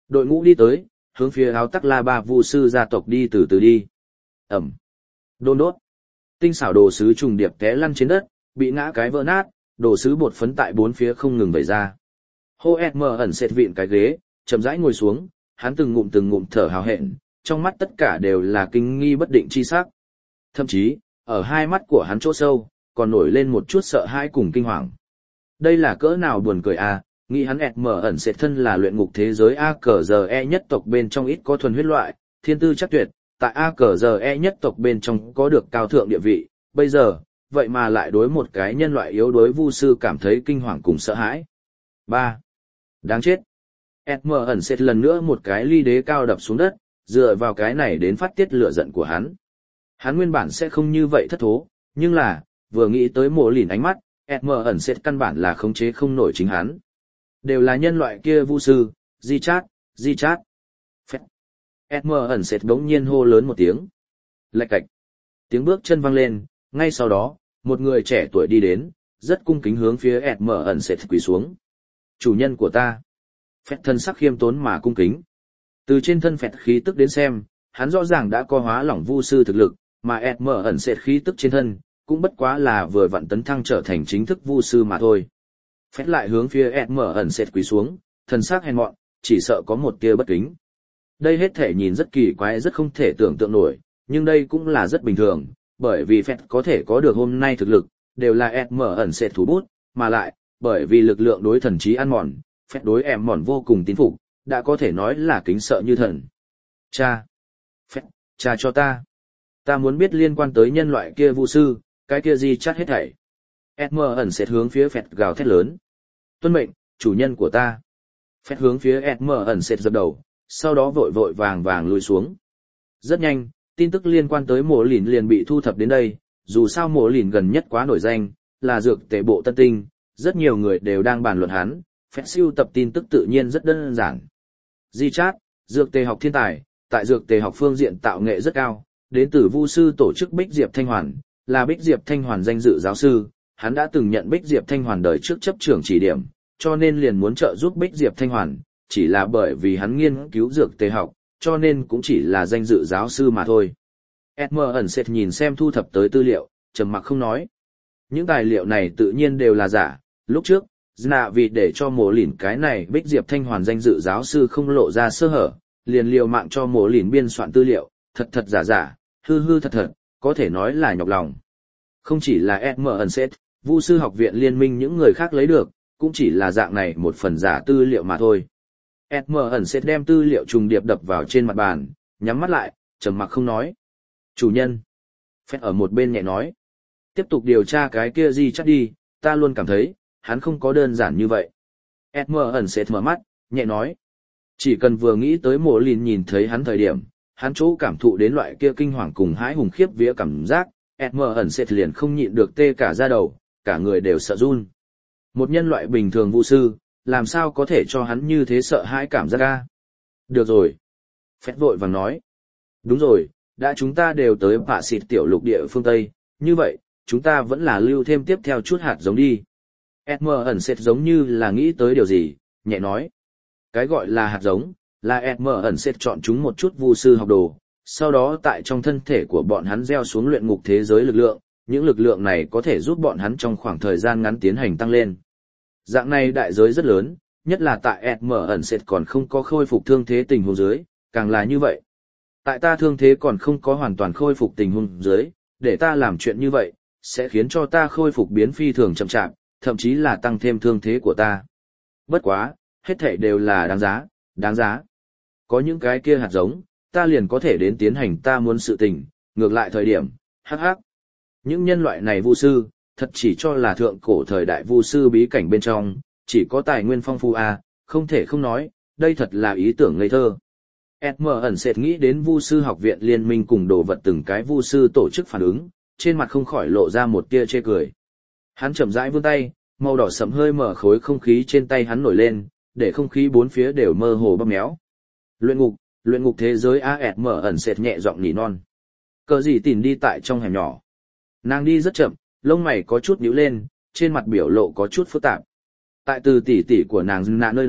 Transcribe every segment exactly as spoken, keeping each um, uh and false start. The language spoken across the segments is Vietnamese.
Đội ngũ đi tới, hướng phía áo tắc la ba vu sư gia tộc đi từ từ đi. Ẩm. Đôn đốt. Tinh xảo đồ sứ trùng điệp té lăn trên đất, bị ngã cái vỡ nát, đồ sứ bột phấn tại bốn phía không ngừng vẩy ra. Hô S M ẩn sệt vịn cái ghế, chậm rãi ngồi xuống, hắn từng ngụm từng ngụm thở hào hẹn, trong mắt tất cả đều là kinh nghi bất định chi sắc. Thậm chí, ở hai mắt của hắn chỗ sâu, còn nổi lên một chút sợ hãi cùng kinh hoàng. Đây là cỡ nào buồn cười à, nghĩ hắn S M ẩn sệt thân là luyện ngục thế giới A cờ giờ E nhất tộc bên trong ít có thuần huyết loại, thiên tư chắc tuyệt, tại A cờ giờ E nhất tộc bên trong có được cao thượng địa vị, bây giờ, vậy mà lại đối một cái nhân loại yếu đuối vu sư cảm thấy kinh hoàng cùng sợ hãi. ba. Đáng chết. S M ẩn sệt lần nữa một cái ly đế cao đập xuống đất, dựa vào cái này đến phát tiết lửa giận của hắn. Hắn nguyên bản sẽ không như vậy thất thố, nhưng là, vừa nghĩ tới mộ lìn ánh mắt, S M ẩn sệt căn bản là khống chế không nổi chính hắn. Đều là nhân loại kia vu sư, di chát, di chát. Phét. S M ẩn sệt đống nhiên hô lớn một tiếng. Lạch cạch. Tiếng bước chân vang lên, ngay sau đó, một người trẻ tuổi đi đến, rất cung kính hướng phía S M ẩn sệt quỳ xuống. Chủ nhân của ta. Phét thân sắc khiêm tốn mà cung kính. Từ trên thân phét khí tức đến xem, hắn rõ ràng đã có hóa lỏng vu sư thực lực, mà S M ẩn sệt khí tức trên thân, cũng bất quá là vừa vặn tấn thăng trở thành chính thức vu sư mà thôi. Phét lại hướng phía S M ẩn sệt quỳ xuống, thân sắc hèn mọn, chỉ sợ có một tia bất kính. Đây hết thể nhìn rất kỳ quái rất không thể tưởng tượng nổi, nhưng đây cũng là rất bình thường, bởi vì Phét có thể có được hôm nay thực lực, đều là S M ẩn sệt thủ bút, mà lại, bởi vì lực lượng đối thần trí ăn mòn, Phét đối em mòn vô cùng tín phục, đã có thể nói là kính sợ như thần. Cha! Phét, cha cho ta! Ta muốn biết liên quan tới nhân loại kia vu sư, cái kia gì chắc hết thảy. S M ẩn sệt hướng phía Phét gào thét lớn. Tuân mệnh, chủ nhân của ta. Phét hướng phía S M ẩn sệt dập đầu, sau đó vội vội vàng vàng lùi xuống. Rất nhanh, tin tức liên quan tới mộ lìn liền bị thu thập đến đây, dù sao mộ lìn gần nhất quá nổi danh, là dược tề bộ tân tinh, rất nhiều người đều đang bàn luận hắn, Phét siêu tập tin tức tự nhiên rất đơn giản. Di chát, dược tề học thiên tài, tại dược tề học phương diện tạo nghệ rất cao, đến từ vu sư tổ chức Bích Diệp Thanh Hoàn, là Bích Diệp Thanh Hoàn danh dự giáo sư, hắn đã từng nhận Bích Diệp Thanh Hoàn đời trước chấp trưởng chỉ điểm, cho nên liền muốn trợ giúp Bích Diệp Thanh Hoàn, chỉ là bởi vì hắn nghiên cứu dược tề học, cho nên cũng chỉ là danh dự giáo sư mà thôi. S M ẩn sệt nhìn xem thu thập tới tư liệu, trầm mặc không nói. Những tài liệu này tự nhiên đều là giả, lúc trước, Dna vì để cho mộ lìn cái này Bích Diệp Thanh Hoàn danh dự giáo sư không lộ ra sơ hở, liền liều mạng cho mộ lìn biên soạn tư liệu, thật thật giả giả, hư hư thật thật, có thể nói là nhọc lòng. Không chỉ là S M ẩn sệt, Vu sư học viện liên minh những người khác lấy được, cũng chỉ là dạng này một phần giả tư liệu mà thôi. S M ẩn sệt đem tư liệu trùng điệp đập vào trên mặt bàn, nhắm mắt lại, trầm mặc không nói. Chủ nhân. Phét ở một bên nhẹ nói. Tiếp tục điều tra cái kia gì chắc đi, ta luôn cảm thấy, hắn không có đơn giản như vậy. S M ẩn sệt mở mắt, nhẹ nói. Chỉ cần vừa nghĩ tới mộ lìn nhìn thấy hắn thời điểm, hắn chỗ cảm thụ đến loại kia kinh hoàng cùng hãi hùng khiếp vía cảm giác, S M ẩn sệt liền không nhịn được tê cả da đầu, cả người đều sợ run. Một nhân loại bình thường vu sư, làm sao có thể cho hắn như thế sợ hãi cảm giác ca? Được rồi. Phét vội vàng nói. Đúng rồi, đã chúng ta đều tới bạ xịt tiểu lục địa phương Tây, như vậy, chúng ta vẫn là lưu thêm tiếp theo chút hạt giống đi. S M ẩn sệt giống như là nghĩ tới điều gì, nhẹ nói. Cái gọi là hạt giống, là S M ẩn sệt chọn chúng một chút vu sư học đồ, sau đó tại trong thân thể của bọn hắn gieo xuống luyện ngục thế giới lực lượng, những lực lượng này có thể giúp bọn hắn trong khoảng thời gian ngắn tiến hành tăng lên. Dạng này đại giới rất lớn, nhất là tại S M ẩn sệt còn không có khôi phục thương thế tình huống dưới, càng là như vậy. Tại ta thương thế còn không có hoàn toàn khôi phục tình huống dưới, để ta làm chuyện như vậy, sẽ khiến cho ta khôi phục biến phi thường chậm chạp, thậm chí là tăng thêm thương thế của ta. Bất quá, hết thảy đều là đáng giá, đáng giá. Có những cái kia hạt giống, ta liền có thể đến tiến hành ta muốn sự tình, ngược lại thời điểm, hắc hắc. Những nhân loại này vu sư, thật chỉ cho là thượng cổ thời đại vu sư bí cảnh bên trong, chỉ có tài nguyên phong phú à, không thể không nói, đây thật là ý tưởng ngây thơ. S M ẩn sệt nghĩ đến vu sư học viện liên minh cùng đồ vật từng cái vu sư tổ chức phản ứng, trên mặt không khỏi lộ ra một tia chê cười. Hắn chậm rãi vươn tay, màu đỏ sẫm hơi mở khối không khí trên tay hắn nổi lên, để không khí bốn phía đều mơ hồ bóp méo. Luyện ngục, luyện ngục thế giới a S M ẩn sệt nhẹ giọng nỉ non. Cờ gì tìm đi tại trong hẻm nhỏ. Nàng đi rất chậm, lông mày có chút nhíu lên, trên mặt biểu lộ có chút phức tạp. Tại từ tỷ tỷ của nàng dừng nạ nơi đó,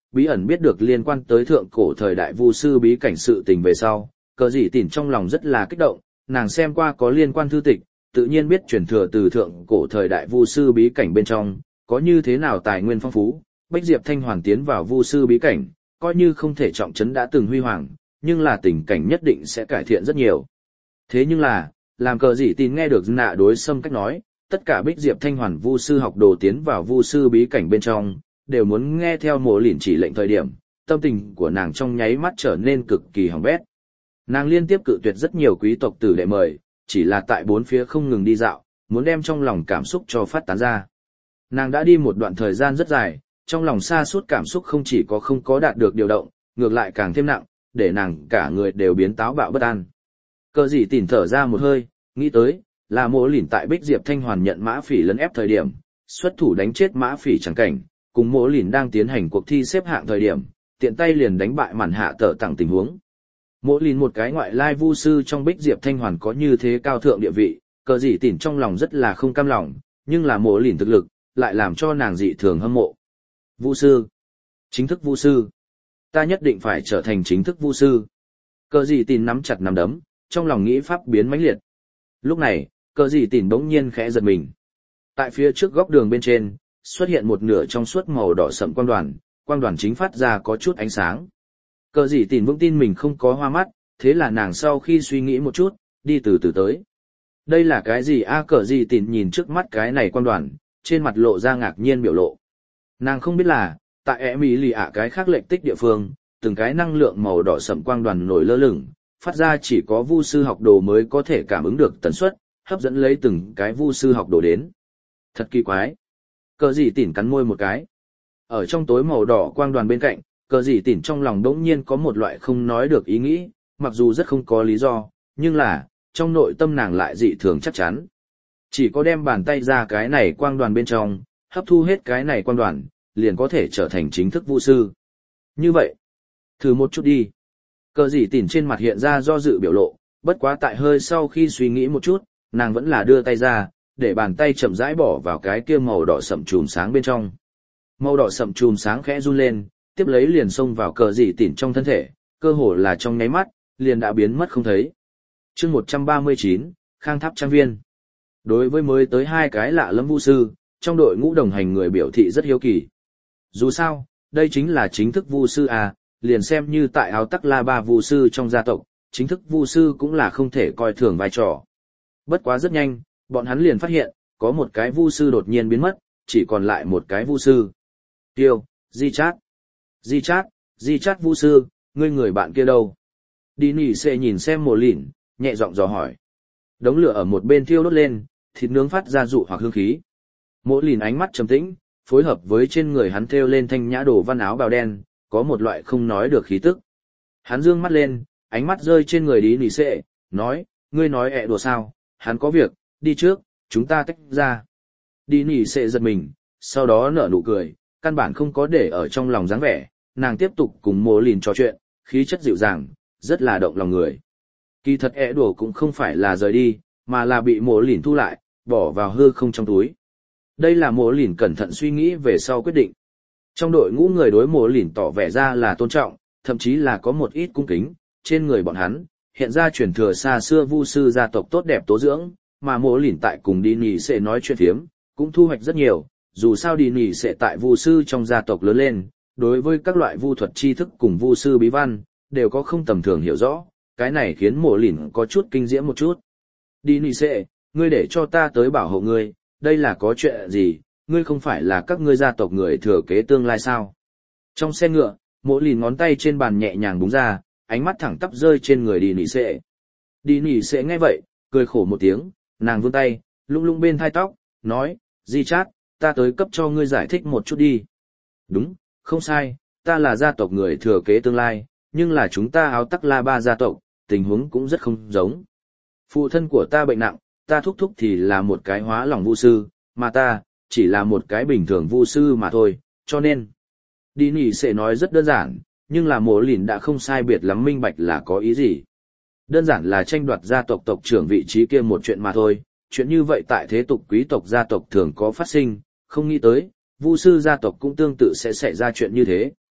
bí ẩn biết được liên quan tới thượng cổ thời đại vu sư bí cảnh sự tình về sau, cờ dị tỉn trong lòng rất là kích động, nàng xem qua có liên quan thư tịch, tự nhiên biết truyền thừa từ thượng cổ thời đại vu sư bí cảnh bên trong, có như thế nào tài nguyên phong phú, Bách Diệp Thanh Hoàn tiến vào vu sư bí cảnh, coi như không thể trọng trấn đã từng huy hoàng, nhưng là tình cảnh nhất định sẽ cải thiện rất nhiều. Thế nhưng là, làm cờ dị tin nghe được nạ đối xâm cách nói, tất cả Bích Diệp Thanh Hoàn vu sư học đồ tiến vào vu sư bí cảnh bên trong, đều muốn nghe theo mộ lìn chỉ lệnh thời điểm, tâm tình của nàng trong nháy mắt trở nên cực kỳ hỏng bét. Nàng liên tiếp cự tuyệt rất nhiều quý tộc tử đệ mời, chỉ là tại bốn phía không ngừng đi dạo, muốn đem trong lòng cảm xúc cho phát tán ra. Nàng đã đi một đoạn thời gian rất dài, trong lòng sa sút cảm xúc không chỉ có không có đạt được điều động, ngược lại càng thêm nặng, để nàng cả người đều biến táo bạo bất an. Cờ dị tỉn thở ra một hơi, nghĩ tới, là mộ lìn tại Bích Diệp Thanh Hoàn nhận mã phỉ lấn ép thời điểm, xuất thủ đánh chết mã phỉ chẳng cảnh, cùng mộ lìn đang tiến hành cuộc thi xếp hạng thời điểm, tiện tay liền đánh bại màn hạ tở tặng tình huống. Mộ lìn một cái ngoại lai vu sư trong Bích Diệp Thanh Hoàn có như thế cao thượng địa vị, cờ dị tỉn trong lòng rất là không cam lòng, nhưng là mộ lìn thực lực, lại làm cho nàng dị thường hâm mộ. Vu sư, chính thức vu sư, ta nhất định phải trở thành chính thức vu sư. Cờ dị tỉn nắm chặt nắm đấm, trong lòng nghĩ pháp biến mãnh liệt. Lúc này, cờ dị tỉn bỗng nhiên khẽ giật mình. Tại phía trước góc đường bên trên, xuất hiện một nửa trong suốt màu đỏ sậm quang đoàn, quang đoàn chính phát ra có chút ánh sáng. Cờ dị tỉn vững tin mình không có hoa mắt, thế là nàng sau khi suy nghĩ một chút, đi từ từ tới. Đây là cái gì a? Cờ dị tỉn nhìn trước mắt cái này quang đoàn, trên mặt lộ ra ngạc nhiên biểu lộ. Nàng không biết là, tại ẻ mỹ lì ạ cái khác lệnh tích địa phương, từng cái năng lượng màu đỏ sậm quang đoàn nổi lơ lửng, phát ra chỉ có vu sư học đồ mới có thể cảm ứng được tần suất, hấp dẫn lấy từng cái vu sư học đồ đến. Thật kỳ quái. Cờ dị tỉn cắn môi một cái. Ở trong tối màu đỏ quang đoàn bên cạnh, cờ dị tỉn trong lòng đỗng nhiên có một loại không nói được ý nghĩ, mặc dù rất không có lý do, nhưng là, trong nội tâm nàng lại dị thường chắc chắn. Chỉ có đem bàn tay ra cái này quang đoàn bên trong, hấp thu hết cái này quang đoàn, liền có thể trở thành chính thức vu sư. Như vậy, thử một chút đi. Cờ dị tỉn trên mặt hiện ra do dự biểu lộ, bất quá tại hơi sau khi suy nghĩ một chút, nàng vẫn là đưa tay ra, để bàn tay chậm rãi bỏ vào cái kia màu đỏ sậm chùm sáng bên trong. Màu đỏ sậm chùm sáng khẽ run lên, tiếp lấy liền xông vào cờ dị tỉn trong thân thể, cơ hồ là trong nháy mắt, liền đã biến mất không thấy. Chương một trăm ba mươi chín, Khang Tháp Trang Viên. Đối với mới tới hai cái lạ lẫm vu sư, trong đội ngũ đồng hành người biểu thị rất hiếu kỳ. Dù sao, đây chính là chính thức vu sư à, liền xem như tại áo tắc la ba vu sư trong gia tộc, chính thức vu sư cũng là không thể coi thường vai trò. Bất quá rất nhanh, bọn hắn liền phát hiện, có một cái vu sư đột nhiên biến mất, chỉ còn lại một cái vu sư. Tiêu, Di Chát. Di Chát, Di Chát vu sư, ngươi người bạn kia đâu? Đi nỉ xệ nhìn xem mồ lìn, nhẹ giọng dò hỏi. Đống lửa ở một bên thiêu đốt lên, thịt nướng phát ra dụ hoặc hương khí. Mỗ lìn ánh mắt trầm tĩnh, phối hợp với trên người hắn thêu lên thanh nhã đồ văn áo bào đen, có một loại không nói được khí tức. Hắn dương mắt lên, ánh mắt rơi trên người đi nỉ xệ, nói, ngươi nói ẹ đùa sao, hắn có việc, đi trước, chúng ta tách ra. Đi nỉ xệ giật mình, sau đó nở nụ cười, căn bản không có để ở trong lòng dáng vẻ, nàng tiếp tục cùng mỗ lìn trò chuyện, khí chất dịu dàng, rất là động lòng người. Kỳ thật ẹ đùa cũng không phải là rời đi, mà là bị mỗ lìn thu lại, bỏ vào hư không trong túi. Đây là mỗ lìn cẩn thận suy nghĩ về sau quyết định. Trong đội ngũ người đối mỗ lìn tỏ vẻ ra là tôn trọng, thậm chí là có một ít cung kính, trên người bọn hắn, hiện ra truyền thừa xa xưa vu sư gia tộc tốt đẹp tố dưỡng, mà mỗ lìn tại cùng đi nỉ sẽ nói chuyện phiếm, cũng thu hoạch rất nhiều, dù sao đi nỉ sẽ tại vu sư trong gia tộc lớn lên, đối với các loại vu thuật tri thức cùng vu sư bí văn, đều có không tầm thường hiểu rõ, cái này khiến mỗ lìn có chút kinh diễm một chút. Đi nỉ sẽ, ngươi để cho ta tới bảo hộ ngươi, đây là có chuyện gì, ngươi không phải là các ngươi gia tộc người thừa kế tương lai sao? Trong xe ngựa, mỗ lìn ngón tay trên bàn nhẹ nhàng búng ra, ánh mắt thẳng tắp rơi trên người đi nỉ sẽ. Đi nỉ sẽ nghe vậy, cười khổ một tiếng, nàng vươn tay, lung lung bên thai tóc, nói, Di Chát, ta tới cấp cho ngươi giải thích một chút đi. Đúng, không sai, ta là gia tộc người thừa kế tương lai, nhưng là chúng ta áo tắc la ba gia tộc, tình huống cũng rất không giống. Phụ thân của ta bệnh nặng, ta thúc thúc thì là một cái hóa lòng vu sư, mà ta, chỉ là một cái bình thường vu sư mà thôi, cho nên. Đi nỉ sẽ nói rất đơn giản, nhưng là mỗ lìn đã không sai biệt lắm minh bạch là có ý gì. Đơn giản là tranh đoạt gia tộc tộc trưởng vị trí kia một chuyện mà thôi, chuyện như vậy tại thế tục quý tộc gia tộc thường có phát sinh, không nghĩ tới, vu sư gia tộc cũng tương tự sẽ xảy ra chuyện như thế.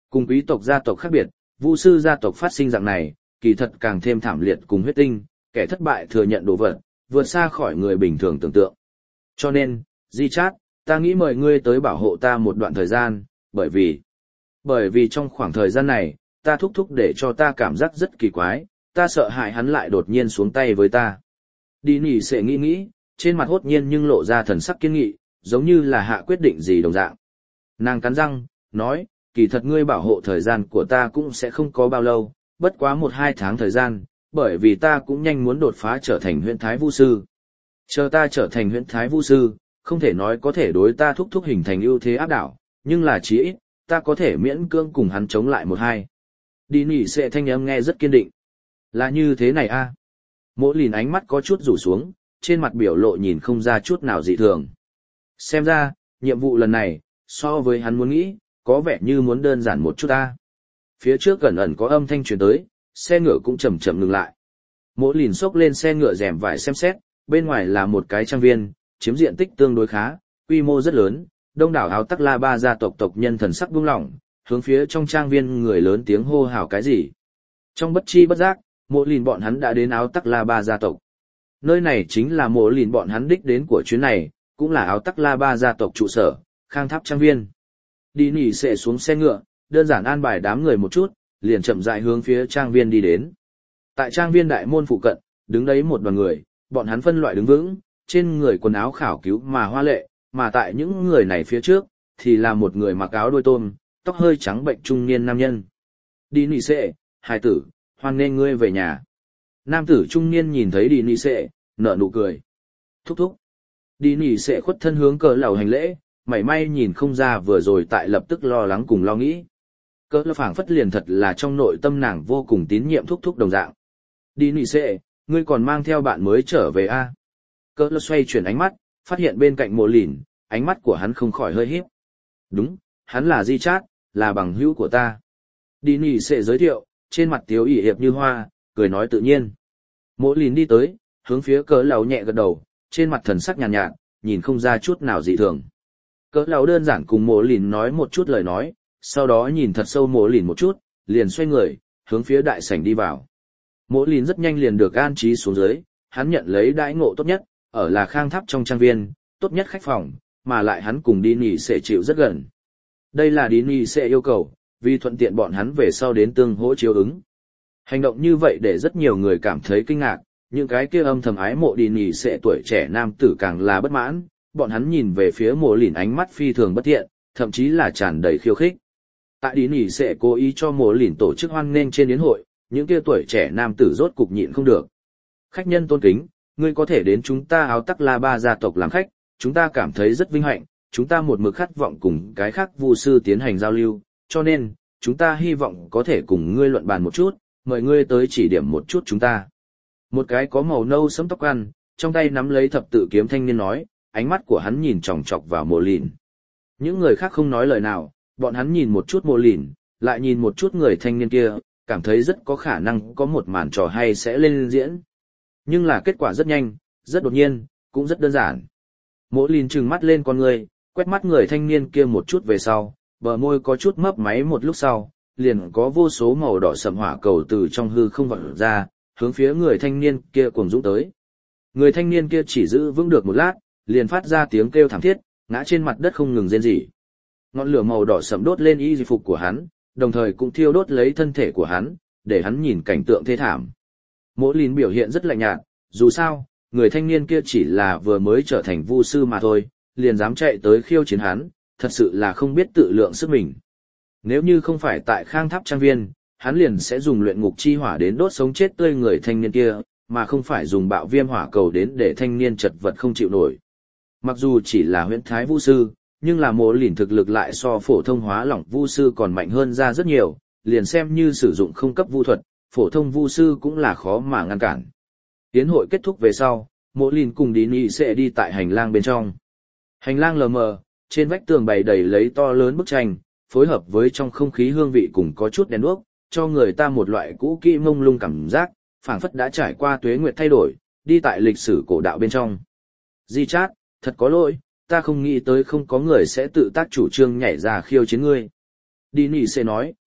Cùng quý tộc gia tộc khác biệt, Vu sư gia tộc phát sinh dạng này, kỳ thật càng thêm thảm liệt cùng huyết tinh, kẻ thất bại thừa nhận đồ vật, vượt xa khỏi người bình thường tưởng tượng. Cho nên, Di Chát, ta nghĩ mời ngươi tới bảo hộ ta một đoạn thời gian, bởi vì... Bởi vì trong khoảng thời gian này, ta thúc thúc để cho ta cảm giác rất kỳ quái, ta sợ hại hắn lại đột nhiên xuống tay với ta. Đi nỉ sẽ nghĩ nghĩ, trên mặt hốt nhiên nhưng lộ ra thần sắc kiên nghị, giống như là hạ quyết định gì đồng dạng. Nàng cắn răng, nói, kỳ thật ngươi bảo hộ thời gian của ta cũng sẽ không có bao lâu, bất quá một hai tháng thời gian, bởi vì ta cũng nhanh muốn đột phá trở thành huyễn thái vu sư. Chờ ta trở thành huyễn thái vu sư, không thể nói có thể đối ta thúc thúc hình thành ưu thế áp đảo, nhưng là chí ít, ta có thể miễn cưỡng cùng hắn chống lại một hai. Đi nỉ sẽ thanh âm nghe rất kiên định. Là như thế này a. À? Mỗ lìn ánh mắt có chút rủ xuống, trên mặt biểu lộ nhìn không ra chút nào dị thường. Xem ra, nhiệm vụ lần này, so với hắn muốn nghĩ, có vẻ như muốn đơn giản một chút ta. Phía trước gần ẩn có âm thanh truyền tới, xe ngựa cũng chậm chậm ngừng lại. Mỗ lìn xốc lên xe ngựa rèm vải xem xét, bên ngoài là một cái trang viên, chiếm diện tích tương đối khá, quy mô rất lớn, đông đảo áo tắc la ba gia tộc tộc nhân thần sắc buông lỏng, hướng phía trong trang viên người lớn tiếng hô hào cái gì. Trong bất chi bất giác, Mỗ lìn bọn hắn đã đến áo tắc la ba gia tộc. Nơi này chính là Mỗ lìn bọn hắn đích đến của chuyến này, cũng là áo tắc la ba gia tộc trụ sở, Khang Tháp trang viên. Đi nỉ sẽ xuống xe ngựa, đơn giản an bài đám người một chút, liền chậm rãi hướng phía trang viên đi đến. Tại trang viên đại môn phụ cận, đứng đấy một đoàn người, bọn hắn phân loại đứng vững, trên người quần áo khảo cứu mà hoa lệ, mà tại những người này phía trước, thì là một người mặc áo đôi tôm, tóc hơi trắng bệnh trung niên nam nhân. Đi nỉ sẽ, hài tử, hoan nghênh ngươi về nhà. Nam tử trung niên nhìn thấy đi nỉ sẽ, nở nụ cười. Thúc thúc. Đi nỉ sẽ khuất thân hướng cờ lầu hành lễ, mảy may nhìn không ra vừa rồi tại lập tức lo lắng cùng lo nghĩ. Cỡ lầu phảng phất liền thật là trong nội tâm nàng vô cùng tín nhiệm thúc thúc đồng dạng. Đi nỉ sẽ, ngươi còn mang theo bạn mới trở về a? À? Cỡ lầu xoay chuyển ánh mắt, phát hiện bên cạnh Mộ Lìn, ánh mắt của hắn không khỏi hơi híp. Đúng, hắn là Di Chát, là bằng hữu của ta. Đi nỉ sẽ giới thiệu, trên mặt tiếu ỉ hiệp như hoa, cười nói tự nhiên. Mộ Lìn đi tới, hướng phía cỡ lầu nhẹ gật đầu, trên mặt thần sắc nhàn nhạt, nhạt, nhìn không ra chút nào dị thường. Cỡ lầu đơn giản cùng Mộ Lìn nói một chút lời nói, sau đó nhìn thật sâu Mộ Lìn một chút, liền xoay người, hướng phía đại sảnh đi vào. Mộ Lìn rất nhanh liền được an trí xuống dưới, hắn nhận lấy đãi ngộ tốt nhất, ở là Khang Tháp trong trang viên, tốt nhất khách phòng, mà lại hắn cùng đi nỉ sẽ chịu rất gần. Đây là đi nỉ sẽ yêu cầu, vì thuận tiện bọn hắn về sau đến tương hỗ chiếu ứng. Hành động như vậy để rất nhiều người cảm thấy kinh ngạc, những cái kia âm thầm ái mộ đi nỉ sẽ tuổi trẻ nam tử càng là bất mãn, bọn hắn nhìn về phía Mộ Lìn ánh mắt phi thường bất thiện, thậm chí là tràn đầy khiêu khích. Tại đi nỉ sẽ cố ý cho Mộ Lìn tổ chức hoan nghênh trên yến hội, những kia tuổi trẻ nam tử rốt cục nhịn không được. Khách nhân tôn kính, ngươi có thể đến chúng ta áo tắc la ba gia tộc làm khách, chúng ta cảm thấy rất vinh hạnh, chúng ta một mực khát vọng cùng cái khác vu sư tiến hành giao lưu, cho nên, chúng ta hy vọng có thể cùng ngươi luận bàn một chút, mời ngươi tới chỉ điểm một chút chúng ta. Một cái có màu nâu sẫm tóc ăn, trong tay nắm lấy thập tự kiếm thanh niên nói, ánh mắt của hắn nhìn chòng chọc vào Mộ Lìn. Những người khác không nói lời nào, bọn hắn nhìn một chút Mộ Lìn, lại nhìn một chút người thanh niên kia, cảm thấy rất có khả năng có một màn trò hay sẽ lên diễn. Nhưng là kết quả rất nhanh, rất đột nhiên, cũng rất đơn giản. Mộ Lìn trừng mắt lên con người, quét mắt người thanh niên kia một chút về sau, bờ môi có chút mấp máy một lúc sau, liền có vô số màu đỏ sẫm hỏa cầu từ trong hư không vọt ra, hướng phía người thanh niên kia cuồng dũng tới. Người thanh niên kia chỉ giữ vững được một lát, liền phát ra tiếng kêu thảm thiết, ngã trên mặt đất không ngừng rên rỉ. Ngọn lửa màu đỏ sẫm đốt lên y phục của hắn, đồng thời cũng thiêu đốt lấy thân thể của hắn, để hắn nhìn cảnh tượng thê thảm. Mộ Lìn biểu hiện rất lạnh nhạt, dù sao, người thanh niên kia chỉ là vừa mới trở thành vu sư mà thôi, liền dám chạy tới khiêu chiến hắn, thật sự là không biết tự lượng sức mình. Nếu như không phải tại Khang Tháp trang viên, hắn liền sẽ dùng luyện ngục chi hỏa đến đốt sống chết tươi người thanh niên kia, mà không phải dùng bạo viêm hỏa cầu đến để thanh niên chật vật không chịu nổi. Mặc dù chỉ là huyễn thái vu sư, nhưng là Mộ Lìn thực lực lại so phổ thông hóa lỏng vu sư còn mạnh hơn ra rất nhiều, liền xem như sử dụng không cấp vu thuật, phổ thông vu sư cũng là khó mà ngăn cản. Tiến hội kết thúc về sau, Mộ Lìn cùng đi nỉ sẽ đi tại hành lang bên trong. Hành lang lờ mờ, trên vách tường bày đầy lấy to lớn bức tranh, phối hợp với trong không khí hương vị cùng có chút đèn đuốc, cho người ta một loại cũ kỹ mông lung cảm giác, phảng phất đã trải qua tuế nguyệt thay đổi, đi tại lịch sử cổ đạo bên trong. Di Chát, thật có lỗi, ta không nghĩ tới không có người sẽ tự tác chủ trương nhảy ra khiêu chiến ngươi. Đi nỉ sẽ nói,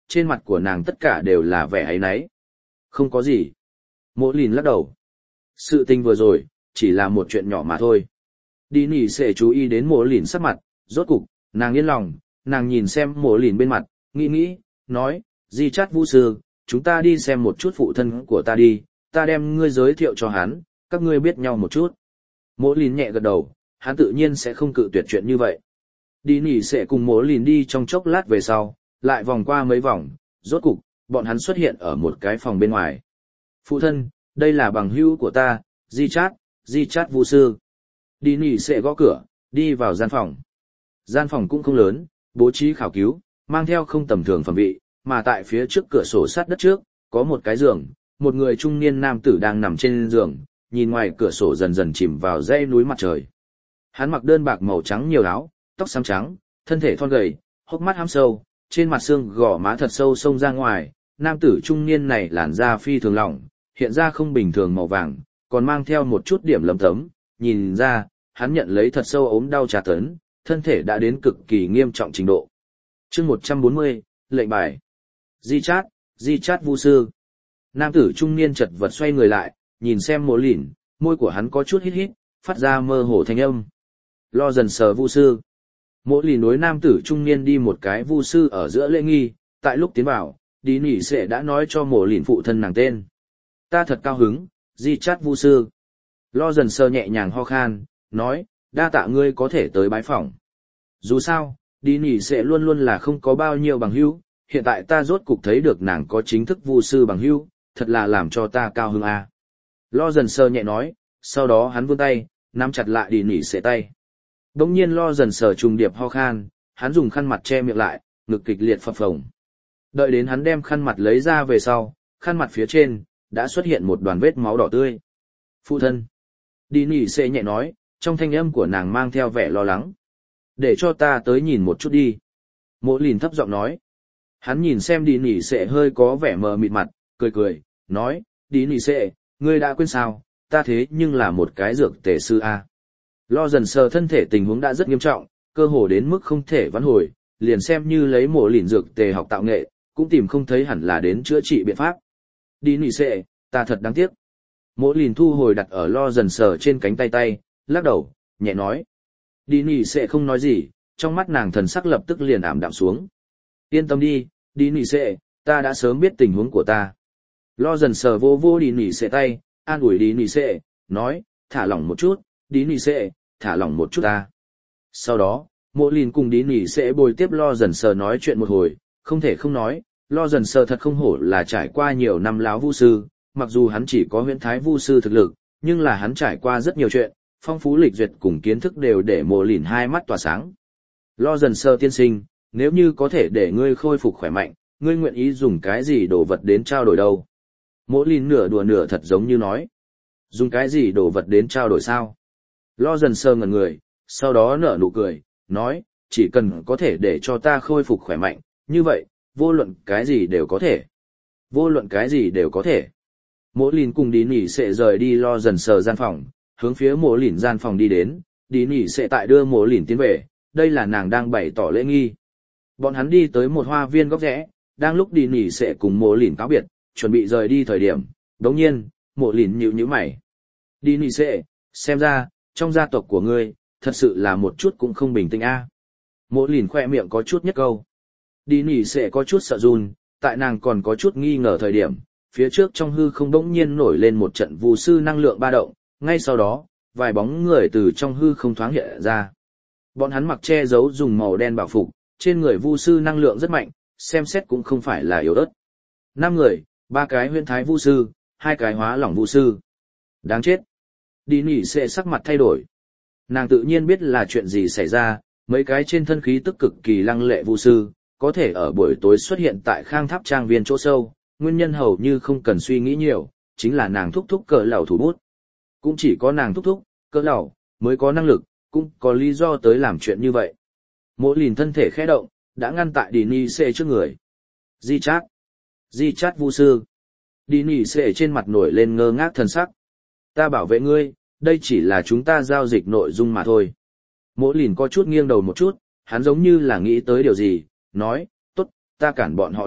trên mặt của nàng tất cả đều là vẻ áy náy. Không có gì. Mộ lìn lắc đầu. Sự tình vừa rồi, chỉ là một chuyện nhỏ mà thôi. Đi nỉ sẽ chú ý đến mộ lìn sắc mặt, rốt cục, nàng yên lòng, nàng nhìn xem mộ lìn bên mặt, nghĩ nghĩ, nói, Di Chát Vũ Sư, chúng ta đi xem một chút phụ thân của ta đi, ta đem ngươi giới thiệu cho hắn, các ngươi biết nhau một chút. Mộ lìn nhẹ gật đầu, hắn tự nhiên sẽ không cự tuyệt chuyện như vậy. Đi nỉ sẽ cùng mộ lìn đi trong chốc lát về sau, lại vòng qua mấy vòng, rốt cục, bọn hắn xuất hiện ở một cái phòng bên ngoài. Phụ thân, đây là bằng hữu của ta, Di Chát, Di Chát Vũ Sư. Đi nỉ sẽ gõ cửa, đi vào gian phòng. Gian phòng cũng không lớn, bố trí khảo cứu, mang theo không tầm thường phẩm vị, mà tại phía trước cửa sổ sát đất trước, có một cái giường, một người trung niên nam tử đang nằm trên giường, nhìn ngoài cửa sổ dần dần chìm vào dãy núi mặt trời. Hắn mặc đơn bạc màu trắng nhiều áo, tóc xám trắng, thân thể thon gầy, hốc mắt hăm sâu, trên mặt xương gò má thật sâu xông ra ngoài, nam tử trung niên này làn da phi thường lỏng, hiện ra không bình thường màu vàng, còn mang theo một chút điểm lấm tấm, nhìn ra, hắn nhận lấy thật sâu ốm đau tra tấn, thân thể đã đến cực kỳ nghiêm trọng trình độ. Chương một trăm bốn mươi, lệnh bài. Di Chát, Di Chát Vu Sư. Nam tử trung niên chật vật xoay người lại, nhìn xem Mộ Lìn, môi của hắn có chút hít hít, phát ra mơ hồ thanh âm. Lo dần sờ Vu Sư. Mộ Lìn đối nam tử trung niên đi một cái Vu Sư ở giữa lễ nghi, tại lúc tiến vào, đi nỉ sẽ đã nói cho Mộ Lìn phụ thân nàng tên. Ta thật cao hứng, Di Chát Vu Sư. Lo dần sờ nhẹ nhàng ho khan, nói, đa tạ ngươi có thể tới bái phỏng. Dù sao, đi nỉ sẽ luôn luôn là không có bao nhiêu bằng hữu, hiện tại ta rốt cục thấy được nàng có chính thức Vu Sư bằng hữu, thật là làm cho ta cao hứng à. Lo dần sờ nhẹ nói, sau đó hắn vươn tay, nắm chặt lại đi nỉ sẽ tay. Đống nhiên lo dần sờ trùng điệp ho khan, hắn dùng khăn mặt che miệng lại, ngực kịch liệt phập phồng. Đợi đến hắn đem khăn mặt lấy ra về sau, khăn mặt phía trên, đã xuất hiện một đoàn vết máu đỏ tươi. Phụ thân. Đi nỉ sẽ nhẹ nói, trong thanh âm của nàng mang theo vẻ lo lắng. Để cho ta tới nhìn một chút đi. Mộ Lìn thấp giọng nói. Hắn nhìn xem đi nỉ sẽ hơi có vẻ mờ mịt mặt, cười cười, nói, đi nỉ sẽ, ngươi đã quên sao, ta thế nhưng là một cái dược tề sư A. Lo dần sờ thân thể tình huống đã rất nghiêm trọng, cơ hồ đến mức không thể vãn hồi, liền xem như lấy Mộ Lìn dược tề học tạo nghệ, cũng tìm không thấy hẳn là đến chữa trị biện pháp. Đi nỉ sẽ, ta thật đáng tiếc. Mộ Lìn thu hồi đặt ở lo dần sờ trên cánh tay tay, lắc đầu, nhẹ nói. Đi nỉ sẽ không nói gì, trong mắt nàng thần sắc lập tức liền ảm đạm xuống. Yên tâm đi, đi nỉ sẽ, ta đã sớm biết tình huống của ta. Lo dần sờ vô vô đi nỉ sẽ tay, an ủi đi nỉ sẽ, nói, thả lỏng một chút, đi nỉ sẽ, thả lỏng một chút ta. Sau đó, Mộ Lìn cùng đi nỉ sẽ bồi tiếp lo dần sờ nói chuyện một hồi, không thể không nói, lo dần sờ thật không hổ là trải qua nhiều năm láo vu sư, mặc dù hắn chỉ có huyễn thái vu sư thực lực, nhưng là hắn trải qua rất nhiều chuyện, phong phú lịch duyệt cùng kiến thức đều để Mộ Lìn hai mắt tỏa sáng. Lo dần sờ tiên sinh, nếu như có thể để ngươi khôi phục khỏe mạnh, ngươi nguyện ý dùng cái gì đồ vật đến trao đổi đâu? Mộ Lìn nửa đùa nửa thật giống như nói. Dùng cái gì đồ vật đến trao đổi sao? Lo dần sờ ngẩn người, sau đó nở nụ cười, nói, chỉ cần có thể để cho ta khôi phục khỏe mạnh, như vậy, vô luận cái gì đều có thể. Vô luận cái gì đều có thể. Mộ Lìn cùng đi nỉ sẽ rời đi lo dần sờ gian phòng, hướng phía Mộ Lìn gian phòng đi đến, đi nỉ sẽ tại đưa Mộ Lìn tiến về, đây là nàng đang bày tỏ lễ nghi. Bọn hắn đi tới một hoa viên góc rẽ, đang lúc đi nỉ sẽ cùng Mộ Lìn cáo biệt, chuẩn bị rời đi thời điểm, đống nhiên, Mộ Lìn nhíu nhíu mày. Đi nỉ sẽ, xem ra, trong gia tộc của ngươi, thật sự là một chút cũng không bình tĩnh a. À. Mộ Lìn khoe miệng có chút nhất câu. Đi nỉ sẽ có chút sợ run, tại nàng còn có chút nghi ngờ thời điểm, phía trước trong hư không đống nhiên nổi lên một trận vu sư năng lượng ba động, ngay sau đó, vài bóng người từ trong hư không thoáng hiện ra. Bọn hắn mặc che giấu dùng màu đen bảo phục, trên người vu sư năng lượng rất mạnh, xem xét cũng không phải là yếu ớt. Năm người, ba cái huyễn thái vu sư, hai cái hóa lỏng vu sư. Đáng chết. Đi nỉ sẽ sắc mặt thay đổi. Nàng tự nhiên biết là chuyện gì xảy ra, mấy cái trên thân khí tức cực kỳ lăng lệ vu sư, có thể ở buổi tối xuất hiện tại Khang Tháp trang viên chỗ sâu, nguyên nhân hầu như không cần suy nghĩ nhiều, chính là nàng thúc thúc cỡ lầu thủ bút. Cũng chỉ có nàng thúc thúc, cỡ lầu, mới có năng lực, cũng có lý do tới làm chuyện như vậy. Mộ Lìn thân thể khẽ động, đã ngăn tại Đi nỉ sẽ trước người. Di Chát. Di Chát vu sư. Đi nỉ sẽ trên mặt nổi lên ngơ ngác thần sắc. Ta bảo vệ ngươi, đây chỉ là chúng ta giao dịch nội dung mà thôi. Mộ Lìn có chút nghiêng đầu một chút, hắn giống như là nghĩ tới điều gì, nói, tốt, ta cản bọn họ lại,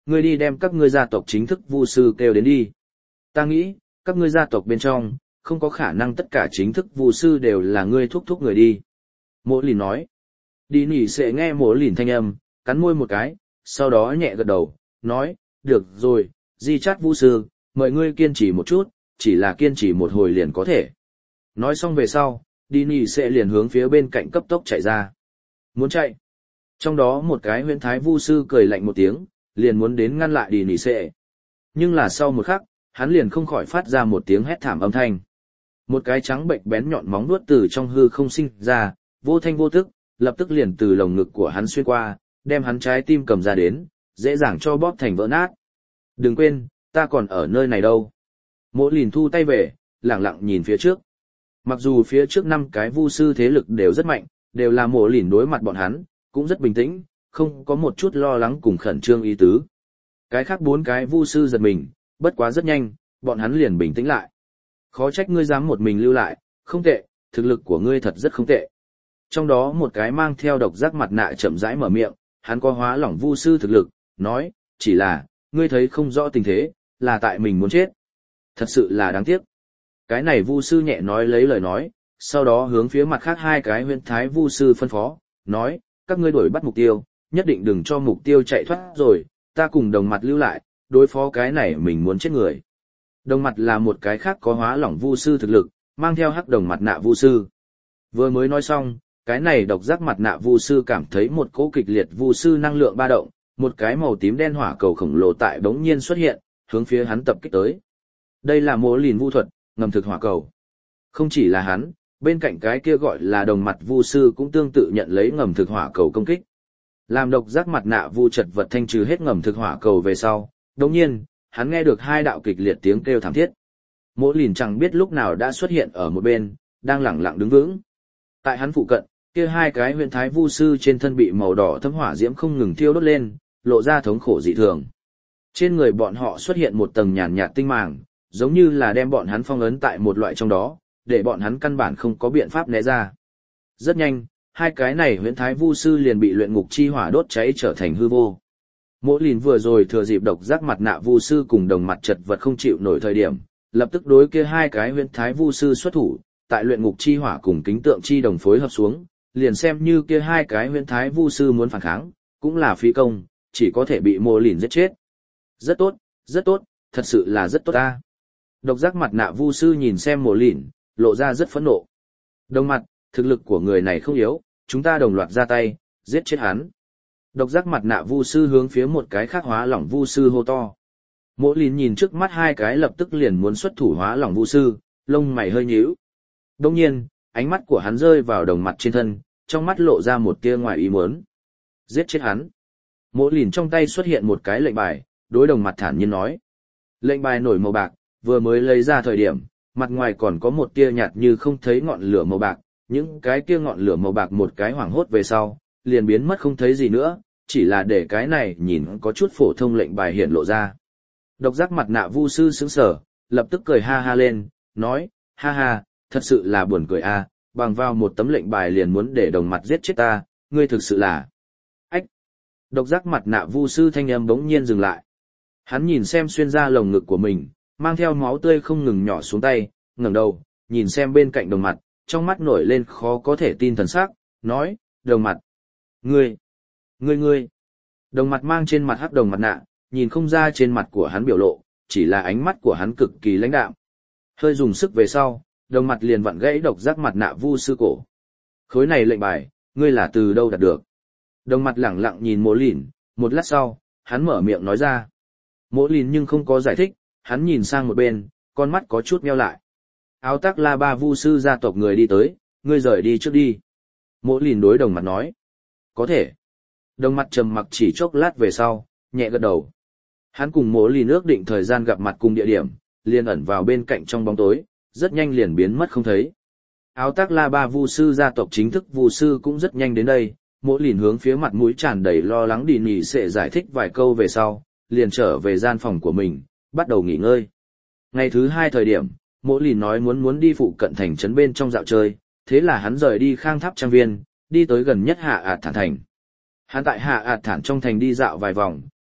ngươi đi đem các ngươi gia tộc chính thức vu sư kêu đến đi. Ta nghĩ, các ngươi gia tộc bên trong, không có khả năng tất cả chính thức vu sư đều là ngươi thúc thúc người đi. Mỗ lìn nói. Đi nỉ sẽ nghe mỗ lìn thanh âm, cắn môi một cái, sau đó nhẹ gật đầu, nói, được rồi, di chát vu sư, mời ngươi kiên trì một chút, chỉ là kiên trì một hồi liền có thể. Nói xong về sau, đi nỉ sẽ liền hướng phía bên cạnh cấp tốc chạy ra. Muốn chạy. Trong đó một cái huyễn thái vu sư cười lạnh một tiếng, liền muốn đến ngăn lại đi nỉ sẽ. Nhưng là sau một khắc, hắn liền không khỏi phát ra một tiếng hét thảm âm thanh. Một cái trắng bệnh bén nhọn móng vuốt từ trong hư không sinh ra, vô thanh vô tức, lập tức liền từ lồng ngực của hắn xuyên qua, đem hắn trái tim cầm ra đến, dễ dàng cho bóp thành vỡ nát. Đừng quên, ta còn ở nơi này đâu. Mỗ lìn thu tay về, lẳng lặng nhìn phía trước. Mặc dù phía trước năm cái vu sư thế lực đều rất mạnh, đều là mỗ lìn đối mặt bọn hắn, cũng rất bình tĩnh, không có một chút lo lắng cùng khẩn trương ý tứ. Cái khác bốn cái vu sư giật mình, bất quá rất nhanh, bọn hắn liền bình tĩnh lại. Khó trách ngươi dám một mình lưu lại, không tệ, thực lực của ngươi thật rất không tệ. Trong đó một cái mang theo độc giác mặt nạ chậm rãi mở miệng, hắn có hóa lỏng vu sư thực lực, nói, chỉ là, ngươi thấy không rõ tình thế, là tại mình muốn chết. Thật sự là đáng tiếc. Cái này vu sư nhẹ nói lấy lời nói, sau đó hướng phía mặt khác hai cái huyễn thái vu sư phân phó, nói, các ngươi đuổi bắt mục tiêu, nhất định đừng cho mục tiêu chạy thoát rồi, ta cùng đồng mặt lưu lại, đối phó cái này mình muốn chết người. Đồng mặt là một cái khác có hóa lỏng vu sư thực lực, mang theo hắc đồng mặt nạ vu sư. Vừa mới nói xong, cái này độc giác mặt nạ vu sư cảm thấy một cỗ kịch liệt vu sư năng lượng ba động, một cái màu tím đen hỏa cầu khổng lồ tại bỗng nhiên xuất hiện, hướng phía hắn tập kích tới. Đây là Mỗ lìn vu thuật, ngầm thực hỏa cầu. Không chỉ là hắn, bên cạnh cái kia gọi là đồng mặt vu sư cũng tương tự nhận lấy ngầm thực hỏa cầu công kích. Làm độc giác mặt nạ vu chật vật thanh trừ hết ngầm thực hỏa cầu về sau, đồng nhiên, hắn nghe được hai đạo kịch liệt tiếng kêu thảm thiết. Mỗ lìn chẳng biết lúc nào đã xuất hiện ở một bên, đang lẳng lặng đứng vững. Tại hắn phụ cận, kia hai cái huyền thái vu sư trên thân bị màu đỏ thấm hỏa diễm không ngừng thiêu đốt lên, lộ ra thống khổ dị thường. Trên người bọn họ xuất hiện một tầng nhàn nhạt tinh màng, giống như là đem bọn hắn phong ấn tại một loại trong đó, để bọn hắn căn bản không có biện pháp né ra. Rất nhanh, hai cái này huyền thái vu sư liền bị luyện ngục chi hỏa đốt cháy trở thành hư vô. Mỗ lìn vừa rồi thừa dịp độc giác mặt nạ vu sư cùng đồng mặt chật vật không chịu nổi thời điểm, lập tức đối kia hai cái huyền thái vu sư xuất thủ, tại luyện ngục chi hỏa cùng kính tượng chi đồng phối hợp xuống, liền xem như kia hai cái huyền thái vu sư muốn phản kháng, cũng là phí công, chỉ có thể bị Mỗ lìn giết chết. Rất tốt, rất tốt, thật sự là rất tốt ta. Độc giác mặt nạ vu sư nhìn xem Mỗ lìn, lộ ra rất phẫn nộ. Đồng mặt, thực lực của người này không yếu, chúng ta đồng loạt ra tay, giết chết hắn. Độc giác mặt nạ vu sư hướng phía một cái khác hóa lỏng vu sư hô to. Mỗ lìn nhìn trước mắt hai cái lập tức liền muốn xuất thủ hóa lỏng vu sư, lông mày hơi nhíu. Đông nhiên, ánh mắt của hắn rơi vào đồng mặt trên thân, trong mắt lộ ra một tia ngoài ý muốn. Giết chết hắn. Mỗ lìn trong tay xuất hiện một cái lệnh bài, đối đồng mặt thản nhiên nói. Lệnh bài nổi màu bạc, vừa mới lấy ra thời điểm, mặt ngoài còn có một tia nhạt như không thấy ngọn lửa màu bạc, những cái kia ngọn lửa màu bạc một cái hoảng hốt về sau, liền biến mất không thấy gì nữa, chỉ là để cái này nhìn có chút phổ thông lệnh bài hiện lộ ra. Độc giác mặt nạ vu sư sững sờ, lập tức cười ha ha lên, nói, ha ha, thật sự là buồn cười a, bằng vào một tấm lệnh bài liền muốn để đồng mặt giết chết ta, ngươi thực sự là... Ách! Độc giác mặt nạ vu sư thanh âm bỗng nhiên dừng lại. Hắn nhìn xem xuyên ra lồng ngực của mình, mang theo máu tươi không ngừng nhỏ xuống tay, ngẩng đầu, nhìn xem bên cạnh đồng mặt, trong mắt nổi lên khó có thể tin thần sắc, nói, đồng mặt. Ngươi! Ngươi ngươi! Đồng mặt mang trên mặt hắc đồng mặt nạ, nhìn không ra trên mặt của hắn biểu lộ, chỉ là ánh mắt của hắn cực kỳ lãnh đạm. Hơi dùng sức về sau, đồng mặt liền vặn gãy độc giác mặt nạ vu sư cổ. Khối này lệnh bài, ngươi là từ đâu đạt được? Đồng mặt lẳng lặng nhìn Mỗ lìn, một lát sau, hắn mở miệng nói ra. Mỗ lìn nhưng không có giải thích, hắn nhìn sang một bên, con mắt có chút nheo lại. Áo tắc la ba vu sư gia tộc người đi tới, ngươi rời đi trước đi. Mỗ lìn đối đồng mặt nói. Có thể. Đồng mặt trầm mặc chỉ chốc lát về sau, nhẹ gật đầu. Hắn cùng Mỗ lìn ước định thời gian gặp mặt cùng địa điểm, liền ẩn vào bên cạnh trong bóng tối, rất nhanh liền biến mất không thấy. Áo tắc la ba vu sư gia tộc chính thức vu sư cũng rất nhanh đến đây, Mỗ lìn hướng phía mặt mũi tràn đầy lo lắng đi nỉ sẽ giải thích vài câu về sau, liền trở về gian phòng của mình, bắt đầu nghỉ ngơi. Ngày thứ hai thời điểm, Mỗ lìn nói muốn muốn đi phụ cận thành trấn bên trong dạo chơi, thế là hắn rời đi Khang Tháp trang viên, đi tới gần nhất Hạ Ạt Thản thành. Hắn tại Hạ Ạt Thản trong thành đi dạo vài vòng,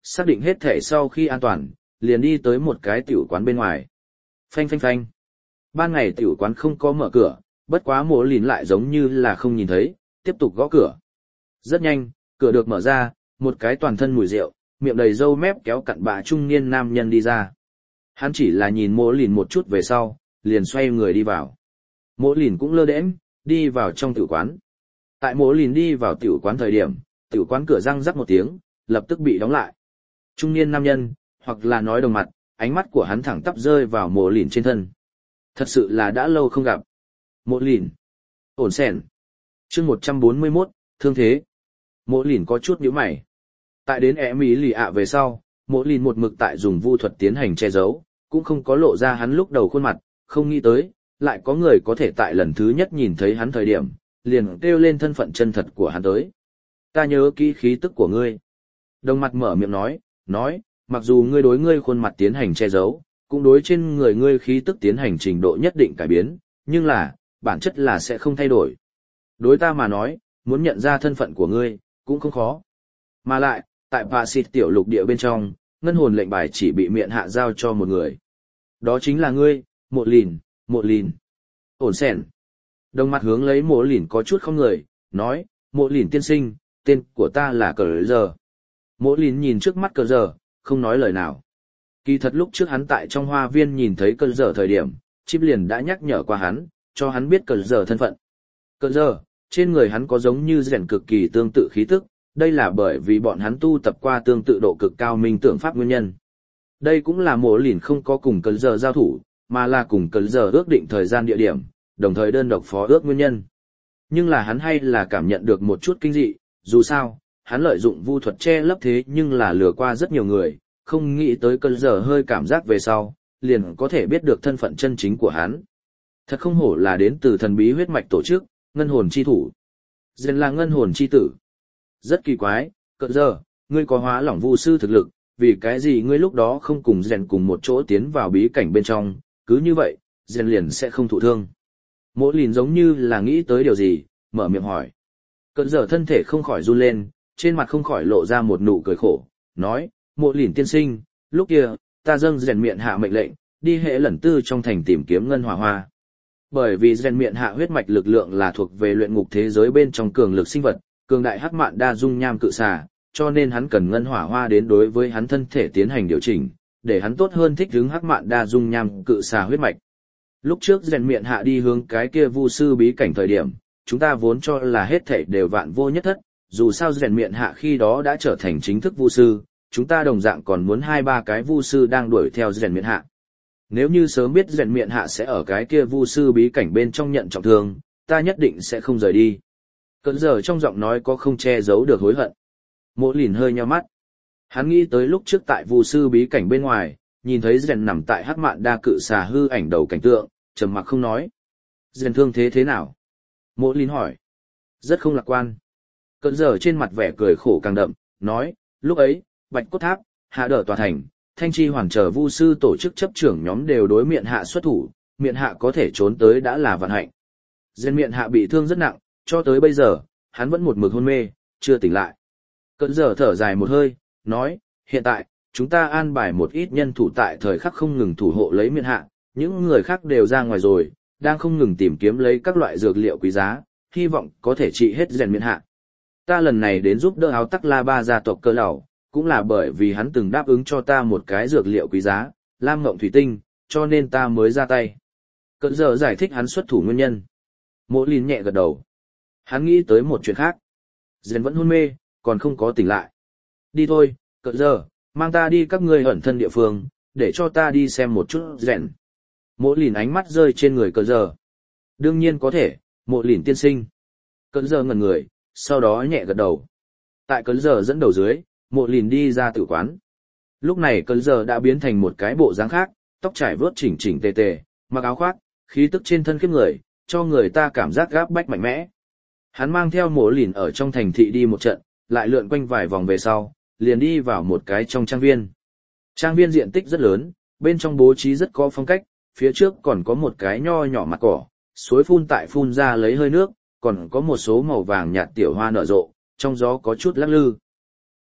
xác định hết thể sau khi an toàn, liền đi tới một cái tiểu quán bên ngoài. Phanh phanh phanh. Ban ngày tiểu quán không có mở cửa, bất quá mộ lìn lại giống như là không nhìn thấy, tiếp tục gõ cửa. Rất nhanh, cửa được mở ra, một cái toàn thân mùi rượu, miệng đầy râu mép kéo cặn bạ trung niên nam nhân đi ra. Hắn chỉ là nhìn mộ lìn một chút về sau, liền xoay người đi vào. Mộ lìn cũng lơ đễnh, đi vào trong tiểu quán. Tại mộ lìn đi vào tiểu quán thời điểm, tiểu quán cửa răng rắc một tiếng, lập tức bị đóng lại. Trung niên nam nhân, hoặc là nói đồng mặt, ánh mắt của hắn thẳng tắp rơi vào mộ lìn trên thân. Thật sự là đã lâu không gặp. Mộ lìn. Ổn sẻn. chương một trăm bốn mươi mốt, thương thế. Mộ lìn có chút nhíu mày. Tại đến ẻ mỹ lì ạ về sau, mộ lìn một mực tại dùng vu thuật tiến hành che giấu, cũng không có lộ ra hắn lúc đầu khuôn mặt, không nghĩ tới, lại có người có thể tại lần thứ nhất nhìn thấy hắn thời điểm, liền kêu lên thân phận chân thật của hắn tới. Ta nhớ kỹ khí tức của ngươi. Đồng mặt mở miệng nói, nói, mặc dù ngươi đối ngươi khuôn mặt tiến hành che giấu, cũng đối trên người ngươi khí tức tiến hành trình độ nhất định cải biến, nhưng là, bản chất là sẽ không thay đổi. Đối ta mà nói, muốn nhận ra thân phận của ngươi, cũng không khó. Mà lại, tại Bà Xịt tiểu lục địa bên trong, ngân hồn lệnh bài chỉ bị miệng hạ giao cho một người. Đó chính là ngươi, Mộ Lìn, Mộ Lìn. Ổn sẻn. Đồng mặt hướng lấy Mộ Lìn có chút không người, nói, Mộ Lìn tiên sinh, tên của ta là Cờ Giờ. Mộ Lìn nhìn trước mắt Cờ Giờ, không nói lời nào. Kỳ thật lúc trước hắn tại trong hoa viên nhìn thấy Cờ Giờ thời điểm, Chip liền đã nhắc nhở qua hắn, cho hắn biết Cờ Giờ thân phận. Cờ Giờ, trên người hắn có giống như rèn cực kỳ tương tự khí tức, đây là bởi vì bọn hắn tu tập qua tương tự độ cực cao minh tưởng pháp nguyên nhân. Đây cũng là Mộ Lìn không có cùng Cờ Giờ giao thủ, mà là cùng Cờ Giờ ước định thời gian địa điểm, đồng thời đơn độc phó ước nguyên nhân. Nhưng là hắn hay là cảm nhận được một chút kinh dị, dù sao, hắn lợi dụng vu thuật che lấp thế nhưng là lừa qua rất nhiều người, không nghĩ tới Cờ Giờ hơi cảm giác về sau, liền có thể biết được thân phận chân chính của hắn. Thật không hổ là đến từ thần bí huyết mạch tổ chức, ngân hồn chi thủ. Dền là ngân hồn chi tử. Rất kỳ quái, Cờ Giờ, ngươi có hóa lỏng vu sư thực lực, vì cái gì ngươi lúc đó không cùng Dền cùng một chỗ tiến vào bí cảnh bên trong, cứ như vậy, Dền liền sẽ không thụ thương. Mộ Lìn giống như là nghĩ tới điều gì, mở miệng hỏi. Cờ Giờ thân thể không khỏi run lên, trên mặt không khỏi lộ ra một nụ cười khổ, nói, Mộ Lìn tiên sinh, lúc kia, ta dâng Dền miệng hạ mệnh lệnh, đi hệ lẩn tư trong thành tìm kiếm ngân hỏa hoa. Bởi vì Dền miệng hạ huyết mạch lực lượng là thuộc về luyện ngục thế giới bên trong cường lực sinh vật, cường đại hắc mạn đa dung nham cự xà, cho nên hắn cần ngân hỏa hoa đến đối với hắn thân thể tiến hành điều chỉnh, để hắn tốt hơn thích ứng hắc mạn đa dung nham cự xà huyết mạch. Lúc trước Dền miệng hạ đi hướng cái kia vu sư bí cảnh thời điểm, chúng ta vốn cho là hết thảy đều vạn vô nhất thất, dù sao Dền miệng hạ khi đó đã trở thành chính thức vu sư, chúng ta đồng dạng còn muốn hai ba cái vu sư đang đuổi theo Dền miệng hạ. Nếu như sớm biết Dền miệng hạ sẽ ở cái kia vu sư bí cảnh bên trong nhận trọng thương, ta nhất định sẽ không rời đi. Cờ Giờ trong giọng nói có không che giấu được hối hận. Mộ Lìn hơi nheo mắt. Hắn nghĩ tới lúc trước tại vu sư bí cảnh bên ngoài, nhìn thấy Dền nằm tại hắc mạn đa cự xà hư ảnh đầu cảnh tượng, trầm mặc không nói. Dền thương thế thế nào? Mộ Lìn hỏi. Rất không lạc quan. Cờ Giờ trên mặt vẻ cười khổ càng đậm, nói, lúc ấy, Bạch Cốt Tháp, Hạ Đở Tòa Thành, Thanh Chi Hoàn trở vu sư tổ chức chấp trưởng nhóm đều đối miệng hạ xuất thủ, miệng hạ có thể trốn tới đã là vận hạnh. Dền miệng hạ bị thương rất nặng, cho tới bây giờ, hắn vẫn một mực hôn mê, chưa tỉnh lại. Cờ Giờ thở dài một hơi, nói, hiện tại, chúng ta an bài một ít nhân thủ tại thời khắc không ngừng thủ hộ lấy miệng hạ, những người khác đều ra ngoài rồi, đang không ngừng tìm kiếm lấy các loại dược liệu quý giá, hy vọng có thể trị hết Dền miệng hạ. Ta lần này đến giúp đỡ áo tắc la ba gia tộc Cơ Lẩu, cũng là bởi vì hắn từng đáp ứng cho ta một cái dược liệu quý giá, lam ngộng thủy tinh, cho nên ta mới ra tay. Cờ Giờ giải thích hắn xuất thủ nguyên nhân. Mộ Lìn nhẹ gật đầu. Hắn nghĩ tới một chuyện khác. Dền vẫn hôn mê, còn không có tỉnh lại. Đi thôi, Cờ Giờ, mang ta đi các ngươi ẩn thân địa phương, để cho ta đi xem một chút Dền. Mộ Lìn ánh mắt rơi trên người Cờ Giờ. Đương nhiên có thể, Mộ Lìn tiên sinh. Cờ Giờ ngẩn người, sau đó nhẹ gật đầu. Tại Cờ Giờ dẫn đầu dưới, Mộ Lìn đi ra tử quán. Lúc này Cờ Giờ đã biến thành một cái bộ dáng khác, tóc trải vớt chỉnh chỉnh tề tề, mặc áo khoác, khí tức trên thân khiếp người, cho người ta cảm giác gáp bách mạnh mẽ. Hắn mang theo Mộ Lìn ở trong thành thị đi một trận, lại lượn quanh vài vòng về sau, liền đi vào một cái trong trang viên. Trang viên diện tích rất lớn, bên trong bố trí rất có phong cách, phía trước còn có một cái nho nhỏ mặt cỏ, suối phun tại phun ra lấy hơi nước, còn có một số màu vàng nhạt tiểu hoa nở rộ, trong gió có chút lắc lư.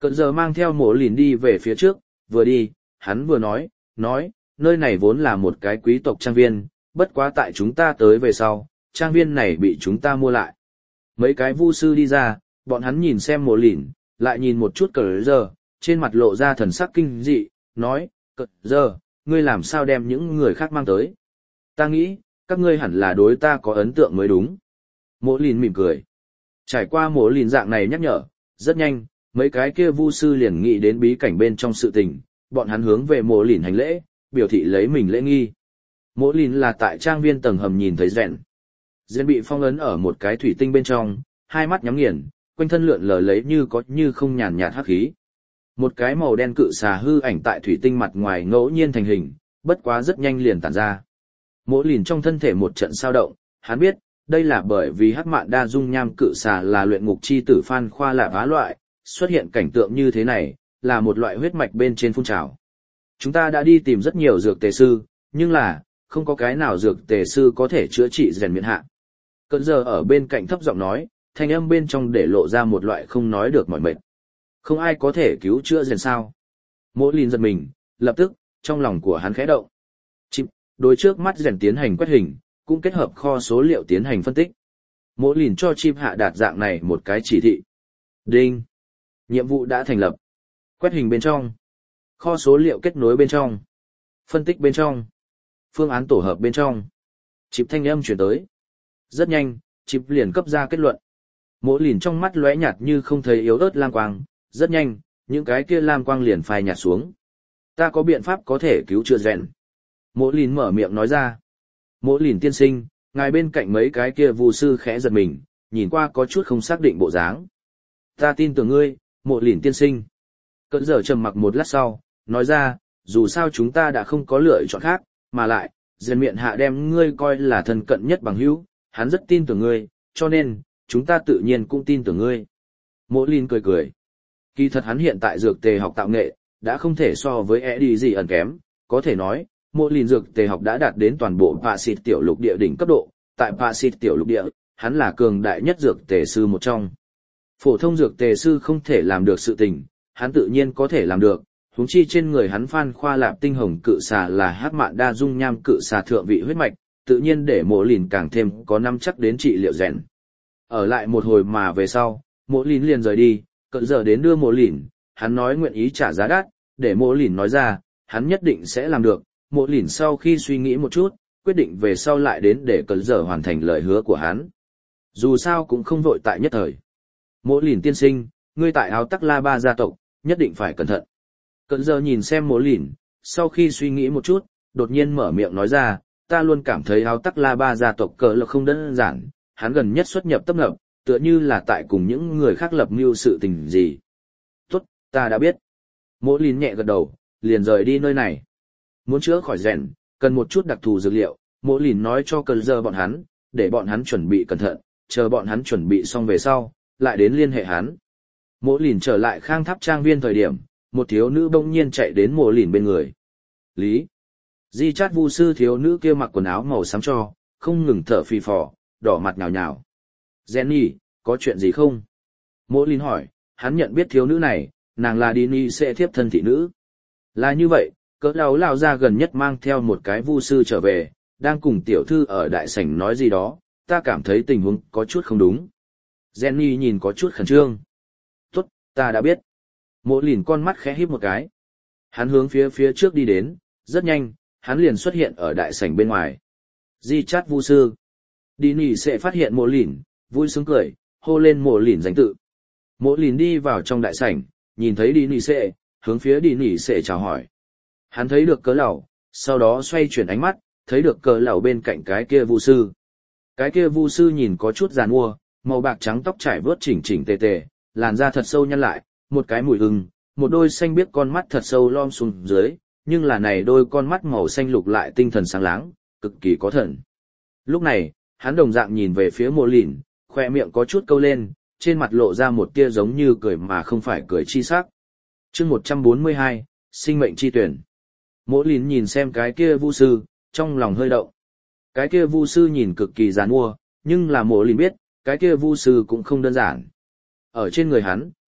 Cận giờ mang theo mộ lìn đi về phía trước, vừa đi, hắn vừa nói, nói, nơi này vốn là một cái quý tộc trang viên, bất quá tại chúng ta tới về sau, trang viên này bị chúng ta mua lại. Mấy cái vu sư đi ra, bọn hắn nhìn xem mộ lìn, lại nhìn một chút cờ giờ, trên mặt lộ ra thần sắc kinh dị, nói, cờ giờ, ngươi làm sao đem những người khác mang tới. Ta nghĩ, các ngươi hẳn là đối ta có ấn tượng mới đúng. Mộ lìn mỉm cười. Trải qua mộ lìn dạng này nhắc nhở, rất nhanh, mấy cái kia vu sư liền nghĩ đến bí cảnh bên trong sự tình, bọn hắn hướng về mộ lìn hành lễ, biểu thị lấy mình lễ nghi. Mộ lìn là tại trang viên tầng hầm nhìn thấy rèn. Rèn bị phong ấn ở một cái thủy tinh bên trong, hai mắt nhắm nghiền, quanh thân lượn lờ lấy như có như không nhàn nhạt hắc khí. Một cái màu đen cự xà hư ảnh tại thủy tinh mặt ngoài ngẫu nhiên thành hình, bất quá rất nhanh liền tản ra. Mộ lìn trong thân thể một trận sao động, hắn biết, đây là bởi vì hắc mạn đa dung nham cự xà là luyện ngục chi tử Phan Khoa Lạp Á loại, xuất hiện cảnh tượng như thế này, là một loại huyết mạch bên trên phun trào. Chúng ta đã đi tìm rất nhiều dược tề sư, nhưng là, không có cái nào dược tề sư có thể chữa trị rèn miễn hạ. Cận giờ ở bên cạnh thấp giọng nói, thanh âm bên trong để lộ ra một loại không nói được mỏi mệt. Không ai có thể cứu chữa rèn sao. Mộ lìn giật mình, lập tức, trong lòng của hắn khẽ động. Chịp, đối trước mắt rèn tiến hành quét hình, cũng kết hợp kho số liệu tiến hành phân tích. Mộ lìn cho chip hạ đạt dạng này một cái chỉ thị. Đinh. Nhiệm vụ đã thành lập. Quét hình bên trong. Kho số liệu kết nối bên trong. Phân tích bên trong. Phương án tổ hợp bên trong. Chip thanh âm chuyển tới. Rất nhanh, chip liền cấp ra kết luận. Mộ lìn trong mắt lóe nhạt như không thấy yếu ớt lam quang. Rất nhanh, những cái kia lam quang liền phai nhạt xuống. Ta có biện pháp có thể cứu chữa rèn. Mộ lìn mở miệng nói ra. Mộ lìn tiên sinh, ngài bên cạnh mấy cái kia vu sư khẽ giật mình, nhìn qua có chút không xác định bộ dáng. Ta tin tưởng ngươi, mộ lìn tiên sinh. Cận giờ trầm mặc một lát sau, nói ra, dù sao chúng ta đã không có lựa chọn khác, mà lại, rèn miệng hạ đem ngươi coi là thân cận nhất bằng hữu, hắn rất tin tưởng ngươi, cho nên, chúng ta tự nhiên cũng tin tưởng ngươi. Mộ lìn cười cười. Kỳ thật hắn hiện tại dược tề học tạo nghệ, đã không thể so với e đi gì ẩn kém, có thể nói, mộ lìn dược tề học đã đạt đến toàn bộ Pacific tiểu lục địa đỉnh cấp độ, tại Pacific tiểu lục địa, hắn là cường đại nhất dược tề sư một trong. Phổ thông dược tề sư không thể làm được sự tình, hắn tự nhiên có thể làm được, huống chi trên người hắn Phan Khoa Lạp tinh hồng cự xà là hắc mạn đa dung nham cự xà thượng vị huyết mạch, tự nhiên để mộ lìn càng thêm có năm chắc đến trị liệu rèn. Ở lại một hồi mà về sau, mộ lìn liền rời đi, cận giờ đến đưa mộ lìn, hắn nói nguyện ý trả giá đắt, để mộ lìn nói ra, hắn nhất định sẽ làm được. Mộ lìn sau khi suy nghĩ một chút, quyết định về sau lại đến để cận giờ hoàn thành lời hứa của hắn. Dù sao cũng không vội tại nhất thời. Mộ lìn tiên sinh, ngươi tại áo tắc la ba gia tộc, nhất định phải cẩn thận. Cận giờ nhìn xem mộ lìn, sau khi suy nghĩ một chút, đột nhiên mở miệng nói ra, ta luôn cảm thấy áo tắc la ba gia tộc cờ là không đơn giản, hắn gần nhất xuất nhập tấp nập, tựa như là tại cùng những người khác lập mưu sự tình gì. Tốt, ta đã biết. Mộ lìn nhẹ gật đầu, liền rời đi nơi này. Muốn chữa khỏi rèn, cần một chút đặc thù dược liệu, mộ lìn nói cho cơn giờ bọn hắn, để bọn hắn chuẩn bị cẩn thận, chờ bọn hắn chuẩn bị xong về sau, lại đến liên hệ hắn. Mộ lìn trở lại khang tháp trang viên thời điểm, một thiếu nữ bỗng nhiên chạy đến mộ lìn bên người. Lý. Di chát vu sư thiếu nữ kia mặc quần áo màu xám cho, không ngừng thở phì phò, đỏ mặt nhào nhào. Jenny, có chuyện gì không? Mộ lìn hỏi, hắn nhận biết thiếu nữ này, nàng là Dini sẽ thiếp thân thị nữ. Là như vậy. Cỡ lão lao ra gần nhất mang theo một cái vu sư trở về, đang cùng tiểu thư ở đại sảnh nói gì đó, ta cảm thấy tình huống có chút không đúng. Jenny nhìn có chút khẩn trương. Tốt, ta đã biết. Mộ lìn con mắt khẽ híp một cái. Hắn hướng phía phía trước đi đến, rất nhanh, hắn liền xuất hiện ở đại sảnh bên ngoài. Di chát vu sư. Dini sẽ phát hiện mộ lìn, vui sướng cười, hô lên mộ lìn danh tự. Mộ lìn đi vào trong đại sảnh, nhìn thấy Dini sẽ, hướng phía Dini sẽ chào hỏi. Hắn thấy được cớ lão, sau đó xoay chuyển ánh mắt, thấy được cớ lão bên cạnh cái kia vu sư. Cái kia vu sư nhìn có chút giàn mua, màu bạc trắng tóc trải vớt chỉnh chỉnh tề tề, làn da thật sâu nhăn lại, một cái mũi ưng, một đôi xanh biếc con mắt thật sâu lom xuống dưới, nhưng là này đôi con mắt màu xanh lục lại tinh thần sáng láng, cực kỳ có thần. Lúc này, hắn đồng dạng nhìn về phía mộ lìn, khoe miệng có chút câu lên, trên mặt lộ ra một tia giống như cười mà không phải cười chi sắc. Chương một trăm bốn mươi hai, sinh mệnh chi tuyển. Mộ lìn nhìn xem cái kia vu sư, trong lòng hơi động. Cái kia vu sư nhìn cực kỳ giàn mua, nhưng là mộ lìn biết, cái kia vu sư cũng không đơn giản. Ở trên người hắn,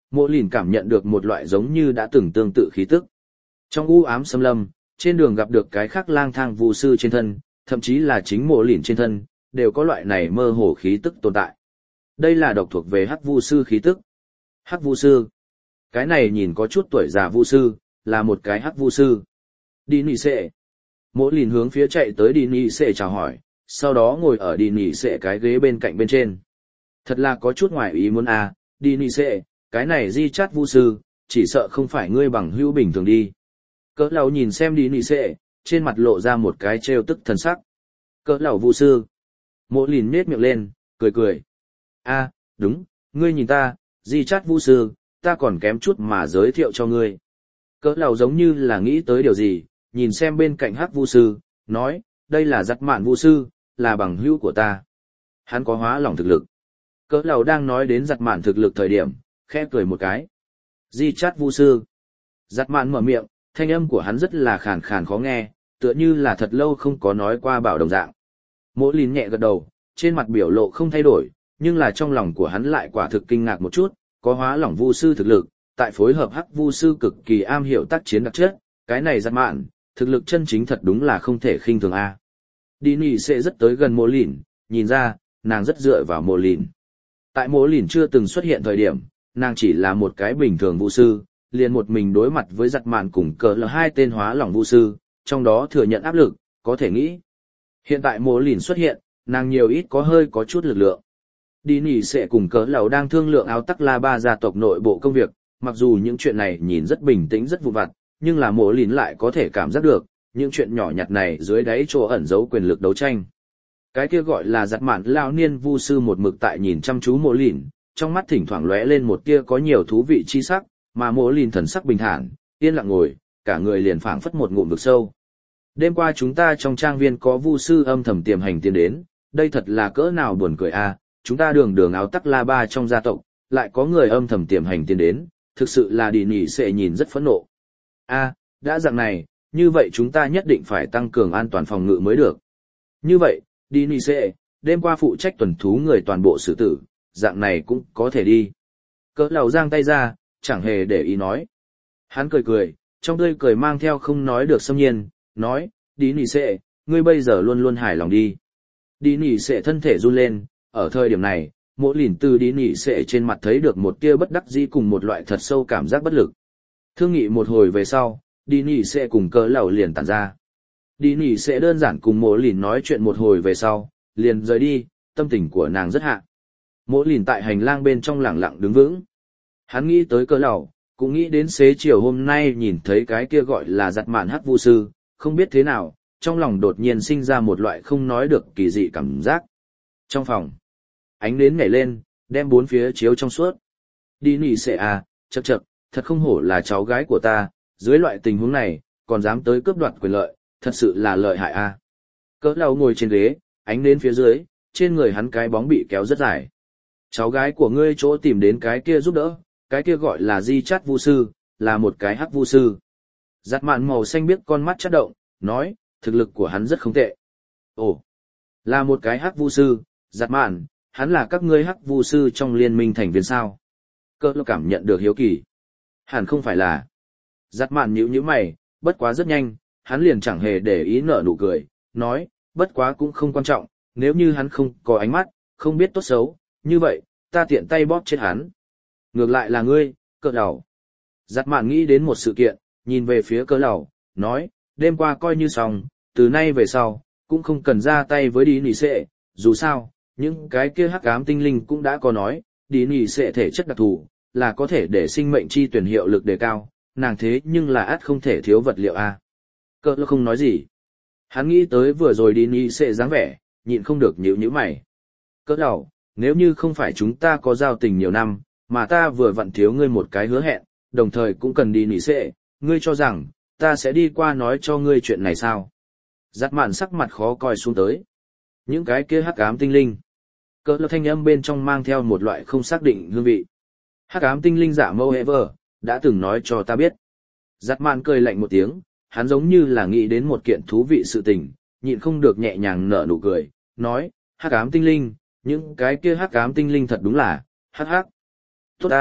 Mộ Lìn cảm nhận được một loại giống như đã từng tương tự khí tức. Trong u ám xâm lâm, trên đường gặp được cái khác lang thang vu sư trên thân, thậm chí là chính Mộ Lìn trên thân, đều có loại này mơ hồ khí tức tồn tại. Đây là độc thuộc về hắc vu sư khí tức. Hắc vu sư. Cái này nhìn có chút tuổi già vu sư, là một cái hắc vu sư. Đi nỉ sệ. Mộ Lìn hướng phía chạy tới đi nỉ sệ chào hỏi, sau đó ngồi ở đi nỉ sệ cái ghế bên cạnh bên trên. Thật là có chút ngoài ý muốn à, đi nỉ sệ, cái này di chát vu sư, chỉ sợ không phải ngươi bằng hữu bình thường đi. Cỡ lầu nhìn xem đi nỉ sệ, trên mặt lộ ra một cái trêu tức thần sắc. Cỡ lầu vu sư. Mộ Lìn nết miệng lên, cười cười. A, đúng, ngươi nhìn ta, di chát vu sư, ta còn kém chút mà giới thiệu cho ngươi. Cỡ lầu giống như là nghĩ tới điều gì, nhìn xem bên cạnh hắc vu sư, nói, đây là giặt mạn vu sư, là bằng hữu của ta. Hắn có hóa lỏng thực lực. Cỡ lầu đang nói đến giặt mạn thực lực thời điểm, khẽ cười một cái. Di chát vu sư. Giặt mạn mở miệng, thanh âm của hắn rất là khàn khàn khó nghe, tựa như là thật lâu không có nói qua bảo đồng dạng. Mộ Lìn nhẹ gật đầu, trên mặt biểu lộ không thay đổi, nhưng là trong lòng của hắn lại quả thực kinh ngạc một chút, có hóa lỏng vu sư thực lực, tại phối hợp hắc vu sư cực kỳ am hiểu tác chiến đặc chất, cái này giặt mạn, thực lực chân chính thật đúng là không thể khinh thường a. Đi nỉ sẽ rất tới gần Mộ Lìn, nhìn ra, nàng rất dựa vào Mộ Lìn. Tại Mộ Lìn chưa từng xuất hiện thời điểm, nàng chỉ là một cái bình thường vu sư, liền một mình đối mặt với giặt mạn cùng cờ là hai tên hóa lỏng vu sư, trong đó thừa nhận áp lực, có thể nghĩ. Hiện tại Mộ Lìn xuất hiện, nàng nhiều ít có hơi có chút lực lượng. Đi nỉ sẽ cùng cỡ lầu đang thương lượng áo tắc la ba gia tộc nội bộ công việc, mặc dù những chuyện này nhìn rất bình tĩnh rất vụn vặt, nhưng là Mộ Lìn lại có thể cảm giác được, những chuyện nhỏ nhặt này dưới đáy chỗ ẩn giấu quyền lực đấu tranh. Cái kia gọi là giặt mạn lao niên vu sư một mực tại nhìn chăm chú Mộ Lìn, trong mắt thỉnh thoảng lóe lên một tia có nhiều thú vị chi sắc, mà Mộ Lìn thần sắc bình thản, yên lặng ngồi, cả người liền phảng phất một ngụm vực sâu. Đêm qua chúng ta trong trang viên có vu sư âm thầm tiềm hành tiến đến, đây thật là cỡ nào buồn cười a, chúng ta đường đường áo tắc la ba trong gia tộc, lại có người âm thầm tiềm hành tiến đến, thực sự là đi nỉ sẽ nhìn rất phẫn nộ. A, đã dạng này, như vậy chúng ta nhất định phải tăng cường an toàn phòng ngự mới được. Như vậy, đi nỉ sẽ, đêm qua phụ trách tuần thú người toàn bộ xử tử, dạng này cũng có thể đi. Cỡ lầu giang tay ra, chẳng hề để ý nói. Hắn cười cười, trong tươi cười mang theo không nói được xâm nhiên, nói, đi nỉ sẽ, ngươi bây giờ luôn luôn hài lòng đi. Đi nỉ sẽ thân thể run lên, ở thời điểm này, Mộ Lìn từ đi nỉ sẽ trên mặt thấy được một tia bất đắc dĩ cùng một loại thật sâu cảm giác bất lực. Thương nghị một hồi về sau, đi nỉ sẽ cùng cỡ lầu liền tản ra. Đi nỉ sẽ đơn giản cùng Mộ Lìn nói chuyện một hồi về sau, liền rời đi, tâm tình của nàng rất hạ. Mộ Lìn tại hành lang bên trong lẳng lặng đứng vững. Hắn nghĩ tới cỡ lầu, cũng nghĩ đến xế chiều hôm nay nhìn thấy cái kia gọi là giặt mạn hắc vu sư, không biết thế nào, trong lòng đột nhiên sinh ra một loại không nói được kỳ dị cảm giác. Trong phòng, ánh nến nhảy lên, đem bốn phía chiếu trong suốt. Đi nỉ sẽ à, chậc chậc, thật không hổ là cháu gái của ta, dưới loại tình huống này, còn dám tới cướp đoạt quyền lợi, thật sự là lợi hại à. Cỡ lầu ngồi trên ghế, ánh nến phía dưới, trên người hắn cái bóng bị kéo rất dài. Cháu gái của ngươi chỗ tìm đến cái kia giúp đỡ, cái kia gọi là di chát vu sư, là một cái hắc vu sư. Giặt mạn màu xanh biếc con mắt chớp động, nói, thực lực của hắn rất không tệ. Ồ, là một cái hắc vu sư, giặt mạn, hắn là các ngươi hắc vu sư trong liên minh thành viên sao? Cơ lo cảm nhận được hiếu kỳ. Hẳn không phải là. Giặt mạn nhíu nhíu mày, bất quá rất nhanh, hắn liền chẳng hề để ý nở nụ cười, nói, bất quá cũng không quan trọng, nếu như hắn không có ánh mắt, không biết tốt xấu, như vậy, ta tiện tay bóp chết hắn. Ngược lại là ngươi, cỡ đầu. Giặt mạn nghĩ đến một sự kiện, nhìn về phía cỡ đầu, nói, đêm qua coi như xong, từ nay về sau, cũng không cần ra tay với đi nỉ sệ, dù sao, những cái kia hắc ám tinh linh cũng đã có nói, đi nỉ sệ thể chất đặc thù, là có thể để sinh mệnh chi tuyển hiệu lực đề cao, nàng thế nhưng là át không thể thiếu vật liệu a. Cỡ không nói gì. Hắn nghĩ tới vừa rồi đi nỉ sệ dáng vẻ, nhịn không được nhíu nhíu mày. Cỡ đầu, nếu như không phải chúng ta có giao tình nhiều năm, mà ta vừa vặn thiếu ngươi một cái hứa hẹn, đồng thời cũng cần đi nỉ sệ, ngươi cho rằng, ta sẽ đi qua nói cho ngươi chuyện này sao? Giặt mạn sắc mặt khó coi xuống tới. Những cái kia hắc ám tinh linh. Cỡ lơ thanh âm bên trong mang theo một loại không xác định hương vị. Hắc ám tinh linh giả mâu Hever, đã từng nói cho ta biết. Giặt mạn cười lạnh một tiếng, hắn giống như là nghĩ đến một kiện thú vị sự tình, nhịn không được nhẹ nhàng nở nụ cười, nói, hắc ám tinh linh, những cái kia hắc ám tinh linh thật đúng là, hắc hắc. Tốt ta,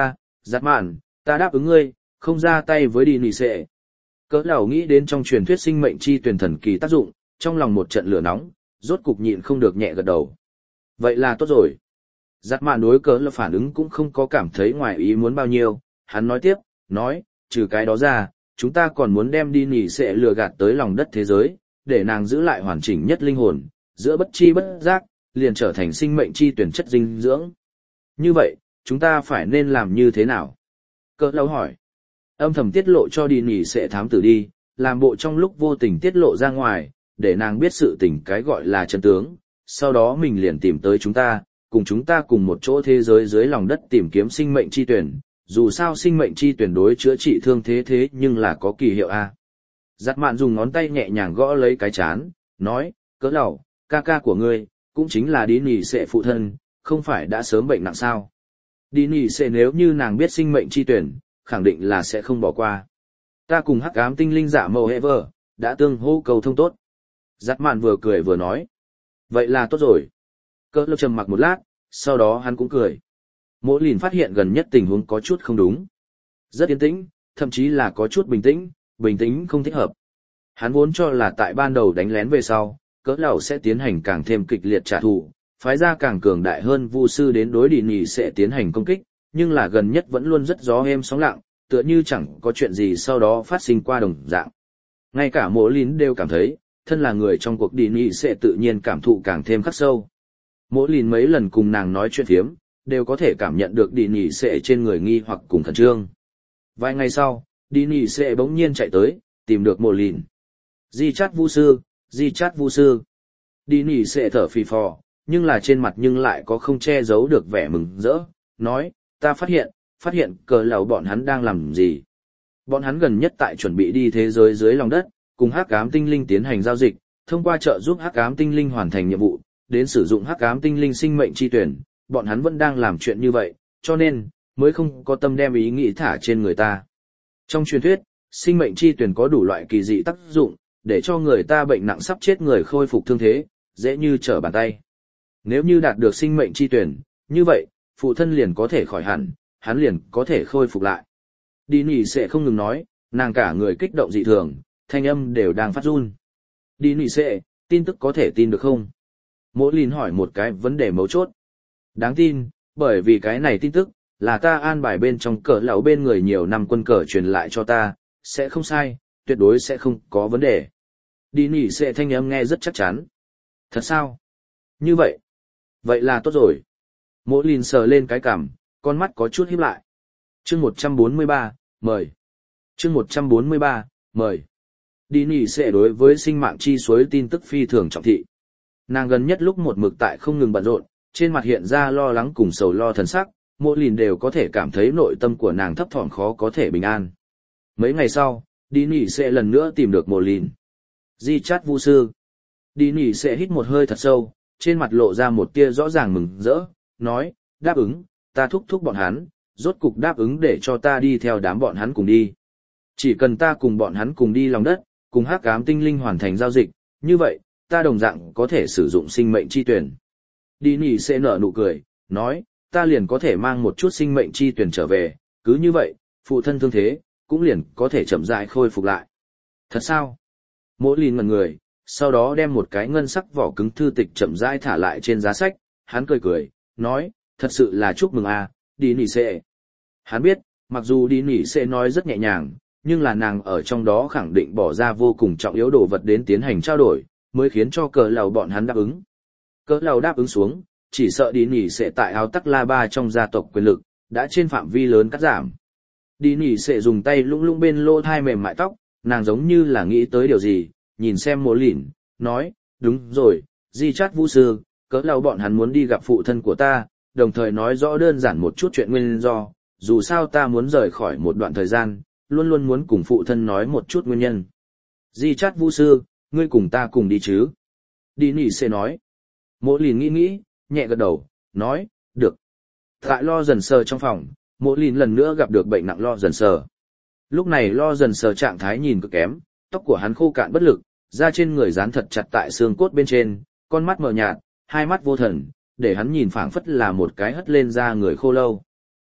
Giặt mạn, ta đáp ứng ngươi, không ra tay với đi nỉ sệ. Cỡ đầu nghĩ đến trong truyền thuyết sinh mệnh chi tuyển thần kỳ tác dụng, trong lòng một trận lửa nóng, rốt cục nhịn không được nhẹ gật đầu. Vậy là tốt rồi. Giặt mạn đối cỡ là phản ứng cũng không có cảm thấy ngoài ý muốn bao nhiêu, hắn nói tiếp, nói, trừ cái đó ra, chúng ta còn muốn đem đi nỉ sệ lừa gạt tới lòng đất thế giới, để nàng giữ lại hoàn chỉnh nhất linh hồn, giữa bất chi bất giác, liền trở thành sinh mệnh chi tuyển chất dinh dưỡng. Như vậy, chúng ta phải nên làm như thế nào? Cỡ lâu hỏi. Âm thầm tiết lộ cho đi nỉ sẽ thám tử đi, làm bộ trong lúc vô tình tiết lộ ra ngoài, để nàng biết sự tình cái gọi là chân tướng, sau đó mình liền tìm tới chúng ta, cùng chúng ta cùng một chỗ thế giới dưới lòng đất tìm kiếm sinh mệnh chi tuyển, dù sao sinh mệnh chi tuyển đối chữa trị thương thế thế nhưng là có kỳ hiệu a. Giặt mạn dùng ngón tay nhẹ nhàng gõ lấy cái chán, nói, cỡ lầu, ca ca của ngươi, cũng chính là đi nỉ sẽ phụ thân, không phải đã sớm bệnh nặng sao. Đi nỉ sẽ nếu như nàng biết sinh mệnh chi tuyển, khẳng định là sẽ không bỏ qua. Ta cùng hắc ám tinh linh giả màu hệ vờ, đã tương hô cầu thông tốt. Giặt mạn vừa cười vừa nói. Vậy là tốt rồi. Cỡ lầu trầm mặc một lát, sau đó hắn cũng cười. Mỗi lìn phát hiện gần nhất tình huống có chút không đúng. Rất yên tĩnh, thậm chí là có chút bình tĩnh, bình tĩnh không thích hợp. Hắn vốn cho là tại ban đầu đánh lén về sau, cỡ lầu sẽ tiến hành càng thêm kịch liệt trả thù, phái ra càng cường đại hơn vu sư đến đối đi nỉ sẽ tiến hành công kích, nhưng là gần nhất vẫn luôn rất gió êm sóng lặng, tựa như chẳng có chuyện gì sau đó phát sinh qua đồng dạng. Ngay cả Mộ Lìn đều cảm thấy, thân là người trong cuộc đi nỉ sẽ tự nhiên cảm thụ càng thêm khắc sâu. Mộ Lìn mấy lần cùng nàng nói chuyện phiếm, đều có thể cảm nhận được đi nỉ sẽ trên người nghi hoặc cùng khẩn trương. Vài ngày sau, đi nỉ sẽ bỗng nhiên chạy tới, tìm được Mộ Lìn. Di chát vu sư, di chát vu sư. Đi nỉ sẽ thở phì phò, nhưng là trên mặt nhưng lại có không che giấu được vẻ mừng rỡ, nói, ta phát hiện, phát hiện cờ lầu bọn hắn đang làm gì. Bọn hắn gần nhất tại chuẩn bị đi thế giới dưới lòng đất, cùng hắc ám tinh linh tiến hành giao dịch, thông qua trợ giúp hắc ám tinh linh hoàn thành nhiệm vụ, đến sử dụng hắc ám tinh linh sinh mệnh chi tuyển, bọn hắn vẫn đang làm chuyện như vậy, cho nên, mới không có tâm đem ý nghĩ thả trên người ta. Trong truyền thuyết, sinh mệnh chi tuyển có đủ loại kỳ dị tác dụng, để cho người ta bệnh nặng sắp chết người khôi phục thương thế, dễ như trở bàn tay. Nếu như đạt được sinh mệnh chi tuyển, như vậy, phụ thân liền có thể khỏi hẳn, hắn liền có thể khôi phục lại. Đi nỉ sẽ không ngừng nói, nàng cả người kích động dị thường, thanh âm đều đang phát run. Đi nỉ sẽ, tin tức có thể tin được không? Mỗi Lìn hỏi một cái vấn đề mấu chốt. Đáng tin, bởi vì cái này tin tức, là ta an bài bên trong cờ lão bên người nhiều năm quân cờ truyền lại cho ta, sẽ không sai, tuyệt đối sẽ không có vấn đề. Đi nỉ sẽ thanh âm nghe rất chắc chắn. Thật sao? Như vậy? Vậy là tốt rồi. Mỗi Lìn sờ lên cái cằm, con mắt có chút híp lại. Chương một trăm bốn mươi ba, mời. Chương một trăm bốn mươi ba, mời. Đi nỉ sẽ đối với sinh mạng chi suối tin tức phi thường trọng thị. Nàng gần nhất lúc một mực tại không ngừng bận rộn, trên mặt hiện ra lo lắng cùng sầu lo thần sắc, Mỗi Lìn đều có thể cảm thấy nội tâm của nàng thấp thỏm khó có thể bình an. Mấy ngày sau, đi nỉ sẽ lần nữa tìm được Mỗi Lìn. Di chát vu sư. Đi nỉ sẽ hít một hơi thật sâu, trên mặt lộ ra một tia rõ ràng mừng rỡ, nói, đáp ứng, ta thúc thúc bọn hắn, rốt cục đáp ứng để cho ta đi theo đám bọn hắn cùng đi. Chỉ cần ta cùng bọn hắn cùng đi lòng đất, cùng hắc ám tinh linh hoàn thành giao dịch, như vậy, ta đồng dạng có thể sử dụng sinh mệnh chi tuyển. Đi nỉ sẽ nở nụ cười, nói, ta liền có thể mang một chút sinh mệnh chi tuyển trở về, cứ như vậy, phụ thân thương thế, cũng liền có thể chậm rãi khôi phục lại. Thật sao? Mỗi Lìn ngẩn người, sau đó đem một cái ngân sắc vỏ cứng thư tịch chậm rãi thả lại trên giá sách, hắn cười cười, nói, thật sự là chúc mừng à, đi nỉ sẽ. Hắn biết, mặc dù đi nỉ sẽ nói rất nhẹ nhàng, nhưng là nàng ở trong đó khẳng định bỏ ra vô cùng trọng yếu đồ vật đến tiến hành trao đổi, mới khiến cho cờ lầu bọn hắn đáp ứng. Cờ lầu đáp ứng xuống, chỉ sợ đi nỉ sẽ tại áo tắc la ba trong gia tộc quyền lực, đã trên phạm vi lớn cắt giảm. Đi nỉ sẽ dùng tay lũng lũng bên lỗ thai mềm mại tóc, nàng giống như là nghĩ tới điều gì, nhìn xem Mộ Lìn, nói, đúng rồi, di chát vu sư, cỡ lầu bọn hắn muốn đi gặp phụ thân của ta, đồng thời nói rõ đơn giản một chút chuyện nguyên do, dù sao ta muốn rời khỏi một đoạn thời gian, luôn luôn muốn cùng phụ thân nói một chút nguyên nhân. Di chát vu sư, ngươi cùng ta cùng đi chứ? Đi nỉ sẽ nói. Mộ Lìn nghĩ nghĩ, nhẹ gật đầu, nói, được. Tại Lo Dần Sờ trong phòng, Mộ Lìn lần nữa gặp được bệnh nặng Lo Dần Sờ. Lúc này Lo Dần Sờ trạng thái nhìn cực kém, tóc của hắn khô cạn bất lực, da trên người dán thật chặt tại xương cốt bên trên, con mắt mờ nhạt, hai mắt vô thần, để hắn nhìn phảng phất là một cái hất lên da người khô lâu.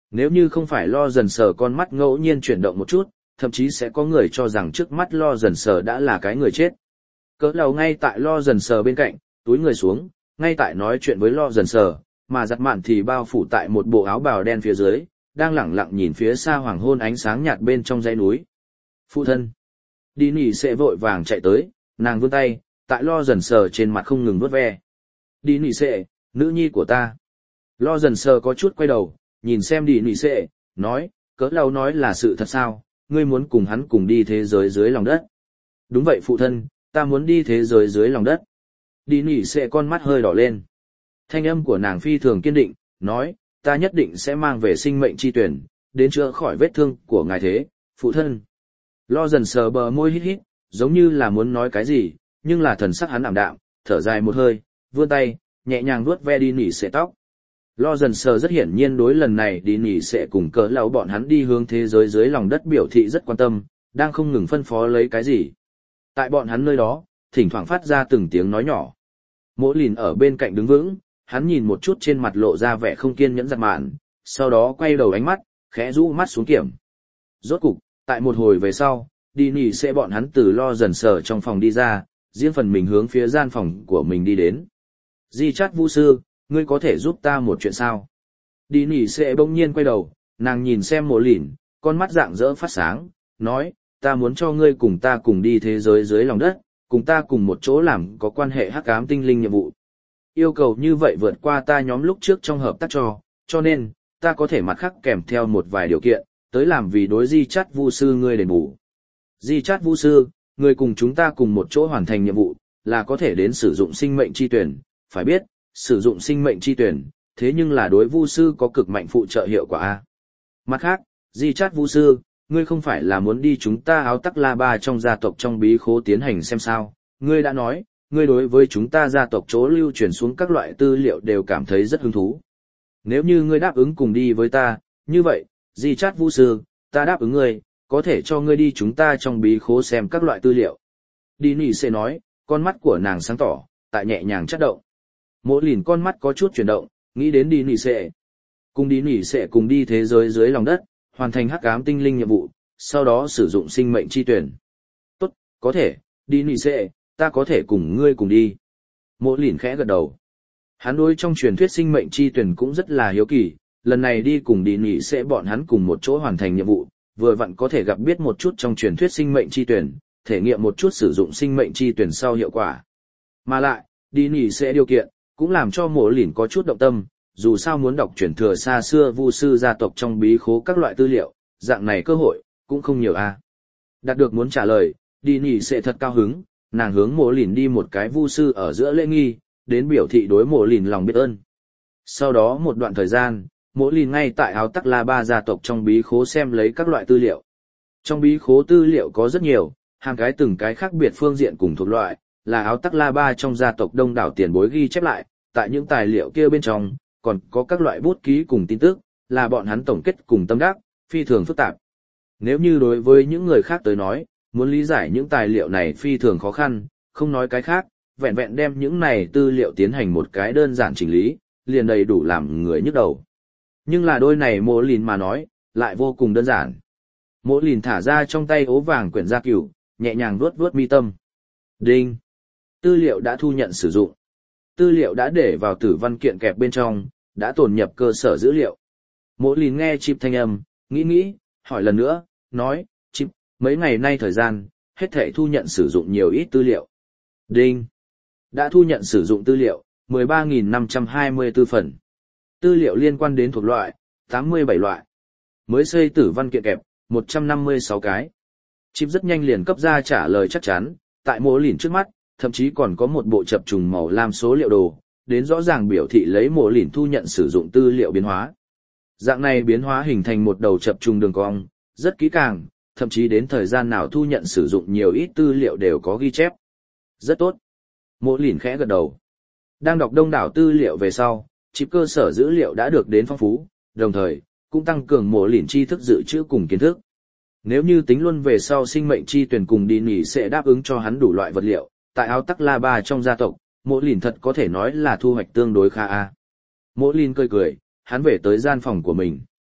Nếu như không phải lo dần sờ con mắt ngẫu nhiên chuyển động một chút, thậm chí sẽ có người cho rằng trước mắt lo dần sờ đã là cái người chết. Cỡ lầu ngay tại lo dần sờ bên cạnh, túi người xuống, ngay tại nói chuyện với lo dần sờ, mà giặt mạn thì bao phủ tại một bộ áo bào đen phía dưới, đang lẳng lặng nhìn phía xa hoàng hôn ánh sáng nhạt bên trong dãy núi. Phụ thân. Đi nỉ sẽ vội vàng chạy tới, nàng vươn tay, tại lo dần sờ trên mặt không ngừng vuốt ve. Đi nỉ sẽ, nữ nhi của ta. Lo dần sờ có chút quay đầu, nhìn xem đi nỉ sẽ, nói, cỡ lâu nói là sự thật sao, ngươi muốn cùng hắn cùng đi thế giới dưới lòng đất. Đúng vậy phụ thân, ta muốn đi thế giới dưới lòng đất. Đi nỉ sẽ con mắt hơi đỏ lên. Thanh âm của nàng phi thường kiên định, nói, ta nhất định sẽ mang về sinh mệnh chi tuyển, đến chữa khỏi vết thương của ngài thế, phụ thân. Lo dần sờ bờ môi hít hít, giống như là muốn nói cái gì, nhưng là thần sắc hắn ảm đạm, thở dài một hơi, vươn tay, nhẹ nhàng vuốt ve đi nỉ sẽ tóc. Lo dần sờ rất hiển nhiên đối lần này đi nỉ sẽ cùng cỡ lão bọn hắn đi hướng thế giới dưới lòng đất biểu thị rất quan tâm, đang không ngừng phân phó lấy cái gì. Tại bọn hắn nơi đó, thỉnh thoảng phát ra từng tiếng nói nhỏ. Mỗ lìn ở bên cạnh đứng vững, hắn nhìn một chút trên mặt lộ ra vẻ không kiên nhẫn giặt mạn, sau đó quay đầu ánh mắt, khẽ rũ mắt xuống kiểm. Rốt cục, tại một hồi về sau, đi nỉ sẽ bọn hắn từ lo dần sờ trong phòng đi ra, riêng phần mình hướng phía gian phòng của mình đi đến. Di chát vũ sư, ngươi có thể giúp ta một chuyện sao? Đi nỉ sẽ bỗng nhiên quay đầu, nàng nhìn xem mộ lìn, con mắt rạng rỡ phát sáng, nói, ta muốn cho ngươi cùng ta cùng đi thế giới dưới lòng đất, cùng ta cùng một chỗ làm có quan hệ hắc ám tinh linh nhiệm vụ. Yêu cầu như vậy vượt qua ta nhóm lúc trước trong hợp tác cho, cho nên, ta có thể mặt khác kèm theo một vài điều kiện, tới làm vì đối di chát vu sư ngươi đền bù. Di chát vu sư, ngươi cùng chúng ta cùng một chỗ hoàn thành nhiệm vụ, là có thể đến sử dụng sinh mệnh chi tuyển, phải biết, sử dụng sinh mệnh chi tuyển, thế nhưng là đối vu sư có cực mạnh phụ trợ hiệu quả a. Mặt khác, di chát vu sư, ngươi không phải là muốn đi chúng ta áo tắc la ba trong gia tộc trong bí khố tiến hành xem sao, ngươi đã nói, ngươi đối với chúng ta gia tộc chỗ lưu truyền xuống các loại tư liệu đều cảm thấy rất hứng thú. Nếu như ngươi đáp ứng cùng đi với ta, như vậy, di chát vu sư, ta đáp ứng ngươi, có thể cho ngươi đi chúng ta trong bí khố xem các loại tư liệu. Đi nỉ sẽ nói, con mắt của nàng sáng tỏ, tại nhẹ nhàng chất động. Mỗ lìn con mắt có chút chuyển động, nghĩ đến đi nỉ sẽ. Cùng đi nỉ sẽ cùng đi thế giới dưới lòng đất, hoàn thành hắc ám tinh linh nhiệm vụ, sau đó sử dụng sinh mệnh chi tuyển. Tốt, có thể, đi nỉ sẽ, ta có thể cùng ngươi cùng đi. Mỗ lìn khẽ gật đầu. Hắn đối trong truyền thuyết sinh mệnh chi tuyển cũng rất là hiếu kỳ, lần này đi cùng đi nỉ sẽ bọn hắn cùng một chỗ hoàn thành nhiệm vụ, vừa vặn có thể gặp biết một chút trong truyền thuyết sinh mệnh chi tuyển, thể nghiệm một chút sử dụng sinh mệnh chi tuyển sau hiệu quả. Mà lại, đi nỉ sẽ điều kiện, cũng làm cho mỗ lìn có chút động tâm, dù sao muốn đọc truyền thừa xa xưa vu sư gia tộc trong bí khố các loại tư liệu, dạng này cơ hội, cũng không nhiều a. Đạt được muốn trả lời, đi nỉ sẽ thật cao hứng, nàng hướng mỗ lìn đi một cái vu sư ở giữa lễ nghi, đến biểu thị đối mỗ lìn lòng biết ơn. Sau đó một đoạn thời gian, mỗ lìn ngay tại áo tắc la ba gia tộc trong bí khố xem lấy các loại tư liệu. Trong bí khố tư liệu có rất nhiều, hàng cái từng cái khác biệt phương diện cùng thuộc loại, là áo tắc la ba trong gia tộc đông đảo tiền bối ghi chép lại, tại những tài liệu kia bên trong, còn có các loại bút ký cùng tin tức, là bọn hắn tổng kết cùng tâm đắc, phi thường phức tạp. Nếu như đối với những người khác tới nói, muốn lý giải những tài liệu này phi thường khó khăn, không nói cái khác, vẹn vẹn đem những này tư liệu tiến hành một cái đơn giản chỉnh lý, liền đầy đủ làm người nhức đầu. Nhưng là đôi này mỗ lìn mà nói, lại vô cùng đơn giản. Mỗ lìn thả ra trong tay ố vàng quyển gia cửu, nhẹ nhàng vuốt vuốt mi tâm. Đinh! Tư liệu đã thu nhận sử dụng. Tư liệu đã để vào tử văn kiện kẹp bên trong, đã tồn nhập cơ sở dữ liệu. Mỗ lìn nghe chip thanh âm, nghĩ nghĩ, hỏi lần nữa, nói, chip, mấy ngày nay thời gian, hết thảy thu nhận sử dụng nhiều ít tư liệu. Đinh! Đã thu nhận sử dụng tư liệu, mười ba nghìn năm trăm hai mươi tư phần. Tư liệu liên quan đến thuộc loại, tám mươi bảy loại. Mới xây tử văn kiện kẹp, một trăm năm mươi sáu cái. Chip rất nhanh liền cấp ra trả lời chắc chắn, tại mỗ lìn trước mắt, thậm chí còn có một bộ chập trùng màu lam số liệu đồ, đến rõ ràng biểu thị lấy mỗ lìn thu nhận sử dụng tư liệu biến hóa. Dạng này biến hóa hình thành một đầu chập trùng đường cong, rất kỹ càng, thậm chí đến thời gian nào thu nhận sử dụng nhiều ít tư liệu đều có ghi chép. Rất tốt. Mỗ lìn khẽ gật đầu. Đang đọc đông đảo tư liệu về sau, chip cơ sở dữ liệu đã được đến phong phú, đồng thời, cũng tăng cường mỗ lìn tri thức dự trữ cùng kiến thức. Nếu như tính luôn về sau sinh mệnh chi tuyển cùng đi nỉ sẽ đáp ứng cho hắn đủ loại vật liệu, tại áo tắc la ba trong gia tộc, mỗ lìn thật có thể nói là thu hoạch tương đối khá a. Mỗ lìn cười cười, hắn về tới gian phòng của mình.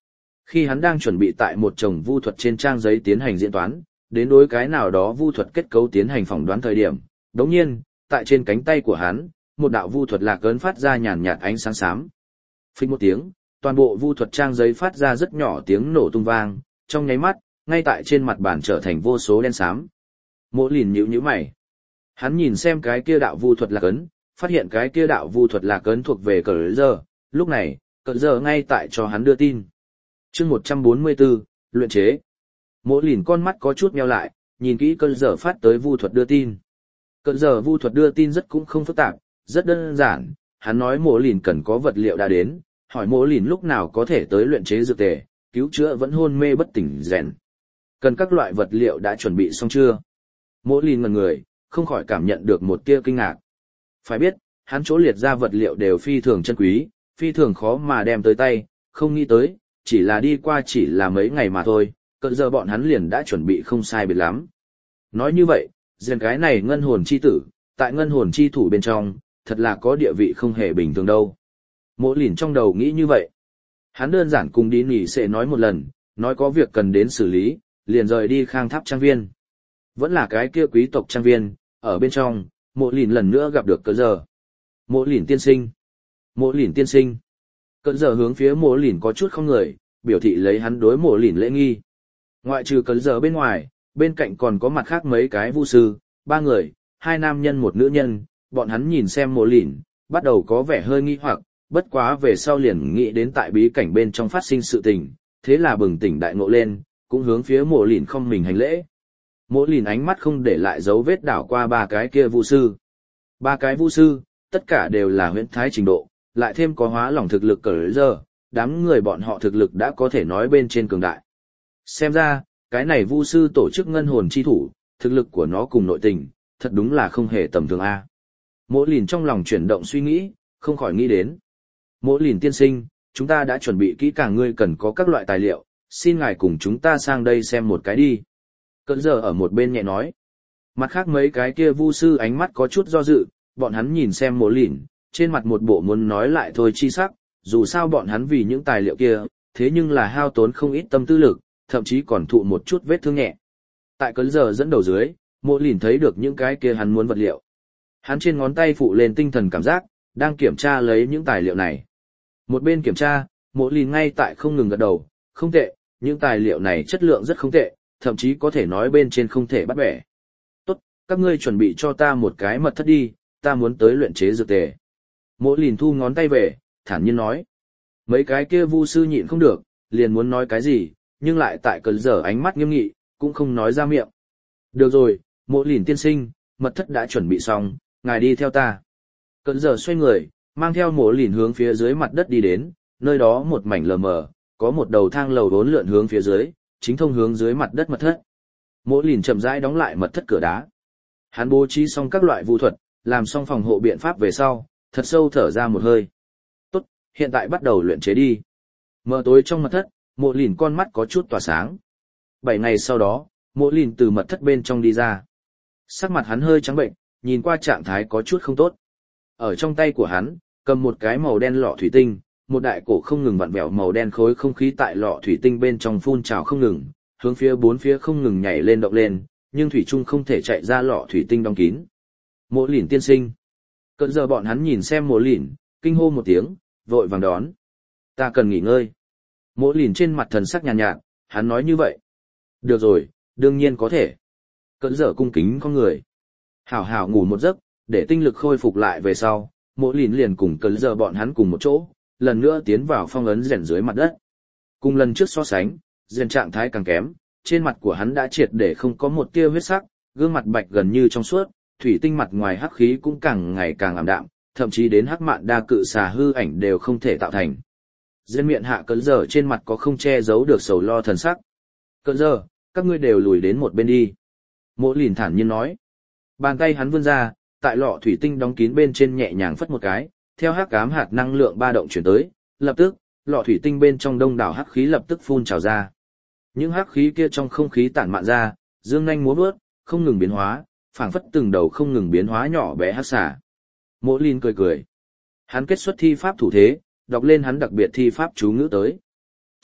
Khi hắn đang chuẩn bị tại một chồng vu thuật trên trang giấy tiến hành diễn toán, đến đối cái nào đó vu thuật kết cấu tiến hành phỏng đoán thời điểm, đống nhiên, tại trên cánh tay của hắn, một đạo vu thuật lạc ấn phát ra nhàn nhạt ánh sáng xám. Phích một tiếng, toàn bộ vu thuật trang giấy phát ra rất nhỏ tiếng nổ tung vang, trong nháy mắt, ngay tại trên mặt bàn trở thành vô số đen xám. Mộ Lìn nhíu nhíu mày. Hắn nhìn xem cái kia đạo vu thuật lạc ấn, phát hiện cái kia đạo vu thuật lạc ấn thuộc về cờ giờ, lúc này, cờ giờ ngay tại cho hắn đưa tin. Chương một trăm bốn mươi bốn, luyện chế. Mộ Lìn con mắt có chút nheo lại, nhìn kỹ cờ giờ phát tới vu thuật đưa tin. Cờ giờ vu thuật đưa tin rất cũng không phức tạp, rất đơn giản, hắn nói Mộ Lìn cần có vật liệu đã đến, hỏi Mộ Lìn lúc nào có thể tới luyện chế dược tề, cứu chữa vẫn hôn mê bất tỉnh rèn. Cần các loại vật liệu đã chuẩn bị xong chưa? Mộ Lìn ngẩn người, không khỏi cảm nhận được một tia kinh ngạc. Phải biết, hắn chỗ liệt ra vật liệu đều phi thường chân quý, phi thường khó mà đem tới tay, không nghĩ tới, chỉ là đi qua chỉ là mấy ngày mà thôi, cỡ giờ bọn hắn liền đã chuẩn bị không sai biệt lắm. Nói như vậy, riêng cái này ngân hồn chi tử, tại ngân hồn chi thủ bên trong, thật là có địa vị không hề bình thường đâu. Mộ Lìn trong đầu nghĩ như vậy. Hắn đơn giản cùng đi nỉ sẽ nói một lần, nói có việc cần đến xử lý, liền rời đi Khang Tháp trang viên. Vẫn là cái kia quý tộc trang viên, ở bên trong, Mộ Lìn lần nữa gặp được cỡ giờ. Mộ Lìn tiên sinh. Mộ Lìn tiên sinh. Cỡ giờ hướng phía Mộ Lìn có chút không người, biểu thị lấy hắn đối Mộ Lìn lễ nghi. Ngoại trừ cỡ giờ bên ngoài, bên cạnh còn có mặt khác mấy cái vu sư, ba người, hai nam nhân một nữ nhân, bọn hắn nhìn xem Mộ Lìn, bắt đầu có vẻ hơi nghi hoặc, bất quá về sau liền nghĩ đến tại bí cảnh bên trong phát sinh sự tình, thế là bừng tỉnh đại ngộ lên, cũng hướng phía Mộ Lìn không mình hành lễ. Mộ Lìn ánh mắt không để lại dấu vết đảo qua ba cái kia vu sư. Ba cái vu sư, tất cả đều là huyễn thái trình độ, lại thêm có hóa lỏng thực lực cỡ giờ, đám người bọn họ thực lực đã có thể nói bên trên cường đại. Xem ra, cái này vu sư tổ chức ngân hồn chi thủ, thực lực của nó cùng nội tình, thật đúng là không hề tầm thường a. Mộ Lìn trong lòng chuyển động suy nghĩ, không khỏi nghĩ đến. Mộ Lìn tiên sinh, chúng ta đã chuẩn bị kỹ càng, ngươi cần có các loại tài liệu, xin ngài cùng chúng ta sang đây xem một cái đi. Cỡ giờ ở một bên nhẹ nói. Mặt khác mấy cái kia vu sư ánh mắt có chút do dự, bọn hắn nhìn xem Mộ Lìn, trên mặt một bộ muốn nói lại thôi chi sắc, dù sao bọn hắn vì những tài liệu kia, thế nhưng là hao tốn không ít tâm tư lực, thậm chí còn thụ một chút vết thương nhẹ. Tại cỡ giờ dẫn đầu dưới, Mộ Lìn thấy được những cái kia hắn muốn vật liệu. Hắn trên ngón tay phụ lên tinh thần cảm giác, đang kiểm tra lấy những tài liệu này. Một bên kiểm tra, Mộ Lìn ngay tại không ngừng gật đầu, không tệ, những tài liệu này chất lượng rất không tệ, thậm chí có thể nói bên trên không thể bắt bẻ. Tốt, các ngươi chuẩn bị cho ta một cái mật thất đi, ta muốn tới luyện chế dược tề. Mộ Lìn thu ngón tay về, thản nhiên nói. Mấy cái kia vu sư nhịn không được, liền muốn nói cái gì, nhưng lại tại cơn giờ ánh mắt nghiêm nghị, cũng không nói ra miệng. Được rồi, Mộ Lìn tiên sinh, mật thất đã chuẩn bị xong, ngài đi theo ta. Cơn giờ xoay người, mang theo Mộ Lìn hướng phía dưới mặt đất đi đến, nơi đó một mảnh lờ mờ, có một đầu thang lầu vốn lượn hướng phía dưới, chính thông hướng dưới mặt đất mật thất. Mộ Lìn chậm rãi đóng lại mật thất cửa đá. Hắn bố trí xong các loại vu thuật, làm xong phòng hộ biện pháp về sau, thật sâu thở ra một hơi. Tốt, hiện tại bắt đầu luyện chế đi. Mờ tối trong mật thất, Mộ Lìn con mắt có chút tỏa sáng. Bảy ngày sau đó, Mộ Lìn từ mật thất bên trong đi ra. Sắc mặt hắn hơi trắng bệnh, nhìn qua trạng thái có chút không tốt. Ở trong tay của hắn, cầm một cái màu đen lọ thủy tinh, một đại cổ không ngừng vặn vẹo màu đen khối không khí tại lọ thủy tinh bên trong phun trào không ngừng, hướng phía bốn phía không ngừng nhảy lên động lên, nhưng thủy trung không thể chạy ra lọ thủy tinh đóng kín. Mộ Lìn tiên sinh. Cơn giờ bọn hắn nhìn xem Mộ Lìn, kinh hô một tiếng, vội vàng đón. Ta cần nghỉ ngơi. Mộ Lìn trên mặt thần sắc nhàn nhạt, nhạt, hắn nói như vậy. Được rồi, đương nhiên có thể. Cơn giờ cung kính con người. Hảo hảo ngủ một giấc, để tinh lực khôi phục lại về sau, Mộ Lìn liền cùng cơn giờ bọn hắn cùng một chỗ, lần nữa tiến vào phong ấn rèn dưới mặt đất. Cùng lần trước so sánh, rèn trạng thái càng kém, trên mặt của hắn đã triệt để không có một tia huyết sắc, gương mặt bạch gần như trong suốt, thủy tinh mặt ngoài hắc khí cũng càng ngày càng ảm đạm, thậm chí đến hắc mạn đa cự xà hư ảnh đều không thể tạo thành. Rèn miệng hạ cơn giờ trên mặt có không che giấu được sầu lo thần sắc. Cơn giờ, các ngươi đều lùi đến một bên đi. Mộ Lìn thản nhiên nói. Bàn tay hắn vươn ra, tại lọ thủy tinh đóng kín bên trên nhẹ nhàng phất một cái, theo hắc ám hạt năng lượng ba động chuyển tới, lập tức, lọ thủy tinh bên trong đông đảo hắc khí lập tức phun trào ra. Những hắc khí kia trong không khí tản mạn ra, dương nhanh múa bước, không ngừng biến hóa, phảng phất từng đầu không ngừng biến hóa nhỏ bé hắc xả. Mộ Lìn cười cười. Hắn kết xuất thi pháp thủ thế, đọc lên hắn đặc biệt thi pháp chú ngữ tới.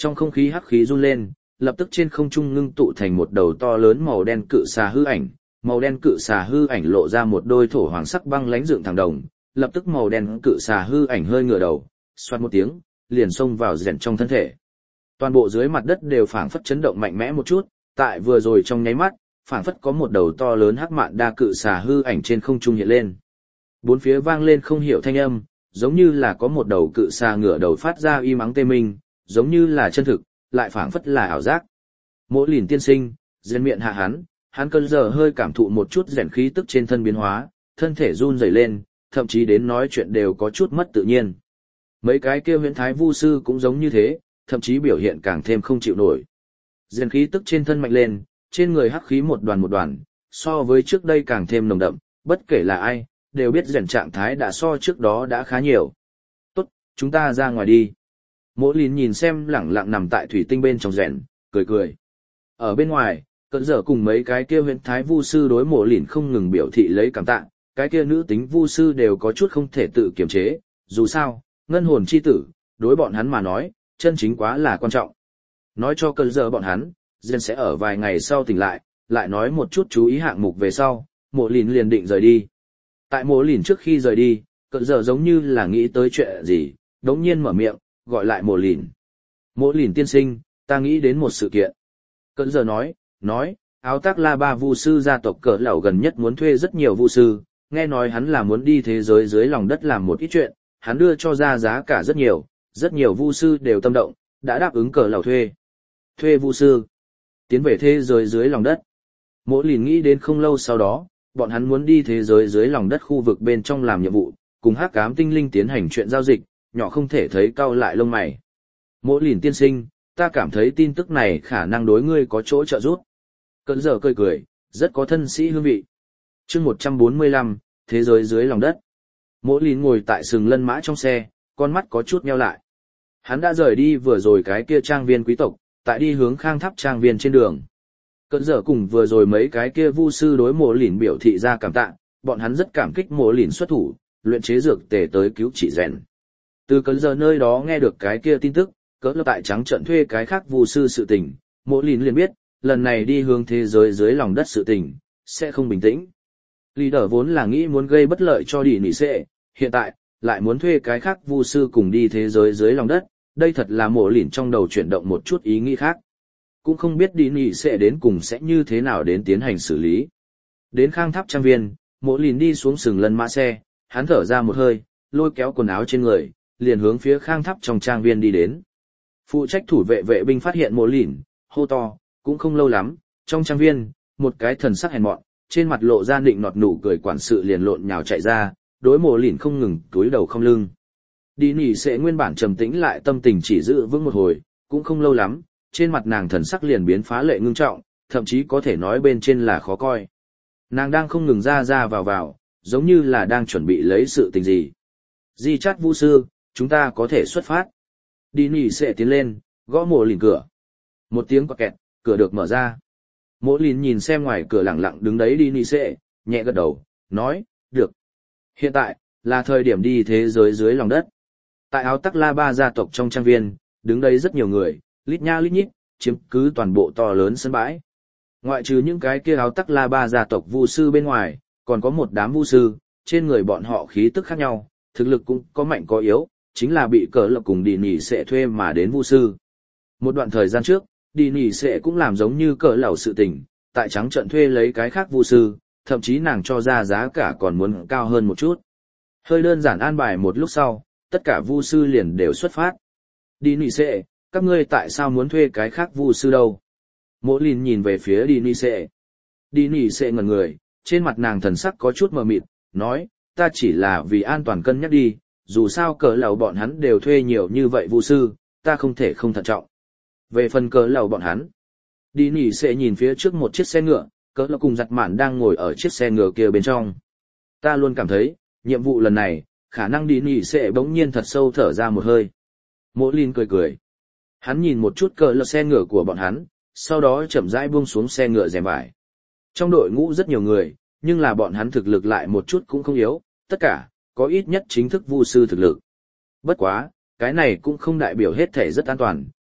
Trong không khí hắc khí run lên, lập tức trên không trung ngưng tụ thành một đầu to lớn màu đen cự xà hư ảnh, màu đen cự xà hư ảnh lộ ra một đôi thổ hoàng sắc băng lãnh dựng thẳng đồng, lập tức màu đen cự xà hư ảnh hơi ngửa đầu, xoát một tiếng, liền xông vào rèn trong thân thể. Toàn bộ dưới mặt đất đều phảng phất chấn động mạnh mẽ một chút, tại vừa rồi trong nháy mắt, phảng phất có một đầu to lớn hắc mạn đa cự xà hư ảnh trên không trung hiện lên. Bốn phía vang lên không hiểu thanh âm, giống như là có một đầu cự xà ngửa đầu phát ra y mắng tê minh, giống như là chân thực, lại phảng phất là ảo giác. Mỗi lìn tiên sinh, rèn miệng hạ hắn, hắn cơn giờ hơi cảm thụ một chút rèn khí tức trên thân biến hóa, thân thể run rẩy lên, thậm chí đến nói chuyện đều có chút mất tự nhiên. Mấy cái kia huyễn thái vu sư cũng giống như thế, thậm chí biểu hiện càng thêm không chịu nổi. Rèn khí tức trên thân mạnh lên, trên người hắc khí một đoàn một đoàn, so với trước đây càng thêm nồng đậm, bất kể là ai, đều biết rèn trạng thái đã so trước đó đã khá nhiều. Tốt, chúng ta ra ngoài đi. Mỗ lìn nhìn xem lẳng lặng nằm tại thủy tinh bên trong rèn, cười cười. Ở bên ngoài, cơn giờ cùng mấy cái kia huyễn thái vu sư đối mỗ lìn không ngừng biểu thị lấy cảm tạ, cái kia nữ tính vu sư đều có chút không thể tự kiềm chế, dù sao, ngân hồn chi tử, đối bọn hắn mà nói, chân chính quá là quan trọng. Nói cho cơn giờ bọn hắn, Jen sẽ ở vài ngày sau tỉnh lại, lại nói một chút chú ý hạng mục về sau, mộ lìn liền định rời đi. Tại mộ lìn trước khi rời đi, cơn giờ giống như là nghĩ tới chuyện gì, đống nhiên mở miệng, gọi lại mộ lìn. Mộ lìn tiên sinh, ta nghĩ đến một sự kiện. Cơn giờ nói, nói, áo tác la ba vu sư gia tộc cỡ lão gần nhất muốn thuê rất nhiều vu sư, nghe nói hắn là muốn đi thế giới dưới lòng đất làm một ít chuyện, hắn đưa cho ra giá cả rất nhiều, rất nhiều vu sư đều tâm động, đã đáp ứng cỡ lão thuê. Thuê vu sư, tiến về thế giới dưới lòng đất. Mỗi lìn nghĩ đến không lâu sau đó, bọn hắn muốn đi thế giới dưới lòng đất khu vực bên trong làm nhiệm vụ, cùng hắc ám tinh linh tiến hành chuyện giao dịch, nhỏ không thể thấy cau lại lông mày. Mỗi lìn tiên sinh, ta cảm thấy tin tức này khả năng đối ngươi có chỗ trợ giúp. Cơn giờ cười cười, rất có thân sĩ hương vị. Chương một trăm bốn mươi lăm, thế giới dưới lòng đất. Mỗi lìn ngồi tại sừng lân mã trong xe, con mắt có chút nheo lại. Hắn đã rời đi vừa rồi cái kia trang viên quý tộc, tại đi hướng khang tháp trang viên trên đường. Cơn giờ cùng vừa rồi mấy cái kia vu sư đối mộ lìn biểu thị ra cảm tạ, bọn hắn rất cảm kích mộ lìn xuất thủ, luyện chế dược tề tới cứu trị rèn. Từ cơn giờ nơi đó nghe được cái kia tin tức, cỡ lập tại trắng trận thuê cái khác vu sư sự tình, mộ lìn liền biết, lần này đi hướng thế giới dưới lòng đất sự tình, sẽ không bình tĩnh. Leader vốn là nghĩ muốn gây bất lợi cho đi nỉ xệ, hiện tại, lại muốn thuê cái khác vu sư cùng đi thế giới dưới lòng đất, đây thật là mộ lìn trong đầu chuyển động một chút ý nghĩ khác. Cũng không biết đi nỉ xệ đến cùng sẽ như thế nào đến tiến hành xử lý. Đến khang tháp trang viên, mộ lìn đi xuống sừng lân mã xe, hắn thở ra một hơi, lôi kéo quần áo trên người, liền hướng phía khang tháp trong trang viên đi đến. Phụ trách thủ vệ vệ binh phát hiện mộ lìn, hô to, cũng không lâu lắm, trong trang viên, một cái thần sắc hèn mọn, trên mặt lộ ra định nọt nụ cười quản sự liền lộn nhào chạy ra, đối mộ lìn không ngừng túi đầu không lưng. Đi nỉ sẽ nguyên bản trầm tĩnh lại tâm tình chỉ giữ vững một hồi, cũng không lâu lắm, trên mặt nàng thần sắc liền biến phá lệ ngưng trọng, thậm chí có thể nói bên trên là khó coi. Nàng đang không ngừng ra ra vào vào, giống như là đang chuẩn bị lấy sự tình gì. Di chát vu sư, chúng ta có thể xuất phát. Đi nỉ sẽ tiến lên, gõ mộ lìn cửa. Một tiếng quạt kẹt, cửa được mở ra. Mộ lìn nhìn xem ngoài cửa lặng lặng đứng đấy đi nỉ sẽ, nhẹ gật đầu, nói, được. Hiện tại, là thời điểm đi thế giới dưới lòng đất. Tại áo tắc la ba gia tộc trong trang viên, đứng đây rất nhiều người, lít nha lít nhít, chiếm cứ toàn bộ to lớn sân bãi. Ngoại trừ những cái kia áo tắc la ba gia tộc vu sư bên ngoài, còn có một đám vu sư, trên người bọn họ khí tức khác nhau, thực lực cũng có mạnh có yếu, chính là bị cỡ lập cùng đi nỉ sẽ thuê mà đến vu sư. Một đoạn thời gian trước, đi nỉ sẽ cũng làm giống như cỡ lẩu sự tình, tại trắng trận thuê lấy cái khác vu sư, thậm chí nàng cho ra giá cả còn muốn cao hơn một chút. Hơi đơn giản an bài một lúc sau, tất cả vu sư liền đều xuất phát. Đi nỉ sẽ, các ngươi tại sao muốn thuê cái khác vu sư đâu? Mộ lìn nhìn về phía đi nỉ sẽ. Đi nỉ sẽ ngẩn người, trên mặt nàng thần sắc có chút mờ mịt, nói, ta chỉ là vì an toàn cân nhắc đi, dù sao cỡ lầu bọn hắn đều thuê nhiều như vậy vu sư, ta không thể không thận trọng. Về phần cỡ lầu bọn hắn, đi nỉ sẽ nhìn phía trước một chiếc xe ngựa, cỡ lầu cùng giặt mạn đang ngồi ở chiếc xe ngựa kia bên trong. Ta luôn cảm thấy, nhiệm vụ lần này, khả năng đi nỉ sẽ bỗng nhiên thật sâu thở ra một hơi. Mộ lìn cười cười. Hắn nhìn một chút cỡ lầu xe ngựa của bọn hắn, sau đó chậm rãi buông xuống xe ngựa rèm vải. Trong đội ngũ rất nhiều người, nhưng là bọn hắn thực lực lại một chút cũng không yếu, tất cả, có ít nhất chính thức vu sư thực lực. Bất quá, cái này cũng không đại biểu hết thể rất an toàn,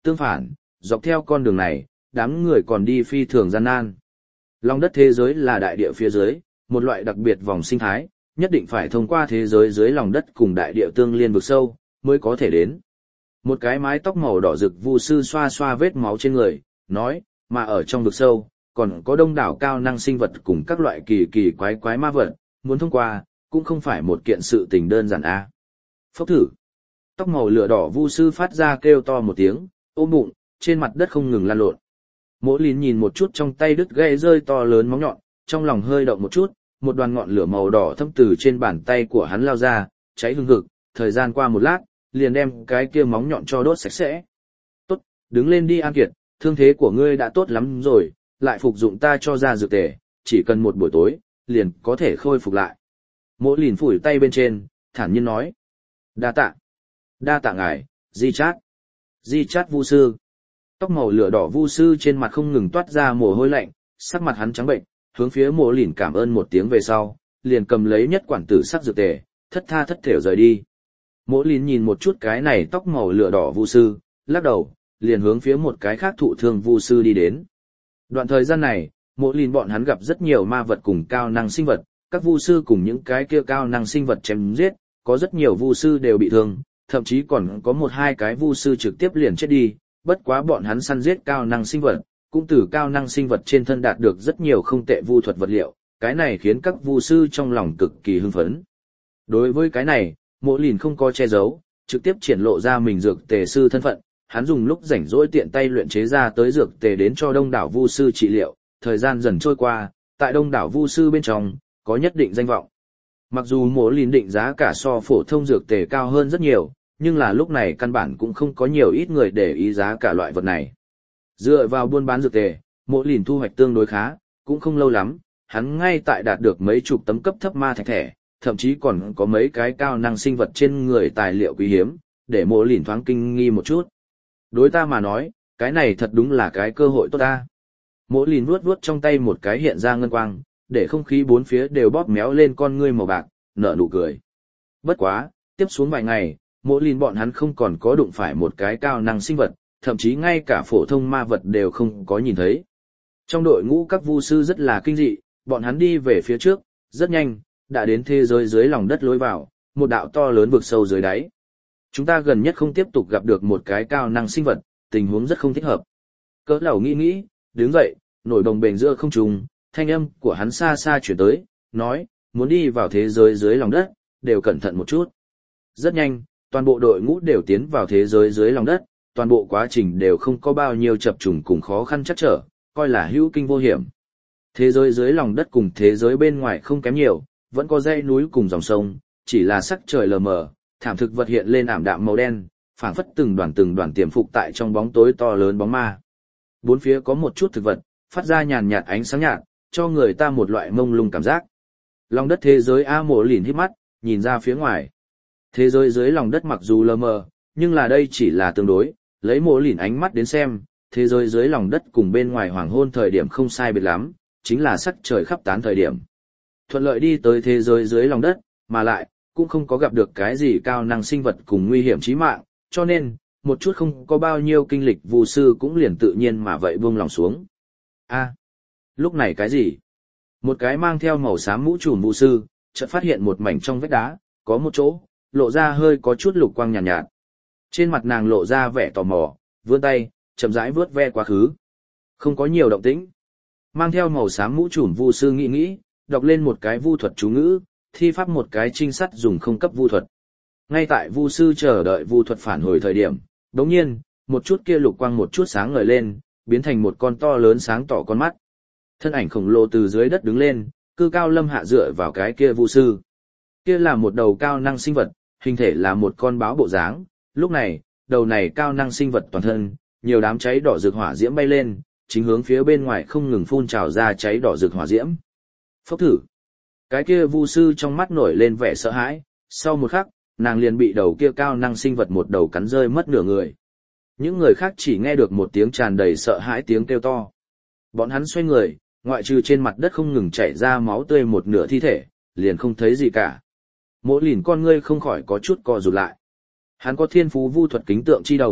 Tương phản, dọc theo con đường này, đám người còn đi phi thường gian nan. Lòng đất thế giới là đại địa phía dưới, một loại đặc biệt vòng sinh thái, nhất định phải thông qua thế giới dưới lòng đất cùng đại địa tương liên vực sâu, mới có thể đến. Một cái mái tóc màu đỏ rực vu sư xoa xoa vết máu trên người, nói, mà ở trong vực sâu, còn có đông đảo cao năng sinh vật cùng các loại kỳ kỳ quái quái ma vật, muốn thông qua, cũng không phải một kiện sự tình đơn giản a. À. Phốc thử. Tóc màu lửa đỏ vu sư phát ra kêu to một tiếng, ôm bụng, trên mặt đất không ngừng lăn lộn. Mỗ Lìn nhìn một chút trong tay đứt gãy rơi to lớn móng nhọn, trong lòng hơi động một chút, một đoàn ngọn lửa màu đỏ thâm từ trên bàn tay của hắn lao ra, cháy hừng hực, thời gian qua một lát, liền đem cái kia móng nhọn cho đốt sạch sẽ. Tốt, đứng lên đi An Kiệt, thương thế của ngươi đã tốt lắm rồi, lại phục dụng ta cho ra dược tề, chỉ cần một buổi tối, liền có thể khôi phục lại. Mỗ Lìn phủi tay bên trên, thản nhiên nói. Đa tạ. Đa tạ ngài, Di Chát. Di Chát vu sư. Tóc màu lửa đỏ vu sư trên mặt không ngừng toát ra mồ hôi lạnh, sắc mặt hắn trắng bệnh, hướng phía Mỗ Lìn cảm ơn một tiếng về sau, liền cầm lấy nhất quản tử sắc dược tề, thất tha thất thểu rời đi. Mỗ Lìn nhìn một chút cái này tóc màu lửa đỏ vu sư, lắc đầu, liền hướng phía một cái khác thụ thương vu sư đi đến. Đoạn thời gian này, Mỗ Lìn bọn hắn gặp rất nhiều ma vật cùng cao năng sinh vật, các vu sư cùng những cái kia cao năng sinh vật chém giết, có rất nhiều vu sư đều bị thương, thậm chí còn có một hai cái vu sư trực tiếp liền chết đi, bất quá bọn hắn săn giết cao năng sinh vật, cũng từ cao năng sinh vật trên thân đạt được rất nhiều không tệ vu thuật vật liệu, cái này khiến các vu sư trong lòng cực kỳ hưng phấn. Đối với cái này, Mỗ Lìn không có che giấu, trực tiếp triển lộ ra mình dược tề sư thân phận, hắn dùng lúc rảnh rỗi tiện tay luyện chế ra tới dược tề đến cho đông đảo vu sư trị liệu, thời gian dần trôi qua, tại đông đảo vu sư bên trong, có nhất định danh vọng. Mặc dù Mỗ Lìn định giá cả so phổ thông dược tề cao hơn rất nhiều, nhưng là lúc này căn bản cũng không có nhiều ít người để ý giá cả loại vật này. Dựa vào buôn bán dược tề, Mỗ Lìn thu hoạch tương đối khá, cũng không lâu lắm, hắn ngay tại đạt được mấy chục tấm cấp thấp ma thạch thẻ, thậm chí còn có mấy cái cao năng sinh vật trên người tài liệu quý hiếm, để Mỗ Lìn thoáng kinh nghi một chút. Đối ta mà nói, cái này thật đúng là cái cơ hội tốt ta. Mỗ Lìn vuốt vuốt trong tay một cái hiện ra ngân quang, để không khí bốn phía đều bóp méo lên con ngươi màu bạc, nở nụ cười. Bất quá, tiếp xuống vài ngày, Mỗ Lìn bọn hắn không còn có đụng phải một cái cao năng sinh vật, thậm chí ngay cả phổ thông ma vật đều không có nhìn thấy. Trong đội ngũ các vu sư rất là kinh dị, bọn hắn đi về phía trước, rất nhanh, đã đến thế giới dưới lòng đất lối vào, một đạo to lớn vực sâu dưới đáy. Chúng ta gần nhất không tiếp tục gặp được một cái cao năng sinh vật, tình huống rất không thích hợp. Cỡ lẩu nghĩ nghĩ, đứng dậy, nổi đồng bền giữa không trung, thanh âm của hắn xa xa chuyển tới, nói, muốn đi vào thế giới dưới lòng đất, đều cẩn thận một chút. Rất nhanh, toàn bộ đội ngũ đều tiến vào thế giới dưới lòng đất, toàn bộ quá trình đều không có bao nhiêu chập trùng cùng khó khăn chắc trở, coi là hữu kinh vô hiểm. Thế giới dưới lòng đất cùng thế giới bên ngoài không kém nhiều, vẫn có dãy núi cùng dòng sông, chỉ là sắc trời lờ mờ, thảm thực vật hiện lên ảm đạm màu đen, phảng phất từng đoàn từng đoàn tiềm phục tại trong bóng tối to lớn bóng ma. Bốn phía có một chút thực vật, phát ra nhàn nhạt ánh sáng nhạt, cho người ta một loại mông lung cảm giác. Lòng đất thế giới A Mỗ Lìn híp mắt, nhìn ra phía ngoài. Thế giới dưới lòng đất mặc dù lờ mờ, nhưng là đây chỉ là tương đối, lấy Mỗ Lìn ánh mắt đến xem, thế giới dưới lòng đất cùng bên ngoài hoàng hôn thời điểm không sai biệt lắm, chính là sắc trời khắp tán thời điểm. Thuận lợi đi tới thế giới dưới lòng đất, mà lại, cũng không có gặp được cái gì cao năng sinh vật cùng nguy hiểm chí mạng, cho nên, một chút không có bao nhiêu kinh lịch vu sư cũng liền tự nhiên mà vậy buông lòng xuống. A, lúc này cái gì? Một cái mang theo màu xám mũ trùm vu sư, chợt phát hiện một mảnh trong vách đá, có một chỗ, lộ ra hơi có chút lục quang nhàn nhạt, nhạt. Trên mặt nàng lộ ra vẻ tò mò, vươn tay, chậm rãi vướt ve quá khứ. Không có nhiều động tĩnh. Mang theo màu xám mũ trùm vu sư nghĩ nghĩ, đọc lên một cái vu thuật chú ngữ, thi pháp một cái trinh sát dùng không cấp vu thuật. Ngay tại vu sư chờ đợi vu thuật phản hồi thời điểm, đống nhiên, một chút kia lục quang một chút sáng ngời lên, biến thành một con to lớn sáng tỏ con mắt. Thân ảnh khổng lồ từ dưới đất đứng lên, cư cao lâm hạ dựa vào cái kia vu sư. Kia là một đầu cao năng sinh vật, hình thể là một con báo bộ dáng. Lúc này, đầu này cao năng sinh vật toàn thân, nhiều đám cháy đỏ rực hỏa diễm bay lên, chính hướng phía bên ngoài không ngừng phun trào ra cháy đỏ rực hỏa diễm. Phốc thử. Cái kia vu sư trong mắt nổi lên vẻ sợ hãi, sau một khắc, nàng liền bị đầu kia cao năng sinh vật một đầu cắn rơi mất nửa người. Những người khác chỉ nghe được một tiếng tràn đầy sợ hãi tiếng kêu to. Bọn hắn xoay người, ngoại trừ trên mặt đất không ngừng chảy ra máu tươi một nửa thi thể, liền không thấy gì cả. Mỗ Lìn con ngươi không khỏi có chút co rụt lại. Hắn có thiên phú vu thuật kính tượng chi đồng,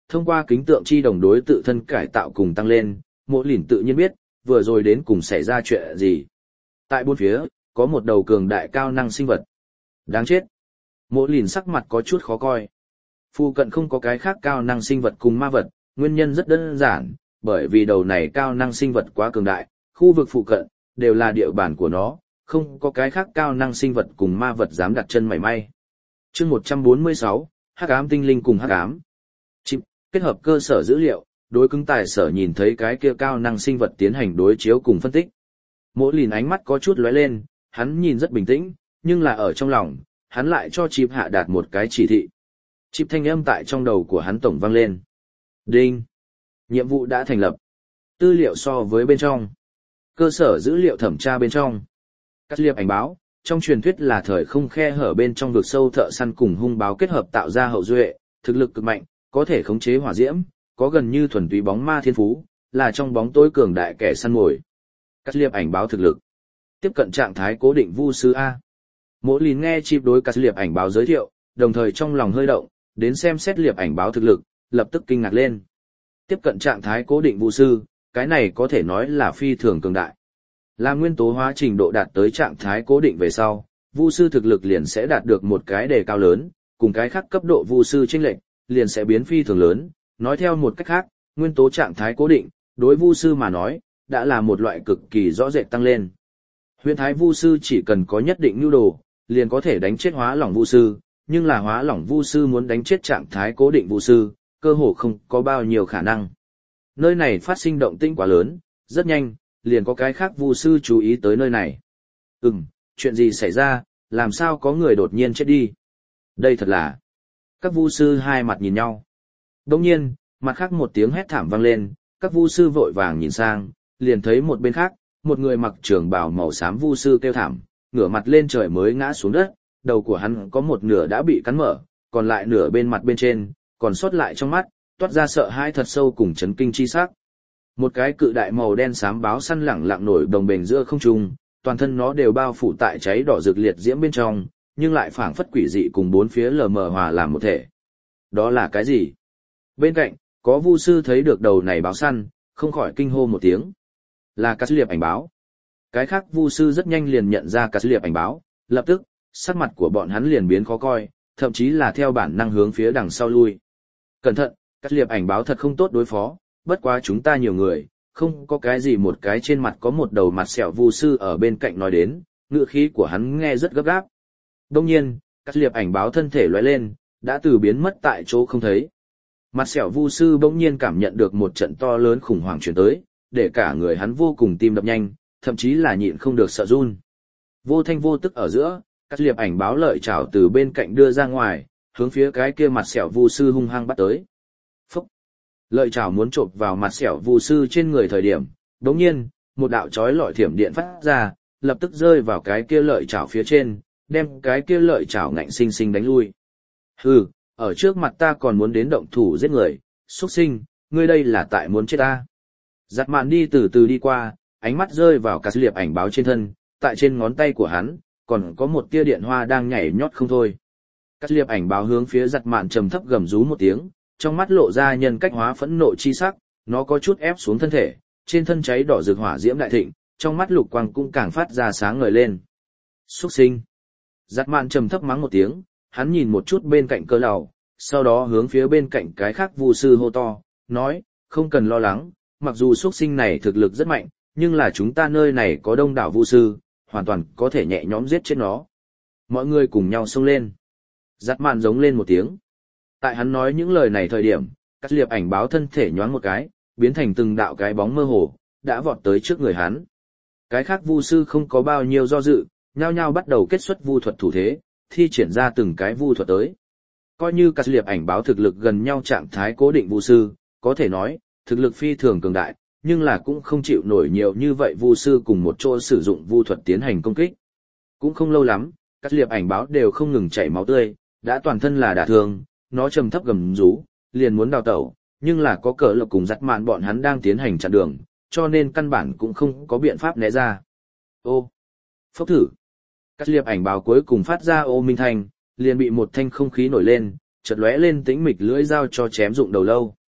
thông qua kính tượng chi đồng đối tự thân cải tạo cùng tăng lên, Mộ Lìn tự nhiên biết, vừa rồi đến cùng xảy ra chuyện gì. Tại bốn phía, có một đầu cường đại cao năng sinh vật. Đáng chết. Mộ Lìn sắc mặt có chút khó coi. Phu cận không có cái khác cao năng sinh vật cùng ma vật, nguyên nhân rất đơn giản, bởi vì đầu này cao năng sinh vật quá cường đại, khu vực phụ cận, đều là địa bàn của nó, không có cái khác cao năng sinh vật cùng ma vật dám đặt chân mảy may. Chương một trăm bốn mươi sáu, Hắc ám tinh linh cùng hắc ám. Chip, kết hợp cơ sở dữ liệu, đối cứng tài sở nhìn thấy cái kia cao năng sinh vật tiến hành đối chiếu cùng phân tích. Mộ Lìn ánh mắt có chút lóe lên, hắn nhìn rất bình tĩnh, nhưng là ở trong lòng, hắn lại cho Chip hạ đạt một cái chỉ thị. Chip thanh âm tại trong đầu của hắn tổng vang lên. Đinh. Nhiệm vụ đã thành lập. Tư liệu so với bên trong. Cơ sở dữ liệu thẩm tra bên trong. Cắt liệp ảnh báo, trong truyền thuyết là thời không khe hở bên trong vực sâu thợ săn cùng hung báo kết hợp tạo ra hậu duệ, thực lực cực mạnh, có thể khống chế hỏa diễm, có gần như thuần túy bóng ma thiên phú, là trong bóng tối cường đại kẻ săn mồi. Cắt liệp ảnh báo thực lực. Tiếp cận trạng thái cố định vu sư A. Mộ Lìn nghe Chip đối cắt liệp ảnh báo giới thiệu, đồng thời trong lòng hơi động, đến xem xét liệp ảnh báo thực lực, lập tức kinh ngạc lên. Tiếp cận trạng thái cố định vu sư, cái này có thể nói là phi thường cường đại. Là nguyên tố hóa trình độ đạt tới trạng thái cố định về sau, vu sư thực lực liền sẽ đạt được một cái đề cao lớn, cùng cái khác cấp độ vu sư chênh lệch, liền sẽ biến phi thường lớn. Nói theo một cách khác, nguyên tố trạng thái cố định, đối vu sư mà nói, đã là một loại cực kỳ rõ rệt tăng lên. Huyền thái vu sư chỉ cần có nhất định nhu đồ, liền có thể đánh chết hóa lỏng vu sư, nhưng là hóa lỏng vu sư muốn đánh chết trạng thái cố định vu sư, cơ hồ không có bao nhiêu khả năng. Nơi này phát sinh động tĩnh quá lớn, rất nhanh, liền có cái khác vu sư chú ý tới nơi này. Ừm, chuyện gì xảy ra, làm sao có người đột nhiên chết đi? Đây thật là... Các vu sư hai mặt nhìn nhau. Đồng nhiên, mặt khác một tiếng hét thảm vang lên, các vu sư vội vàng nhìn sang, liền thấy một bên khác, một người mặc trường bào màu xám vu sư kêu thảm, ngửa mặt lên trời mới ngã xuống đất, đầu của hắn có một nửa đã bị cắn mở, còn lại nửa bên mặt bên trên, còn sót lại trong mắt, toát ra sợ hãi thật sâu cùng chấn kinh chi sắc. Một cái cự đại màu đen xám báo săn lẳng lặng nổi đồng bền giữa không trung, toàn thân nó đều bao phủ tại cháy đỏ rực liệt diễm bên trong, nhưng lại phảng phất quỷ dị cùng bốn phía lờ mờ hòa làm một thể. Đó là cái gì? Bên cạnh, có vu sư thấy được đầu này báo săn, không khỏi kinh hô một tiếng. Là cá liệp ảnh báo. Cái khác vu sư rất nhanh liền nhận ra cá liệp ảnh báo, lập tức, sắc mặt của bọn hắn liền biến khó coi, thậm chí là theo bản năng hướng phía đằng sau lui. Cẩn thận, cá liệp ảnh báo thật không tốt đối phó, bất quá chúng ta nhiều người, không có cái gì một cái trên mặt có một đầu mặt sẹo vu sư ở bên cạnh nói đến, ngựa khí của hắn nghe rất gấp gáp. Đông nhiên, cá liệp ảnh báo thân thể lóe lên, đã từ biến mất tại chỗ không thấy. Mặt sẹo vu sư bỗng nhiên cảm nhận được một trận to lớn khủng hoảng chuyển tới, để cả người hắn vô cùng tim đập nhanh, thậm chí là nhịn không được sợ run. Vô thanh vô tức ở giữa, các liệp ảnh báo lợi chảo từ bên cạnh đưa ra ngoài, hướng phía cái kia mặt sẹo vu sư hung hăng bắt tới. Phúc! Lợi chảo muốn chộp vào mặt sẹo vu sư trên người thời điểm, đống nhiên, một đạo chói lọi thiểm điện phát ra, lập tức rơi vào cái kia lợi chảo phía trên, đem cái kia lợi chảo ngạnh sinh sinh đánh lui. Hừ, ở trước mặt ta còn muốn đến động thủ giết người, xuất sinh, ngươi đây là tại muốn chết ta. Giặt mạn đi từ từ đi qua, ánh mắt rơi vào cả liệp ảnh báo trên thân, tại trên ngón tay của hắn, còn có một tia điện hoa đang nhảy nhót không thôi. Các liệp ảnh báo hướng phía giặt mạn trầm thấp gầm rú một tiếng, trong mắt lộ ra nhân cách hóa phẫn nộ chi sắc, nó có chút ép xuống thân thể, trên thân cháy đỏ rực hỏa diễm đại thịnh, trong mắt lục quang cũng càng phát ra sáng ngời lên. Xuất sinh. Giặt mạn trầm thấp mắng một tiếng, hắn nhìn một chút bên cạnh cơ lầu, sau đó hướng phía bên cạnh cái khác vu sư hô to, nói, không cần lo lắng, mặc dù xuất sinh này thực lực rất mạnh, nhưng là chúng ta nơi này có đông đảo vu sư, hoàn toàn có thể nhẹ nhõm giết chết nó. Mọi người cùng nhau xông lên. Giặt mạn giống lên một tiếng. Tại hắn nói những lời này thời điểm, các liệp ảnh báo thân thể nhoáng một cái, biến thành từng đạo cái bóng mơ hồ, đã vọt tới trước người hắn. Cái khác vu sư không có bao nhiêu do dự, nhao nhao bắt đầu kết xuất vu thuật thủ thế, thi triển ra từng cái vu thuật tới. Coi như các liệp ảnh báo thực lực gần nhau trạng thái cố định vu sư, có thể nói, thực lực phi thường cường đại, nhưng là cũng không chịu nổi nhiều như vậy vu sư cùng một chỗ sử dụng vu thuật tiến hành công kích. Cũng không lâu lắm, các liệp ảnh báo đều không ngừng chảy máu tươi, đã toàn thân là đả thương, nó trầm thấp gầm rú, liền muốn đào tẩu, nhưng là có cỡ lộc cùng dắt mạn bọn hắn đang tiến hành chặn đường, cho nên căn bản cũng không có biện pháp né ra. Ô! Phốc thử! Các liệp ảnh báo cuối cùng phát ra ô minh thanh, liền bị một thanh không khí nổi lên, chợt lóe lên tĩnh mịch lưỡi dao cho chém dụng đầu lâu.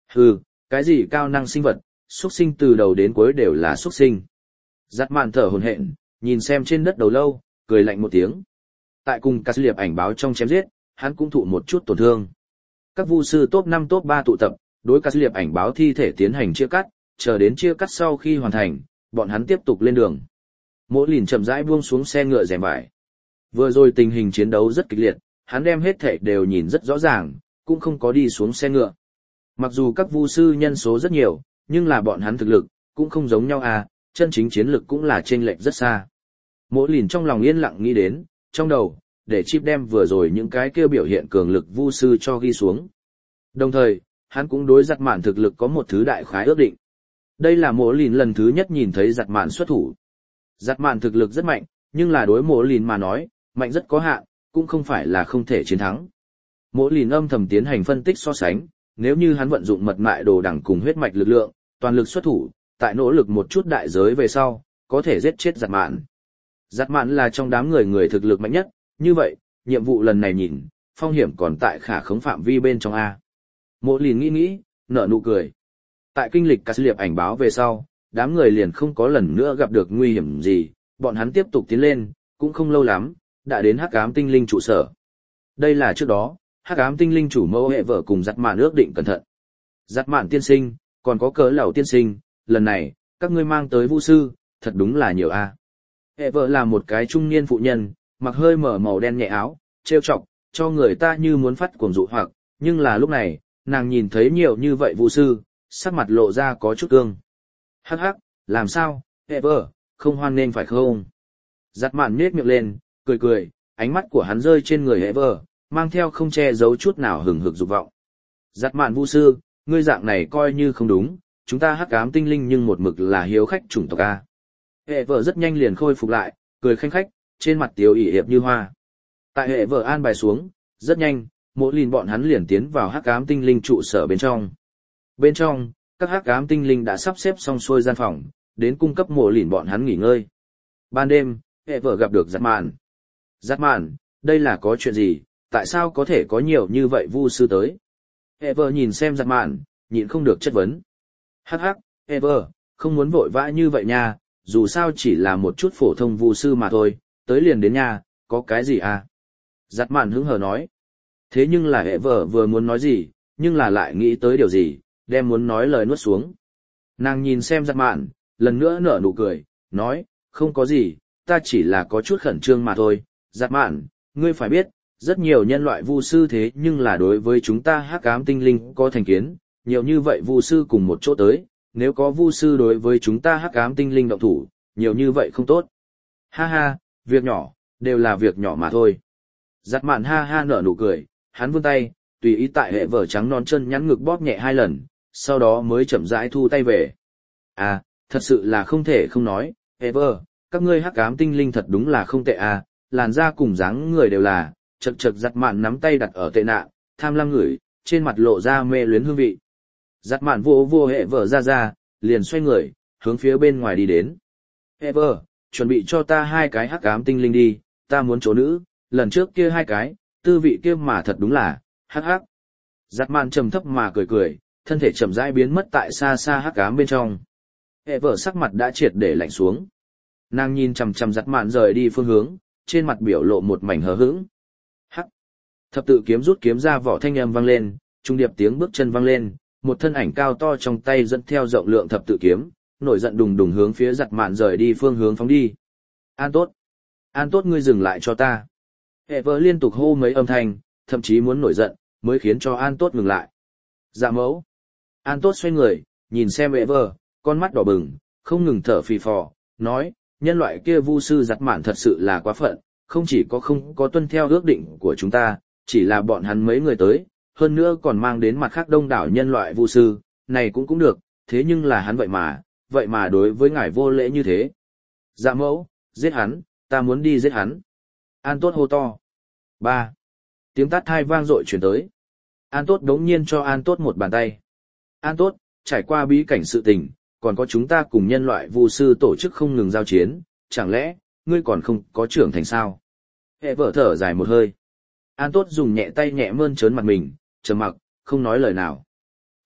Hừ, cái gì cao năng sinh vật, xuất sinh từ đầu đến cuối đều là xuất sinh. Giặt mạn thở hổn hển, nhìn xem trên đất đầu lâu, cười lạnh một tiếng. Tại cùng các liệp ảnh báo trong chém giết, hắn cũng thụ một chút tổn thương. Các vu sư top năm top ba tụ tập, đối các liệp ảnh báo thi thể tiến hành chia cắt, chờ đến chia cắt sau khi hoàn thành, bọn hắn tiếp tục lên đường. Mỗi lìn chậm rãi buông xuống xe ngựa rèm vải. Vừa rồi tình hình chiến đấu rất kịch liệt, hắn đem hết thể đều nhìn rất rõ ràng, cũng không có đi xuống xe ngựa. Mặc dù các vu sư nhân số rất nhiều, nhưng là bọn hắn thực lực, cũng không giống nhau à, chân chính chiến lực cũng là chênh lệch rất xa. Mỗi lìn trong lòng yên lặng nghĩ đến, trong đầu, để chip đem vừa rồi những cái kêu biểu hiện cường lực vu sư cho ghi xuống. Đồng thời, hắn cũng đối giặt mạn thực lực có một thứ đại khái ước định. Đây là mỗi lìn lần thứ nhất nhìn thấy giặt mạn xuất thủ. Giặt mạn thực lực rất mạnh, nhưng là đối mỗi lìn mà nói, mạnh rất có hạn, cũng không phải là không thể chiến thắng. Mỗi lìn âm thầm tiến hành phân tích so sánh, nếu như hắn vận dụng mật mại đồ đẳng cùng huyết mạch lực lượng, toàn lực xuất thủ, tại nỗ lực một chút đại giới về sau, có thể giết chết giặt mạn. Giặt mạn là trong đám người người thực lực mạnh nhất, như vậy, nhiệm vụ lần này nhìn, phong hiểm còn tại khả khống phạm vi bên trong A. Mỗi lìn nghĩ nghĩ, nở nụ cười. Tại kinh lịch các liệp ảnh báo về sau, đám người liền không có lần nữa gặp được nguy hiểm gì, bọn hắn tiếp tục tiến lên, cũng không lâu lắm, đã đến hắc ám tinh linh trụ sở. Đây là trước đó, hắc ám tinh linh chủ mẫu hệ vợ cùng giặt mạn ước định cẩn thận. Giặt mạn tiên sinh, còn có cớ lẩu tiên sinh, lần này, các ngươi mang tới vu sư, thật đúng là nhiều a. Hệ vợ là một cái trung niên phụ nhân, mặc hơi mở màu đen nhẹ áo, trêu chọc, cho người ta như muốn phát cuồng dụ hoặc, nhưng là lúc này, nàng nhìn thấy nhiều như vậy vu sư, sắc mặt lộ ra có chút cương. Hắc hắc, làm sao, hệ vợ, không hoan nên phải không? Giặt mạn nhếch miệng lên, cười cười, ánh mắt của hắn rơi trên người hệ vợ, mang theo không che giấu chút nào hừng hực dục vọng. Giặt mạn vu sư, ngươi dạng này coi như không đúng, chúng ta hắc ám tinh linh nhưng một mực là hiếu khách chủng tộc A. Hệ vợ rất nhanh liền khôi phục lại, cười khanh khách, trên mặt tiếu ỉ hiệp như hoa. Tại hệ vợ an bài xuống, rất nhanh, mỗi lìn bọn hắn liền tiến vào hắc ám tinh linh trụ sở bên trong. Bên trong, các hắc ám tinh linh đã sắp xếp xong xuôi gian phòng, đến cung cấp mỗi lìn bọn hắn nghỉ ngơi. Ban đêm, hệ vợ gặp được giặt mạn. Giặt mạn, đây là có chuyện gì, tại sao có thể có nhiều như vậy vu sư tới? Hệ vợ nhìn xem giặt mạn, nhịn không được chất vấn. Hắc hắc, hệ vợ, không muốn vội vã như vậy nha, dù sao chỉ là một chút phổ thông vu sư mà thôi, tới liền đến nhà, có cái gì à? Giặt mạn hứng hờ nói. Thế nhưng là hệ vợ vừa muốn nói gì, nhưng là lại nghĩ tới điều gì, đem muốn nói lời nuốt xuống. Nàng nhìn xem giặt mạn, lần nữa nở nụ cười, nói, không có gì, ta chỉ là có chút khẩn trương mà thôi. Giặt mạn, ngươi phải biết, rất nhiều nhân loại vu sư thế nhưng là đối với chúng ta hắc ám tinh linh có thành kiến, nhiều như vậy vu sư cùng một chỗ tới, nếu có vu sư đối với chúng ta hắc ám tinh linh động thủ, nhiều như vậy không tốt. Ha ha, việc nhỏ, đều là việc nhỏ mà thôi. Giặt mạn ha ha nở nụ cười, hắn vươn tay, tùy ý tại hệ vở trắng non chân nhắn ngực bóp nhẹ hai lần, sau đó mới chậm rãi thu tay về. À, thật sự là không thể không nói, hệ vở, các ngươi hắc ám tinh linh thật đúng là không tệ à, làn da cùng dáng người đều là, chật chật giặt mạn nắm tay đặt ở tệ nạ, tham lam ngửi, trên mặt lộ ra mê luyến hương vị. Giặt mạn vô vô hệ vở ra ra, liền xoay người, hướng phía bên ngoài đi đến. Hệ vở, chuẩn bị cho ta hai cái hắc ám tinh linh đi, ta muốn chỗ nữ, lần trước kia hai cái, tư vị kia mà thật đúng là, hắc hắc. Giặt mạn trầm thấp mà cười cười, thân thể chậm rãi biến mất tại xa xa hắc ám bên trong. Hệ vở sắc mặt đã triệt để lạnh xuống. Nàng nhìn chằm chằm giặt mạn rời đi phương hướng, trên mặt biểu lộ một mảnh hờ hững. Hắc. Thập tự kiếm rút kiếm ra vỏ thanh âm vang lên, trung điệp tiếng bước chân vang lên, một thân ảnh cao to trong tay dẫn theo rộng lượng thập tự kiếm, nổi giận đùng đùng hướng phía giặt mạn rời đi phương hướng phóng đi. An tốt. An tốt ngươi dừng lại cho ta. Hệ vợ liên tục hô mấy âm thanh, thậm chí muốn nổi giận, mới khiến cho An tốt ngừng lại. Dạ mẫu. An tốt xoay người, nhìn xem hệ vợ, con mắt đỏ bừng, không ngừng thở phì phò, nói, nhân loại kia vu sư giặt mạn thật sự là quá phận, không chỉ có không có tuân theo ước định của chúng ta, chỉ là bọn hắn mấy người tới, hơn nữa còn mang đến mặt khác đông đảo nhân loại vu sư, này cũng cũng được, thế nhưng là hắn vậy mà, vậy mà đối với ngài vô lễ như thế. Dạ mẫu, giết hắn, ta muốn đi giết hắn. An tốt hô to. Ba. Tiếng tát thai vang dội chuyển tới. An tốt đống nhiên cho An tốt một bàn tay. An tốt, trải qua bí cảnh sự tình, còn có chúng ta cùng nhân loại vu sư tổ chức không ngừng giao chiến, chẳng lẽ, ngươi còn không có trưởng thành sao? Hệ vợ thở dài một hơi. An tốt dùng nhẹ tay nhẹ mơn trớn mặt mình, trầm mặc, không nói lời nào.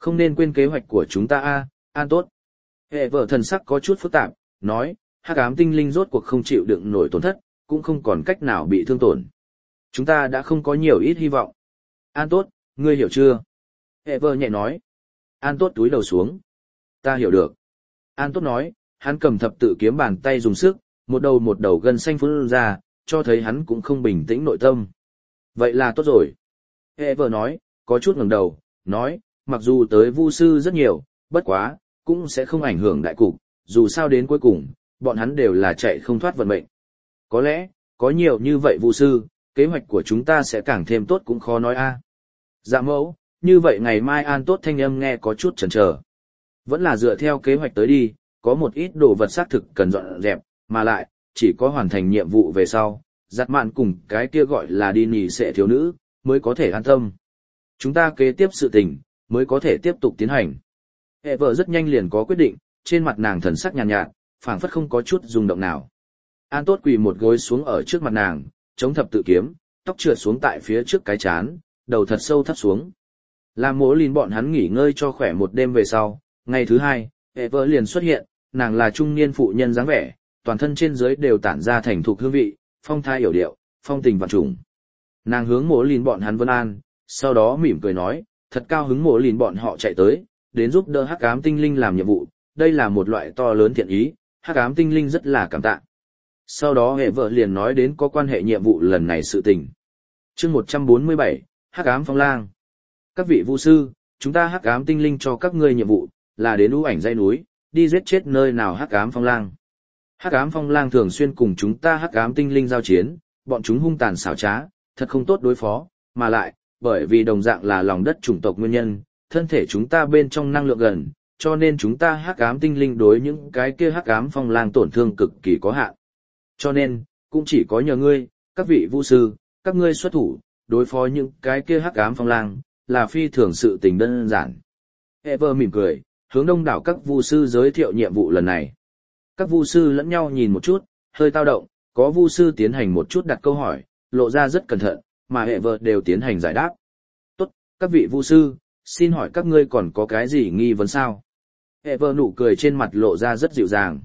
Không nên quên kế hoạch của chúng ta a, An tốt. Hệ vợ thần sắc có chút phức tạp, nói, hắc ám tinh linh rốt cuộc không chịu đựng nổi tổn thất, cũng không còn cách nào bị thương tổn. Chúng ta đã không có nhiều ít hy vọng. An tốt, ngươi hiểu chưa? Hệ vợ nhẹ nói. An tốt túi đầu xuống. Ta hiểu được. An tốt nói, hắn cầm thập tự kiếm bàn tay dùng sức, một đầu một đầu gân xanh phun ra, cho thấy hắn cũng không bình tĩnh nội tâm. Vậy là tốt rồi. Hệ vợ nói, có chút ngẩng đầu, nói, mặc dù tới vu sư rất nhiều, bất quá, cũng sẽ không ảnh hưởng đại cục, dù sao đến cuối cùng, bọn hắn đều là chạy không thoát vận mệnh. Có lẽ, có nhiều như vậy vu sư, kế hoạch của chúng ta sẽ càng thêm tốt cũng khó nói a. Dạ mẫu, như vậy ngày mai An tốt thanh âm nghe có chút chần chờ. Vẫn là dựa theo kế hoạch tới đi, có một ít đồ vật xác thực cần dọn dẹp, mà lại, chỉ có hoàn thành nhiệm vụ về sau, giặt mạn cùng cái kia gọi là đi nỉ sẽ thiếu nữ, mới có thể an tâm. Chúng ta kế tiếp sự tình, mới có thể tiếp tục tiến hành. Hệ vợ rất nhanh liền có quyết định, trên mặt nàng thần sắc nhàn nhạt, nhạt, phảng phất không có chút rung động nào. An tốt quỳ một gối xuống ở trước mặt nàng, chống thập tự kiếm, tóc trượt xuống tại phía trước cái chán, đầu thật sâu thấp xuống. Làm mỗ lìn bọn hắn nghỉ ngơi cho khỏe một đêm về sau, ngày thứ hai, hệ vợ liền xuất hiện, nàng là trung niên phụ nhân dáng vẻ, toàn thân trên dưới đều tản ra thành thục hương vị, phong thái hiểu điệu, phong tình vạn trùng. Nàng hướng mỗ lìn bọn hắn vân an, sau đó mỉm cười nói, thật cao hứng mỗ lìn bọn họ chạy tới, đến giúp đỡ hắc ám tinh linh làm nhiệm vụ, đây là một loại to lớn thiện ý, hắc ám tinh linh rất là cảm tạ. Sau đó hệ vợ liền nói đến có quan hệ nhiệm vụ lần này sự tình. Chương một trăm bốn mươi bảy, hắc ám phong lang. Các vị vu sư, chúng ta hắc ám tinh linh cho các ngươi nhiệm vụ, là đến ưu ảnh dãy núi, đi giết chết nơi nào hắc ám phong lang. Hắc ám phong lang thường xuyên cùng chúng ta hắc ám tinh linh giao chiến, bọn chúng hung tàn xảo trá, thật không tốt đối phó, mà lại, bởi vì đồng dạng là lòng đất chủng tộc nguyên nhân, thân thể chúng ta bên trong năng lượng gần, cho nên chúng ta hắc ám tinh linh đối những cái kia hắc ám phong lang tổn thương cực kỳ có hạn. Cho nên, cũng chỉ có nhờ ngươi, các vị vu sư, các ngươi xuất thủ, đối phó những cái kia hắc ám phong lang, là phi thường sự tình đơn giản. Ever mỉm cười, hướng đông đảo các vu sư giới thiệu nhiệm vụ lần này. Các vu sư lẫn nhau nhìn một chút, hơi tao động, có vu sư tiến hành một chút đặt câu hỏi, lộ ra rất cẩn thận, mà Ever đều tiến hành giải đáp. Tốt, các vị vu sư, xin hỏi các ngươi còn có cái gì nghi vấn sao? Ever nụ cười trên mặt lộ ra rất dịu dàng.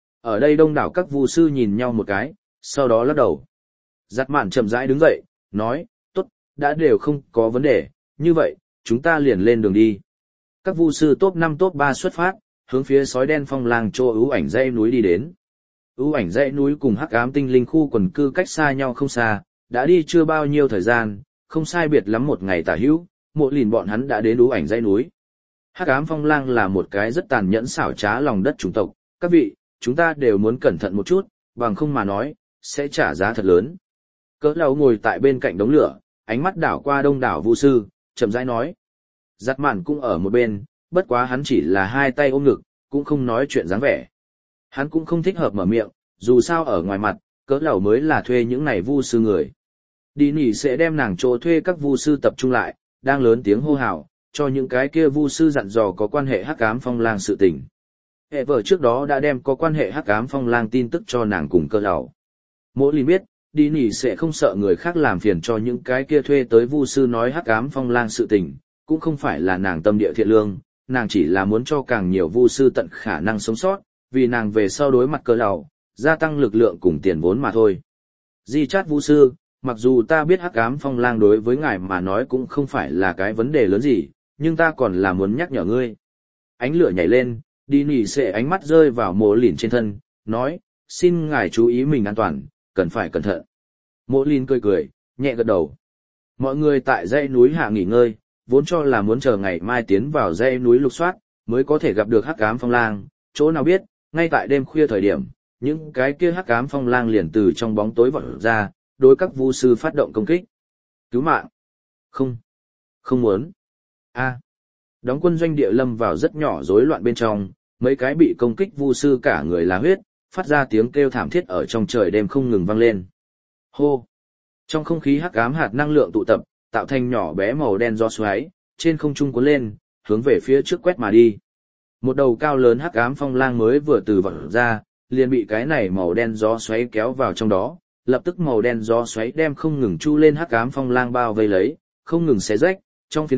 Ở đây đông đảo các vu sư nhìn nhau một cái, sau đó lắc đầu. Giặt mạn chậm rãi đứng dậy, nói, tốt, đã đều không có vấn đề, như vậy, chúng ta liền lên đường đi. Các vu sư top năm top ba xuất phát, hướng phía sói đen phong lang chỗ ưu ảnh dãy núi đi đến. Ưu ảnh dãy núi cùng hắc ám tinh linh khu quần cư cách xa nhau không xa, đã đi chưa bao nhiêu thời gian, không sai biệt lắm một ngày tả hữu, mộ lìn bọn hắn đã đến ưu ảnh dãy núi. Hắc ám phong lang là một cái rất tàn nhẫn xảo trá lòng đất chủng tộc, các vị, chúng ta đều muốn cẩn thận một chút, bằng không mà nói, sẽ trả giá thật lớn. Cỡ lão ngồi tại bên cạnh đống lửa, ánh mắt đảo qua đông đảo vu sư, chậm rãi nói. Giặt mạn cũng ở một bên, bất quá hắn chỉ là hai tay ôm ngực, cũng không nói chuyện dáng vẻ. Hắn cũng không thích hợp mở miệng, dù sao ở ngoài mặt, cỡ lão mới là thuê những này vu sư người. Đi nỉ sẽ đem nàng chỗ thuê các vu sư tập trung lại, đang lớn tiếng hô hào, cho những cái kia vu sư dặn dò có quan hệ hắc ám phong lang sự tình. Hệ vợ trước đó đã đem có quan hệ hắc ám phong lang tin tức cho nàng cùng cỡ lão. Mỗi lần biết, đi nỉ sẽ không sợ người khác làm phiền cho những cái kia thuê tới vu sư nói hắc ám phong lang sự tình, cũng không phải là nàng tâm địa thiện lương, nàng chỉ là muốn cho càng nhiều vu sư tận khả năng sống sót, vì nàng về sau đối mặt cỡ lão, gia tăng lực lượng cùng tiền vốn mà thôi. Di chát vu sư, mặc dù ta biết hắc ám phong lang đối với ngài mà nói cũng không phải là cái vấn đề lớn gì, nhưng ta còn là muốn nhắc nhở ngươi. Ánh lửa nhảy lên, đi nỉ sẽ ánh mắt rơi vào mộ lìn trên thân, nói, xin ngài chú ý mình an toàn, cần phải cẩn thận. Mộ lìn cười cười, nhẹ gật đầu. Mọi người tại dãy núi hạ nghỉ ngơi, vốn cho là muốn chờ ngày mai tiến vào dãy núi lục soát, mới có thể gặp được hắc ám phong lang, chỗ nào biết, ngay tại đêm khuya thời điểm, những cái kia hắc ám phong lang liền từ trong bóng tối vọt ra, đối các vu sư phát động công kích. Cứu mạng. Không. Không muốn. A. Đóng quân doanh địa lâm vào rất nhỏ rối loạn bên trong, mấy cái bị công kích vu sư cả người là huyết, phát ra tiếng kêu thảm thiết ở trong trời đêm không ngừng vang lên. Hô. Trong không khí hắc ám hạt năng lượng tụ tập, tạo thành nhỏ bé màu đen gió xoáy, trên không trung cuốn lên, hướng về phía trước quét mà đi. Một đầu cao lớn hắc ám phong lang mới vừa từ vọt ra, liền bị cái này màu đen gió xoáy kéo vào trong đó, lập tức màu đen gió xoáy đem không ngừng chu lên hắc ám phong lang bao vây lấy, không ngừng xé rách, trong phiến khắc,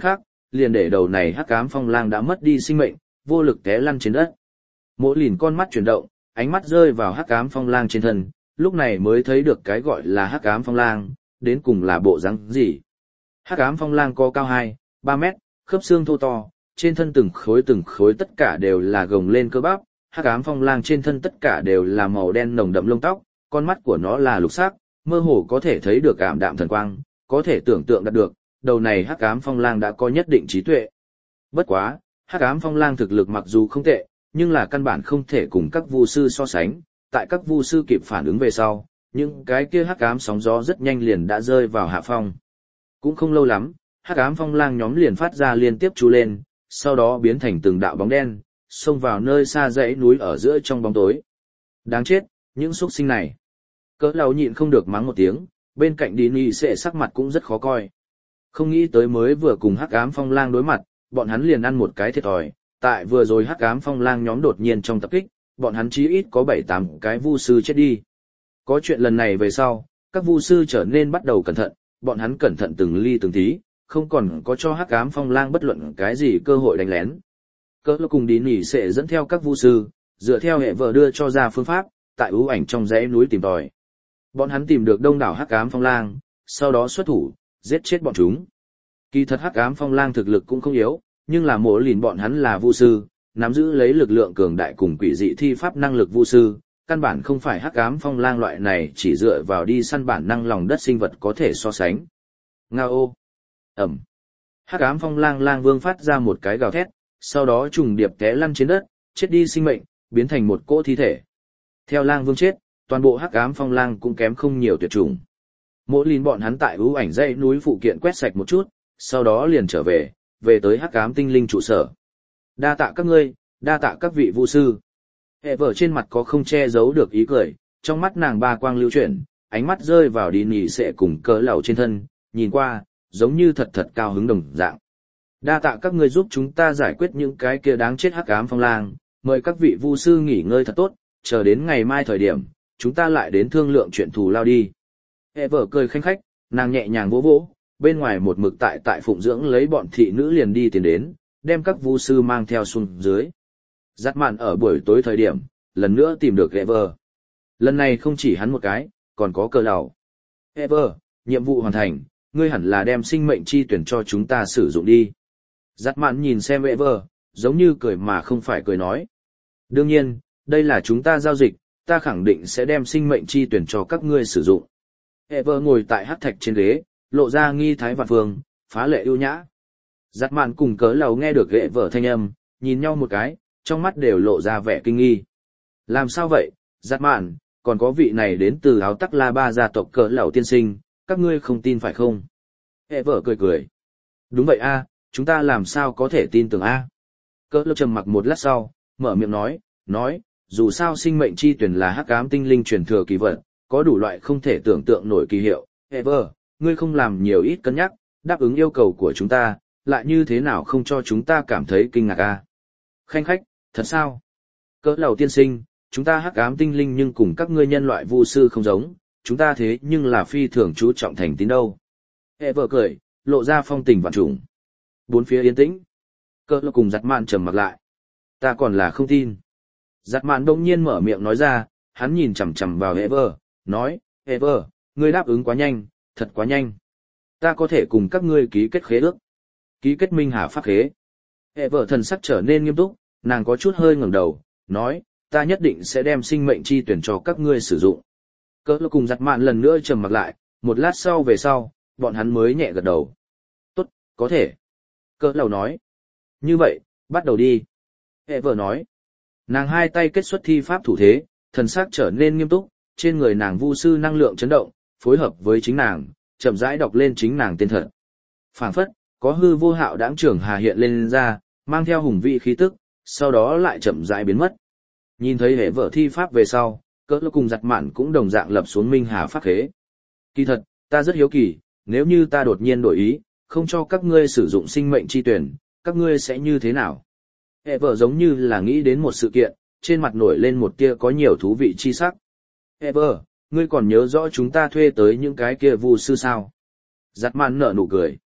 liền để đầu này hắc ám phong lang đã mất đi sinh mệnh, vô lực té lăn trên đất. Mộ lìn con mắt chuyển động, ánh mắt rơi vào hắc ám phong lang trên thân, lúc này mới thấy được cái gọi là hắc ám phong lang, đến cùng là bộ dáng gì. Hắc ám phong lang có cao hai, ba mét, khớp xương thô to, trên thân từng khối từng khối tất cả đều là gồng lên cơ bắp, hắc ám phong lang trên thân tất cả đều là màu đen nồng đậm lông tóc, con mắt của nó là lục sắc, mơ hồ có thể thấy được ảm đạm thần quang, có thể tưởng tượng đạt được, đầu này hắc ám phong lang đã có nhất định trí tuệ. Bất quá, hắc ám phong lang thực lực mặc dù không tệ, nhưng là căn bản không thể cùng các vu sư so sánh, tại các vu sư kịp phản ứng về sau, những cái kia hắc ám sóng gió rất nhanh liền đã rơi vào hạ phong. Cũng không lâu lắm, hắc ám phong lang nhóm liền phát ra liên tiếp chú lên, sau đó biến thành từng đạo bóng đen, xông vào nơi xa dãy núi ở giữa trong bóng tối. Đáng chết, những xuất sinh này. Cỡ lão nhịn không được mắng một tiếng, bên cạnh đi nị sẽ sắc mặt cũng rất khó coi. Không nghĩ tới mới vừa cùng hắc ám phong lang đối mặt, bọn hắn liền ăn một cái thiệt thòi, tại vừa rồi hắc ám phong lang nhóm đột nhiên trong tập kích, bọn hắn chí ít có bảy tám cái vu sư chết đi. Có chuyện lần này về sau, các vu sư trở nên bắt đầu cẩn thận, bọn hắn cẩn thận từng ly từng tí, không còn có cho hắc ám phong lang bất luận cái gì cơ hội đánh lén. Cỡ lão cùng đi nỉ sẽ dẫn theo các vu sư, dựa theo hệ vợ đưa cho ra phương pháp, tại ưu ảnh trong dãy núi tìm tòi. Bọn hắn tìm được đông đảo hắc ám phong lang, sau đó xuất thủ, giết chết bọn chúng. Kỳ thật hắc ám phong lang thực lực cũng không yếu, nhưng là mổ lìn bọn hắn là vu sư, nắm giữ lấy lực lượng cường đại cùng quỷ dị thi pháp năng lực vu sư, căn bản không phải hắc ám phong lang loại này chỉ dựa vào đi săn bản năng lòng đất sinh vật có thể so sánh. Ngao. Ẩm. Hắc ám phong lang lang vương phát ra một cái gào thét, sau đó trùng điệp té lăn trên đất, chết đi sinh mệnh, biến thành một cỗ thi thể. Theo lang vương chết, toàn bộ hắc ám phong lang cũng kém không nhiều tuyệt chủng. Mỗi lìn bọn hắn tại ưu ảnh dãy núi phụ kiện quét sạch một chút, sau đó liền trở về, về tới hắc ám tinh linh trụ sở. Đa tạ các ngươi, đa tạ các vị vu sư. Hệ vợ trên mặt có không che giấu được ý cười, trong mắt nàng ba quang lưu chuyển, ánh mắt rơi vào đi nỉ sẽ cùng cỡ lẩu trên thân, nhìn qua, giống như thật thật cao hứng đồng dạng. Đa tạ các ngươi giúp chúng ta giải quyết những cái kia đáng chết hắc ám phong lang, mời các vị vu sư nghỉ ngơi thật tốt, chờ đến ngày mai thời điểm, chúng ta lại đến thương lượng chuyện thù lao đi. Hệ vợ cười khanh khách, nàng nhẹ nhàng vỗ vỗ, bên ngoài một mực tại tại phụng dưỡng lấy bọn thị nữ liền đi tiến đến, đem các vu sư mang theo xuống dưới. Dắt mạn ở buổi tối thời điểm, lần nữa tìm được Ever. Lần này không chỉ hắn một cái, còn có cờ đầu. Ever, nhiệm vụ hoàn thành, ngươi hẳn là đem sinh mệnh chi tuyển cho chúng ta sử dụng đi. Dắt mạn nhìn xem Ever, giống như cười mà không phải cười nói. Đương nhiên, đây là chúng ta giao dịch, ta khẳng định sẽ đem sinh mệnh chi tuyển cho các ngươi sử dụng. Ever ngồi tại hắc thạch trên ghế, lộ ra nghi thái vạn phương, phá lệ ưu nhã. Dắt mạn cùng cớ lầu nghe được Ever thanh âm, nhìn nhau một cái, trong mắt đều lộ ra vẻ kinh nghi. Làm sao vậy, Dắt mạn, còn có vị này đến từ áo tắc la ba gia tộc cớ lầu tiên sinh, các ngươi không tin phải không? Ever cười cười. Đúng vậy a, chúng ta làm sao có thể tin tưởng a? Cớ lầu trầm mặc một lát sau, mở miệng nói, nói, dù sao sinh mệnh chi tuyển là hắc ám tinh linh truyền thừa kỳ vật, có đủ loại không thể tưởng tượng nổi kỳ hiệu. Ever, ngươi không làm nhiều ít cân nhắc, đáp ứng yêu cầu của chúng ta, lại như thế nào không cho chúng ta cảm thấy kinh ngạc a? Khanh khách, thật sao? Cỡ lầu tiên sinh, chúng ta hắc ám tinh linh nhưng cùng các ngươi nhân loại vu sư không giống, chúng ta thế nhưng là phi thường chú trọng thành tín đâu. Ever cười, lộ ra phong tình vạn trùng. Bốn phía yên tĩnh. Cỡ lầu cùng giặt mạn trầm mặc lại. Ta còn là không tin. Giặt mạn đông nhiên mở miệng nói ra, hắn nhìn chằm chằm vào Ever, nói, Ever, ngươi đáp ứng quá nhanh, thật quá nhanh. Ta có thể cùng các ngươi ký kết khế ước. Ký kết minh hà pháp khế. Ever thần sắc trở nên nghiêm túc, nàng có chút hơi ngẩng đầu, nói, ta nhất định sẽ đem sinh mệnh chi tuyển cho các ngươi sử dụng. Cỡ lô cùng giặt mạn lần nữa trầm mặc lại, một lát sau về sau, bọn hắn mới nhẹ gật đầu. Tốt, có thể. Cỡ lầu nói. Như vậy, bắt đầu đi. Ever nói. Nàng hai tay kết xuất thi pháp thủ thế, thần sắc trở nên nghiêm túc, trên người nàng vu sư năng lượng chấn động, phối hợp với chính nàng, chậm rãi đọc lên chính nàng tên thật. Phảng phất, có hư vô hạo đãng trưởng hà hiện lên ra, mang theo hùng vị khí tức, sau đó lại chậm rãi biến mất. Nhìn thấy hệ vợ thi pháp về sau, cỡ lô cùng giặt mạn cũng đồng dạng lập xuống minh hà pháp khế. Kỳ thật, ta rất hiếu kỳ, nếu như ta đột nhiên đổi ý, không cho các ngươi sử dụng sinh mệnh chi tuyển, các ngươi sẽ như thế nào? Hệ vợ giống như là nghĩ đến một sự kiện, trên mặt nổi lên một tia có nhiều thú vị chi sắc. Hệ vợ, ngươi còn nhớ rõ chúng ta thuê tới những cái kia vu sư sao? Giặt mạn nở nụ cười.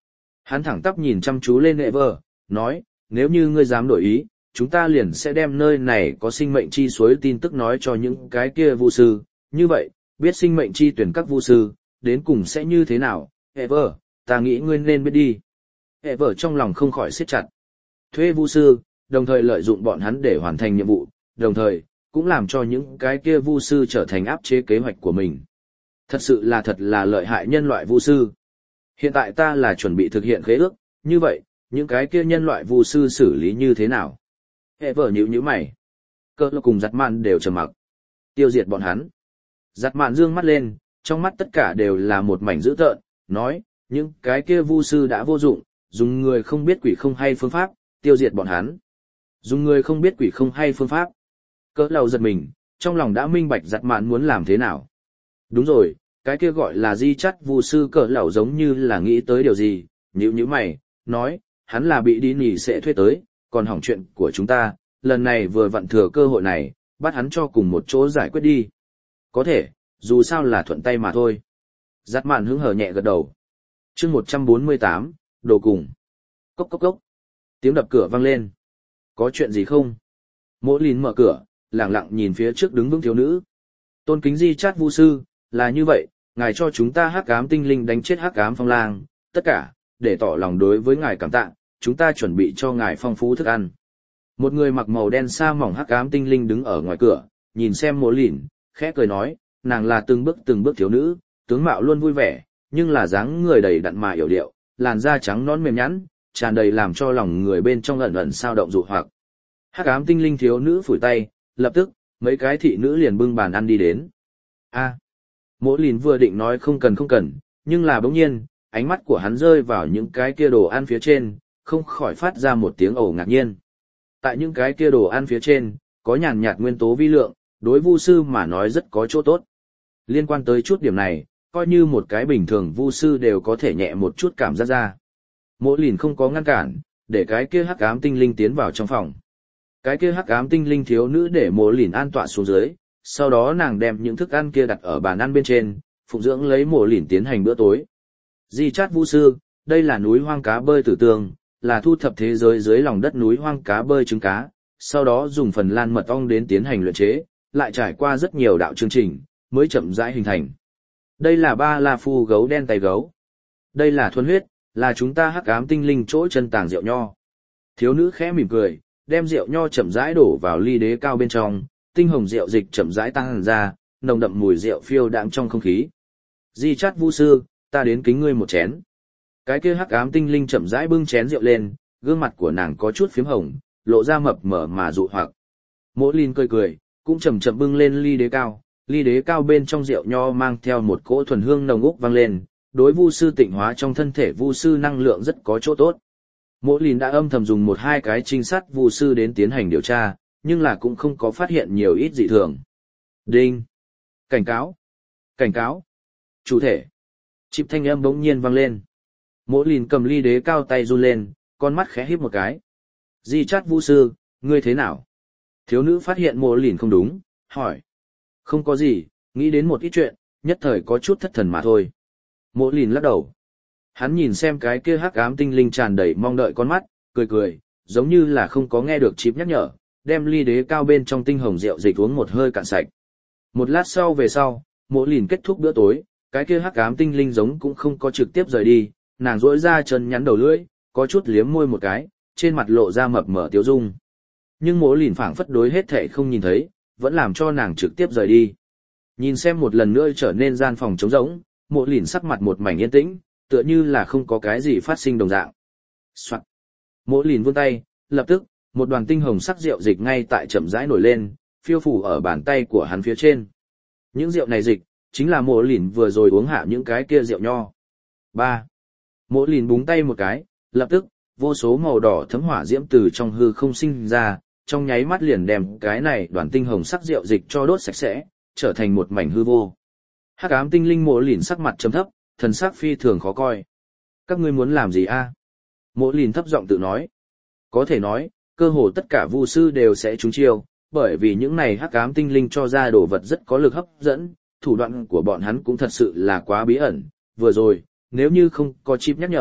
Hắn thẳng tắp nhìn chăm chú lên Ever, nói, nếu như ngươi dám đổi ý, chúng ta liền sẽ đem nơi này có sinh mệnh chi suối tin tức nói cho những cái kia vu sư, như vậy, biết sinh mệnh chi tuyển các vu sư, đến cùng sẽ như thế nào, Ever, ta nghĩ ngươi nên biết đi. Ever trong lòng không khỏi siết chặt. Thuê vu sư, đồng thời lợi dụng bọn hắn để hoàn thành nhiệm vụ, đồng thời, cũng làm cho những cái kia vu sư trở thành áp chế kế hoạch của mình. Thật sự là thật là lợi hại nhân loại vu sư. Hiện tại ta là chuẩn bị thực hiện khế ước, như vậy, những cái kia nhân loại vu sư xử lý như thế nào? Ever nhíu nhíu mày. Cơ Lộc cùng Giặt Mạn đều trầm mặc. Tiêu diệt bọn hắn. Giặt Mạn dương mắt lên, trong mắt tất cả đều là một mảnh dữ tợn, nói, những cái kia vu sư đã vô dụng, dùng người không biết quỷ không hay phương pháp, tiêu diệt bọn hắn. Dùng người không biết quỷ không hay phương pháp. Cơ Lộc giật mình, trong lòng đã minh bạch Giặt Mạn muốn làm thế nào. Đúng rồi, cái kia gọi là di chắt vu sư Cỡ Lộc giống như là nghĩ tới điều gì, nhíu nhíu mày, nói, hắn là bị đi nỉ sẽ thuê tới, còn hỏng chuyện của chúng ta, lần này vừa vặn thừa cơ hội này, bắt hắn cho cùng một chỗ giải quyết đi. Có thể, dù sao là thuận tay mà thôi. Giặt Mạn hứng hờ nhẹ gật đầu. chương một trăm bốn mươi tám, đồ cùng. Cốc cốc cốc. Tiếng đập cửa vang lên. Có chuyện gì không? Mỗ Lìn mở cửa, lặng lặng nhìn phía trước đứng vững thiếu nữ. Tôn kính di chát vu sư, là như vậy, ngài cho chúng ta hắc ám tinh linh đánh chết hắc ám phong lang, tất cả, để tỏ lòng đối với ngài cảm tạ, chúng ta chuẩn bị cho ngài phong phú thức ăn. Một người mặc màu đen sa mỏng hắc ám tinh linh đứng ở ngoài cửa, nhìn xem Mỗ Lìn, khẽ cười nói, nàng là từng bước từng bước thiếu nữ, tướng mạo luôn vui vẻ, nhưng là dáng người đầy đặn mà yểu điệu, làn da trắng nõn mềm nhẵn, tràn đầy làm cho lòng người bên trong ẩn ẩn sao động dụ hoặc. Hắc ám tinh linh thiếu nữ phủi tay, lập tức, mấy cái thị nữ liền bưng bàn ăn đi đến. A. Mỗ Lìn vừa định nói không cần không cần, nhưng là bỗng nhiên, ánh mắt của hắn rơi vào những cái kia đồ ăn phía trên, không khỏi phát ra một tiếng ồ ngạc nhiên. Tại những cái kia đồ ăn phía trên, có nhàn nhạt nguyên tố vi lượng, đối vu sư mà nói rất có chỗ tốt. Liên quan tới chút điểm này, coi như một cái bình thường vu sư đều có thể nhẹ một chút cảm giác ra. Mỗ Lìn không có ngăn cản, để cái kia hắc ám tinh linh tiến vào trong phòng. Cái kia hắc ám tinh linh thiếu nữ để Mỗ Lìn an tọa xuống dưới, sau đó nàng đem những thức ăn kia đặt ở bàn ăn bên trên, phụng dưỡng lấy Mỗ Lìn tiến hành bữa tối. Di chát vu sư, đây là núi hoang cá bơi tử tường, là thu thập thế giới dưới lòng đất núi hoang cá bơi trứng cá, sau đó dùng phần lan mật ong đến tiến hành luyện chế, lại trải qua rất nhiều đạo chương trình, mới chậm rãi hình thành. Đây là ba la phu gấu đen tay gấu. Đây là thuần huyết, là chúng ta hắc ám tinh linh chỗ chân tàng rượu nho. Thiếu nữ khẽ mỉm cười, đem rượu nho chậm rãi đổ vào ly đế cao bên trong, tinh hồng rượu dịch chậm rãi tăng ra, nồng đậm mùi rượu phiêu đãng trong không khí. Di chát vu sư, ta đến kính ngươi một chén. Cái kia hắc ám tinh linh chậm rãi bưng chén rượu lên, gương mặt của nàng có chút phím hồng, lộ ra mập mờ mà dụ hoặc. Mỗ Lìn cười cười, cũng chậm chậm bưng lên ly đế cao, ly đế cao bên trong rượu nho mang theo một cỗ thuần hương nồng úc vang lên, đối vu sư tịnh hóa trong thân thể vu sư năng lượng rất có chỗ tốt. Mỗ Lìn đã âm thầm dùng một hai cái trinh sát vu sư đến tiến hành điều tra, nhưng là cũng không có phát hiện nhiều ít dị thường. Đinh! Cảnh cáo! Cảnh cáo! Chủ thể! Chịp thanh âm bỗng nhiên vang lên. Mỗ Lìn cầm ly đế cao tay run lên, con mắt khẽ híp một cái. Di chát vu sư, ngươi thế nào? Thiếu nữ phát hiện Mỗ Lìn không đúng, hỏi. Không có gì, nghĩ đến một ít chuyện, nhất thời có chút thất thần mà thôi. Mỗ Lìn lắc đầu. Hắn nhìn xem cái kia hắc ám tinh linh tràn đầy mong đợi con mắt, cười cười, giống như là không có nghe được chip nhắc nhở, đem ly đế cao bên trong tinh hồng rượu dịch uống một hơi cạn sạch. Một lát sau về sau, Mỗ Lìn kết thúc bữa tối, cái kia hắc ám tinh linh giống cũng không có trực tiếp rời đi, nàng duỗi ra chân nhắn đầu lưỡi, có chút liếm môi một cái, trên mặt lộ ra mập mờ tiếu dung. Nhưng Mỗ Lìn phảng phất đối hết thảy không nhìn thấy, vẫn làm cho nàng trực tiếp rời đi. Nhìn xem một lần nữa trở nên gian phòng trống rỗng, Mỗ Lìn sắc mặt một mảnh yên tĩnh, tựa như là không có cái gì phát sinh đồng dạng. Soạn. Mỗ Lìn vươn tay, lập tức, một đoàn tinh hồng sắc rượu dịch ngay tại chậm rãi nổi lên, phiêu phủ ở bàn tay của hắn phía trên. Những rượu này dịch, chính là Mỗ Lìn vừa rồi uống hạ những cái kia rượu nho. ba. Mỗ Lìn búng tay một cái, lập tức, vô số màu đỏ thấm hỏa diễm từ trong hư không sinh ra, trong nháy mắt liền đem cái này đoàn tinh hồng sắc rượu dịch cho đốt sạch sẽ, trở thành một mảnh hư vô. Hắc ám tinh linh Mỗ Lìn sắc mặt trầm thấp, thần sắc phi thường khó coi. Các ngươi muốn làm gì a? Mỗ Lìn thấp giọng tự nói. Có thể nói, cơ hồ tất cả vu sư đều sẽ trúng chiêu, bởi vì những này hắc ám tinh linh cho ra đồ vật rất có lực hấp dẫn, thủ đoạn của bọn hắn cũng thật sự là quá bí ẩn. Vừa rồi, nếu như không có chip nhắc nhở,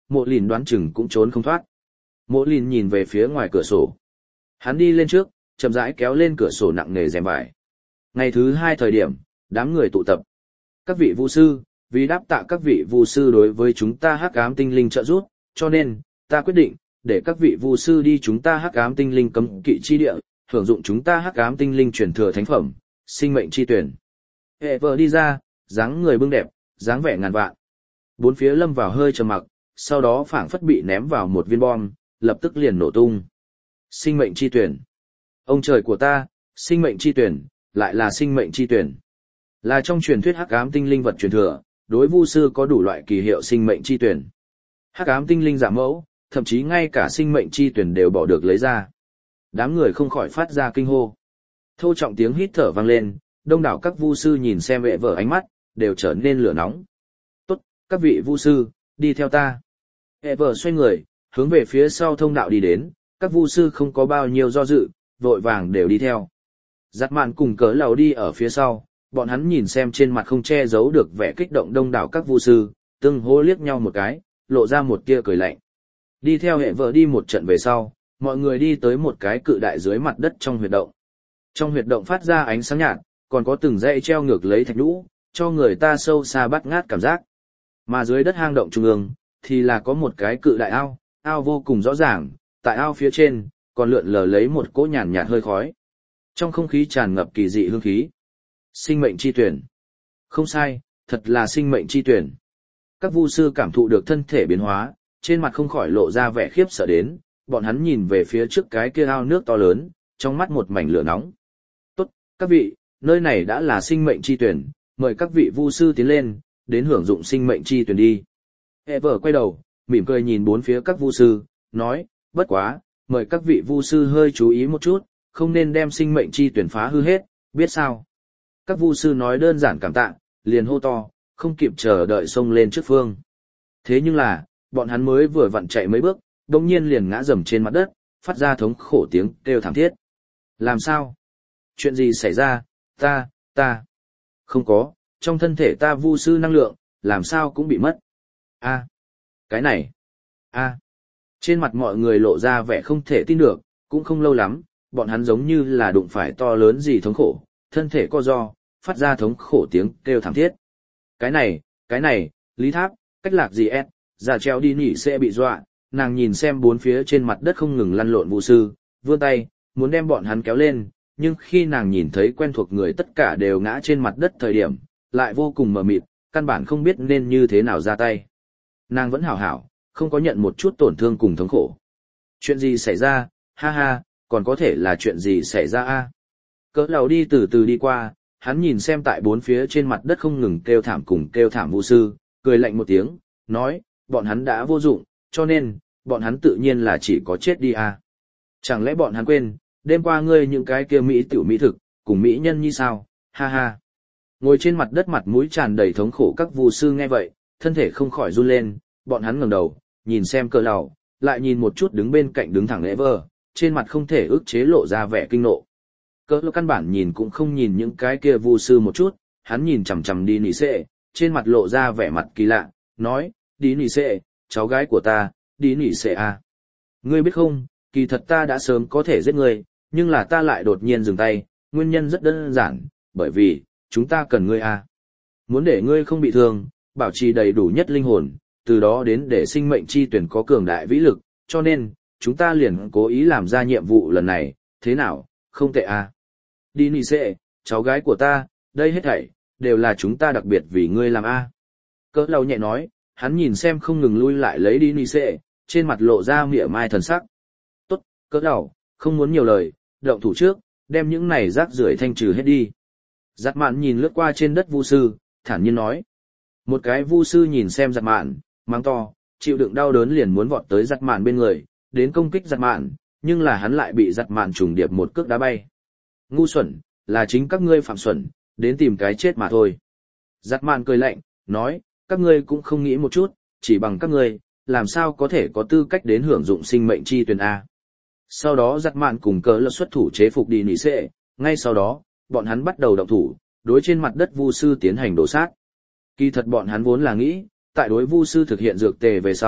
Mộ Lìn đoán chừng cũng trốn không thoát. Mộ Lìn nhìn về phía ngoài cửa sổ. Hắn đi lên trước, chậm rãi kéo lên cửa sổ nặng nề rèm vải. Ngày thứ hai thời điểm, đám người tụ tập. Các vị vu sư, vì đáp tạ các vị vu sư đối với chúng ta hắc ám tinh linh trợ giúp, cho nên, ta quyết định, để các vị vu sư đi chúng ta hắc ám tinh linh cấm kỵ chi địa, hưởng dụng chúng ta hắc ám tinh linh truyền thừa thánh phẩm, sinh mệnh chi tuyển. Hệ vợ đi ra, dáng người bưng đẹp, dáng vẻ ngàn vạn. Bốn phía lâm vào hơi trầm mặc, sau đó phảng phất bị ném vào một viên bom, lập tức liền nổ tung. Sinh mệnh chi tuyển. Ông trời của ta, sinh mệnh chi tuyển, lại là sinh mệnh chi tuyển. Là trong truyền thuyết hắc ám tinh linh vật truyền thừa, đối vu sư có đủ loại kỳ hiệu sinh mệnh chi tuyển. Hắc ám tinh linh giả mẫu, thậm chí ngay cả sinh mệnh chi tuyển đều bỏ được lấy ra. Đám người không khỏi phát ra kinh hô. Thô trọng tiếng hít thở vang lên, đông đảo các vu sư nhìn xem vệ vợ ánh mắt, đều trở nên lửa nóng. Tốt, các vị vu sư, đi theo ta. Vệ vợ xoay người, hướng về phía sau thông đạo đi đến, các vu sư không có bao nhiêu do dự, vội vàng đều đi theo. Giặt mạn cùng cớ lầu đi ở phía sau, bọn hắn nhìn xem trên mặt không che giấu được vẻ kích động đông đảo các vu sư, từng hô liếc nhau một cái, lộ ra một tia cười lạnh. Đi theo hệ vợ đi một trận về sau, mọi người đi tới một cái cự đại dưới mặt đất trong huyệt động. Trong huyệt động phát ra ánh sáng nhạt, còn có từng dãy treo ngược lấy thạch nhũ, cho người ta sâu xa bắt ngát cảm giác. Mà dưới đất hang động trung ương, thì là có một cái cự đại ao, ao vô cùng rõ ràng, tại ao phía trên, còn lượn lờ lấy một cỗ nhàn nhạt hơi khói. Trong không khí tràn ngập kỳ dị hương khí. Sinh mệnh chi tuyển. Không sai, thật là sinh mệnh chi tuyển. Các vu sư cảm thụ được thân thể biến hóa, trên mặt không khỏi lộ ra vẻ khiếp sợ đến, bọn hắn nhìn về phía trước cái kia ao nước to lớn, trong mắt một mảnh lửa nóng. Tốt, các vị, nơi này đã là sinh mệnh chi tuyển, mời các vị vu sư tiến lên, đến hưởng dụng sinh mệnh chi tuyển đi. Ever quay đầu, mỉm cười nhìn bốn phía các vu sư, nói, bất quá, mời các vị vu sư hơi chú ý một chút, không nên đem sinh mệnh chi tuyển phá hư hết, biết sao? Các vu sư nói đơn giản cảm tạ, liền hô to, không kịp chờ đợi xông lên trước phương. Thế nhưng là, bọn hắn mới vừa vặn chạy mấy bước, đồng nhiên liền ngã rầm trên mặt đất, phát ra thống khổ tiếng kêu thảm thiết. Làm sao? Chuyện gì xảy ra? Ta, ta. Không có, trong thân thể ta vu sư năng lượng, làm sao cũng bị mất. A, cái này. A. Trên mặt mọi người lộ ra vẻ không thể tin được, cũng không lâu lắm, bọn hắn giống như là đụng phải to lớn gì thống khổ, thân thể co ro, phát ra thống khổ tiếng kêu thảm thiết. Cái này, cái này, Lý Tháp, cách lạc gì ép, giả treo đi nỉ sẽ bị dọa, nàng nhìn xem bốn phía trên mặt đất không ngừng lăn lộn vu sư, vươn tay, muốn đem bọn hắn kéo lên, nhưng khi nàng nhìn thấy quen thuộc người tất cả đều ngã trên mặt đất thời điểm, lại vô cùng mờ mịt, căn bản không biết nên như thế nào ra tay. Nàng vẫn hảo hảo, không có nhận một chút tổn thương cùng thống khổ. Chuyện gì xảy ra, ha ha, còn có thể là chuyện gì xảy ra a? Cỡ lầu đi từ từ đi qua, hắn nhìn xem tại bốn phía trên mặt đất không ngừng kêu thảm cùng kêu thảm vu sư, cười lạnh một tiếng, nói, bọn hắn đã vô dụng, cho nên, bọn hắn tự nhiên là chỉ có chết đi a. Chẳng lẽ bọn hắn quên, đêm qua ngươi những cái kia mỹ tiểu mỹ thực, cùng mỹ nhân như sao, ha ha. Ngồi trên mặt đất mặt mũi tràn đầy thống khổ các vu sư nghe vậy, thân thể không khỏi run lên, bọn hắn ngẩng đầu, nhìn xem cỡ lầu, lại nhìn một chút đứng bên cạnh đứng thẳng lễ vơ, trên mặt không thể ức chế lộ ra vẻ kinh nộ. Cỡ lầu căn bản nhìn cũng không nhìn những cái kia vu sư một chút, hắn nhìn chằm chằm đi nỉ xệ, trên mặt lộ ra vẻ mặt kỳ lạ, nói, đi nỉ xệ, cháu gái của ta, đi nỉ xệ à. Ngươi biết không, kỳ thật ta đã sớm có thể giết ngươi, nhưng là ta lại đột nhiên dừng tay, nguyên nhân rất đơn giản, bởi vì, chúng ta cần ngươi à. Muốn để ngươi không bị thương, bảo trì đầy đủ nhất linh hồn, từ đó đến để sinh mệnh chi tuyển có cường đại vĩ lực, cho nên, chúng ta liền cố ý làm ra nhiệm vụ lần này, thế nào, không tệ à. Đi nỉ xệ, cháu gái của ta, đây hết thảy, đều là chúng ta đặc biệt vì ngươi làm a. À. Cỡ lâu nhẹ nói, hắn nhìn xem không ngừng lui lại lấy đi nỉ xệ, trên mặt lộ ra mỉa mai thần sắc. Tốt, cỡ đầu, không muốn nhiều lời, động thủ trước, đem những này rác rưởi thanh trừ hết đi. Giặt mạn nhìn lướt qua trên đất vu sư, thản nhiên nói. Một cái vu sư nhìn xem giặt mạn, mang to, chịu đựng đau đớn liền muốn vọt tới giặt mạn bên người, đến công kích giặt mạn, nhưng là hắn lại bị giặt mạn trùng điệp một cước đá bay. Ngu xuẩn, là chính các ngươi phạm xuẩn, đến tìm cái chết mà thôi. Giặt mạn cười lạnh, nói, các ngươi cũng không nghĩ một chút, chỉ bằng các ngươi, làm sao có thể có tư cách đến hưởng dụng sinh mệnh chi tuyển A. Sau đó giặt mạn cùng cỡ lật xuất thủ chế phục đi nỉ xệ, ngay sau đó, bọn hắn bắt đầu động thủ, đối trên mặt đất vu sư tiến hành đổ sát. Kỳ thật bọn hắn vốn là nghĩ, tại đối vu sư thực hiện dược tề về sau,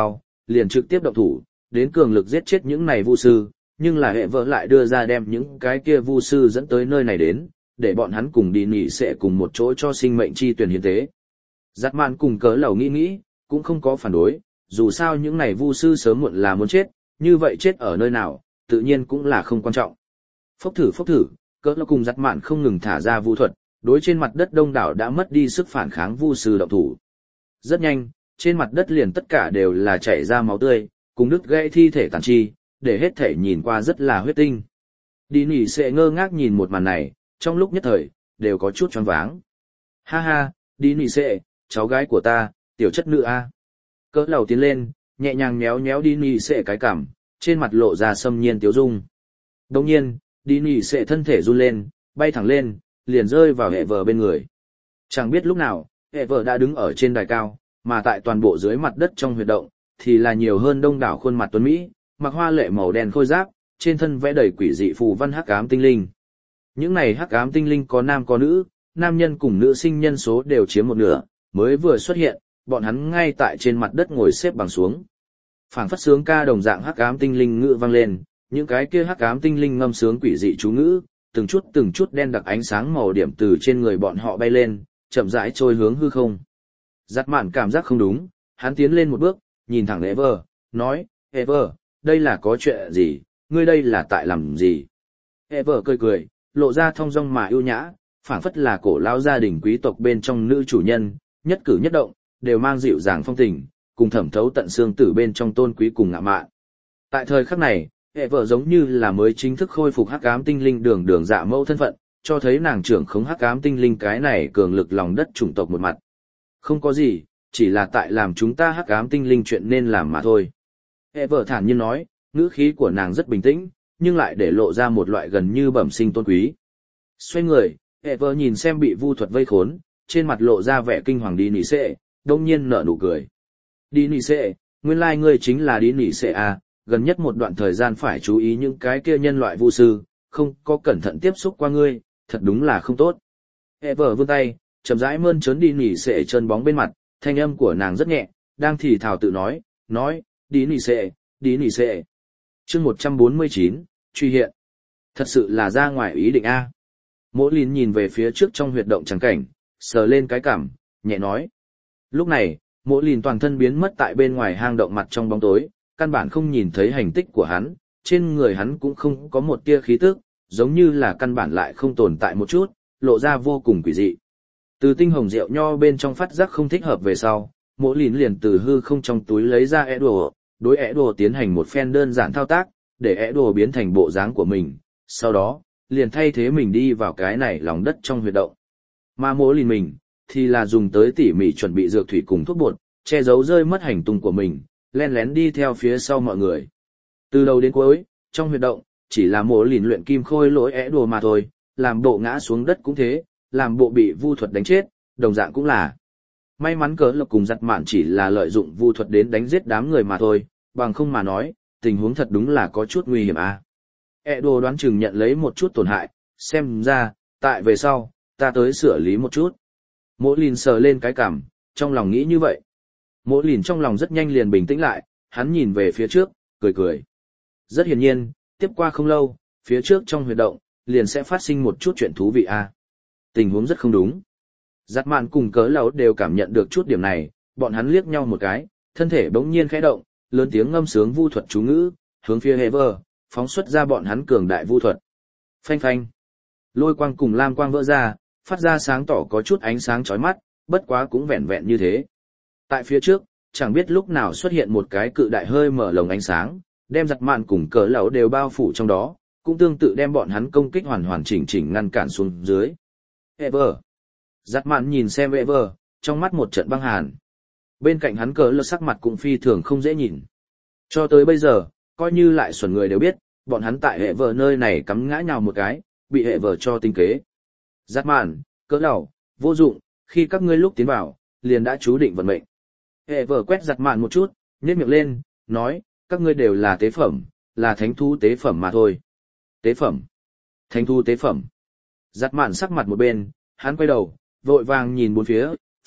liền trực tiếp động thủ, đến cường lực giết chết những này vu sư, nhưng là hệ vợ lại đưa ra đem những cái kia vu sư dẫn tới nơi này đến, để bọn hắn cùng đi nghỉ sẽ cùng một chỗ cho sinh mệnh chi tuyển hiến tế. Giặt mạn cùng cớ lầu nghĩ nghĩ, cũng không có phản đối, dù sao những này vu sư sớm muộn là muốn chết, như vậy chết ở nơi nào, tự nhiên cũng là không quan trọng. Phốc thử phốc thử, cớ lầu cùng giặt mạn không ngừng thả ra vu thuật, đối trên mặt đất đông đảo đã mất đi sức phản kháng vu sư động thủ. Rất nhanh, trên mặt đất liền tất cả đều là chảy ra máu tươi, cùng đứt gãy thi thể tàn chi, để hết thể nhìn qua rất là huyết tinh. Đi nỉ sẽ ngơ ngác nhìn một màn này, trong lúc nhất thời, đều có chút choáng váng. Ha ha, đi nỉ sẽ, cháu gái của ta, tiểu chất nữ a. Cỡ lầu tiến lên, nhẹ nhàng méo méo đi nỉ sẽ cái cằm, trên mặt lộ ra xâm nhiên tiếu dung. Đồng nhiên, đi nỉ sẽ thân thể run lên, bay thẳng lên, liền rơi vào hệ vợ bên người. Chẳng biết lúc nào, hệ vợ đã đứng ở trên đài cao, mà tại toàn bộ dưới mặt đất trong huyệt động, thì là nhiều hơn đông đảo khuôn mặt tuấn Mỹ, mặc hoa lệ màu đen khôi giáp, trên thân vẽ đầy quỷ dị phù văn hắc ám tinh linh. Những này hắc ám tinh linh có nam có nữ, nam nhân cùng nữ sinh nhân số đều chiếm một nửa, mới vừa xuất hiện, bọn hắn ngay tại trên mặt đất ngồi xếp bằng xuống. Phảng phất sướng ca đồng dạng hắc ám tinh linh ngữ vang lên, những cái kia hắc ám tinh linh ngâm sướng quỷ dị chú ngữ, từng chút từng chút đen đặc ánh sáng màu điểm từ trên người bọn họ bay lên, chậm rãi trôi hướng hư không. Giặt mạn cảm giác không đúng, hắn tiến lên một bước, nhìn thẳng Ever, nói, Ever, đây là có chuyện gì, ngươi đây là tại làm gì? Ever cười cười, lộ ra thong dong mà ưu nhã, phảng phất là cổ lão gia đình quý tộc bên trong nữ chủ nhân, nhất cử nhất động, đều mang dịu dàng phong tình, cùng thẩm thấu tận xương tử bên trong tôn quý cùng ngạo mạn. Tại thời khắc này, Ever giống như là mới chính thức khôi phục hắc ám tinh linh đường đường dạ mẫu thân phận, cho thấy nàng trưởng khống hắc ám tinh linh cái này cường lực lòng đất chủng tộc một mặt. Không có gì, chỉ là tại làm chúng ta hắc ám tinh linh chuyện nên làm mà thôi. Ever thản nhiên nói, ngữ khí của nàng rất bình tĩnh, nhưng lại để lộ ra một loại gần như bẩm sinh tôn quý. Xoay người, Ever nhìn xem bị vu thuật vây khốn, trên mặt lộ ra vẻ kinh hoàng đi nỉ xệ, đông nhiên nở nụ cười. Đi nỉ xệ, nguyên lai ngươi chính là đi nỉ xệ à, gần nhất một đoạn thời gian phải chú ý những cái kia nhân loại vu sư, không có cẩn thận tiếp xúc qua ngươi, thật đúng là không tốt. Ever vươn tay, chậm rãi mơn trớn đi nỉ xệ chân bóng bên mặt, thanh âm của nàng rất nhẹ, đang thì thào tự nói, nói, đi nỉ xệ, đi nỉ xệ. Chương một trăm bốn mươi chín, truy hiện. Thật sự là ra ngoài ý định a. Mỗ Lìn nhìn về phía trước trong huyệt động trắng cảnh, sờ lên cái cằm, nhẹ nói. Lúc này, Mỗ Lìn toàn thân biến mất tại bên ngoài hang động mặt trong bóng tối, căn bản không nhìn thấy hành tích của hắn, trên người hắn cũng không có một tia khí tức, giống như là căn bản lại không tồn tại một chút, lộ ra vô cùng quỷ dị. Từ tinh hồng rượu nho bên trong phát giác không thích hợp về sau, Mỗ Lìn liền từ hư không trong túi lấy ra ẻ đồ, đối ẻ đồ tiến hành một phen đơn giản thao tác, để ẻ đồ biến thành bộ dáng của mình, sau đó, liền thay thế mình đi vào cái này lòng đất trong huyệt động. Mà Mỗ Lìn mình, thì là dùng tới tỉ mỉ chuẩn bị dược thủy cùng thuốc bột, che giấu rơi mất hành tung của mình, len lén đi theo phía sau mọi người. Từ đầu đến cuối, trong huyệt động, chỉ là Mỗ Lìn luyện kim khôi lỗi ẻ đồ mà thôi, làm bộ ngã xuống đất cũng thế, làm bộ bị vu thuật đánh chết, đồng dạng cũng là. May mắn cớ lộc cùng giặt mạn chỉ là lợi dụng vu thuật đến đánh giết đám người mà thôi, bằng không mà nói, tình huống thật đúng là có chút nguy hiểm à. E đồ đoán chừng nhận lấy một chút tổn hại, xem ra, tại về sau, ta tới sửa lý một chút. Mỗ Lìn sờ lên cái cằm, trong lòng nghĩ như vậy. Mỗ Lìn trong lòng rất nhanh liền bình tĩnh lại, hắn nhìn về phía trước, cười cười. Rất hiển nhiên, tiếp qua không lâu, phía trước trong huyệt động, liền sẽ phát sinh một chút chuyện thú vị à. Tình huống rất không đúng. Giặt mạn cùng cớ lấu đều cảm nhận được chút điểm này, bọn hắn liếc nhau một cái, thân thể bỗng nhiên khẽ động, lớn tiếng ngâm sướng vu thuật chú ngữ, hướng phía Hever, phóng xuất ra bọn hắn cường đại vu thuật. Phanh phanh. Lôi quang cùng lam quang vỡ ra, phát ra sáng tỏ có chút ánh sáng chói mắt, bất quá cũng vẹn vẹn như thế. Tại phía trước, chẳng biết lúc nào xuất hiện một cái cự đại hơi mở lồng ánh sáng, đem giặt mạn cùng cớ lấu đều bao phủ trong đó, cũng tương tự đem bọn hắn công kích hoàn hoàn chỉnh chỉnh ngăn cản xuống dưới. Ever. Giặt mạn nhìn xem Ever, trong mắt một trận băng hàn. Bên cạnh hắn cớ lơ sắc mặt cũng phi thường không dễ nhìn. Cho tới bây giờ, coi như lại xuẩn người đều biết, bọn hắn tại Ever nơi này cắm ngã nhào một cái, bị Ever cho tinh kế. Giặt mạn, cớ đầu, vô dụng, khi các ngươi lúc tiến vào, liền đã chú định vận mệnh. Ever quét giặt mạn một chút, nhếch miệng lên, nói, các ngươi đều là tế phẩm, là thánh thú tế phẩm mà thôi. Tế phẩm? Thánh thú tế phẩm? Giặt mạn sắc mặt một bên, hắn quay đầu, vội vàng nhìn bốn phía,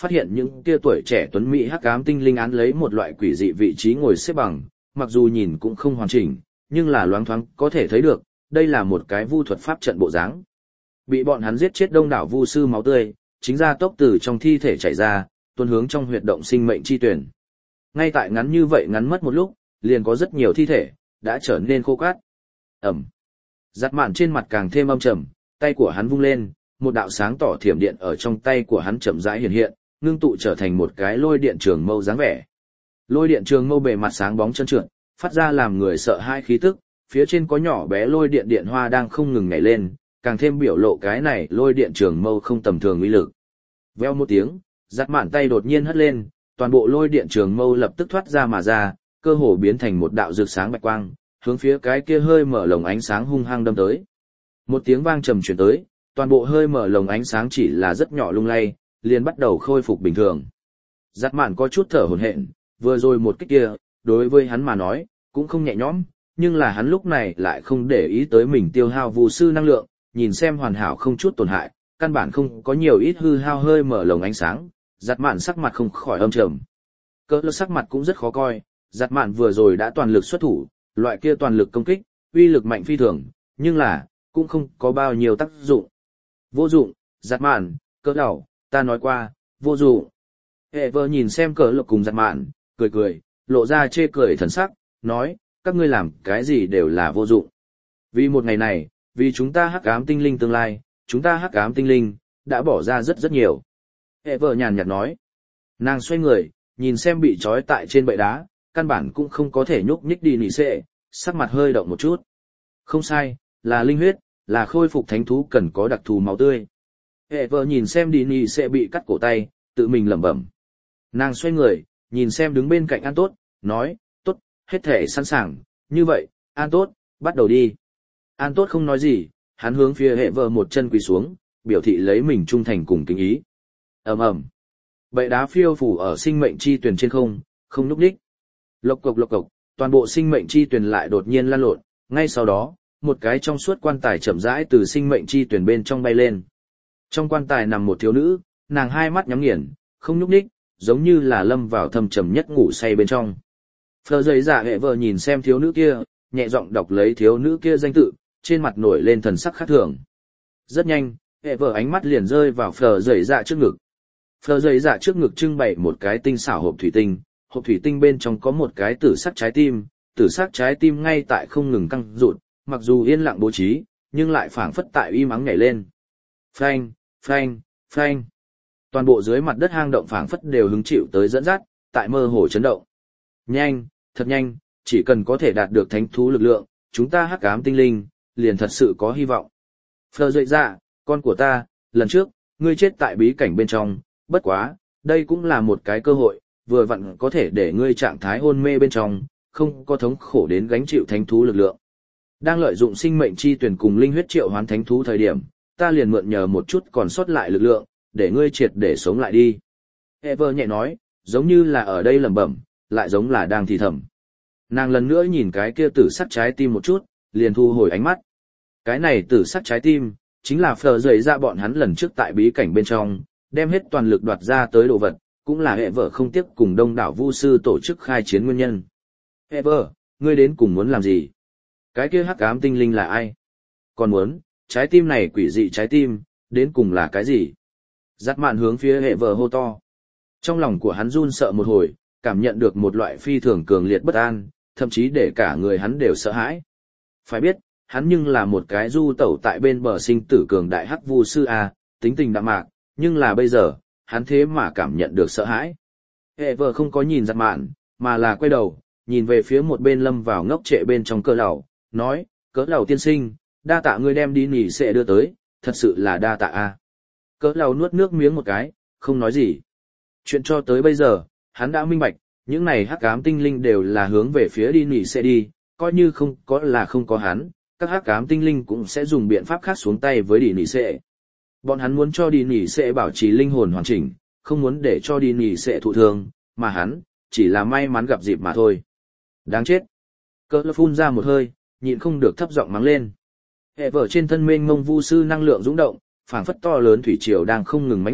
phát hiện những kia tuổi trẻ tuấn mỹ hắc ám tinh linh án lấy một loại quỷ dị vị trí ngồi xếp bằng, mặc dù nhìn cũng không hoàn chỉnh, nhưng là loáng thoáng có thể thấy được, đây là một cái vu thuật pháp trận bộ dáng. Bị bọn hắn giết chết đông đảo vu sư máu tươi, chính ra tốc từ trong thi thể chảy ra, tuôn hướng trong huyệt động sinh mệnh chi tuyển. Ngay tại ngắn như vậy ngắn mất một lúc, liền có rất nhiều thi thể đã trở nên khô cát. Ẩm. Giặt mạn trên mặt càng thêm âm trầm, tay của hắn vung lên, một đạo sáng tỏ thiểm điện ở trong tay của hắn chậm rãi hiện hiện, ngưng tụ trở thành một cái lôi điện trường mâu dáng vẻ. Lôi điện trường mâu bề mặt sáng bóng trơn trượt, phát ra làm người sợ hai khí tức, phía trên có nhỏ bé lôi điện điện hoa đang không ngừng nhảy lên, càng thêm biểu lộ cái này lôi điện trường mâu không tầm thường uy lực. Veo một tiếng, giặt mạn tay đột nhiên hất lên, toàn bộ lôi điện trường mâu lập tức thoát ra mà ra, cơ hồ biến thành một đạo rực sáng bạch quang, hướng phía cái kia hơi mở lồng ánh sáng hung hăng đâm tới. Một tiếng vang trầm truyền tới, toàn bộ hơi mở lồng ánh sáng chỉ là rất nhỏ lung lay, liền bắt đầu khôi phục bình thường. Giặt mạn có chút thở hổn hển, vừa rồi một kích kia, đối với hắn mà nói, cũng không nhẹ nhõm, nhưng là hắn lúc này lại không để ý tới mình tiêu hao vu sư năng lượng, nhìn xem hoàn hảo không chút tổn hại, căn bản không có nhiều ít hư hao hơi mở lồng ánh sáng, giặt mạn sắc mặt không khỏi âm trầm. Cỡ lơ sắc mặt cũng rất khó coi, giặt mạn vừa rồi đã toàn lực xuất thủ, loại kia toàn lực công kích, uy lực mạnh phi thường, nhưng là, cũng không có bao nhiêu tác dụng. Vô dụng, giặt mạn, cỡ đầu, ta nói qua, vô dụng. Hệ vợ nhìn xem cỡ lơ cùng giặt mạn, cười cười, lộ ra chê cười thần sắc, nói, các ngươi làm cái gì đều là vô dụng. Vì một ngày này, vì chúng ta hắc ám tinh linh tương lai, chúng ta hắc ám tinh linh, đã bỏ ra rất rất nhiều. Hệ vợ nhàn nhạt nói. Nàng xoay người, nhìn xem bị trói tại trên bệ đá, căn bản cũng không có thể nhúc nhích đi nỉ xệ, sắc mặt hơi động một chút. Không sai, là linh huyết, là khôi phục thánh thú cần có đặc thù máu tươi. Hệ vợ nhìn xem đi nỉ xệ bị cắt cổ tay, tự mình lẩm bẩm. Nàng xoay người, nhìn xem đứng bên cạnh An Tốt, nói, tốt, hết thể sẵn sàng, như vậy, An Tốt, bắt đầu đi. An Tốt không nói gì, hắn hướng phía hệ vợ một chân quỳ xuống, biểu thị lấy mình trung thành cùng kính ý. Ầm ầm. Bệ đá phiêu phủ ở sinh mệnh chi tuyển trên không, không nhúc nhích. Lộc cộc lộc cộc, toàn bộ sinh mệnh chi tuyển lại đột nhiên lan lộn, ngay sau đó, một cái trong suốt quan tài chậm rãi từ sinh mệnh chi tuyển bên trong bay lên. Trong quan tài nằm một thiếu nữ, nàng hai mắt nhắm nghiền, không nhúc nhích, giống như là lâm vào thâm trầm nhất ngủ say bên trong. Phờ giấy giả hệ vợ nhìn xem thiếu nữ kia, nhẹ giọng đọc lấy thiếu nữ kia danh tự, trên mặt nổi lên thần sắc khác thường. Rất nhanh, hệ vợ ánh mắt liền rơi vào phờ giấy dạ trước ngực. Phờ giấy dạ trước ngực trưng bày một cái tinh xảo hộp thủy tinh, hộp thủy tinh bên trong có một cái tử sắc trái tim, tử sắc trái tim ngay tại không ngừng căng rụt, mặc dù yên lặng bố trí, nhưng lại phảng phất tại uy mắng nhảy lên. Phanh, phanh, phanh. Toàn bộ dưới mặt đất hang động phảng phất đều hứng chịu tới dẫn dắt, tại mơ hồ chấn động. Nhanh, thật nhanh, chỉ cần có thể đạt được thánh thú lực lượng, chúng ta hắc ám tinh linh, liền thật sự có hy vọng. Phờ dậy dạ, con của ta, lần trước, ngươi chết tại bí cảnh bên trong, bất quá, đây cũng là một cái cơ hội, vừa vặn có thể để ngươi trạng thái hôn mê bên trong, không có thống khổ đến gánh chịu thánh thú lực lượng. Đang lợi dụng sinh mệnh chi tuyển cùng linh huyết triệu hoán thánh thú thời điểm, ta liền mượn nhờ một chút còn sót lại lực lượng, để ngươi triệt để sống lại đi. Ever nhẹ nói, giống như là ở đây lẩm bẩm, lại giống là đang thì thầm. Nàng lần nữa nhìn cái kia tử sắc trái tim một chút, liền thu hồi ánh mắt. Cái này tử sắc trái tim, chính là phờ dậy ra bọn hắn lần trước tại bí cảnh bên trong, đem hết toàn lực đoạt ra tới đồ vật, cũng là hệ vợ không tiếc cùng đông đảo vu sư tổ chức khai chiến nguyên nhân. Hệ vợ, ngươi đến cùng muốn làm gì? Cái kia hắc ám tinh linh là ai? Còn muốn, trái tim này quỷ dị trái tim, đến cùng là cái gì? Dắt mạn hướng phía hệ vợ hô to. Trong lòng của hắn run sợ một hồi, cảm nhận được một loại phi thường cường liệt bất an, thậm chí để cả người hắn đều sợ hãi. Phải biết, hắn nhưng là một cái du tẩu tại bên bờ sinh tử cường đại hắc vu sư A, tính tình đạm mạc, nhưng là bây giờ, hắn thế mà cảm nhận được sợ hãi. Hệ vợ không có nhìn giặt mạn, mà là quay đầu, nhìn về phía một bên lâm vào ngốc trệ bên trong cỡ lầu, nói, cỡ lầu tiên sinh, đa tạ ngươi đem đi nỉ sẽ đưa tới, thật sự là đa tạ A. Cỡ lầu nuốt nước miếng một cái, không nói gì. Chuyện cho tới bây giờ, hắn đã minh bạch, những này hắc ám tinh linh đều là hướng về phía đi nỉ sẽ đi, coi như không có là không có hắn, các hắc ám tinh linh cũng sẽ dùng biện pháp khác xuống tay với đi nỉ sẽ. Bọn hắn muốn cho đi nỉ sẽ bảo trì linh hồn hoàn chỉnh, không muốn để cho đi nỉ sẽ thụ thương, mà hắn, chỉ là may mắn gặp dịp mà thôi. Đáng chết. Cỡ phun ra một hơi, nhịn không được thấp giọng mắng lên. Hệ vở trên thân mênh mông vu sư năng lượng dũng động, phảng phất to lớn thủy triều đang không ngừng mãnh liệt,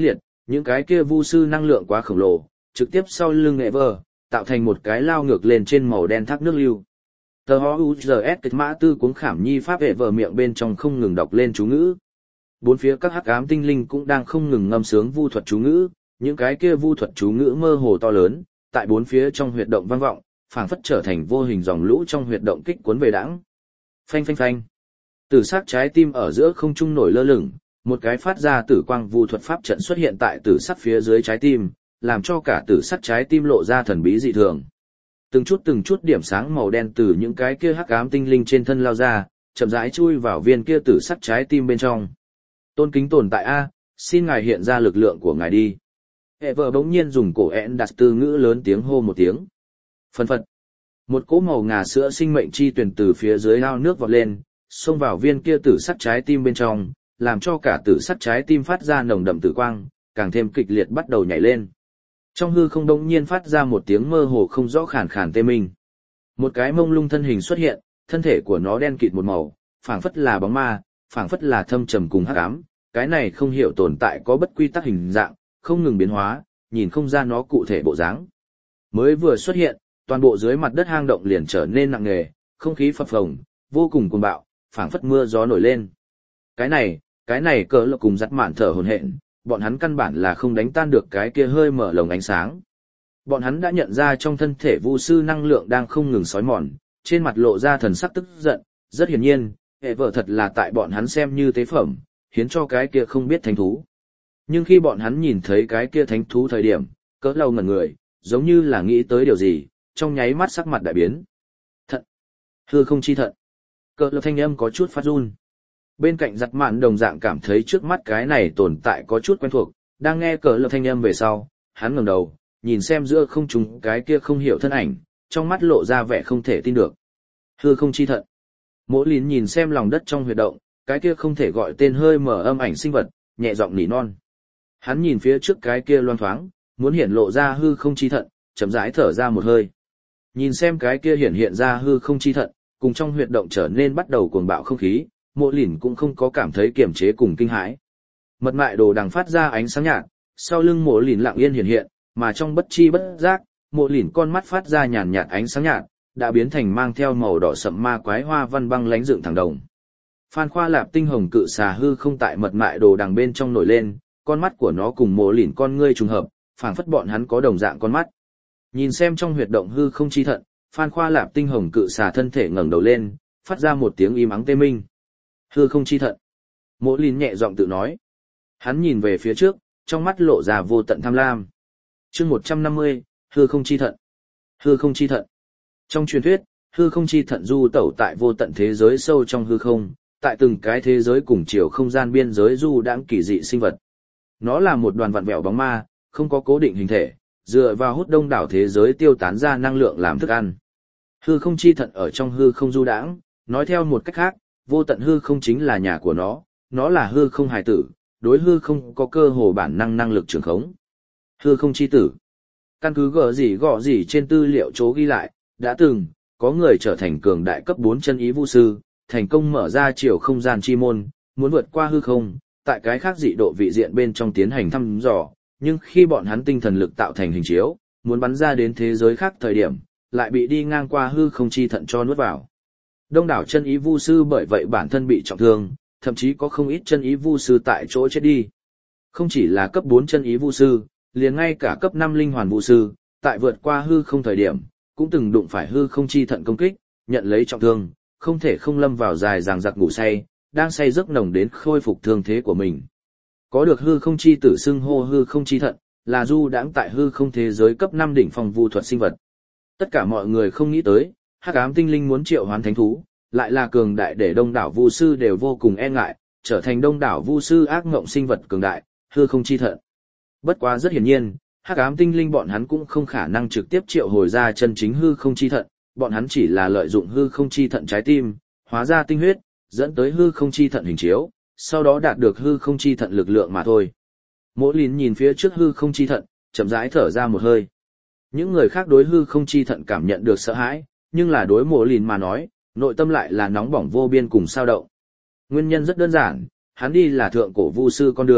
Những cái kia vu sư năng lượng quá khổng lồ, trực tiếp sau lưng Ever, tạo thành một cái lao ngược lên trên màu đen thác nước lưu. Tờ ho u gi ét kết mã tư cuống khảm nhi pháp Ever miệng bên trong không ngừng đọc lên chú ngữ. Bốn phía các hắc ám tinh linh cũng đang không ngừng ngâm sướng vu thuật chú ngữ, những cái kia vu thuật chú ngữ mơ hồ to lớn, tại bốn phía trong huyệt động vang vọng, phảng phất trở thành vô hình dòng lũ trong huyệt động kích cuốn về đãng. Phanh phanh phanh. Tử sắc trái tim ở giữa không trung nổi lơ lửng, một cái phát ra tử quang vu thuật pháp trận xuất hiện tại tử sắc phía dưới trái tim, làm cho cả tử sắc trái tim lộ ra thần bí dị thường. Từng chút từng chút điểm sáng màu đen từ những cái kia hắc ám tinh linh trên thân lao ra, chậm rãi chui vào viên kia tử sắc trái tim bên trong. Tôn kính tồn tại a, xin ngài hiện ra lực lượng của ngài đi. Hệ vợ bỗng nhiên dùng cổ ẹn đặt từ ngữ lớn tiếng hô một tiếng. Phân phật. Một cỗ màu ngà sữa sinh mệnh chi tuyển từ phía dưới ao nước vọt lên, xông vào viên kia tử sắc trái tim bên trong, làm cho cả tử sắc trái tim phát ra nồng đậm tử quang, càng thêm kịch liệt bắt đầu nhảy lên. Trong hư không đống nhiên phát ra một tiếng mơ hồ không rõ khàn khàn tê minh. Một cái mông lung thân hình xuất hiện, thân thể của nó đen kịt một màu, phảng phất là bóng ma, phảng phất là thâm trầm cùng hắc ám, cái này không hiểu tồn tại có bất quy tắc hình dạng, không ngừng biến hóa, nhìn không ra nó cụ thể bộ dáng. Mới vừa xuất hiện, toàn bộ dưới mặt đất hang động liền trở nên nặng nề, không khí phập phồng, vô cùng cuồng bạo, phảng phất mưa gió nổi lên. Cái này, cái này cỡ là cùng giặt mạn thở hổn hển, bọn hắn căn bản là không đánh tan được cái kia hơi mở lồng ánh sáng. Bọn hắn đã nhận ra trong thân thể vu sư năng lượng đang không ngừng xói mòn, trên mặt lộ ra thần sắc tức giận, rất hiển nhiên, hệ vợ thật là tại bọn hắn xem như tế phẩm, hiến cho cái kia không biết thánh thú. Nhưng khi bọn hắn nhìn thấy cái kia thánh thú thời điểm, cỡ lâu ngẩn người, giống như là nghĩ tới điều gì, trong nháy mắt sắc mặt đại biến. Thận. Hư không chi thận. Cỡ lâu thanh âm có chút phát run. Bên cạnh giặt mạn đồng dạng cảm thấy trước mắt cái này tồn tại có chút quen thuộc, đang nghe cỡ lâu thanh âm về sau, hắn ngẩng đầu, nhìn xem giữa không trung cái kia không hiểu thân ảnh, trong mắt lộ ra vẻ không thể tin được. Hư không chi thận. Mỗi lín nhìn xem lòng đất trong huyệt động, cái kia không thể gọi tên hơi mở âm ảnh sinh vật, nhẹ giọng nỉ non. Hắn nhìn phía trước cái kia loan thoáng, muốn hiển lộ ra hư không chi thận, chậm rãi thở ra một hơi. Nhìn xem cái kia hiển hiện ra hư không chi thận, cùng trong huyệt động trở nên bắt đầu cuồng bạo không khí, Mộ Lìn cũng không có cảm thấy kiềm chế cùng kinh hãi. Mật mại đồ đằng phát ra ánh sáng nhạt, sau lưng Mộ Lìn lặng yên hiện hiện, mà trong bất chi bất giác, Mộ Lìn con mắt phát ra nhàn nhạt ánh sáng nhạt, đã biến thành mang theo màu đỏ sậm ma quái hoa văn băng lánh dựng thẳng đồng. Phan Khoa Lạp tinh hồng cự xà hư không tại mật mại đồ đằng bên trong nổi lên, con mắt của nó cùng Mộ Lìn con ngươi trùng hợp, phảng phất bọn hắn có đồng dạng con mắt. Nhìn xem trong huyệt động hư không chi thận, Phan Khoa Lạp tinh hồng cự xà thân thể ngẩng đầu lên, phát ra một tiếng im ắng tê minh. Hư không chi thận. Mộ Lìn nhẹ giọng tự nói. Hắn nhìn về phía trước, trong mắt lộ ra vô tận tham lam. Chương một trăm năm mươi, hư không chi thận. Hư không chi thận. Trong truyền thuyết, hư không chi thận du tẩu tại vô tận thế giới sâu trong hư không, tại từng cái thế giới cùng chiều không gian biên giới du đãng kỳ dị sinh vật. Nó là một đoàn vặn vẹo bóng ma, không có cố định hình thể, dựa vào hút đông đảo thế giới tiêu tán ra năng lượng làm thức ăn. Hư không chi thận ở trong hư không du đãng, nói theo một cách khác, vô tận hư không chính là nhà của nó, nó là hư không hài tử, đối hư không có cơ hồ bản năng năng lực trường khống. Hư không chi tử. Căn cứ gỡ gì gõ gì trên tư liệu chỗ ghi lại, đã từng, có người trở thành cường đại cấp bốn chân ý vu sư, thành công mở ra chiều không gian chi môn, muốn vượt qua hư không, tại cái khác dị độ vị diện bên trong tiến hành thăm dò, nhưng khi bọn hắn tinh thần lực tạo thành hình chiếu, muốn bắn ra đến thế giới khác thời điểm, lại bị đi ngang qua hư không chi thận cho nuốt vào. Đông đảo chân ý vu sư bởi vậy bản thân bị trọng thương, thậm chí có không ít chân ý vu sư tại chỗ chết đi. Không chỉ là cấp bốn chân ý vu sư, liền ngay cả cấp năm linh hoàn vu sư, tại vượt qua hư không thời điểm, cũng từng đụng phải hư không chi thận công kích, nhận lấy trọng thương, không thể không lâm vào dài dằng dặc ngủ say, đang say giấc nồng đến khôi phục thương thế của mình. Có được hư không chi tử xưng hô hư không chi thận, là du đãng tại hư không thế giới cấp năm đỉnh phong vu thuật sinh vật. Tất cả mọi người không nghĩ tới, hắc ám tinh linh muốn triệu hoán thánh thú, lại là cường đại để đông đảo vu sư đều vô cùng e ngại, trở thành đông đảo vu sư ác ngộng sinh vật cường đại, hư không chi thận. Bất quá rất hiển nhiên, hắc ám tinh linh bọn hắn cũng không khả năng trực tiếp triệu hồi ra chân chính hư không chi thận, bọn hắn chỉ là lợi dụng hư không chi thận trái tim, hóa ra tinh huyết, dẫn tới hư không chi thận hình chiếu, sau đó đạt được hư không chi thận lực lượng mà thôi. Mỗ Lìn nhìn phía trước hư không chi thận, chậm rãi thở ra một hơi. Những người khác đối hư không chi thận cảm nhận được sợ hãi, nhưng là đối Mỗ Lìn mà nói, nội tâm lại là nóng bỏng vô biên cùng sao động. Nguyên nhân rất đơn giản, hắn đi là thượng cổ vu sư con đường,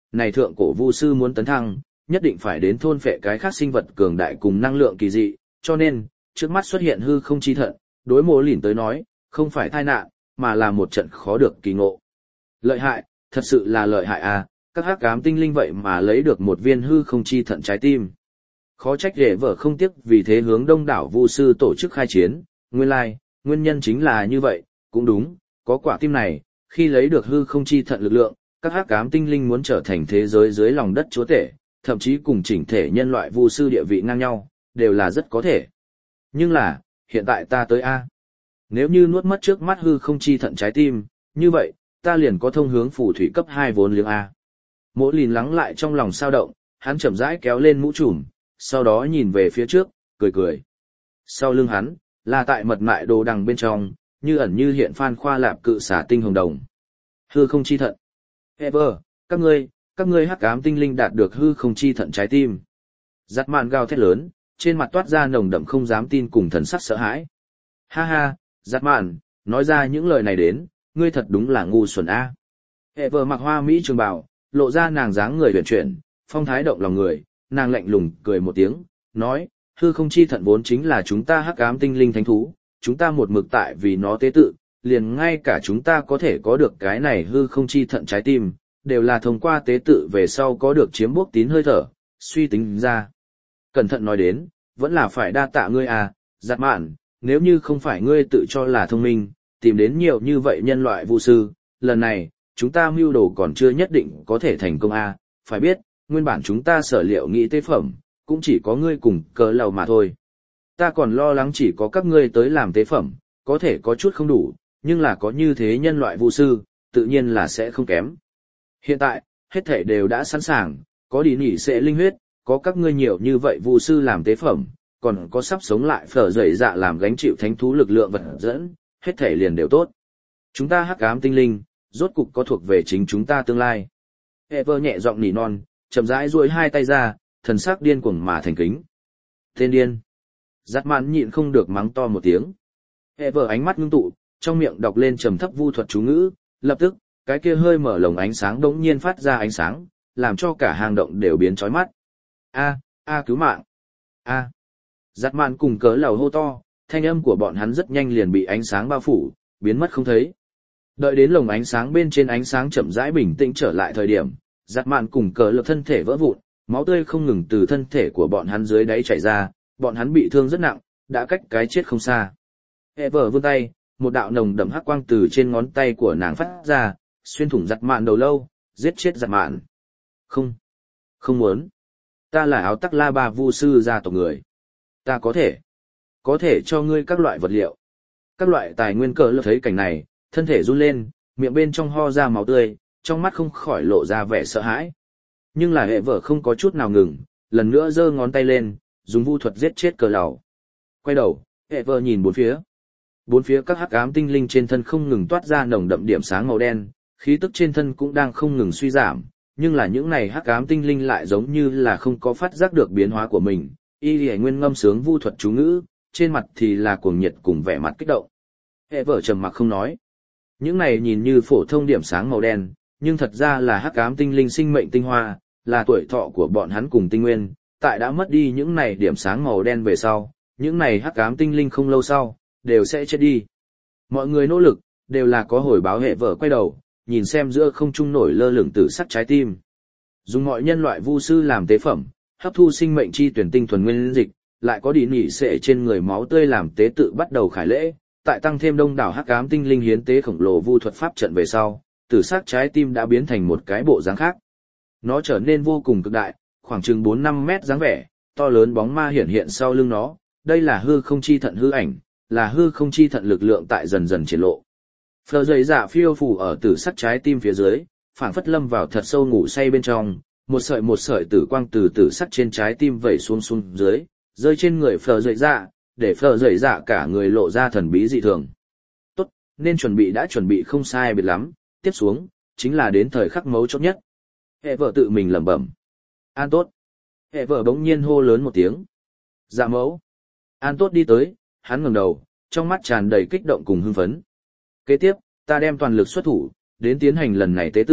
này thượng cổ vu sư muốn tấn thăng, nhất định phải đến thôn phệ cái khác sinh vật cường đại cùng năng lượng kỳ dị, cho nên, trước mắt xuất hiện hư không chi thận, đối mộ lìn tới nói, không phải tai nạn, mà là một trận khó được kỳ ngộ. Lợi hại, thật sự là lợi hại à, các hắc ám tinh linh vậy mà lấy được một viên hư không chi thận trái tim. Khó trách rể vợ không tiếc vì thế hướng đông đảo vu sư tổ chức khai chiến, nguyên lai, like, nguyên nhân chính là như vậy, cũng đúng, có quả tim này, khi lấy được hư không chi thận lực lượng, các hắc ám tinh linh muốn trở thành thế giới dưới lòng đất chúa tể, thậm chí cùng chỉnh thể nhân loại vu sư địa vị ngang nhau, đều là rất có thể. Nhưng là, hiện tại ta tới A. Nếu như nuốt mất trước mắt hư không chi thận trái tim, như vậy, ta liền có thông hướng phù thủy cấp hai vốn liếng A. Mỗ lìn lắng lại trong lòng sao động, hắn chậm rãi kéo lên mũ trùm, sau đó nhìn về phía trước, cười cười. Sau lưng hắn, là tại mật mại đồ đằng bên trong, như ẩn như hiện Phan Khoa Lạp cự xả tinh hồng đồng. Hư không chi thận. Ever, các ngươi, các ngươi hắc ám tinh linh đạt được hư không chi thận trái tim. Giặt mạn gào thét lớn, trên mặt toát ra nồng đậm không dám tin cùng thần sắc sợ hãi. Ha ha, giặt mạn, nói ra những lời này đến, ngươi thật đúng là ngu xuẩn a. Ever mặc hoa mỹ trường bào, lộ ra nàng dáng người huyền chuyển, phong thái động lòng người, nàng lạnh lùng cười một tiếng, nói, hư không chi thận vốn chính là chúng ta hắc ám tinh linh thánh thú, chúng ta một mực tại vì nó tế tự, liền ngay cả chúng ta có thể có được cái này hư không chi thận trái tim, đều là thông qua tế tự về sau có được chiếm bốc tín hơi thở, suy tính ra. Cẩn thận nói đến, vẫn là phải đa tạ ngươi à, giặt mạn, nếu như không phải ngươi tự cho là thông minh, tìm đến nhiều như vậy nhân loại vu sư, lần này, chúng ta mưu đồ còn chưa nhất định có thể thành công à, phải biết, nguyên bản chúng ta sở liệu nghĩ tế phẩm, cũng chỉ có ngươi cùng cờ lầu mà thôi. Ta còn lo lắng chỉ có các ngươi tới làm tế phẩm, có thể có chút không đủ, nhưng là có như thế nhân loại vu sư, tự nhiên là sẽ không kém. Hiện tại, hết thể đều đã sẵn sàng, có đi nỉ sẽ linh huyết, có các ngươi nhiều như vậy vu sư làm tế phẩm, còn có sắp sống lại phở dậy dạ làm gánh chịu thánh thú lực lượng vật dẫn, hết thể liền đều tốt. Chúng ta hắc ám tinh linh, rốt cục có thuộc về chính chúng ta tương lai. Ever nhẹ giọng nỉ non, chậm rãi duỗi hai tay ra, thần sắc điên cuồng mà thành kính. Tên điên. Giặt mạn nhịn không được mắng to một tiếng. Ever ánh mắt ngưng tụ, trong miệng đọc lên trầm thấp vu thuật chú ngữ, lập tức, cái kia hơi mở lồng ánh sáng đống nhiên phát ra ánh sáng, làm cho cả hang động đều biến chói mắt. A, a cứu mạng. A. Giặt mạn cùng cớ lầu hô to, thanh âm của bọn hắn rất nhanh liền bị ánh sáng bao phủ, biến mất không thấy. Đợi đến lồng ánh sáng bên trên ánh sáng chậm rãi bình tĩnh trở lại thời điểm, giặt mạn cùng cớ lầu thân thể vỡ vụn, máu tươi không ngừng từ thân thể của bọn hắn dưới đáy chảy ra, bọn hắn bị thương rất nặng, đã cách cái chết không xa. Ever vươn tay, một đạo nồng đậm hắc quang từ trên ngón tay của nàng phát ra, xuyên thủng giặt mạn đầu lâu, giết chết giặt mạn. Không, không muốn. Ta là áo tắc la ba vu sư gia tộc người. Ta có thể, có thể cho ngươi các loại vật liệu. Các loại tài nguyên cờ lập thấy cảnh này, thân thể run lên, miệng bên trong ho ra máu tươi, trong mắt không khỏi lộ ra vẻ sợ hãi. Nhưng là hệ vợ không có chút nào ngừng, lần nữa giơ ngón tay lên, dùng vu thuật giết chết cờ lầu. Quay đầu, hệ vợ nhìn bốn phía. Bốn phía các hắc ám tinh linh trên thân không ngừng toát ra nồng đậm điểm sáng màu đen, khí tức trên thân cũng đang không ngừng suy giảm, nhưng là những này hắc ám tinh linh lại giống như là không có phát giác được biến hóa của mình. Y Lệ Nguyên ngâm sướng vu thuật chú ngữ, trên mặt thì là cuồng nhiệt cùng vẻ mặt kích động. Hệ vợ trầm mặc không nói. Những này nhìn như phổ thông điểm sáng màu đen, nhưng thật ra là hắc ám tinh linh sinh mệnh tinh hoa, là tuổi thọ của bọn hắn cùng tinh nguyên. Tại đã mất đi những này điểm sáng màu đen về sau, những này hắc ám tinh linh không lâu sau đều sẽ chết đi. Mọi người nỗ lực đều là có hồi báo. Hệ vợ quay đầu, nhìn xem giữa không trung nổi lơ lửng tử sắc trái tim. Dùng mọi nhân loại vu sư làm tế phẩm, hấp thu sinh mệnh chi tuyển tinh thuần nguyên dịch, lại có đi nỉ sệ trên người máu tươi làm tế tự bắt đầu khải lễ, tại tăng thêm đông đảo hắc ám tinh linh hiến tế khổng lồ vu thuật pháp trận về sau, tử sắc trái tim đã biến thành một cái bộ dáng khác. Nó trở nên vô cùng cực đại, khoảng chừng bốn năm mét dáng vẻ, to lớn bóng ma hiển hiện sau lưng nó, đây là hư không chi thận hư ảnh, là hư không chi thận lực lượng tại dần dần triển lộ. Phờ dày dạ phiêu phù ở tử sắc trái tim phía dưới, phảng phất lâm vào thật sâu ngủ say bên trong, một sợi một sợi tử quang từ tử sắc trên trái tim vẩy xuống xuống dưới, rơi trên người phờ dày dạ, để phờ dày dạ cả người lộ ra thần bí dị thường. Tốt, nên chuẩn bị đã chuẩn bị không sai biệt lắm, tiếp xuống, chính là đến thời khắc mấu chốt nhất. Hệ vợ tự mình lẩm bẩm. An tốt. Hệ vợ bỗng nhiên hô lớn một tiếng. Dạ mẫu. An tốt đi tới, hắn ngẩng đầu, trong mắt tràn đầy kích động cùng hưng phấn. Kế tiếp, ta đem toàn lực xuất thủ, đến tiến hành lần này tế tự,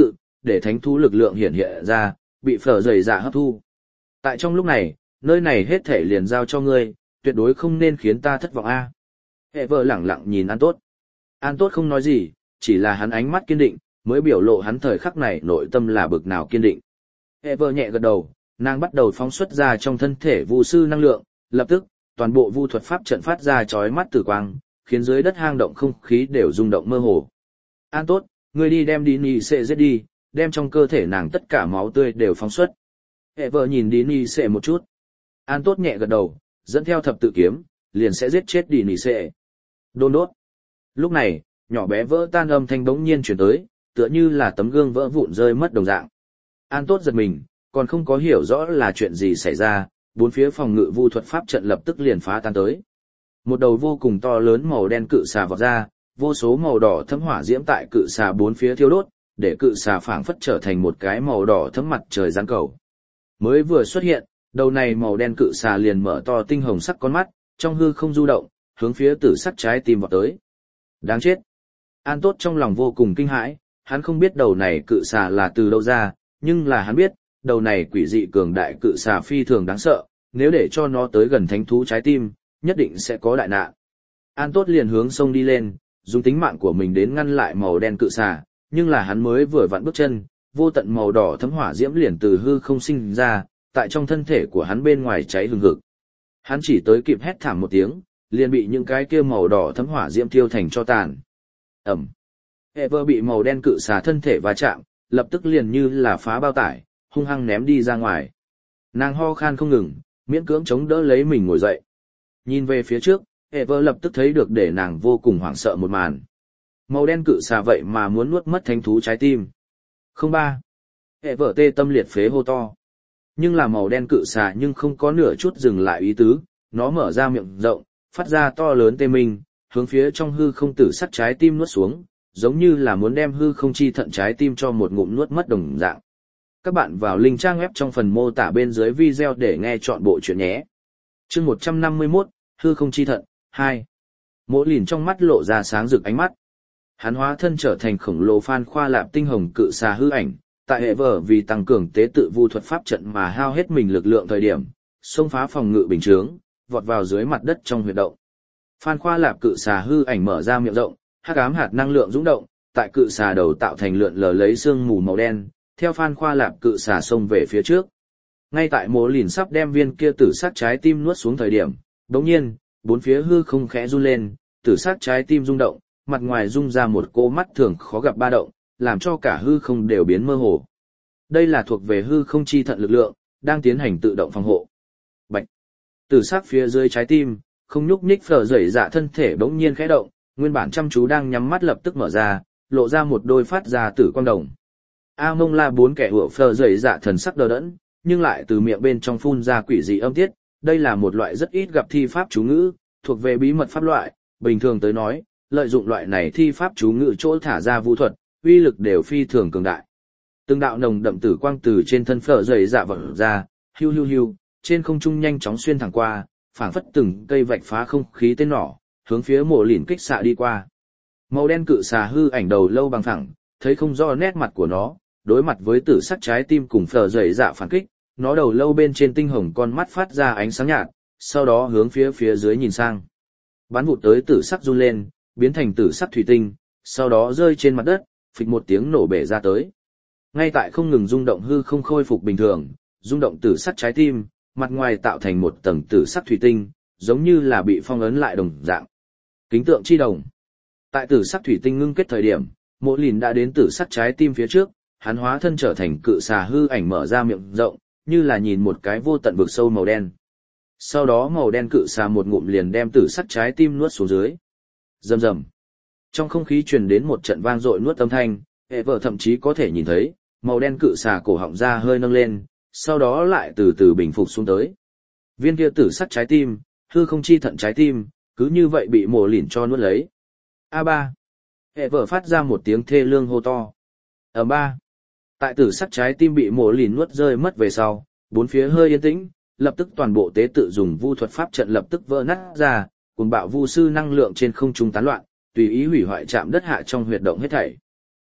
để thánh thú lực lượng hiện hiện ra, bị phở dày dạ hấp thu. Tại trong lúc này, nơi này hết thể liền giao cho ngươi, tuyệt đối không nên khiến ta thất vọng a. Hệ vợ lẳng lặng nhìn An Tốt. An Tốt không nói gì, chỉ là hắn ánh mắt kiên định, mới biểu lộ hắn thời khắc này nội tâm là bực nào kiên định. Hệ vợ nhẹ gật đầu, nàng bắt đầu phóng xuất ra trong thân thể vu sư năng lượng, lập tức, toàn bộ vu thuật pháp trận phát ra chói mắt tử quang, khiến dưới đất hang động không khí đều rung động mơ hồ. An Tốt, ngươi đi đem đi nì xệ giết đi, đem trong cơ thể nàng tất cả máu tươi đều phóng xuất. Hệ vợ nhìn đi nì xệ một chút. An Tốt nhẹ gật đầu, dẫn theo thập tự kiếm, liền sẽ giết chết đi nì xệ. Đôn đốt. Lúc này, nhỏ bé vỡ tan âm thanh bỗng nhiên chuyển tới, tựa như là tấm gương vỡ vụn rơi mất đồng dạng. An Tốt giật mình, còn không có hiểu rõ là chuyện gì xảy ra, bốn phía phòng ngự vu thuật pháp trận lập tức liền phá tan tới. Một đầu vô cùng to lớn màu đen cự xà vọt ra, vô số màu đỏ thấm hỏa diễm tại cự xà bốn phía thiêu đốt, để cự xà phảng phất trở thành một cái màu đỏ thấm mặt trời giáng cầu. Mới vừa xuất hiện, đầu này màu đen cự xà liền mở to tinh hồng sắc con mắt, trong hư không du động, hướng phía tử sắc trái tim vọt tới. Đáng chết! An Tốt trong lòng vô cùng kinh hãi, hắn không biết đầu này cự xà là từ đâu ra, nhưng là hắn biết, đầu này quỷ dị cường đại cự xà phi thường đáng sợ, nếu để cho nó tới gần thánh thú trái tim, nhất định sẽ có đại nạn. An Tốt liền hướng sông đi lên, dùng tính mạng của mình đến ngăn lại màu đen cự xà, nhưng là hắn mới vừa vặn bước chân, vô tận màu đỏ thấm hỏa diễm liền từ hư không sinh ra, tại trong thân thể của hắn bên ngoài cháy hừng hực. Hắn chỉ tới kịp hét thảm một tiếng, liền bị những cái kia màu đỏ thấm hỏa diễm thiêu thành cho tàn. Ẩm. Ever bị màu đen cự xà thân thể va chạm, lập tức liền như là phá bao tải, hung hăng ném đi ra ngoài. Nàng ho khan không ngừng, miễn cưỡng chống đỡ lấy mình ngồi dậy. Nhìn về phía trước, Ever lập tức thấy được để nàng vô cùng hoảng sợ một màn. Màu đen cự xà vậy mà muốn nuốt mất thánh thú trái tim. Không ba. Ever tê tâm liệt phế hô to. Nhưng là màu đen cự xà nhưng không có nửa chút dừng lại ý tứ, nó mở ra miệng rộng, phát ra to lớn tê minh, hướng phía trong hư không tử sắc trái tim nuốt xuống, giống như là muốn đem hư không chi thận trái tim cho một ngụm nuốt mất đồng dạng. Các bạn vào link trang web trong phần mô tả bên dưới video để nghe chọn bộ chuyện nhé. Chương một trăm năm mươi mốt, hư không chi thận, hai. Mỗi lìn trong mắt lộ ra sáng rực ánh mắt. Hắn hóa thân trở thành khổng lồ phan khoa lạp tinh hồng cự xà hư ảnh, tại hệ vở vì tăng cường tế tự vu thuật pháp trận mà hao hết mình lực lượng thời điểm, xông phá phòng ngự bình chướng, vọt vào dưới mặt đất trong huyệt động. Phan khoa lạp cự xà hư ảnh mở ra miệng rộng, hắc ám hạt năng lượng dũng động, tại cự xà đầu tạo thành lượn lờ lấy sương mù màu đen, theo phan khoa lạp cự xà xông về phía trước. Ngay tại Mộ Lìn sắp đem viên kia tử sắc trái tim nuốt xuống thời điểm, đột nhiên, bốn phía hư không khẽ run lên, tử sắc trái tim rung động, mặt ngoài rung ra một cỗ mắt thường khó gặp ba động, làm cho cả hư không đều biến mơ hồ. Đây là thuộc về hư không chi thận lực lượng, đang tiến hành tự động phòng hộ. Bạch. Tử sắc phía dưới trái tim, không nhúc nhích phở rẩy dạ thân thể bỗng nhiên khẽ động, nguyên bản chăm chú đang nhắm mắt lập tức mở ra, lộ ra một đôi phát ra tử quang đồng. A Mông La bốn kẻ hựa phở rẩy dạ thần sắc đờ đẫn, nhưng lại từ miệng bên trong phun ra quỷ dị âm tiết, đây là một loại rất ít gặp thi pháp chú ngữ, thuộc về bí mật pháp loại, bình thường tới nói, lợi dụng loại này thi pháp chú ngữ chỗ thả ra vũ thuật, uy lực đều phi thường cường đại. Từng đạo nồng đậm tử quang từ trên thân phở rẩy dạ vọt ra, hiu hiu hiu, trên không trung nhanh chóng xuyên thẳng qua, phảng phất từng cây vạch phá không khí tên nỏ, hướng phía Mộ Lìn kích xạ đi qua. Màu đen cự xà hư ảnh đầu lâu bằng phẳng, thấy không rõ nét mặt của nó, đối mặt với tử sắc trái tim cùng phở rẩy dạ phản kích, nó đầu lâu bên trên tinh hồng con mắt phát ra ánh sáng nhạt, sau đó hướng phía phía dưới nhìn sang. Bắn vụt tới tử sắc run lên, biến thành tử sắc thủy tinh, sau đó rơi trên mặt đất, phịch một tiếng nổ bể ra tới. Ngay tại không ngừng rung động hư không khôi phục bình thường, rung động tử sắc trái tim, mặt ngoài tạo thành một tầng tử sắc thủy tinh, giống như là bị phong ấn lại đồng dạng. Kính tượng chi đồng. Tại tử sắc thủy tinh ngưng kết thời điểm, Mộ Lìn đã đến tử sắc trái tim phía trước, hắn hóa thân trở thành cự xà hư ảnh mở ra miệng rộng, như là nhìn một cái vô tận vực sâu màu đen. Sau đó màu đen cự xà một ngụm liền đem tử sắc trái tim nuốt xuống dưới. Rầm rầm. Trong không khí truyền đến một trận vang dội nuốt âm thanh, hệ vợ thậm chí có thể nhìn thấy, màu đen cự xà cổ họng ra hơi nâng lên, sau đó lại từ từ bình phục xuống tới. Viên kia tử sắc trái tim, hư không chi thận trái tim, cứ như vậy bị Mộ Lìn cho nuốt lấy. A ba. Hệ vợ phát ra một tiếng thê lương hô to. Ở ba. Tại tử sắc trái tim bị Mộ Lìn nuốt rơi mất về sau, bốn phía hơi yên tĩnh, lập tức toàn bộ tế tự dùng vu thuật pháp trận lập tức vỡ nát ra, cùng bạo vu sư năng lượng trên không trung tán loạn, tùy ý hủy hoại chạm đất hạ trong huyệt động hết thảy.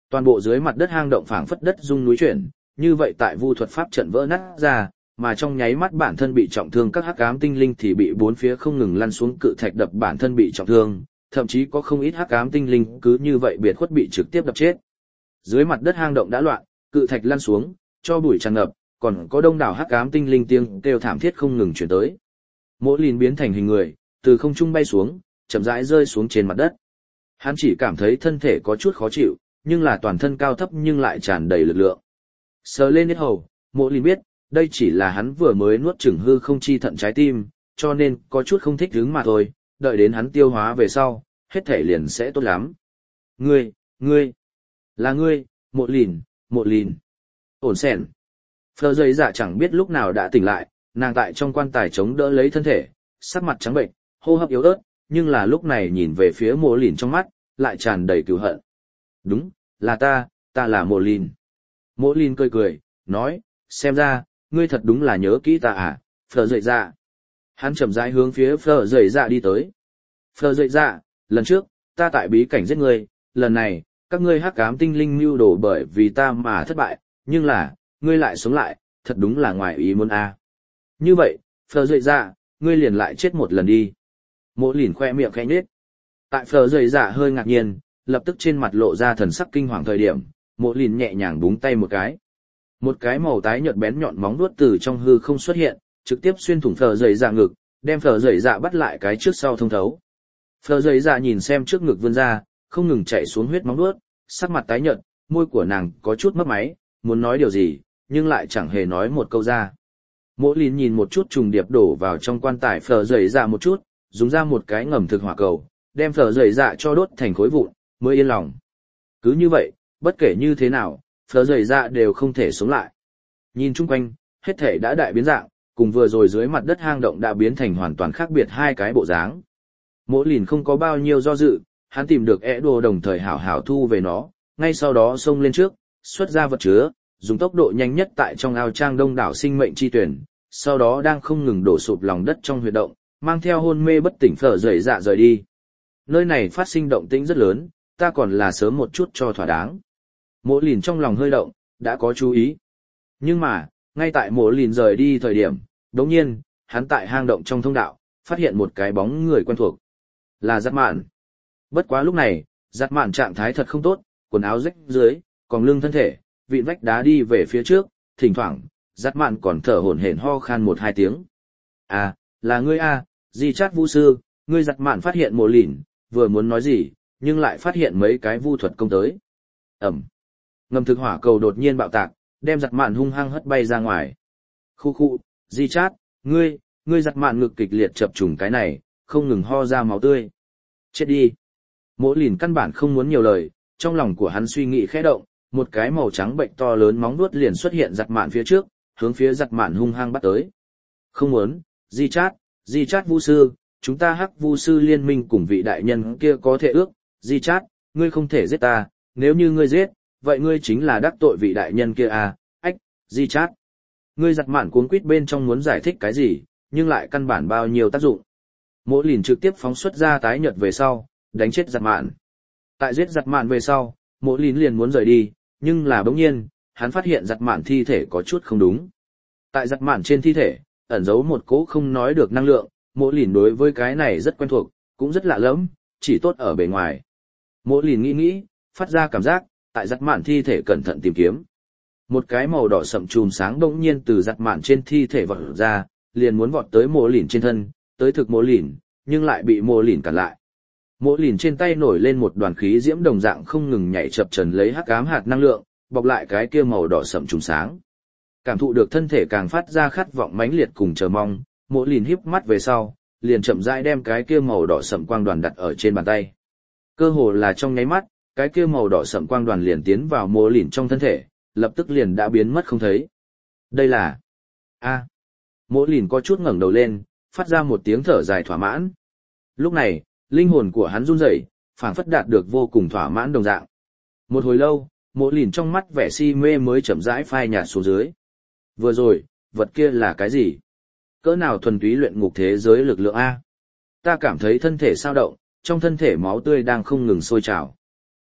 Toàn bộ dưới mặt đất hang động phảng phất đất rung núi chuyển, như vậy tại vu thuật pháp trận vỡ nát ra, mà trong nháy mắt bản thân bị trọng thương các hắc ám tinh linh thì bị bốn phía không ngừng lăn xuống cự thạch đập bản thân bị trọng thương, thậm chí có không ít hắc ám tinh linh cứ như vậy biệt khuất bị trực tiếp đập chết. Dưới mặt đất hang động đã loạn, cự thạch lăn xuống, cho bụi tràn ngập, còn có đông đảo hắc ám tinh linh tiếng kêu thảm thiết không ngừng truyền tới. Mỗ Lìn biến thành hình người, từ không trung bay xuống, chậm rãi rơi xuống trên mặt đất. Hắn chỉ cảm thấy thân thể có chút khó chịu, nhưng là toàn thân cao thấp nhưng lại tràn đầy lực lượng. Sờ lên hết hầu, Mỗ Lìn biết, đây chỉ là hắn vừa mới nuốt chửng hư không chi thận trái tim, cho nên có chút không thích hứng mà thôi, đợi đến hắn tiêu hóa về sau, hết thể liền sẽ tốt lắm. Ngươi, ngươi, là ngươi, Mộ Lìn, Mộ Lìn. Ổn sẻn. Phờ dây dạ chẳng biết lúc nào đã tỉnh lại, nàng tại trong quan tài chống đỡ lấy thân thể, sắc mặt trắng bệnh, hô hấp yếu ớt, nhưng là lúc này nhìn về phía Mộ Lìn trong mắt, lại tràn đầy cừu hận. Đúng, là ta, ta là Mộ Lìn. Mộ Lìn cười cười, nói, xem ra, ngươi thật đúng là nhớ kỹ ta à, Phờ dây dạ. Hắn chậm rãi hướng phía Phờ dây dạ đi tới. Phờ dây dạ, lần trước, ta tại bí cảnh giết ngươi, lần này, các ngươi hắc ám tinh linh mưu đồ bởi vì ta mà thất bại, nhưng là, ngươi lại sống lại, thật đúng là ngoài ý muốn a. Như vậy, Phờ dậy dạ, ngươi liền lại chết một lần đi. Mỗ Lìn khoe miệng khẽ nhếch. Tại Phờ dậy dạ hơi ngạc nhiên, lập tức trên mặt lộ ra thần sắc kinh hoàng thời điểm, Mỗ Lìn nhẹ nhàng búng tay một cái. Một cái màu tái nhợt bén nhọn móng vuốt từ trong hư không xuất hiện, trực tiếp xuyên thủng Phờ dậy dạ ngực, đem Phờ dậy dạ bắt lại cái trước sau thông thấu. Phờ dậy dạ nhìn xem trước ngực vươn ra, không ngừng chảy xuống huyết móng vuốt, sắc mặt tái nhợt, môi của nàng có chút mấp máy, muốn nói điều gì, nhưng lại chẳng hề nói một câu ra. Mỗ Lìn nhìn một chút trùng điệp đổ vào trong quan tài Phờ dậy dạ một chút, dùng ra một cái ngầm thực hỏa cầu, đem Phờ dậy dạ cho đốt thành khối vụn, mới yên lòng. Cứ như vậy, bất kể như thế nào, Phờ dậy dạ đều không thể sống lại. Nhìn chung quanh, hết thể đã đại biến dạng, cùng vừa rồi dưới mặt đất hang động đã biến thành hoàn toàn khác biệt hai cái bộ dáng. Mỗ Lìn không có bao nhiêu do dự, hắn tìm được ẻ đồ đồng thời hảo hảo thu về nó, ngay sau đó xông lên trước, xuất ra vật chứa, dùng tốc độ nhanh nhất tại trong ao trang đông đảo sinh mệnh chi tuyển, sau đó đang không ngừng đổ sụp lòng đất trong huyệt động, mang theo hôn mê bất tỉnh Phờ dậy dạ rời đi. Nơi này phát sinh động tĩnh rất lớn, ta còn là sớm một chút cho thỏa đáng. Mỗ Lìn trong lòng hơi động, đã có chú ý. Nhưng mà, ngay tại Mỗ Lìn rời đi thời điểm, đột nhiên, hắn tại hang động trong thông đạo, phát hiện một cái bóng người quen thuộc. Là Giặt Mạn. Bất quá lúc này, Giặt Mạn trạng thái thật không tốt, quần áo rách dưới, còn lưng thân thể, vịn vách đá đi về phía trước, thỉnh thoảng, Giặt Mạn còn thở hổn hển ho khan một hai tiếng. À, là ngươi a, Di Chát Vu sư, ngươi Giặt Mạn phát hiện Mộ Lìn, vừa muốn nói gì, nhưng lại phát hiện mấy cái vu thuật công tới. Ẩm. Ngầm thực hỏa cầu đột nhiên bạo tạc, đem Giặt Mạn hung hăng hất bay ra ngoài. Khu khu, Di Chát, ngươi, ngươi Giặt Mạn ngực kịch liệt chập trùng cái này, không ngừng ho ra máu tươi. Chết đi. Mỗ Lìn căn bản không muốn nhiều lời, trong lòng của hắn suy nghĩ khẽ động, một cái màu trắng bệnh to lớn móng vuốt liền xuất hiện Giặt Mạn phía trước, hướng phía Giặt Mạn hung hăng bắt tới. Không muốn, Di Chát, Di Chát Vu sư, chúng ta Hắc Vu sư liên minh cùng vị đại nhân kia có thể ước, Di Chát, ngươi không thể giết ta, nếu như ngươi giết, vậy ngươi chính là đắc tội vị đại nhân kia à, ách, Di Chát. Ngươi Giặt Mạn cuống quýt bên trong muốn giải thích cái gì, nhưng lại căn bản bao nhiêu tác dụng. Mỗ Lìn trực tiếp phóng xuất ra tái nhợt về sau, đánh chết Giặt Mạn. Tại giết Giặt Mạn về sau, Mỗ Lìn liền muốn rời đi, nhưng là bỗng nhiên, hắn phát hiện Giặt Mạn thi thể có chút không đúng. Tại Giặt Mạn trên thi thể, ẩn giấu một cỗ không nói được năng lượng, Mỗ Lìn đối với cái này rất quen thuộc, cũng rất lạ lẫm, chỉ tốt ở bề ngoài. Mỗ Lìn nghĩ nghĩ, phát ra cảm giác, tại Giặt Mạn thi thể cẩn thận tìm kiếm. Một cái màu đỏ sậm chùm sáng bỗng nhiên từ Giặt Mạn trên thi thể vọt ra, liền muốn vọt tới Mỗ Lìn trên thân, tới thực Mỗ Lìn, nhưng lại bị Mỗ Lìn cản lại. Mỗ Lìn trên tay nổi lên một đoàn khí diễm đồng dạng không ngừng nhảy chập chờn lấy hắc ám hạt năng lượng, bọc lại cái kia màu đỏ sậm trùng sáng. Cảm thụ được thân thể càng phát ra khát vọng mãnh liệt cùng chờ mong, Mỗ Lìn híp mắt về sau, liền chậm rãi đem cái kia màu đỏ sậm quang đoàn đặt ở trên bàn tay. Cơ hồ là trong nháy mắt, cái kia màu đỏ sậm quang đoàn liền tiến vào Mỗ Lìn trong thân thể, lập tức liền đã biến mất không thấy. Đây là... A. Mỗ Lìn có chút ngẩng đầu lên, phát ra một tiếng thở dài thỏa mãn. Lúc này, linh hồn của hắn run rẩy, phảng phất đạt được vô cùng thỏa mãn đồng dạng. Một hồi lâu, Mỗ Lìn trong mắt vẻ si mê mới chậm rãi phai nhạt xuống dưới. Vừa rồi, vật kia là cái gì? Cỡ nào thuần túy luyện ngục thế giới lực lượng a? Ta cảm thấy thân thể sao động, trong thân thể máu tươi đang không ngừng sôi trào.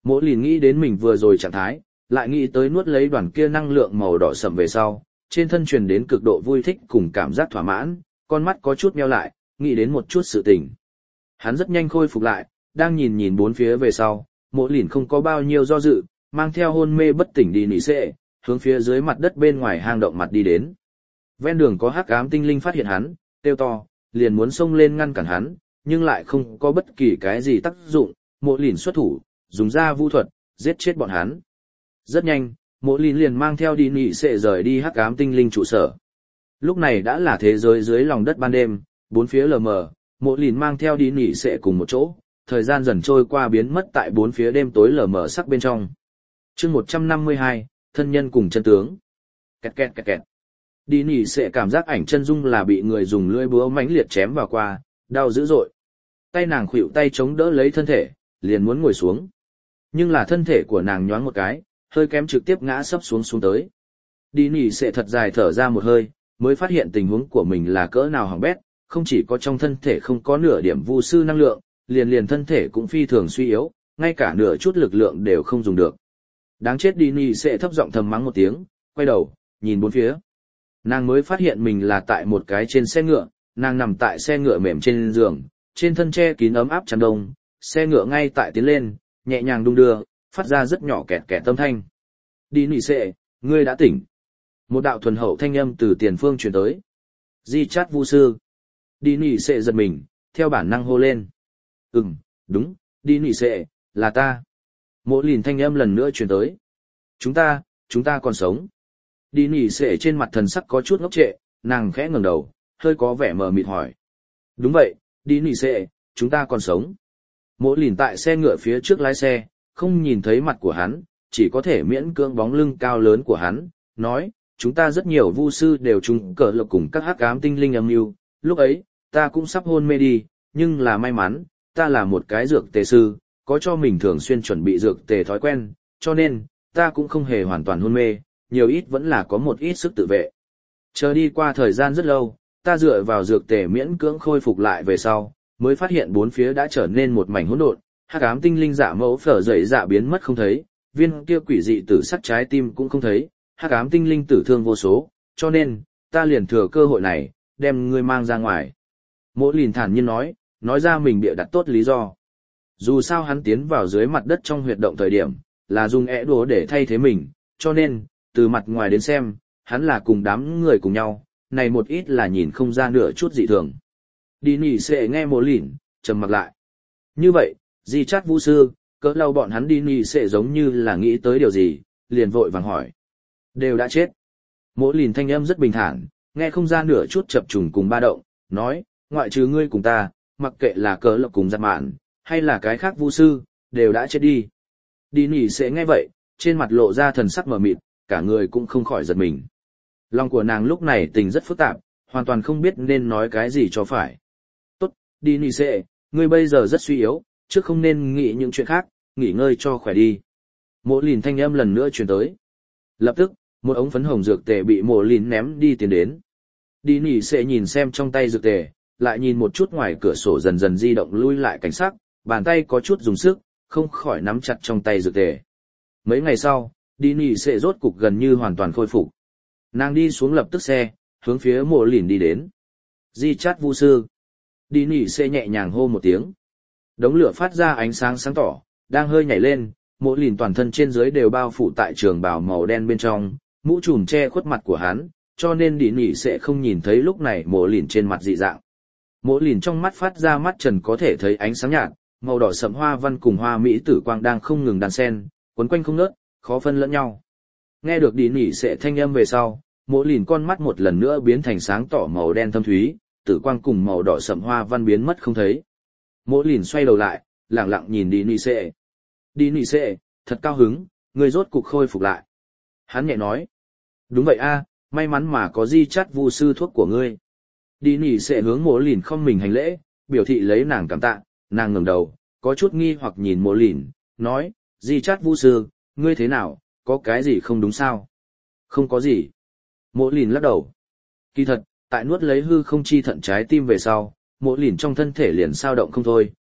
Mỗi lìn nghĩ đến mình vừa rồi trạng thái, lại nghĩ tới nuốt lấy đoàn kia năng lượng màu đỏ sậm về sau, trên thân truyền đến cực độ vui thích cùng cảm giác thỏa mãn, con mắt có chút meo lại, nghĩ đến một chút sự tình. Hắn rất nhanh khôi phục lại, đang nhìn nhìn bốn phía về sau, mỗi lìn không có bao nhiêu do dự, mang theo hôn mê bất tỉnh đi nỉ xệ, hướng phía dưới mặt đất bên ngoài hang động mặt đi đến. Ven đường có hắc ám tinh linh phát hiện hắn, kêu to, liền muốn xông lên ngăn cản hắn, nhưng lại không có bất kỳ cái gì tác dụng, mỗi lìn xuất thủ, dùng ra vu thuật, giết chết bọn hắn. Rất nhanh, mỗi lìn liền mang theo đi nỉ xệ rời đi hắc ám tinh linh trụ sở. Lúc này đã là thế giới dưới lòng đất ban đêm, bốn phía lờ mờ, mỗi lìn mang theo đi nỉ xệ cùng một chỗ, thời gian dần trôi qua biến mất tại bốn phía đêm tối lờ mờ sắc bên trong. Chương một trăm năm mươi hai, thân nhân cùng chân tướng. Kẹt kẹt kẹt kẹt. Đi nỉ xệ cảm giác ảnh chân dung là bị người dùng lưỡi búa mãnh liệt chém vào qua, đau dữ dội. Tay nàng khuỵu tay chống đỡ lấy thân thể, liền muốn ngồi xuống. Nhưng là thân thể của nàng nhoáng một cái, hơi kém trực tiếp ngã sấp xuống xuống tới. Đi nỉ xệ thật dài thở ra một hơi, mới phát hiện tình huống của mình là cỡ nào hỏng bét, không chỉ có trong thân thể không có nửa điểm vu sư năng lượng, liền liền thân thể cũng phi thường suy yếu, ngay cả nửa chút lực lượng đều không dùng được. Đáng chết, đi nỉ xệ thấp giọng thầm mắng một tiếng, quay đầu, nhìn bốn phía. Nàng mới phát hiện mình là tại một cái trên xe ngựa, nàng nằm tại xe ngựa mềm trên giường, trên thân che kín ấm áp chăn đông, xe ngựa ngay tại tiến lên, nhẹ nhàng đung đưa, phát ra rất nhỏ kẹt kẹt âm thanh. Đi nỉ xệ, ngươi đã tỉnh. Một đạo thuần hậu thanh âm từ tiền phương truyền tới. Di chát vu sư. Đi nỉ xệ giật mình, theo bản năng hô lên. Ừm, đúng, đi nỉ xệ, là ta. Mỗ lìn thanh âm lần nữa truyền tới. Chúng ta, chúng ta còn sống. Đi nỉ xệ trên mặt thần sắc có chút ngốc trệ, nàng khẽ ngẩng đầu, hơi có vẻ mờ mịt hỏi. Đúng vậy, đi nỉ xệ, chúng ta còn sống. Mỗ lìn tại xe ngựa phía trước lái xe, không nhìn thấy mặt của hắn, chỉ có thể miễn cưỡng bóng lưng cao lớn của hắn, nói, chúng ta rất nhiều vu sư đều chung cờ lộc cùng các hắc ám tinh linh âm mưu, lúc ấy, ta cũng sắp hôn mê đi, nhưng là may mắn, ta là một cái dược tề sư, có cho mình thường xuyên chuẩn bị dược tề thói quen, cho nên, ta cũng không hề hoàn toàn hôn mê, nhiều ít vẫn là có một ít sức tự vệ. Chờ đi qua thời gian rất lâu, ta dựa vào dược tề miễn cưỡng khôi phục lại về sau, mới phát hiện bốn phía đã trở nên một mảnh hỗn độn, hắc ám tinh linh dạ mẫu phở dậy dạ biến mất không thấy, viên kia quỷ dị tử sắc trái tim cũng không thấy, hắc ám tinh linh tử thương vô số, cho nên, ta liền thừa cơ hội này, đem ngươi mang ra ngoài. Mỗ lìn thản nhiên nói, nói ra mình bịa đặt tốt lý do. Dù sao hắn tiến vào dưới mặt đất trong huyệt động thời điểm, là dùng ẻ đố để thay thế mình, cho nên, từ mặt ngoài đến xem, hắn là cùng đám người cùng nhau, này một ít là nhìn không ra nửa chút dị thường. Đi nỉ xệ nghe mỗ lìn, trầm mặt lại. Như vậy, di chát vũ sư, cỡ lâu bọn hắn đi nỉ xệ giống như là nghĩ tới điều gì, liền vội vàng hỏi. Đều đã chết. Mỗ lìn thanh âm rất bình thản, nghe không ra nửa chút chập trùng cùng ba động, nói, ngoại trừ ngươi cùng ta, mặc kệ là cỡ lộc cùng giặt mạn, hay là cái khác vu sư, đều đã chết đi. Đi nỉ sẽ nghe vậy, trên mặt lộ ra thần sắc mờ mịt, cả người cũng không khỏi giật mình. Lòng của nàng lúc này tình rất phức tạp, hoàn toàn không biết nên nói cái gì cho phải. Tốt, đi nỉ sẽ, ngươi bây giờ rất suy yếu, chứ không nên nghĩ những chuyện khác, nghỉ ngơi cho khỏe đi. Mỗ lìn thanh âm lần nữa truyền tới. Lập tức, một ống phấn hồng dược tề bị mỗ lìn ném đi tiến đến. Đi nỉ sẽ nhìn xem trong tay dược tề, lại nhìn một chút ngoài cửa sổ dần dần di động lui lại cảnh sắc, bàn tay có chút dùng sức, không khỏi nắm chặt trong tay dược tề. Mấy ngày sau, đi nỉ sẽ rốt cục gần như hoàn toàn khôi phục. Nàng đi xuống lập tức xe, hướng phía mộ lìn đi đến. Di chát vu sư. Đi nỉ sẽ nhẹ nhàng hô một tiếng. Đống lửa phát ra ánh sáng sáng tỏ, đang hơi nhảy lên, mộ lìn toàn thân trên dưới đều bao phủ tại trường bào màu đen bên trong, mũ trùm che khuất mặt của hắn, cho nên đi nỉ sẽ không nhìn thấy lúc này mộ lìn trên mặt dị dạng. Mộ lìn trong mắt phát ra mắt trần có thể thấy ánh sáng nhạt, màu đỏ sẫm hoa văn cùng hoa mỹ tử quang đang không ngừng đan xen, quấn quanh không ngớt, khó phân lẫn nhau. Nghe được đi nỉ sẽ thanh âm về sau, mộ lìn con mắt một lần nữa biến thành sáng tỏ màu đen thâm thúy, tử quang cùng màu đỏ sẫm hoa văn biến mất không thấy. Mộ lìn xoay đầu lại, lặng lặng nhìn đi nỉ sẽ. Đi nỉ sẽ, thật cao hứng, người rốt cục khôi phục lại. Hắn nhẹ nói. Đúng vậy a, may mắn mà có di chát vu sư thuốc của ngươi. Đi nỉ sẽ hướng mộ lìn không mình hành lễ, biểu thị lấy nàng cảm tạ, nàng ngẩng đầu, có chút nghi hoặc nhìn mộ lìn, nói, di chát vu sư, ngươi thế nào, có cái gì không đúng sao? Không có gì. Mộ lìn lắc đầu. Kỳ thật, tại nuốt lấy hư không chi thận trái tim về sau, mộ lìn trong thân thể liền sao động không thôi,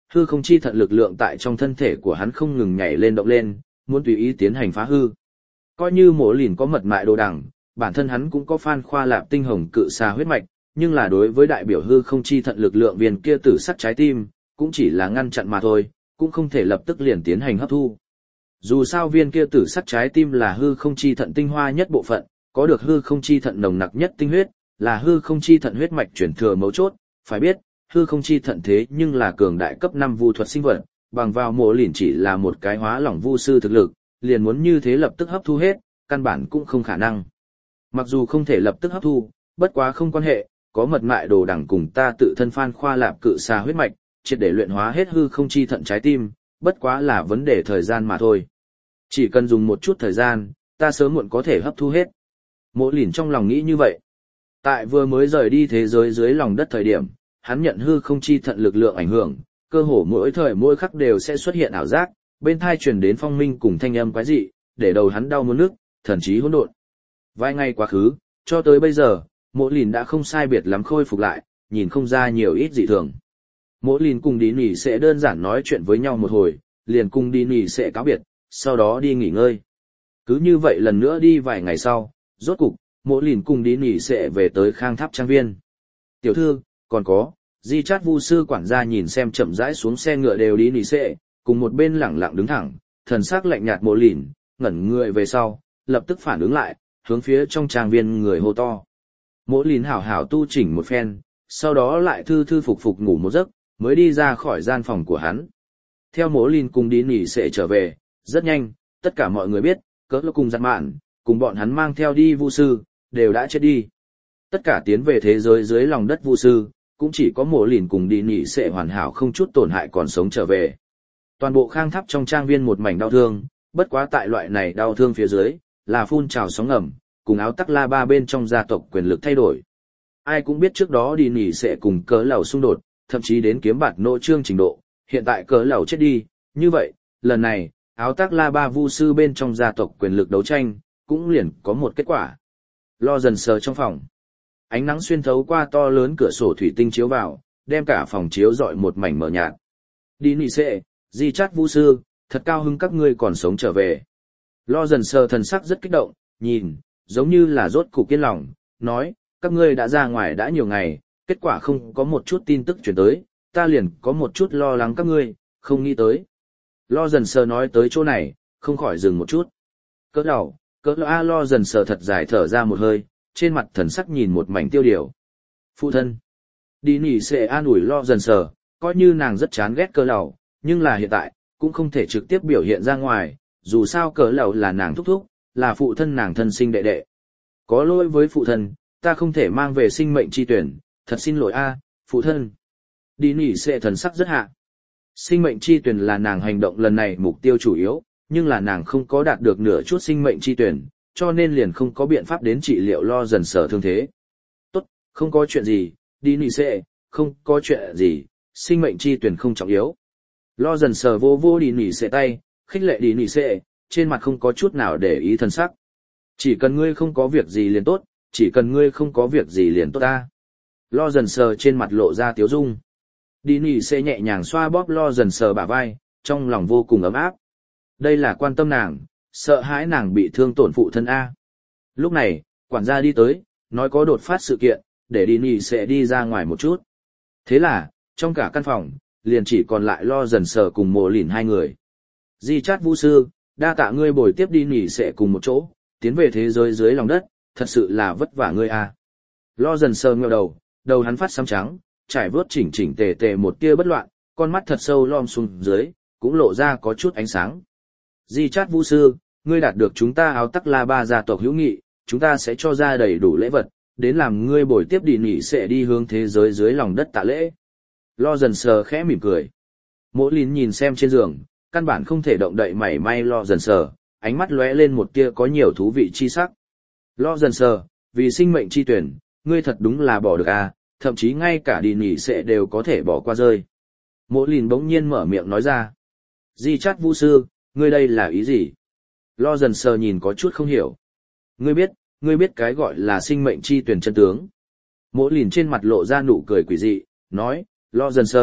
Hư không chi thận lực lượng tại trong thân thể của hắn không ngừng nhảy lên động lên, muốn tùy ý tiến hành phá hư. Coi như Mộ Lìn có mật mại đồ đằng, bản thân hắn cũng có Phan Khoa Lạp tinh hồng cự xà huyết mạch, nhưng là đối với đại biểu hư không chi thận lực lượng viên kia tử sắc trái tim, cũng chỉ là ngăn chặn mà thôi, cũng không thể lập tức liền tiến hành hấp thu. Dù sao viên kia tử sắc trái tim là hư không chi thận tinh hoa nhất bộ phận, có được hư không chi thận nồng nặc nhất tinh huyết, là hư không chi thận huyết mạch chuyển thừa mấu chốt, phải biết, hư không chi thận thế nhưng là cường đại cấp năm vu thuật sinh vật, bằng vào Mộ Lìn chỉ là một cái hóa lỏng vu sư thực lực, liền muốn như thế lập tức hấp thu hết, căn bản cũng không khả năng. Mặc dù không thể lập tức hấp thu, bất quá không quan hệ, có mật mại đồ đẳng cùng ta tự thân Phan Khoa Lạp cự xà huyết mạch, triệt để luyện hóa hết hư không chi thận trái tim, bất quá là vấn đề thời gian mà thôi. Chỉ cần dùng một chút thời gian, ta sớm muộn có thể hấp thu hết. Mộ Lìn trong lòng nghĩ như vậy. Tại vừa mới rời đi thế giới dưới lòng đất thời điểm, hắn nhận hư không chi thận lực lượng ảnh hưởng, cơ hồ mỗi thời mỗi khắc đều sẽ xuất hiện ảo giác, bên thai truyền đến phong minh cùng thanh âm quái dị, để đầu hắn đau muốn nức, thần trí hỗn độn. Vài ngày quá khứ, cho tới bây giờ, Mộ Lìn đã không sai biệt lắm khôi phục lại, nhìn không ra nhiều ít dị thường. Mộ Lìn cùng đi nghỉ sẽ đơn giản nói chuyện với nhau một hồi, liền cùng đi nghỉ sẽ cáo biệt, sau đó đi nghỉ ngơi. Cứ như vậy lần nữa đi vài ngày sau, rốt cục, Mộ Lìn cùng đi nghỉ sẽ về tới Khang Tháp trang viên. Tiểu thư, còn có, Di Chát Vu sư quản gia nhìn xem chậm rãi xuống xe ngựa đều đi nghỉ sẽ, cùng một bên lẳng lặng đứng thẳng, thần sắc lạnh nhạt Mộ Lìn, ngẩn người về sau, lập tức phản ứng lại, hướng phía trong trang viên người hô to. Mộ Lìn hảo hảo tu chỉnh một phen, sau đó lại thư thư phục phục ngủ một giấc, mới đi ra khỏi gian phòng của hắn. Theo Mộ Lìn cùng đi nghỉ sẽ trở về, rất nhanh, tất cả mọi người biết, cỡ lô cùng giặt mạn, cùng bọn hắn mang theo đi vu sư, đều đã chết đi. Tất cả tiến về thế giới dưới lòng đất vu sư, cũng chỉ có Mộ Lìn cùng đi nghỉ sẽ hoàn hảo không chút tổn hại còn sống trở về. Toàn bộ Khang Tháp trong trang viên một mảnh đau thương, bất quá tại loại này đau thương phía dưới, là phun trào sóng ngầm, cùng áo tắc la ba bên trong gia tộc quyền lực thay đổi. Ai cũng biết trước đó đi nghỉ sẽ cùng cỡ lầu xung đột, thậm chí đến kiếm bạt nộ trương trình độ, hiện tại cỡ lầu chết đi, như vậy, lần này, áo tắc la ba vu sư bên trong gia tộc quyền lực đấu tranh, cũng liền có một kết quả. Lo dần sờ trong phòng. Ánh nắng xuyên thấu qua to lớn cửa sổ thủy tinh chiếu vào, đem cả phòng chiếu rọi một mảnh mờ nhạt. Đi nghỉ sẽ, Di Chát Vu sư, thật cao hứng các ngươi còn sống trở về. Lo dần sờ thần sắc rất kích động, nhìn, giống như là rốt cục yên lòng, nói, các ngươi đã ra ngoài đã nhiều ngày, kết quả không có một chút tin tức chuyển tới, ta liền có một chút lo lắng các ngươi, không nghĩ tới. Lo dần sờ nói tới chỗ này, không khỏi dừng một chút. Cỡ đầu, cỡ a lo dần sờ thật dài thở ra một hơi, trên mặt thần sắc nhìn một mảnh tiêu điều. Phụ thân. Đi nỉ sẽ an ủi lo dần sờ, coi như nàng rất chán ghét cỡ đầu, nhưng là hiện tại, cũng không thể trực tiếp biểu hiện ra ngoài, dù sao cỡ lầu là nàng thúc thúc, là phụ thân nàng thân sinh đệ đệ. Có lỗi với phụ thân, ta không thể mang về sinh mệnh chi tuyển, thật xin lỗi a, phụ thân. Đi nỉ sẽ thần sắc rất hạ. Sinh mệnh chi tuyển là nàng hành động lần này mục tiêu chủ yếu, nhưng là nàng không có đạt được nửa chút sinh mệnh chi tuyển, cho nên liền không có biện pháp đến trị liệu lo dần sở thương thế. Tốt, không có chuyện gì, đi nỉ sẽ, không có chuyện gì, sinh mệnh chi tuyển không trọng yếu. Lo dần sờ vô vô đi nỉ sẽ tay, khích lệ đi nỉ sẽ, trên mặt không có chút nào để ý thần sắc. Chỉ cần ngươi không có việc gì liền tốt, chỉ cần ngươi không có việc gì liền tốt ta. Lo dần sờ trên mặt lộ ra tiếu dung. Đi nỉ sẽ nhẹ nhàng xoa bóp lo dần sờ bả vai, trong lòng vô cùng ấm áp. Đây là quan tâm nàng, sợ hãi nàng bị thương tổn phụ thân A. Lúc này, quản gia đi tới, nói có đột phát sự kiện, để đi nỉ sẽ đi ra ngoài một chút. Thế là, trong cả căn phòng, liền chỉ còn lại lo dần sờ cùng Mộ Lìn hai người. Di Chát Vu sư, đa tạ ngươi bồi tiếp đi nghỉ sẽ cùng một chỗ, tiến về thế giới dưới lòng đất, thật sự là vất vả ngươi à. Lo dần sờ ngẹo đầu, đầu hắn phát xám trắng, trải vớt chỉnh chỉnh tề tề một tia bất loạn, con mắt thật sâu lom xuống dưới, cũng lộ ra có chút ánh sáng. Di Chát Vu sư, ngươi đạt được chúng ta áo tắc la ba gia tộc hữu nghị, chúng ta sẽ cho ra đầy đủ lễ vật, đến làm ngươi bồi tiếp đi nghỉ sẽ đi hướng thế giới dưới lòng đất tạ lễ. Lo dần sờ khẽ mỉm cười. Mộ Lìn nhìn xem trên giường, căn bản không thể động đậy mảy may lo dần sờ, ánh mắt lóe lên một tia có nhiều thú vị chi sắc. Lo dần sờ, vì sinh mệnh chi tuyển, ngươi thật đúng là bỏ được à, thậm chí ngay cả đi nghỉ sẽ đều có thể bỏ qua rơi. Mộ Lìn bỗng nhiên mở miệng nói ra. Di Chát Vu sư, ngươi đây là ý gì? Lo dần sờ nhìn có chút không hiểu. Ngươi biết, ngươi biết cái gọi là sinh mệnh chi tuyển chân tướng. Mộ Lìn trên mặt lộ ra nụ cười quỷ dị, nói, Lo dần sờ,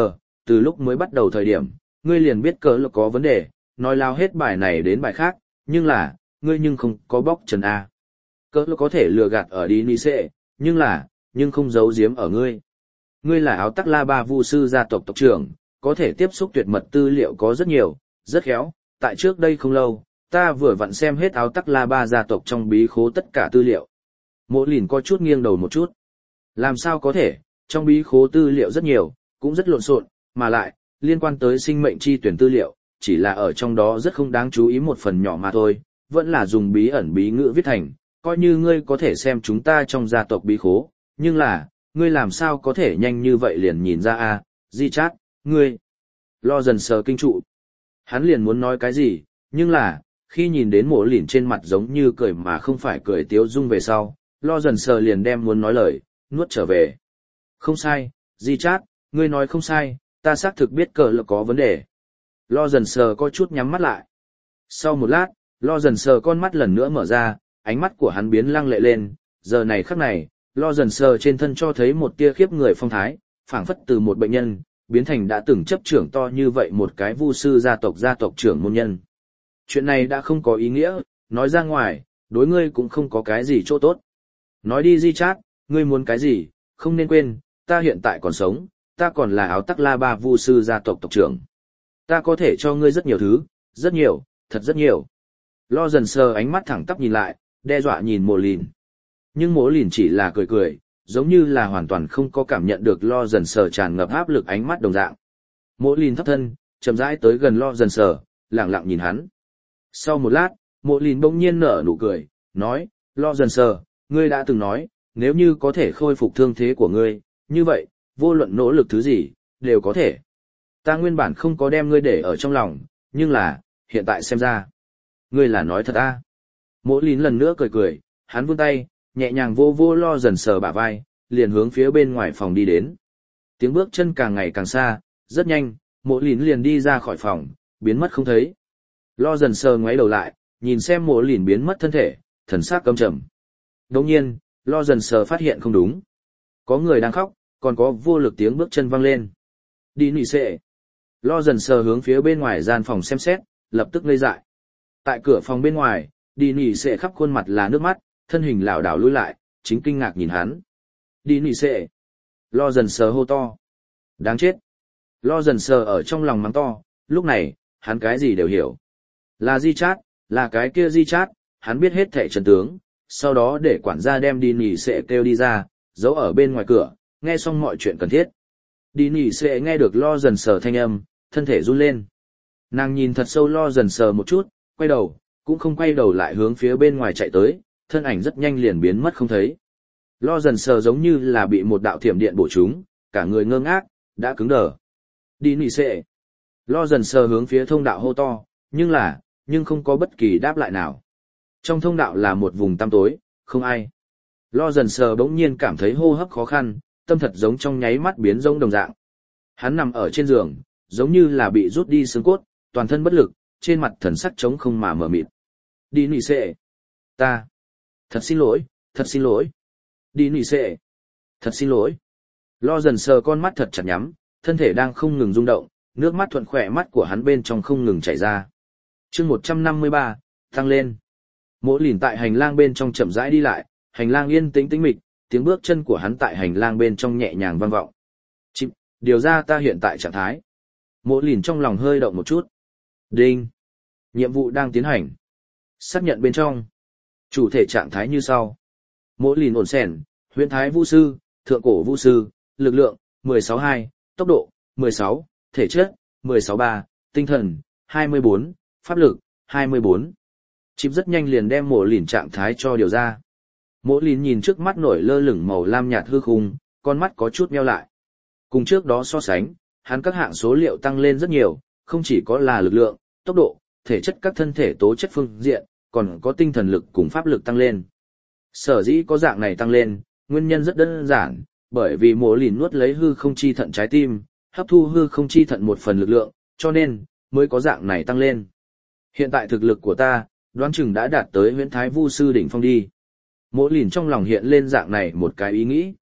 từ lúc mới bắt đầu thời điểm, ngươi liền biết cỡ là có vấn đề, nói lao hết bài này đến bài khác, nhưng là, ngươi nhưng không có bóc trần A. Cỡ là có thể lừa gạt ở đi ni xệ, nhưng là, nhưng không giấu giếm ở ngươi. Ngươi là áo tắc la ba vu sư gia tộc tộc trưởng, có thể tiếp xúc tuyệt mật tư liệu có rất nhiều, rất khéo, tại trước đây không lâu, ta vừa vặn xem hết áo tắc la ba gia tộc trong bí khố tất cả tư liệu. Mộ lìn có chút nghiêng đầu một chút. Làm sao có thể, trong bí khố tư liệu rất nhiều, cũng rất lộn xộn, mà lại, liên quan tới sinh mệnh chi tuyển tư liệu, chỉ là ở trong đó rất không đáng chú ý một phần nhỏ mà thôi, vẫn là dùng bí ẩn bí ngữ viết thành, coi như ngươi có thể xem chúng ta trong gia tộc bí khố, nhưng là, ngươi làm sao có thể nhanh như vậy liền nhìn ra a di chát, ngươi. Lo dần sờ kinh trụ. Hắn liền muốn nói cái gì, nhưng là, khi nhìn đến mộ lìn trên mặt giống như cười mà không phải cười tiếu dung về sau, lo dần sờ liền đem muốn nói lời, nuốt trở về. Không sai, di chát, ngươi nói không sai, ta xác thực biết cờ là có vấn đề. Lo dần sờ có chút nhắm mắt lại. Sau một lát, lo dần sờ con mắt lần nữa mở ra, ánh mắt của hắn biến lăng lệ lên, giờ này khắc này, lo dần sờ trên thân cho thấy một tia khiếp người phong thái, phảng phất từ một bệnh nhân, biến thành đã từng chấp trưởng to như vậy một cái vu sư gia tộc gia tộc trưởng môn nhân. Chuyện này đã không có ý nghĩa, nói ra ngoài, đối ngươi cũng không có cái gì chỗ tốt. Nói đi di chát, ngươi muốn cái gì, không nên quên, ta hiện tại còn sống, ta còn là áo tắc la ba vu sư gia tộc tộc trưởng. Ta có thể cho ngươi rất nhiều thứ, rất nhiều, thật rất nhiều. Lo dần sờ ánh mắt thẳng tắp nhìn lại, đe dọa nhìn mộ lìn. Nhưng mộ lìn chỉ là cười cười, giống như là hoàn toàn không có cảm nhận được lo dần sờ tràn ngập áp lực ánh mắt đồng dạng. Mộ lìn thấp thân, chậm rãi tới gần lo dần sờ, lặng lặng nhìn hắn. Sau một lát, mộ lìn bỗng nhiên nở nụ cười, nói, lo dần sờ, ngươi đã từng nói, nếu như có thể khôi phục thương thế của ngươi, như vậy, vô luận nỗ lực thứ gì, đều có thể. Ta nguyên bản không có đem ngươi để ở trong lòng, nhưng là, hiện tại xem ra. Ngươi là nói thật à? Mộ lìn lần nữa cười cười, hắn vươn tay, nhẹ nhàng vô vô lo dần sờ bả vai, liền hướng phía bên ngoài phòng đi đến. Tiếng bước chân càng ngày càng xa, rất nhanh, mộ lìn liền đi ra khỏi phòng, biến mất không thấy. Lo dần sờ ngoáy đầu lại, nhìn xem mộ lìn biến mất thân thể, thần sắc căm trầm. Đồng nhiên, lo dần sờ phát hiện không đúng. Có người đang khóc, còn có vô lực tiếng bước chân vang lên. Đi nỉ xệ. Lo dần sờ hướng phía bên ngoài gian phòng xem xét, lập tức ngây dại. Tại cửa phòng bên ngoài, đi nỉ xệ khắp khuôn mặt là nước mắt, thân hình lảo đảo lùi lại, chính kinh ngạc nhìn hắn. Đi nỉ xệ. Lo dần sờ hô to. Đáng chết. Lo dần sờ ở trong lòng mắng to, lúc này, hắn cái gì đều hiểu. Là di chát, là cái kia di chát, hắn biết hết thảy trận tướng, sau đó để quản gia đem đi nỉ xệ kêu đi ra, giấu ở bên ngoài cửa, nghe xong mọi chuyện cần thiết. Đi nỉ xệ nghe được lo dần sờ thanh âm, thân thể run lên. Nàng nhìn thật sâu lo dần sờ một chút, quay đầu, cũng không quay đầu lại hướng phía bên ngoài chạy tới, thân ảnh rất nhanh liền biến mất không thấy. Lo dần sờ giống như là bị một đạo thiểm điện bổ trúng, cả người ngơ ngác, đã cứng đờ. Đi nỉ xệ. Lo dần sờ hướng phía thông đạo hô to, nhưng là, nhưng không có bất kỳ đáp lại nào. Trong thông đạo là một vùng tăm tối, không ai. Lo dần sờ bỗng nhiên cảm thấy hô hấp khó khăn, tâm thật giống trong nháy mắt biến giống đồng dạng. Hắn nằm ở trên giường, giống như là bị rút đi xương cốt, toàn thân bất lực, trên mặt thần sắc trống không mà mờ mịt. Đi nỉ xệ. Ta. Thật xin lỗi, thật xin lỗi. Đi nỉ xệ. Thật xin lỗi. Lo dần sờ con mắt thật chặt nhắm, thân thể đang không ngừng rung động, nước mắt thuận khỏe mắt của hắn bên trong không ngừng chảy ra. Chương một trăm năm mươi ba, tăng lên. Mộ lìn tại hành lang bên trong chậm rãi đi lại, hành lang yên tĩnh tĩnh mịch, tiếng bước chân của hắn tại hành lang bên trong nhẹ nhàng vang vọng. Chịp, điều ra ta hiện tại trạng thái. Mộ lìn trong lòng hơi động một chút. Đinh. Nhiệm vụ đang tiến hành. Xác nhận bên trong. Chủ thể trạng thái như sau. Mộ lìn ổn sẻn, huyễn thái vu sư, thượng cổ vu sư, lực lượng, mười sáu hai, tốc độ, mười sáu, thể chất, mười sáu ba, tinh thần, hai mươi bốn, pháp lực, hai mươi bốn. Chip rất nhanh liền đem mộ lìn trạng thái cho điều ra. Mộ lìn nhìn trước mắt nổi lơ lửng màu lam nhạt hư khung, con mắt có chút meo lại. Cùng trước đó so sánh, hắn các hạng số liệu tăng lên rất nhiều, không chỉ có là lực lượng, tốc độ, thể chất các thân thể tố chất phương diện, còn có tinh thần lực cùng pháp lực tăng lên. Sở dĩ có dạng này tăng lên, nguyên nhân rất đơn giản, bởi vì mộ lìn nuốt lấy hư không chi thận trái tim, hấp thu hư không chi thận một phần lực lượng, cho nên, mới có dạng này tăng lên. Hiện tại thực lực của ta, đoán chừng đã đạt tới huyễn thái vu sư đỉnh phong đi. Mộ lìn trong lòng hiện lên dạng này một cái ý nghĩ.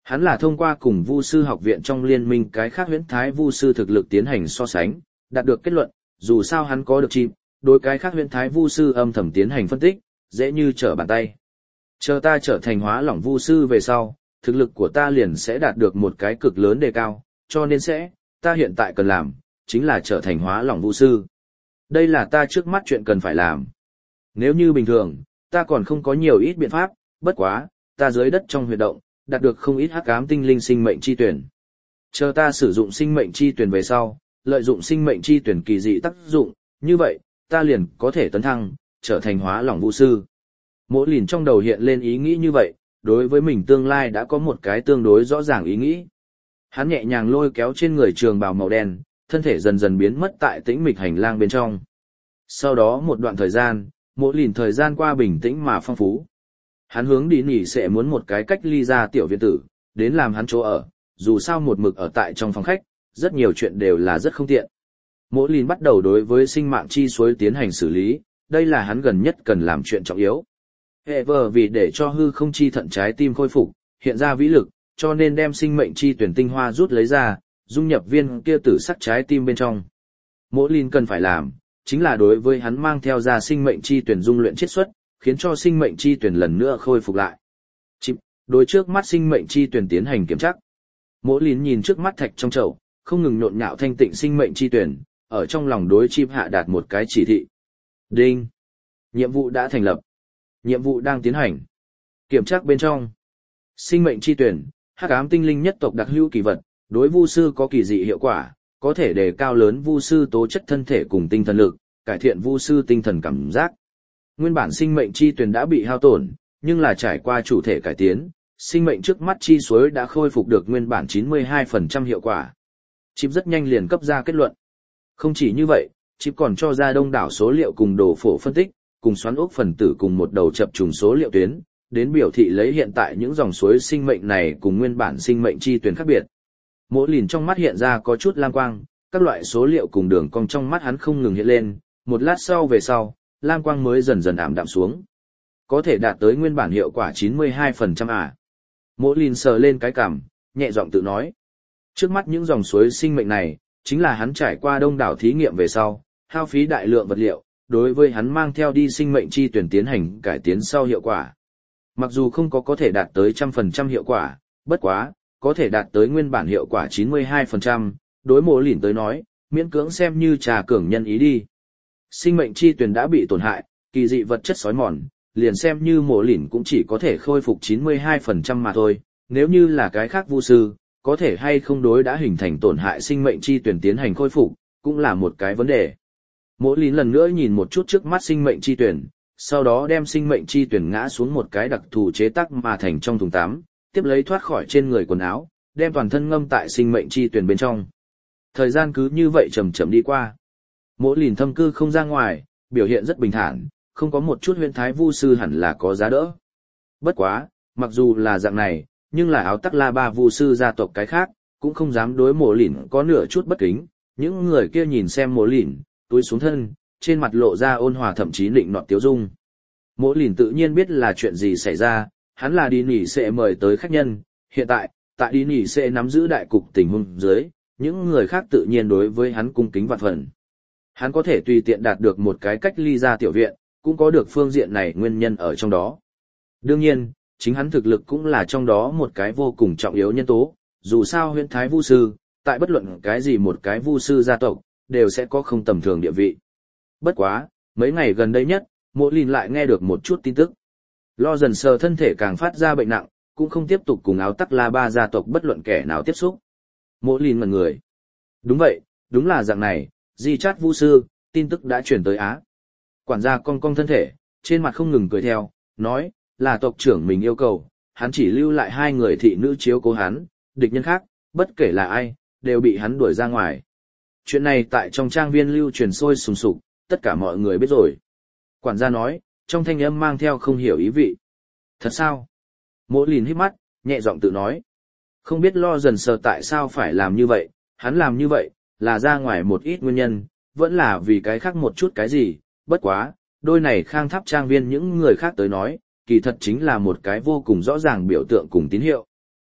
Hắn là thông qua cùng Vu sư học viện trong liên minh cái khác huyễn thái Vu sư thực lực tiến hành so sánh, đạt được kết luận, dù sao hắn có được chim, đối cái khác huyễn thái Vu sư âm thầm tiến hành phân tích, dễ như trở bàn tay. Chờ ta trở thành hóa lỏng Vu sư về sau, thực lực của ta liền sẽ đạt được một cái cực lớn đề cao, cho nên sẽ, ta hiện tại cần làm, chính là trở thành hóa lỏng Vu sư. Đây là ta trước mắt chuyện cần phải làm. Nếu như bình thường, ta còn không có nhiều ít biện pháp, bất quá, ta dưới đất trong huyệt động, đạt được không ít hắc ám tinh linh sinh mệnh chi tuyển. Chờ ta sử dụng sinh mệnh chi tuyển về sau, lợi dụng sinh mệnh chi tuyển kỳ dị tác dụng, như vậy, ta liền có thể tấn thăng, trở thành hóa lỏng Vu sư. Mỗi lìn trong đầu hiện lên ý nghĩ như vậy, đối với mình tương lai đã có một cái tương đối rõ ràng ý nghĩ. Hắn nhẹ nhàng lôi kéo trên người trường bào màu đen, thân thể dần dần biến mất tại tĩnh mịch hành lang bên trong. Sau đó một đoạn thời gian, mỗi lìn thời gian qua bình tĩnh mà phong phú. Hắn hướng đi nỉ sẽ muốn một cái cách ly ra tiểu viện tử, đến làm hắn chỗ ở, dù sao một mực ở tại trong phòng khách, rất nhiều chuyện đều là rất không tiện. Mỗi lìn bắt đầu đối với sinh mạng chi suối tiến hành xử lý, đây là hắn gần nhất cần làm chuyện trọng yếu. Hệ vờ vì để cho hư không chi thận trái tim khôi phục, hiện ra vĩ lực, cho nên đem sinh mệnh chi tuyển tinh hoa rút lấy ra, dung nhập viên kia tử sắc trái tim bên trong. Mỗi lìn cần phải làm, chính là đối với hắn mang theo ra sinh mệnh chi tuyển dung luyện chiết xuất, khiến cho sinh mệnh chi tuyển lần nữa khôi phục lại. Chịp, đối trước mắt sinh mệnh chi tuyển tiến hành kiểm tra. Mỗi lìn nhìn trước mắt thạch trong chậu, không ngừng nhộn nhạo thanh tịnh sinh mệnh chi tuyển, ở trong lòng đối chim hạ đạt một cái chỉ thị. Đinh. Nhiệm vụ đã thành lập. Nhiệm vụ đang tiến hành. Kiểm tra bên trong. Sinh mệnh chi tuyển, hắc ám tinh linh nhất tộc đặc hữu kỳ vật, đối vu sư có kỳ dị hiệu quả, có thể đề cao lớn vu sư tố chất thân thể cùng tinh thần lực, cải thiện vu sư tinh thần cảm giác. Nguyên bản sinh mệnh chi tuyển đã bị hao tổn, nhưng là trải qua chủ thể cải tiến, sinh mệnh trước mắt chi suối đã khôi phục được nguyên bản chín mươi hai phần trăm hiệu quả. Chip rất nhanh liền cấp ra kết luận. Không chỉ như vậy, Chip còn cho ra đông đảo số liệu cùng đồ phổ phân tích, cùng xoắn ốc phần tử cùng một đầu chập trùng số liệu tuyến, đến biểu thị lấy hiện tại những dòng suối sinh mệnh này cùng nguyên bản sinh mệnh chi tuyển khác biệt. Mỗi lìn trong mắt hiện ra có chút lam quang, các loại số liệu cùng đường cong trong mắt hắn không ngừng hiện lên, một lát sau về sau, lam quang mới dần dần ảm đạm xuống. Có thể đạt tới nguyên bản hiệu quả chín mươi hai phần trăm à. Mỗi lìn sờ lên cái cằm, nhẹ giọng tự nói. Trước mắt những dòng suối sinh mệnh này, chính là hắn trải qua đông đảo thí nghiệm về sau, hao phí đại lượng vật liệu, đối với hắn mang theo đi sinh mệnh chi tuyển tiến hành cải tiến sau hiệu quả. Mặc dù không có có thể đạt tới một trăm phần trăm hiệu quả, bất quá, có thể đạt tới nguyên bản hiệu quả chín mươi hai phần trăm, đối mộ lìn tới nói, miễn cưỡng xem như trà cường nhân ý đi. Sinh mệnh chi tuyển đã bị tổn hại, kỳ dị vật chất xói mòn, liền xem như mộ lìn cũng chỉ có thể khôi phục chín mươi hai phần trăm mà thôi, nếu như là cái khác vu sư, có thể hay không đối đã hình thành tổn hại sinh mệnh chi tuyển tiến hành khôi phục, cũng là một cái vấn đề. Mộ lìn lần nữa nhìn một chút trước mắt sinh mệnh chi tuyển, sau đó đem sinh mệnh chi tuyển ngã xuống một cái đặc thù chế tác mà thành trong thùng tắm, tiếp lấy thoát khỏi trên người quần áo, đem toàn thân ngâm tại sinh mệnh chi tuyển bên trong. Thời gian cứ như vậy chậm chậm đi qua. Mộ lìn thâm cư không ra ngoài, biểu hiện rất bình thản, không có một chút huyễn thái vu sư hẳn là có giá đỡ. Bất quá, mặc dù là dạng này, nhưng là áo tắc la ba vu sư gia tộc cái khác, cũng không dám đối mộ lìn có nửa chút bất kính. Những người kia nhìn xem mộ lìn, túi xuống thân, trên mặt lộ ra ôn hòa thậm chí nịnh nọt tiếu dung. Mộ lìn tự nhiên biết là chuyện gì xảy ra, hắn là đi nỉ sẽ mời tới khách nhân, hiện tại, tại đi nỉ sẽ nắm giữ đại cục tình huống dưới, những người khác tự nhiên đối với hắn cung kính vạn phần. Hắn có thể tùy tiện đạt được một cái cách ly ra tiểu viện, cũng có được phương diện này nguyên nhân ở trong đó. Đương nhiên, chính hắn thực lực cũng là trong đó một cái vô cùng trọng yếu nhân tố, dù sao huyễn thái vu sư, tại bất luận cái gì một cái vu sư gia tộc, đều sẽ có không tầm thường địa vị. Bất quá, mấy ngày gần đây nhất, Mộ lìn lại nghe được một chút tin tức. Lo dần sờ thân thể càng phát ra bệnh nặng, cũng không tiếp tục cùng áo tắc la ba gia tộc bất luận kẻ nào tiếp xúc. Mộ lìn ngẩn người. Đúng vậy, đúng là dạng này, di chát vu sư, tin tức đã chuyển tới Á. Quản gia cong cong thân thể, trên mặt không ngừng cười theo, nói, là tộc trưởng mình yêu cầu, hắn chỉ lưu lại hai người thị nữ chiếu cố hắn, địch nhân khác, bất kể là ai, đều bị hắn đuổi ra ngoài. Chuyện này tại trong trang viên lưu truyền sôi sùng sục, tất cả mọi người biết rồi. Quản gia nói, trong thanh âm mang theo không hiểu ý vị. Thật sao? Mộ lìn hít mắt, nhẹ giọng tự nói. Không biết lo dần sờ tại sao phải làm như vậy, hắn làm như vậy, là ra ngoài một ít nguyên nhân, vẫn là vì cái khác một chút cái gì, bất quá, đôi này khang tháp trang viên những người khác tới nói, kỳ thật chính là một cái vô cùng rõ ràng biểu tượng cùng tín hiệu.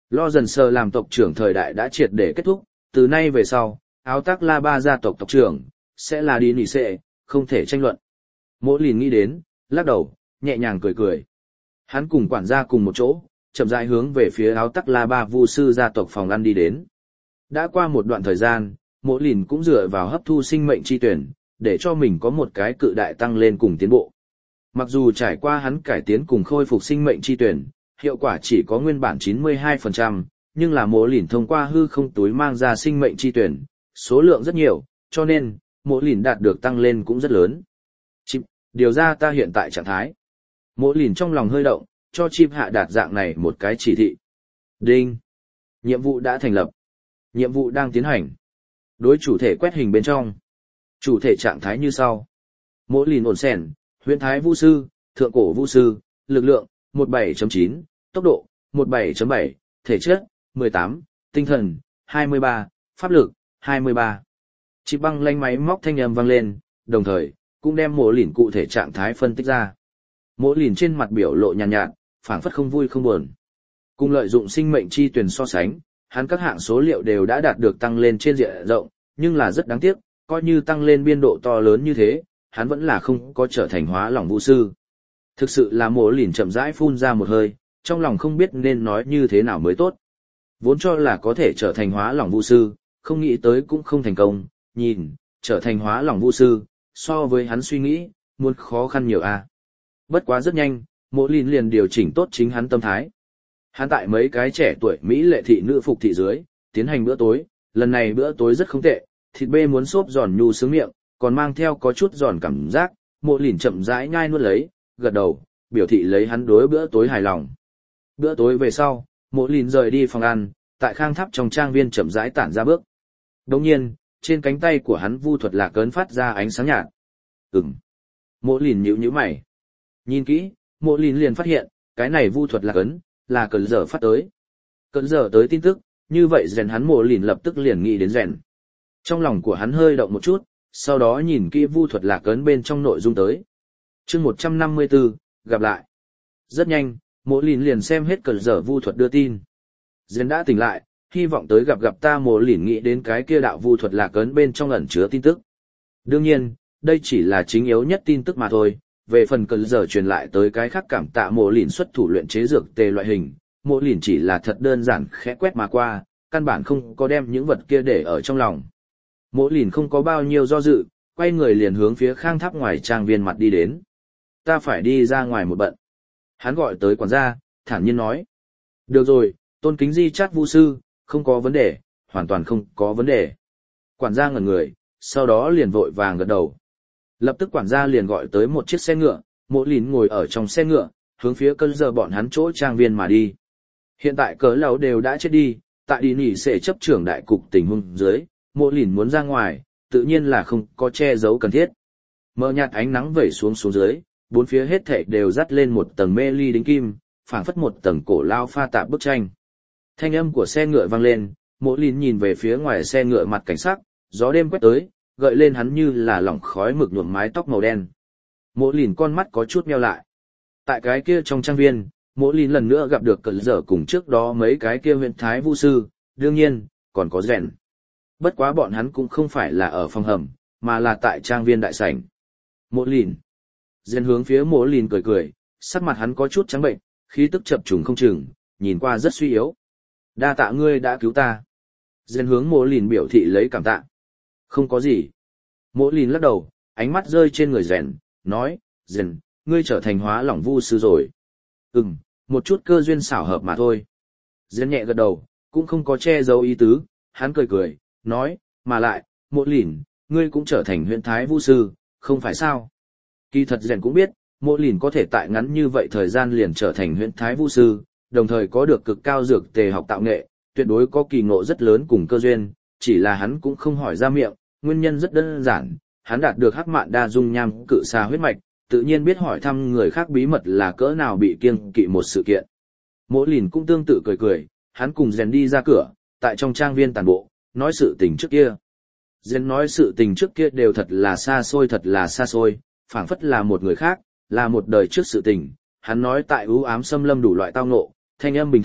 Lo dần sờ làm tộc trưởng thời đại đã triệt để kết thúc, từ nay về sau, áo tắc La Ba gia tộc tộc trưởng, sẽ là đi nỉ xệ, không thể tranh luận. Mỗ lìn nghĩ đến, lắc đầu, nhẹ nhàng cười cười. Hắn cùng quản gia cùng một chỗ, chậm rãi hướng về phía áo tắc La Ba vu sư gia tộc phòng ăn đi đến. Đã qua một đoạn thời gian, Mỗ lìn cũng dựa vào hấp thu sinh mệnh chi tuyển, để cho mình có một cái cự đại tăng lên cùng tiến bộ. Mặc dù trải qua hắn cải tiến cùng khôi phục sinh mệnh chi tuyển, hiệu quả chỉ có nguyên bản chín mươi hai phần trăm, nhưng là Mỗ lìn thông qua hư không túi mang ra sinh mệnh chi tuyển, số lượng rất nhiều, cho nên, Mỗ lìn đạt được tăng lên cũng rất lớn. Chip, điều ra ta hiện tại trạng thái. Mỗ lìn trong lòng hơi động, cho chip hạ đạt dạng này một cái chỉ thị. Đinh. Nhiệm vụ đã thành lập. Nhiệm vụ đang tiến hành. Đối chủ thể quét hình bên trong. Chủ thể trạng thái như sau. Mỗ lìn ổn sẻn, huyễn thái vu sư, thượng cổ vu sư, lực lượng, mười bảy chấm chín, tốc độ, mười bảy chấm bảy, thể chất, mười tám, tinh thần, hai mươi ba, pháp lực, hai mươi ba. Chip băng lanh máy móc thanh âm vang lên, đồng thời, cũng đem Mỗ lìn cụ thể trạng thái phân tích ra. Mỗ lìn trên mặt biểu lộ nhàn nhạt, nhạt, phảng phất không vui không buồn. Cùng lợi dụng sinh mệnh chi tuyển so sánh, hắn các hạng số liệu đều đã đạt được tăng lên trên diện rộng, nhưng là rất đáng tiếc, coi như tăng lên biên độ to lớn như thế, hắn vẫn là không có trở thành hóa lỏng vu sư. Thực sự là Mỗ lìn chậm rãi phun ra một hơi, trong lòng không biết nên nói như thế nào mới tốt. Vốn cho là có thể trở thành hóa lỏng vu sư, không nghĩ tới cũng không thành công, nhìn, trở thành hóa lỏng vu sư, so với hắn suy nghĩ, muốn khó khăn nhiều a. Bất quá rất nhanh, Mỗ lìn liền điều chỉnh tốt chính hắn tâm thái. Hắn tại mấy cái trẻ tuổi Mỹ lệ thị nữ phục thị dưới, tiến hành bữa tối, lần này bữa tối rất không tệ, thịt bê muốn xốp giòn nhu sướng miệng, còn mang theo có chút giòn cảm giác, Mỗ lìn chậm rãi nhai nuốt lấy, gật đầu, biểu thị lấy hắn đối bữa tối hài lòng. Bữa tối về sau, Mỗ lìn rời đi phòng ăn, tại khang tháp trong trang viên chậm rãi tản ra bước. Đồng nhiên, trên cánh tay của hắn vu thuật lạc ấn phát ra ánh sáng nhạt. Ừm. Mỗ lìn nhíu nhíu mày. Nhìn kỹ, Mỗ lìn liền phát hiện, cái này vu thuật lạc ấn, là cơn giờ phát tới. Cơn giờ tới tin tức, như vậy rèn hắn Mỗ lìn lập tức liền nghĩ đến rèn. Trong lòng của hắn hơi động một chút, sau đó nhìn kỹ vu thuật lạc ấn bên trong nội dung tới. Chương một trăm năm mươi tư, gặp lại. Rất nhanh, Mỗ lìn liền xem hết cơn giờ vu thuật đưa tin. Rèn đã tỉnh lại, hy vọng tới gặp gặp ta. Mỗ lìn nghĩ đến cái kia đạo vu thuật lạc ấn bên trong ẩn chứa tin tức. Đương nhiên, đây chỉ là chính yếu nhất tin tức mà thôi. Về phần cơn giờ truyền lại tới cái khác cảm tạ Mỗ lìn xuất thủ luyện chế dược tề loại hình, Mỗ lìn chỉ là thật đơn giản khẽ quét mà qua, căn bản không có đem những vật kia để ở trong lòng. Mỗ lìn không có bao nhiêu do dự, quay người liền hướng phía khang tháp ngoài trang viên mặt đi đến. Ta phải đi ra ngoài một bận. Hắn gọi tới quản gia, thản nhiên nói. Được rồi, tôn kính di chát vu sư, không có vấn đề, hoàn toàn không có vấn đề. Quản gia ngẩn người, sau đó liền vội vàng gật đầu. Lập tức quản gia liền gọi tới một chiếc xe ngựa, Mỗ lìn ngồi ở trong xe ngựa, hướng phía cơn giờ bọn hắn chỗ trang viên mà đi. Hiện tại cớ lầu đều đã chết đi, tại đi nỉ sẽ chấp trưởng đại cục tình huống dưới, Mỗ lìn muốn ra ngoài, tự nhiên là không có che giấu cần thiết. Mờ nhạt ánh nắng vẩy xuống xuống dưới, bốn phía hết thảy đều dắt lên một tầng mê ly đính kim, phảng phất một tầng cổ lao pha tạp bức tranh. Thanh âm của xe ngựa vang lên, Mỗ lìn nhìn về phía ngoài xe ngựa mặt cảnh sắc, gió đêm quét tới, gợi lên hắn như là lỏng khói mực nhuộm mái tóc màu đen. Mỗ lìn con mắt có chút meo lại. Tại cái kia trong trang viên, Mỗ lìn lần nữa gặp được cơn giờ cùng trước đó mấy cái kia huyện thái vu sư, đương nhiên, còn có rèn. Bất quá bọn hắn cũng không phải là ở phòng hầm, mà là tại trang viên đại sảnh. Mỗ lìn. Rèn hướng phía Mỗ lìn cười cười, sắc mặt hắn có chút trắng bệnh, khí tức chập trùng không chừng, nhìn qua rất suy yếu. Đa tạ ngươi đã cứu ta. Rèn hướng Mỗ lìn biểu thị lấy cảm tạ. Không có gì. Mỗ lìn lắc đầu, ánh mắt rơi trên người rèn, nói, rèn, ngươi trở thành hóa lỏng vu sư rồi. Ừm, một chút cơ duyên xảo hợp mà thôi. Rèn nhẹ gật đầu, cũng không có che giấu ý tứ, hắn cười cười, nói, mà lại, Mỗ lìn, ngươi cũng trở thành huyện thái vu sư, không phải sao? Kỳ thật rèn cũng biết, Mỗ lìn có thể tại ngắn như vậy thời gian liền trở thành huyện thái vu sư, đồng thời có được cực cao dược tề học tạo nghệ, tuyệt đối có kỳ ngộ rất lớn cùng cơ duyên, chỉ là hắn cũng không hỏi ra miệng, nguyên nhân rất đơn giản, hắn đạt được hắc mạn đa dung nham cự xà huyết mạch, tự nhiên biết hỏi thăm người khác bí mật là cỡ nào bị kiêng kỵ một sự kiện. Mỗ lìn cũng tương tự cười cười, hắn cùng rèn đi ra cửa, tại trong trang viên tàn bộ, nói sự tình trước kia. Rèn nói sự tình trước kia đều thật là xa xôi thật là xa xôi, phảng phất là một người khác, là một đời trước sự tình, hắn nói tại ưu ám xâm lâm đủ loại tao ngộ, thanh âm bình thản,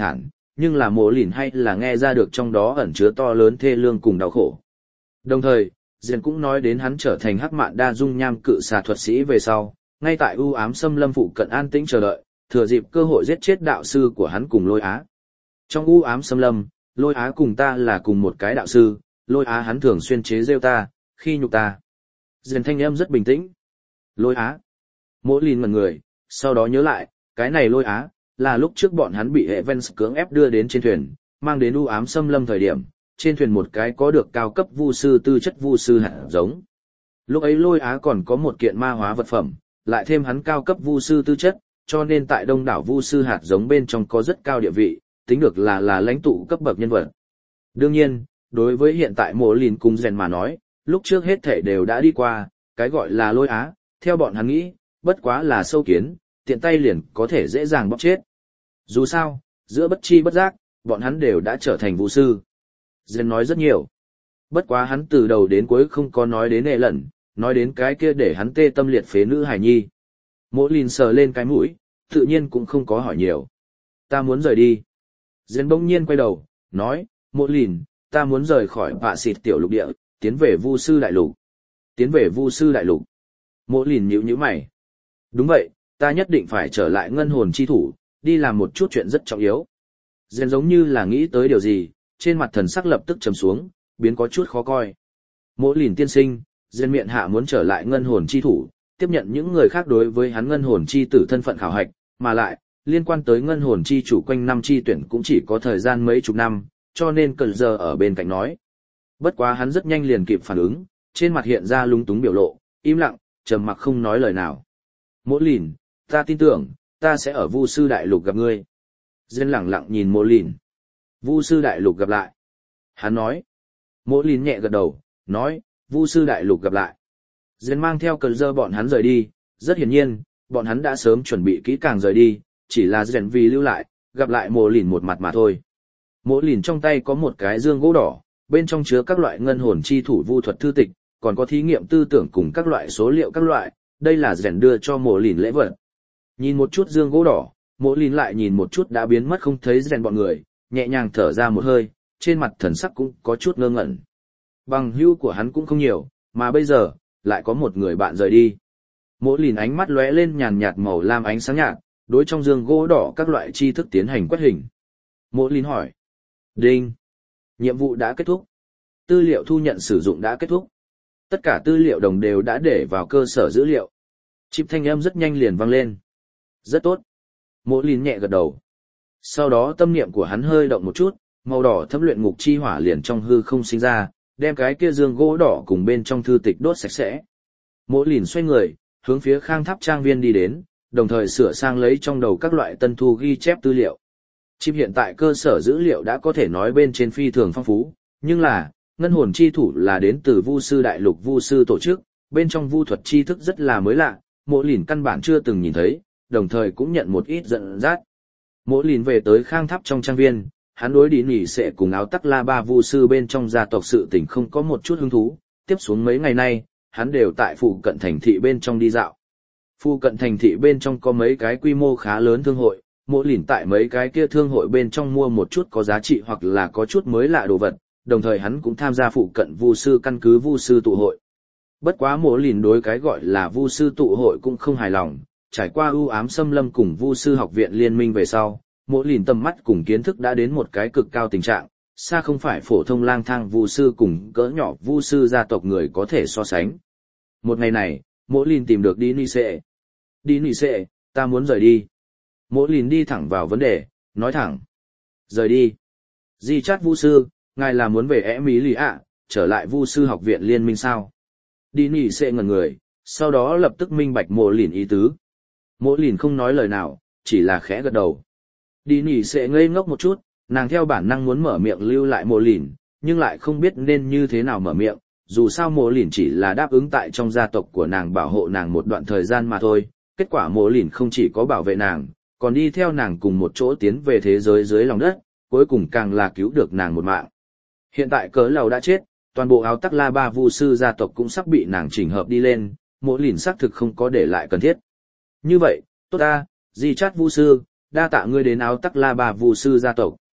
nhưng là mộ lìn hay là nghe ra được trong đó ẩn chứa to lớn thê lương cùng đau khổ. Đồng thời, Diên cũng nói đến hắn trở thành hắc mạn đa dung nham cự xà thuật sĩ về sau, ngay tại u ám xâm lâm phụ cận an tĩnh chờ đợi, thừa dịp cơ hội giết chết đạo sư của hắn cùng Lôi Á. Trong u ám xâm lâm, Lôi Á cùng ta là cùng một cái đạo sư, Lôi Á hắn thường xuyên chế rêu ta, khi nhục ta. Diên thanh âm rất bình tĩnh. Lôi Á. Mỗi lìn ngẩn người, sau đó nhớ lại, cái này Lôi Á, là lúc trước bọn hắn bị Evans cưỡng ép đưa đến trên thuyền, mang đến u ám xâm lâm thời điểm, trên thuyền một cái có được cao cấp vu sư tư chất vu sư hạt giống. Lúc ấy Lôi Á còn có một kiện ma hóa vật phẩm, lại thêm hắn cao cấp vu sư tư chất, cho nên tại đông đảo vu sư hạt giống bên trong có rất cao địa vị, tính được là là lãnh tụ cấp bậc nhân vật. Đương nhiên, đối với hiện tại Mộ Lìn cùng Rèn mà nói, lúc trước hết thể đều đã đi qua, cái gọi là Lôi Á, theo bọn hắn nghĩ, bất quá là sâu kiến, tiện tay liền có thể dễ dàng bóp chết. Dù sao, giữa bất chi bất giác, bọn hắn đều đã trở thành vu sư. Rèn nói rất nhiều. Bất quá hắn từ đầu đến cuối không có nói đến nệ lẩn, nói đến cái kia để hắn tê tâm liệt phế nữ hài nhi. Mộ Lìn sờ lên cái mũi, tự nhiên cũng không có hỏi nhiều. Ta muốn rời đi. Rèn bỗng nhiên quay đầu, nói, Mộ Lìn, ta muốn rời khỏi bạ xịt tiểu lục địa, tiến về vu sư đại lục. Tiến về vu sư đại lục. Mộ Lìn nhíu nhíu mày. Đúng vậy, ta nhất định phải trở lại ngân hồn chi thủ, đi làm một chút chuyện rất trọng yếu. Rèn giống như là nghĩ tới điều gì, trên mặt thần sắc lập tức trầm xuống, biến có chút khó coi. Mộ Lìn tiên sinh, Rèn miệng hạ muốn trở lại ngân hồn chi thủ, tiếp nhận những người khác đối với hắn ngân hồn chi tử thân phận khảo hạch, mà lại, liên quan tới ngân hồn chi chủ quanh năm chi tuyển cũng chỉ có thời gian mấy chục năm, cho nên cần giờ ở bên cạnh nói. Bất quá hắn rất nhanh liền kịp phản ứng, trên mặt hiện ra lúng túng biểu lộ, im lặng, trầm mặc không nói lời nào. Mộ Lìn, ta tin tưởng, ta sẽ ở Vu sư đại lục gặp ngươi. Diên lẳng lặng nhìn Mộ Lìn. Vu sư đại lục gặp lại. Hắn nói. Mộ Lìn nhẹ gật đầu, nói, Vu sư đại lục gặp lại. Diên mang theo cơn dơ bọn hắn rời đi, rất hiển nhiên, bọn hắn đã sớm chuẩn bị kỹ càng rời đi, chỉ là Diên vì lưu lại, gặp lại Mộ Lìn một mặt mà thôi. Mộ Lìn trong tay có một cái dương gỗ đỏ, bên trong chứa các loại ngân hồn chi thủ vu thuật thư tịch, còn có thí nghiệm tư tưởng cùng các loại số liệu các loại, đây là Diên đưa cho Mộ Lìn lễ vật. Nhìn một chút dương gỗ đỏ, Mộ Lìn lại nhìn một chút đã biến mất không thấy Diên bọn người, nhẹ nhàng thở ra một hơi, trên mặt thần sắc cũng có chút ngơ ngẩn. Bằng hữu của hắn cũng không nhiều, mà bây giờ, lại có một người bạn rời đi. Mộ Lìn ánh mắt lóe lên nhàn nhạt màu lam ánh sáng nhạt, đối trong dương gỗ đỏ các loại tri thức tiến hành quét hình. Mộ Lìn hỏi. Đinh. Nhiệm vụ đã kết thúc. Tư liệu thu nhận sử dụng đã kết thúc. Tất cả tư liệu đồng đều đã để vào cơ sở dữ liệu. Chip thanh âm rất nhanh liền vang lên. Rất tốt. Mộ Lìn nhẹ gật đầu. Sau đó tâm niệm của hắn hơi động một chút, màu đỏ thấm luyện ngục chi hỏa liền trong hư không sinh ra, đem cái kia dương gỗ đỏ cùng bên trong thư tịch đốt sạch sẽ. Mộ Lìn xoay người, hướng phía Khang Tháp trang viên đi đến, đồng thời sửa sang lấy trong đầu các loại tân thu ghi chép tư liệu. Chip hiện tại cơ sở dữ liệu đã có thể nói bên trên phi thường phong phú, nhưng là, ngân hồn chi thủ là đến từ Vu sư đại lục Vu sư tổ chức, bên trong vu thuật tri thức rất là mới lạ, Mộ Lìn căn bản chưa từng nhìn thấy, đồng thời cũng nhận một ít giận dắt. Mộ Lìn về tới Khang Tháp trong trang viên, hắn đối đi nỉ sẽ cùng áo tắc la ba vu sư bên trong gia tộc sự tình không có một chút hứng thú, tiếp xuống mấy ngày nay, hắn đều tại phụ cận thành thị bên trong đi dạo. Phụ cận thành thị bên trong có mấy cái quy mô khá lớn thương hội, Mộ Lìn tại mấy cái kia thương hội bên trong mua một chút có giá trị hoặc là có chút mới lạ đồ vật, đồng thời hắn cũng tham gia phụ cận vu sư căn cứ vu sư tụ hội. Bất quá Mộ Lìn đối cái gọi là vu sư tụ hội cũng không hài lòng, trải qua ưu ám xâm lâm cùng vu sư học viện liên minh về sau, Mộ Lìn tầm mắt cùng kiến thức đã đến một cái cực cao tình trạng, xa không phải phổ thông lang thang vu sư cùng cỡ nhỏ vu sư gia tộc người có thể so sánh. Một ngày này, Mộ Lìn tìm được Đi Nị Sệ. Đi Nị Sệ, ta muốn rời đi. Mộ Lìn đi thẳng vào vấn đề, nói thẳng. Rời đi. Di chát vu sư, ngài là muốn về ẻ Mỹ lì ạ, trở lại vu sư học viện liên minh sao? Đi Nị Sệ ngẩn người, sau đó lập tức minh bạch Mộ Lìn ý tứ. Mộ Lìn không nói lời nào, chỉ là khẽ gật đầu. Đi Nị Sệ ngây ngốc một chút, nàng theo bản năng muốn mở miệng lưu lại Mộ Lìn, nhưng lại không biết nên như thế nào mở miệng, dù sao Mộ Lìn chỉ là đáp ứng tại trong gia tộc của nàng bảo hộ nàng một đoạn thời gian mà thôi, kết quả Mộ Lìn không chỉ có bảo vệ nàng, còn đi theo nàng cùng một chỗ tiến về thế giới dưới lòng đất, cuối cùng càng là cứu được nàng một mạng. Hiện tại cớ lầu đã chết, toàn bộ áo tắc la ba vu sư gia tộc cũng sắp bị nàng chỉnh hợp đi lên, Mộ Lìn xác thực không có để lại cần thiết. Như vậy, tốt ta, Di chát vu sư, đa tạ ngươi đến áo tắc la ba vu sư gia tộc.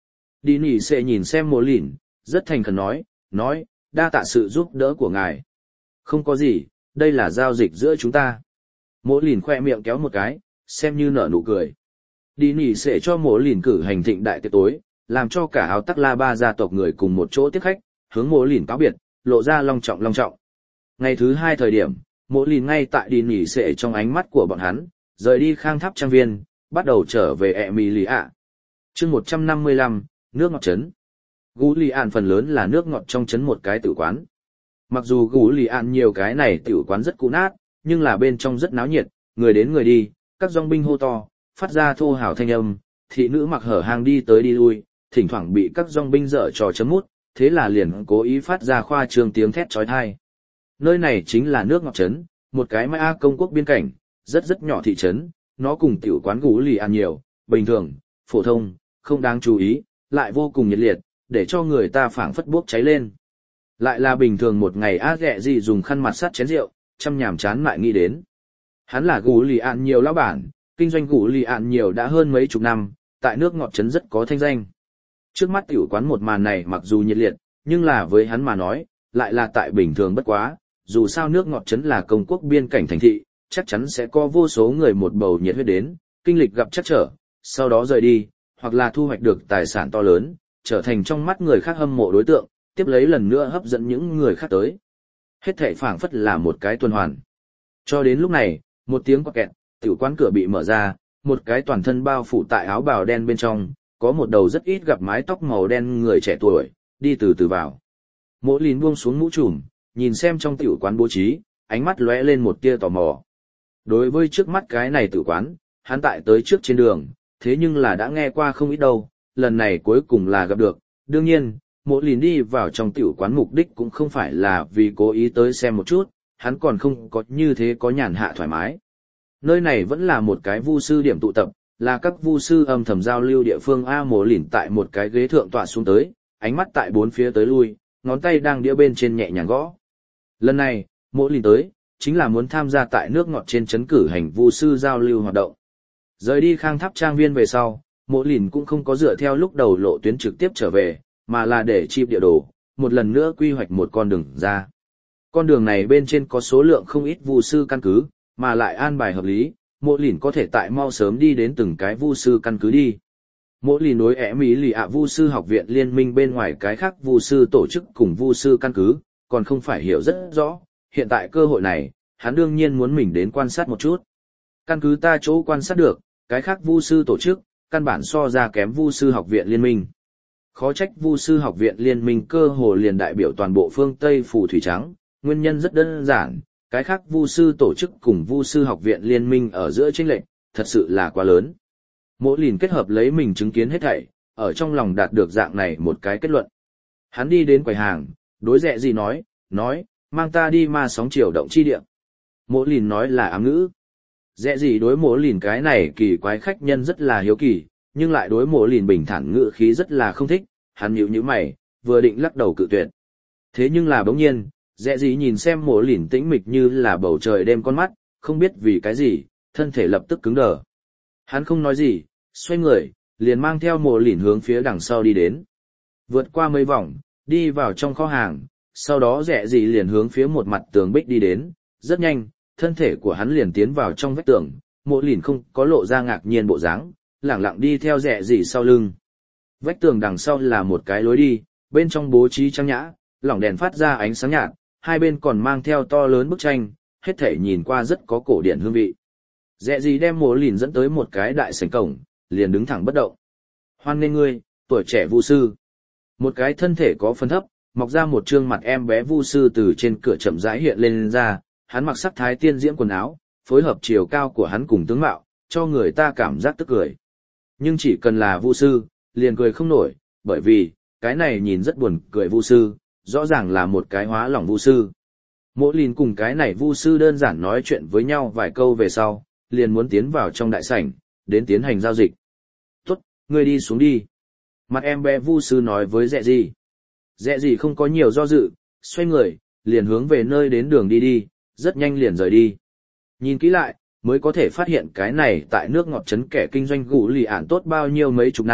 Đi nỉ sẽ nhìn xem mộ lìn, rất thành khẩn nói, nói, đa tạ sự giúp đỡ của ngài. Không có gì, đây là giao dịch giữa chúng ta. Mộ lìn khoe miệng kéo một cái, xem như nở nụ cười. Đi nỉ sẽ cho mộ lìn cử hành thịnh đại tiệc tối, làm cho cả áo tắc la ba gia tộc người cùng một chỗ tiếp khách, hướng mộ lìn cáo biệt, lộ ra long trọng long trọng. Ngày thứ hai thời điểm, mộ lìn ngay tại đi nỉ sẽ trong ánh mắt của bọn hắn, rời đi khang tháp trang viên, bắt đầu trở về ẹ mì lì ạ. chương một trăm năm mươi lăm, nước ngọt trấn. Gú lì ạn phần lớn là nước ngọt trong trấn một cái tử quán. Mặc dù gú lì ạn nhiều cái này tử quán rất cũ nát, nhưng là bên trong rất náo nhiệt, người đến người đi, các dòng binh hô to, phát ra thô hào thanh âm, thị nữ mặc hở hang đi tới đi lui, thỉnh thoảng bị các dòng binh dở trò chấm mút, thế là liền cố ý phát ra khoa trương tiếng thét chói tai. Nơi này chính là nước ngọt trấn, một cái Maya công quốc biên cảnh, rất rất nhỏ thị trấn, nó cùng tiểu quán gú lì ạn nhiều, bình thường, phổ thông, không đáng chú ý, lại vô cùng nhiệt liệt, để cho người ta phảng phất bốc cháy lên. Lại là bình thường một ngày á ghẹ gì dùng khăn mặt sắt chén rượu, chăm nhàm chán lại nghĩ đến. Hắn là gú lì ạn nhiều lão bản, kinh doanh gú lì ạn nhiều đã hơn mấy chục năm, tại nước ngọt trấn rất có thanh danh. Trước mắt tiểu quán một màn này mặc dù nhiệt liệt, nhưng là với hắn mà nói, lại là tại bình thường bất quá, dù sao nước ngọt trấn là công quốc biên cảnh thành thị, chắc chắn sẽ có vô số người một bầu nhiệt huyết đến, kinh lịch gặp chắc trở, sau đó rời đi, hoặc là thu hoạch được tài sản to lớn, trở thành trong mắt người khác hâm mộ đối tượng, tiếp lấy lần nữa hấp dẫn những người khác tới. Hết thảy phảng phất là một cái tuần hoàn. Cho đến lúc này, một tiếng quạt kẹt, tiểu quán cửa bị mở ra, một cái toàn thân bao phủ tại áo bào đen bên trong, có một đầu rất ít gặp mái tóc màu đen người trẻ tuổi, đi từ từ vào. Mộ Lìn buông xuống mũ trùm, nhìn xem trong tiểu quán bố trí, ánh mắt lóe lên một tia tò mò. Đối với trước mắt cái này tiểu quán, hắn tại tới trước trên đường, thế nhưng là đã nghe qua không ít đâu, lần này cuối cùng là gặp được. Đương nhiên, Mộ Lìn đi vào trong tiểu quán mục đích cũng không phải là vì cố ý tới xem một chút, hắn còn không có như thế có nhàn hạ thoải mái. Nơi này vẫn là một cái vu sư điểm tụ tập, là các vu sư âm thầm giao lưu địa phương. A Mộ Lìn tại một cái ghế thượng tọa xuống tới, ánh mắt tại bốn phía tới lui, ngón tay đang đĩa bên trên nhẹ nhàng gõ. Lần này, Mộ Lìn tới, chính là muốn tham gia tại nước ngọt trên trấn cử hành vu sư giao lưu hoạt động. Rời đi khang tháp trang viên về sau, Mộ Lìn cũng không có dựa theo lúc đầu lộ tuyến trực tiếp trở về, mà là để chip địa đồ, một lần nữa quy hoạch một con đường ra. Con đường này bên trên có số lượng không ít vu sư căn cứ, mà lại an bài hợp lý, Mộ Lìn có thể tại mau sớm đi đến từng cái vu sư căn cứ đi. Mộ Lìn đối ẻ mỹ lì ạ vu sư học viện liên minh bên ngoài cái khác vu sư tổ chức cùng vu sư căn cứ, còn không phải hiểu rất rõ, hiện tại cơ hội này, hắn đương nhiên muốn mình đến quan sát một chút. Căn cứ ta chỗ quan sát được, cái khác vu sư tổ chức, căn bản so ra kém vu sư học viện liên minh. Khó trách vu sư học viện liên minh cơ hồ liền đại biểu toàn bộ phương Tây phù thủy trắng, nguyên nhân rất đơn giản, cái khác vu sư tổ chức cùng vu sư học viện liên minh ở giữa chênh lệch, thật sự là quá lớn. Mộ Lìn kết hợp lấy mình chứng kiến hết thảy, ở trong lòng đạt được dạng này một cái kết luận. Hắn đi đến quầy hàng, đối Rẽ Gì nói, nói, mang ta đi ma sóng chiều động chi địa. Mộ Lìn nói là ám ngữ. Rẽ Gì đối Mộ Lìn cái này kỳ quái khách nhân rất là hiếu kỳ, nhưng lại đối Mộ Lìn bình thản ngữ khí rất là không thích, hắn nhíu nhíu mày, vừa định lắc đầu cự tuyệt. Thế nhưng là bỗng nhiên, Rẽ Gì nhìn xem Mộ Lìn tĩnh mịch như là bầu trời đêm con mắt, không biết vì cái gì, thân thể lập tức cứng đờ. Hắn không nói gì, xoay người, liền mang theo Mộ Lìn hướng phía đằng sau đi đến. Vượt qua mấy vòng, đi vào trong kho hàng, sau đó Rẽ Gì liền hướng phía một mặt tường bích đi đến, rất nhanh, thân thể của hắn liền tiến vào trong vách tường, Mộ Lìn không có lộ ra ngạc nhiên bộ dáng, lẳng lặng đi theo Rẽ Gì sau lưng. Vách tường đằng sau là một cái lối đi, bên trong bố trí trang nhã, lỏng đèn phát ra ánh sáng nhạt, hai bên còn mang theo to lớn bức tranh, hết thể nhìn qua rất có cổ điển hương vị. Rẽ Gì đem Mộ Lìn dẫn tới một cái đại sảnh cổng, liền đứng thẳng bất động. Hoan nghênh ngươi, tuổi trẻ vu sư. Một cái thân thể có phần thấp, mọc ra một trương mặt em bé vu sư từ trên cửa chậm rãi hiện lên ra, hắn mặc sắc thái tiên diễm quần áo, phối hợp chiều cao của hắn cùng tướng mạo, cho người ta cảm giác tức cười. Nhưng chỉ cần là vu sư, liền cười không nổi, bởi vì, cái này nhìn rất buồn cười vu sư, rõ ràng là một cái hóa lỏng vu sư. Mộ Lìn cùng cái này vu sư đơn giản nói chuyện với nhau vài câu về sau, liền muốn tiến vào trong đại sảnh, đến tiến hành giao dịch. Tốt, ngươi đi xuống đi. Mặt em bé vu sư nói với Rẽ Gì. Rẽ Gì không có nhiều do dự, xoay người, liền hướng về nơi đến đường đi đi, rất nhanh liền rời đi. Nhìn kỹ lại, mới có thể phát hiện cái này tại nước ngọt trấn kẻ kinh doanh gù lì ản tốt bao nhiêu mấy chục năm,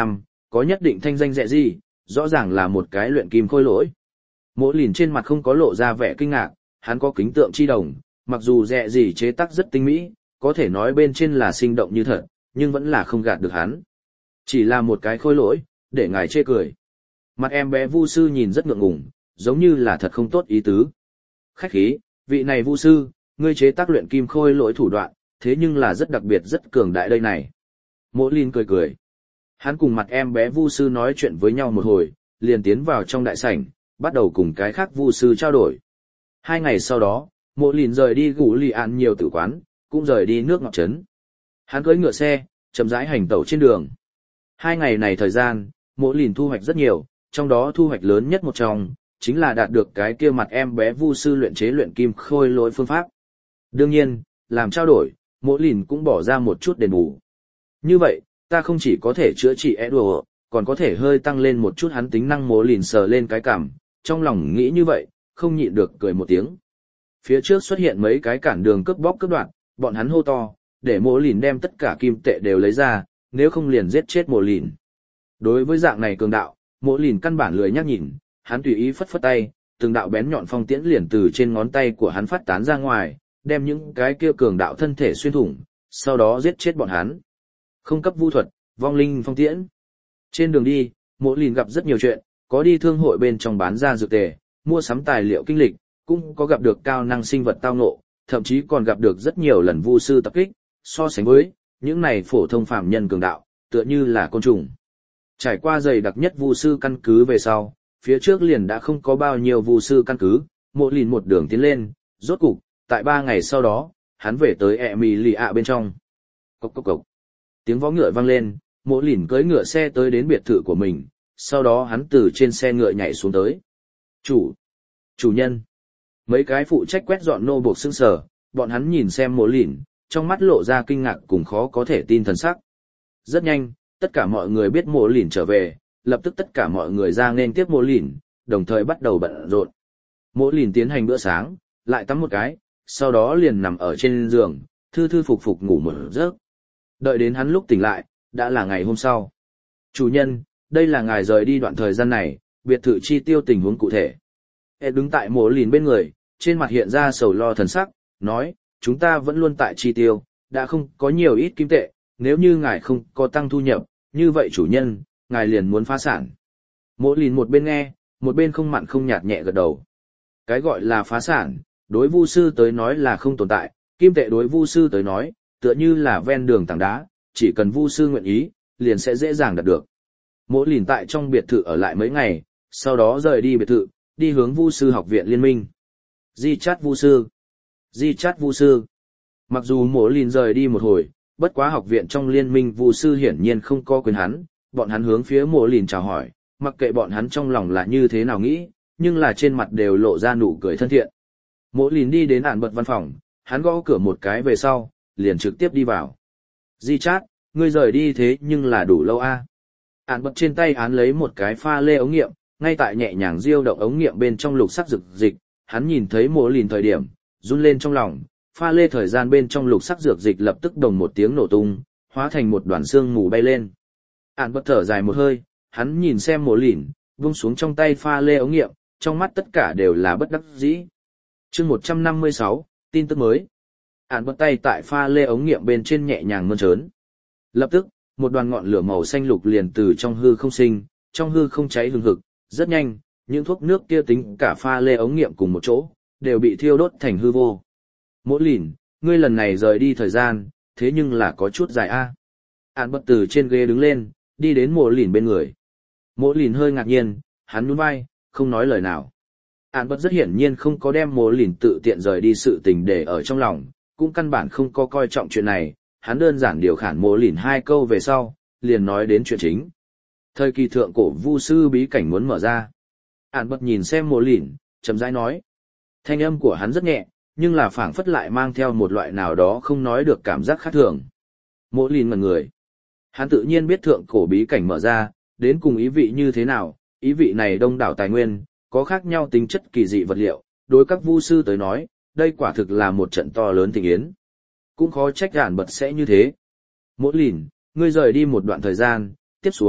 có nhất định thanh danh dẹ gì, rõ ràng là một cái luyện kim khôi lỗi. Mỗ lìn trên mặt không có lộ ra vẻ kinh ngạc, hắn có kính tượng chi đồng, mặc dù dẹ gì chế tác rất tinh mỹ, có thể nói bên trên là sinh động như thật, nhưng vẫn là không gạt được hắn. Chỉ là một cái khôi lỗi, để ngài chê cười. Mặt em bé vu sư nhìn rất ngượng ngùng, giống như là thật không tốt ý tứ. Khách khí, vị này vu sư, ngươi chế tác luyện kim khôi lỗi thủ đoạn, thế nhưng là rất đặc biệt rất cường đại đây này. Mỗ Lin cười cười. Hắn cùng mặt em bé vu sư nói chuyện với nhau một hồi, liền tiến vào trong đại sảnh, bắt đầu cùng cái khác vu sư trao đổi. Hai ngày sau đó, Mỗ Lin rời đi Gù Lì Ạn nhiều tử quán, cũng rời đi nước ngọc trấn. Hắn cưỡi ngựa xe, chậm rãi hành tẩu trên đường. Hai ngày này thời gian, Mỗ Lìn thu hoạch rất nhiều, trong đó thu hoạch lớn nhất một trong, chính là đạt được cái kia mặt em bé vu sư luyện chế luyện kim khôi lỗi phương pháp. Đương nhiên, làm trao đổi, Mỗ Lìn cũng bỏ ra một chút đền bù. Như vậy, ta không chỉ có thể chữa trị Edward, còn có thể hơi tăng lên một chút hắn tính năng. Mỗ Lìn sờ lên cái cằm, trong lòng nghĩ như vậy, không nhịn được cười một tiếng. Phía trước xuất hiện mấy cái cản đường cướp bóc cướp đoạt, bọn hắn hô to, để Mỗ Lìn đem tất cả kim tệ đều lấy ra, nếu không liền giết chết Mỗ Lìn. Đối với dạng này cường đạo, Mỗ Lìn căn bản lười nhắc nhìn, hắn tùy ý phất phất tay, từng đạo bén nhọn phong tiễn liền từ trên ngón tay của hắn phát tán ra ngoài, đem những cái kia cường đạo thân thể xuyên thủng, sau đó giết chết bọn hắn. Không cấp vu thuật, vong linh phong tiễn. Trên đường đi, Mỗ Lìn gặp rất nhiều chuyện, có đi thương hội bên trong bán ra dược tề, mua sắm tài liệu kinh lịch, cũng có gặp được cao năng sinh vật tao ngộ, thậm chí còn gặp được rất nhiều lần vu sư tập kích, so sánh với những này phổ thông phàm nhân cường đạo, tựa như là côn trùng. Trải qua dày đặc nhất vu sư căn cứ về sau, phía trước liền đã không có bao nhiêu vu sư căn cứ, Mỗ Lìn một đường tiến lên, rốt cục, tại ba ngày sau đó, hắn về tới Emilia bên trong. Cốc cốc cốc. Tiếng vó ngựa vang lên, Mỗ Lìn cưỡi ngựa xe tới đến biệt thự của mình, sau đó hắn từ trên xe ngựa nhảy xuống tới. Chủ! Chủ nhân! Mấy cái phụ trách quét dọn nô buộc sững sờ, bọn hắn nhìn xem Mỗ Lìn, trong mắt lộ ra kinh ngạc cùng khó có thể tin thần sắc. Rất nhanh, tất cả mọi người biết Mỗ Lìn trở về, lập tức tất cả mọi người ra nên tiếp Mỗ Lìn, đồng thời bắt đầu bận rộn. Mỗ Lìn tiến hành bữa sáng, lại tắm một cái, sau đó liền nằm ở trên giường, thư thư phục phục ngủ một giấc. Đợi đến hắn lúc tỉnh lại, đã là ngày hôm sau. Chủ nhân, đây là ngài rời đi đoạn thời gian này, biệt thự chi tiêu tình huống cụ thể. Ed đứng tại Mỗ Lìn bên người, trên mặt hiện ra sầu lo thần sắc, nói, chúng ta vẫn luôn tại chi tiêu, đã không có nhiều ít kim tệ, nếu như ngài không có tăng thu nhập, như vậy chủ nhân, ngài liền muốn phá sản. Mỗ Lìn một bên nghe, một bên không mặn không nhạt nhẹ gật đầu. Cái gọi là phá sản, đối vu sư tới nói là không tồn tại, kim tệ đối vu sư tới nói, tựa như là ven đường tảng đá, chỉ cần vu sư nguyện ý, liền sẽ dễ dàng đạt được. Mỗ Lìn tại trong biệt thự ở lại mấy ngày, sau đó rời đi biệt thự, đi hướng vu sư học viện liên minh. Di chát vu sư. Di chát vu sư. Mặc dù Mỗ Lìn rời đi một hồi, bất quá học viện trong liên minh vu sư hiển nhiên không có quyền hắn, bọn hắn hướng phía Mỗ Lìn chào hỏi, mặc kệ bọn hắn trong lòng là như thế nào nghĩ, nhưng là trên mặt đều lộ ra nụ cười thân thiện. Mỗ Lìn đi đến ản bật văn phòng, hắn gõ cửa một cái về sau, liền trực tiếp đi vào. Di chát, ngươi rời đi thế nhưng là đủ lâu a. À? Ản bật trên tay án lấy một cái pha lê ống nghiệm, ngay tại nhẹ nhàng diêu động ống nghiệm bên trong lục sắc dược dịch, hắn nhìn thấy Mỗ Lìn thời điểm, run lên trong lòng, pha lê thời gian bên trong lục sắc dược dịch lập tức đồng một tiếng nổ tung, hóa thành một đoàn xương mù bay lên. Ản bật thở dài một hơi, hắn nhìn xem Mỗ Lìn, vung xuống trong tay pha lê ống nghiệm, trong mắt tất cả đều là bất đắc dĩ. Chương một trăm năm mươi sáu, tin tức mới. Ản bật tay tại pha lê ống nghiệm bên trên nhẹ nhàng mơn trớn. Lập tức, một đoàn ngọn lửa màu xanh lục liền từ trong hư không sinh, trong hư không cháy hừng hực, rất nhanh, những thuốc nước kia tính cả pha lê ống nghiệm cùng một chỗ, đều bị thiêu đốt thành hư vô. Mỗ Lìn, ngươi lần này rời đi thời gian, thế nhưng là có chút dài a. Ản bật từ trên ghế đứng lên, đi đến Mỗ Lìn bên người. Mỗ Lìn hơi ngạc nhiên, hắn nhún vai, không nói lời nào. Ản bật rất hiển nhiên không có đem Mỗ Lìn tự tiện rời đi sự tình để ở trong lòng, cũng căn bản không có coi trọng chuyện này, hắn đơn giản điều khản Mỗ Lìn hai câu về sau, liền nói đến chuyện chính. Thời kỳ thượng cổ vu sư bí cảnh muốn mở ra. Ản bật nhìn xem Mỗ Lìn, chậm rãi nói. Thanh âm của hắn rất nhẹ, nhưng là phảng phất lại mang theo một loại nào đó không nói được cảm giác khác thường. Mỗ Lìn ngẩn người. Hắn tự nhiên biết thượng cổ bí cảnh mở ra, đến cùng ý vị như thế nào, ý vị này đông đảo tài nguyên, có khác nhau tính chất kỳ dị vật liệu, đối các vu sư tới nói, đây quả thực là một trận to lớn thịnh yến. Cũng khó trách Ản bật sẽ như thế. Mỗ Lìn, ngươi rời đi một đoạn thời gian, tiếp xuống,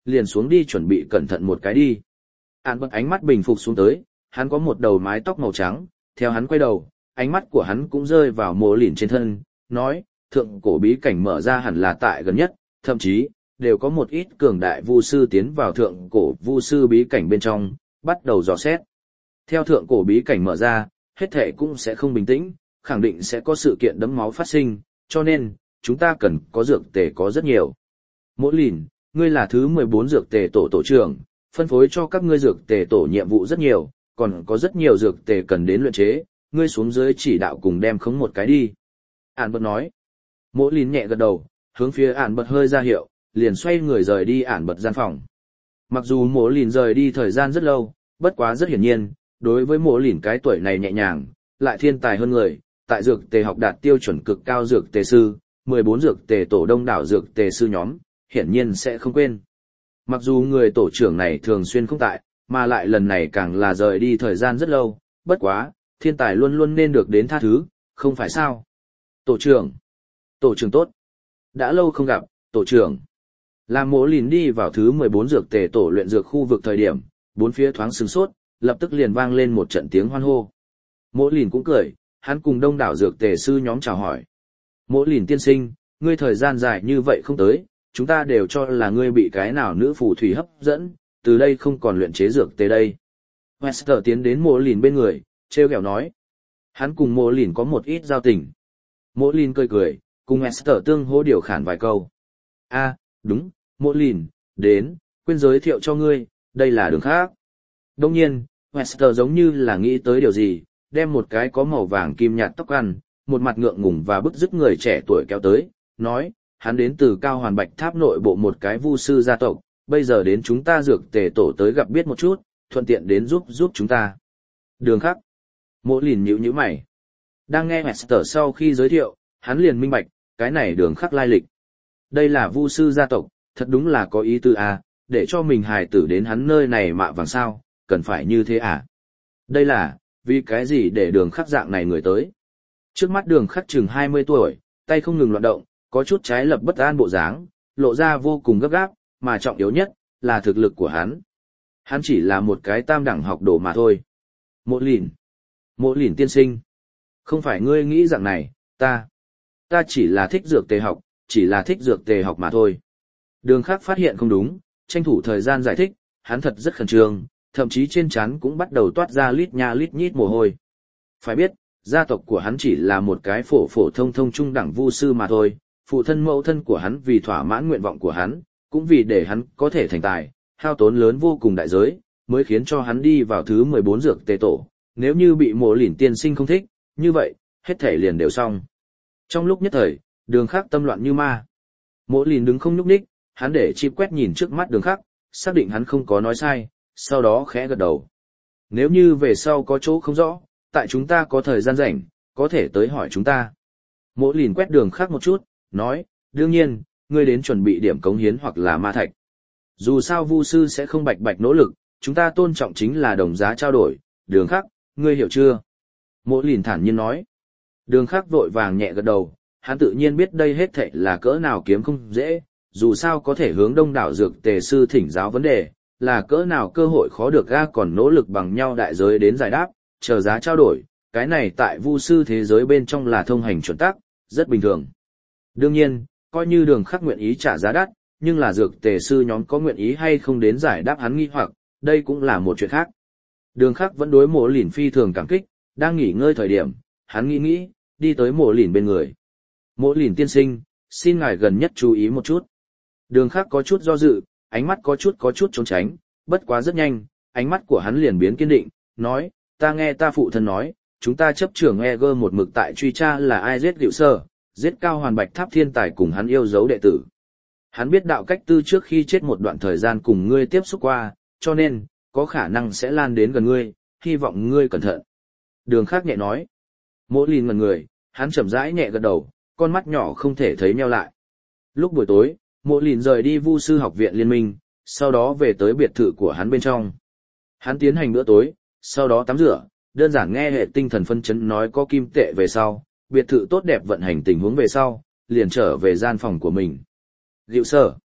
liền xuống đi chuẩn bị cẩn thận một cái đi. Ản bật ánh mắt bình phục xuống tới, hắn có một đầu mái tóc màu trắng, theo hắn quay đầu, ánh mắt của hắn cũng rơi vào mộ lìn trên thân, nói, thượng cổ bí cảnh mở ra hẳn là tại gần nhất, thậm chí, đều có một ít cường đại vu sư tiến vào thượng cổ vu sư bí cảnh bên trong, bắt đầu dò xét. Theo thượng cổ bí cảnh mở ra, hết thể cũng sẽ không bình tĩnh, khẳng định sẽ có sự kiện đẫm máu phát sinh, cho nên, chúng ta cần có dược tề có rất nhiều. Mộ lìn, ngươi là thứ mười bốn dược tề tổ tổ trưởng, phân phối cho các ngươi dược tề tổ nhiệm vụ rất nhiều, còn có rất nhiều dược tề cần đến luyện chế, ngươi xuống dưới chỉ đạo cùng đem khống một cái đi. Ản bật nói. Mộ lìn nhẹ gật đầu, hướng phía Ản bật hơi ra hiệu, liền xoay người rời đi Ản bật gian phòng. Mặc dù mộ lìn rời đi thời gian rất lâu, bất quá rất hiển nhiên, đối với mộ lìn cái tuổi này nhẹ nhàng, lại thiên tài hơn người, tại dược tề học đạt tiêu chuẩn cực cao dược tề sư, mười bốn dược tề tổ đông đảo dược tề sư nhóm, hiển nhiên sẽ không quên. Mặc dù người tổ trưởng này thường xuyên không tại, mà lại lần này càng là rời đi thời gian rất lâu, bất quá, thiên tài luôn luôn nên được đến tha thứ, không phải sao? Tổ trưởng, tổ trưởng tốt. Đã lâu không gặp, tổ trưởng. Làm mộ lìn đi vào thứ mười bốn dược tề tổ luyện dược khu vực thời điểm, bốn phía thoáng sửng sốt, lập tức liền vang lên một trận tiếng hoan hô. Mộ lìn cũng cười, hắn cùng đông đảo dược tề sư nhóm chào hỏi. Mộ lìn tiên sinh, ngươi thời gian dài như vậy không tới, chúng ta đều cho là ngươi bị cái nào nữ phù thủy hấp dẫn, từ đây không còn luyện chế dược tề đây. Wester tiến đến mộ lìn bên người, treo kẹo nói. Hắn cùng mộ lìn có một ít giao tình. Mộ lìn cười cười, cùng Wester tương hỗ điều khản vài câu. A, đúng, mộ lìn, đến, quên giới thiệu cho ngươi, đây là đường khác. Đông nhiên, Wester giống như là nghĩ tới điều gì, đem một cái có màu vàng kim nhạt tóc ăn, một mặt ngượng ngùng và bức dứt người trẻ tuổi kéo tới, nói, hắn đến từ Cao Hoàn Bạch Tháp nội bộ một cái vu sư gia tộc, bây giờ đến chúng ta dược tề tổ tới gặp biết một chút, thuận tiện đến giúp giúp chúng ta. Đường khắc. Mộ lìn nhíu nhíu mày. Đang nghe Wester sau khi giới thiệu, hắn liền minh bạch, cái này đường khắc lai lịch. Đây là vu sư gia tộc, thật đúng là có ý tư à, để cho mình hài tử đến hắn nơi này mạ vàng sao, cần phải như thế à. Đây là, vì cái gì để đường khắc dạng này người tới. Trước mắt đường khắc chừng hai mươi tuổi, tay không ngừng loạn động, có chút trái lập bất an bộ dáng, lộ ra vô cùng gấp gáp, mà trọng yếu nhất, là thực lực của hắn. Hắn chỉ là một cái tam đẳng học đồ mà thôi. Mộ lìn. Mộ lìn tiên sinh. Không phải ngươi nghĩ dạng này, ta. Ta chỉ là thích dược tề học, chỉ là thích dược tề học mà thôi. Đường khắc phát hiện không đúng, tranh thủ thời gian giải thích, hắn thật rất khẩn trương, thậm chí trên trán cũng bắt đầu toát ra lít nha lít nhít mồ hôi. Phải biết, gia tộc của hắn chỉ là một cái phổ phổ thông thông trung đẳng vu sư mà thôi, phụ thân mẫu thân của hắn vì thỏa mãn nguyện vọng của hắn, cũng vì để hắn có thể thành tài, hao tốn lớn vô cùng đại giới, mới khiến cho hắn đi vào thứ mười bốn dược tề tổ. Nếu như bị mộ lìn tiên sinh không thích, như vậy, hết thể liền đều xong. Trong lúc nhất thời, đường khắc tâm loạn như ma. Mộ lìn đứng không nhúc nhích, hắn để chim quét nhìn trước mắt đường khắc, xác định hắn không có nói sai, sau đó khẽ gật đầu. Nếu như về sau có chỗ không rõ, tại chúng ta có thời gian rảnh, có thể tới hỏi chúng ta. Mộ lìn quét đường khắc một chút, nói, đương nhiên, ngươi đến chuẩn bị điểm cống hiến hoặc là ma thạch. Dù sao vu sư sẽ không bạch bạch nỗ lực, chúng ta tôn trọng chính là đồng giá trao đổi, đường khắc, ngươi hiểu chưa? Mộ lìn thản nhiên nói. Đường khắc vội vàng nhẹ gật đầu, hắn tự nhiên biết đây hết thảy là cỡ nào kiếm không dễ, dù sao có thể hướng đông đảo dược tề sư thỉnh giáo vấn đề, là cỡ nào cơ hội khó được ga còn nỗ lực bằng nhau đại giới đến giải đáp, chờ giá trao đổi, cái này tại vu sư thế giới bên trong là thông hành chuẩn tắc, rất bình thường. Đương nhiên, coi như đường khắc nguyện ý trả giá đắt, nhưng là dược tề sư nhóm có nguyện ý hay không đến giải đáp hắn nghi hoặc, đây cũng là một chuyện khác. Đường khắc vẫn đối mộ lìn phi thường cảm kích, đang nghỉ ngơi thời điểm, hắn nghĩ nghĩ, đi tới mộ lìn bên người. Mộ lìn tiên sinh, xin ngài gần nhất chú ý một chút. Đường khắc có chút do dự, ánh mắt có chút có chút trốn tránh, bất quá rất nhanh, ánh mắt của hắn liền biến kiên định, nói, ta nghe ta phụ thân nói, chúng ta chấp trưởng Eger một mực tại truy tra là ai giết Diệu Sơ, giết Cao Hoàn Bạch Tháp thiên tài cùng hắn yêu dấu đệ tử. Hắn biết đạo cách tư trước khi chết một đoạn thời gian cùng ngươi tiếp xúc qua, cho nên, có khả năng sẽ lan đến gần ngươi, hy vọng ngươi cẩn thận. Đường Khắc nhẹ nói. Mộ lìn ngẩn người, hắn chậm rãi nhẹ gật đầu, con mắt nhỏ không thể thấy nheo lại. Lúc buổi tối, Mộ lìn rời đi Vu sư học viện liên minh, sau đó về tới biệt thự của hắn bên trong. Hắn tiến hành bữa tối, sau đó tắm rửa, đơn giản nghe hệ tinh thần phân chấn nói có kim tệ về sau, biệt thự tốt đẹp vận hành tình huống về sau, liền trở về gian phòng của mình. Diệu Sở.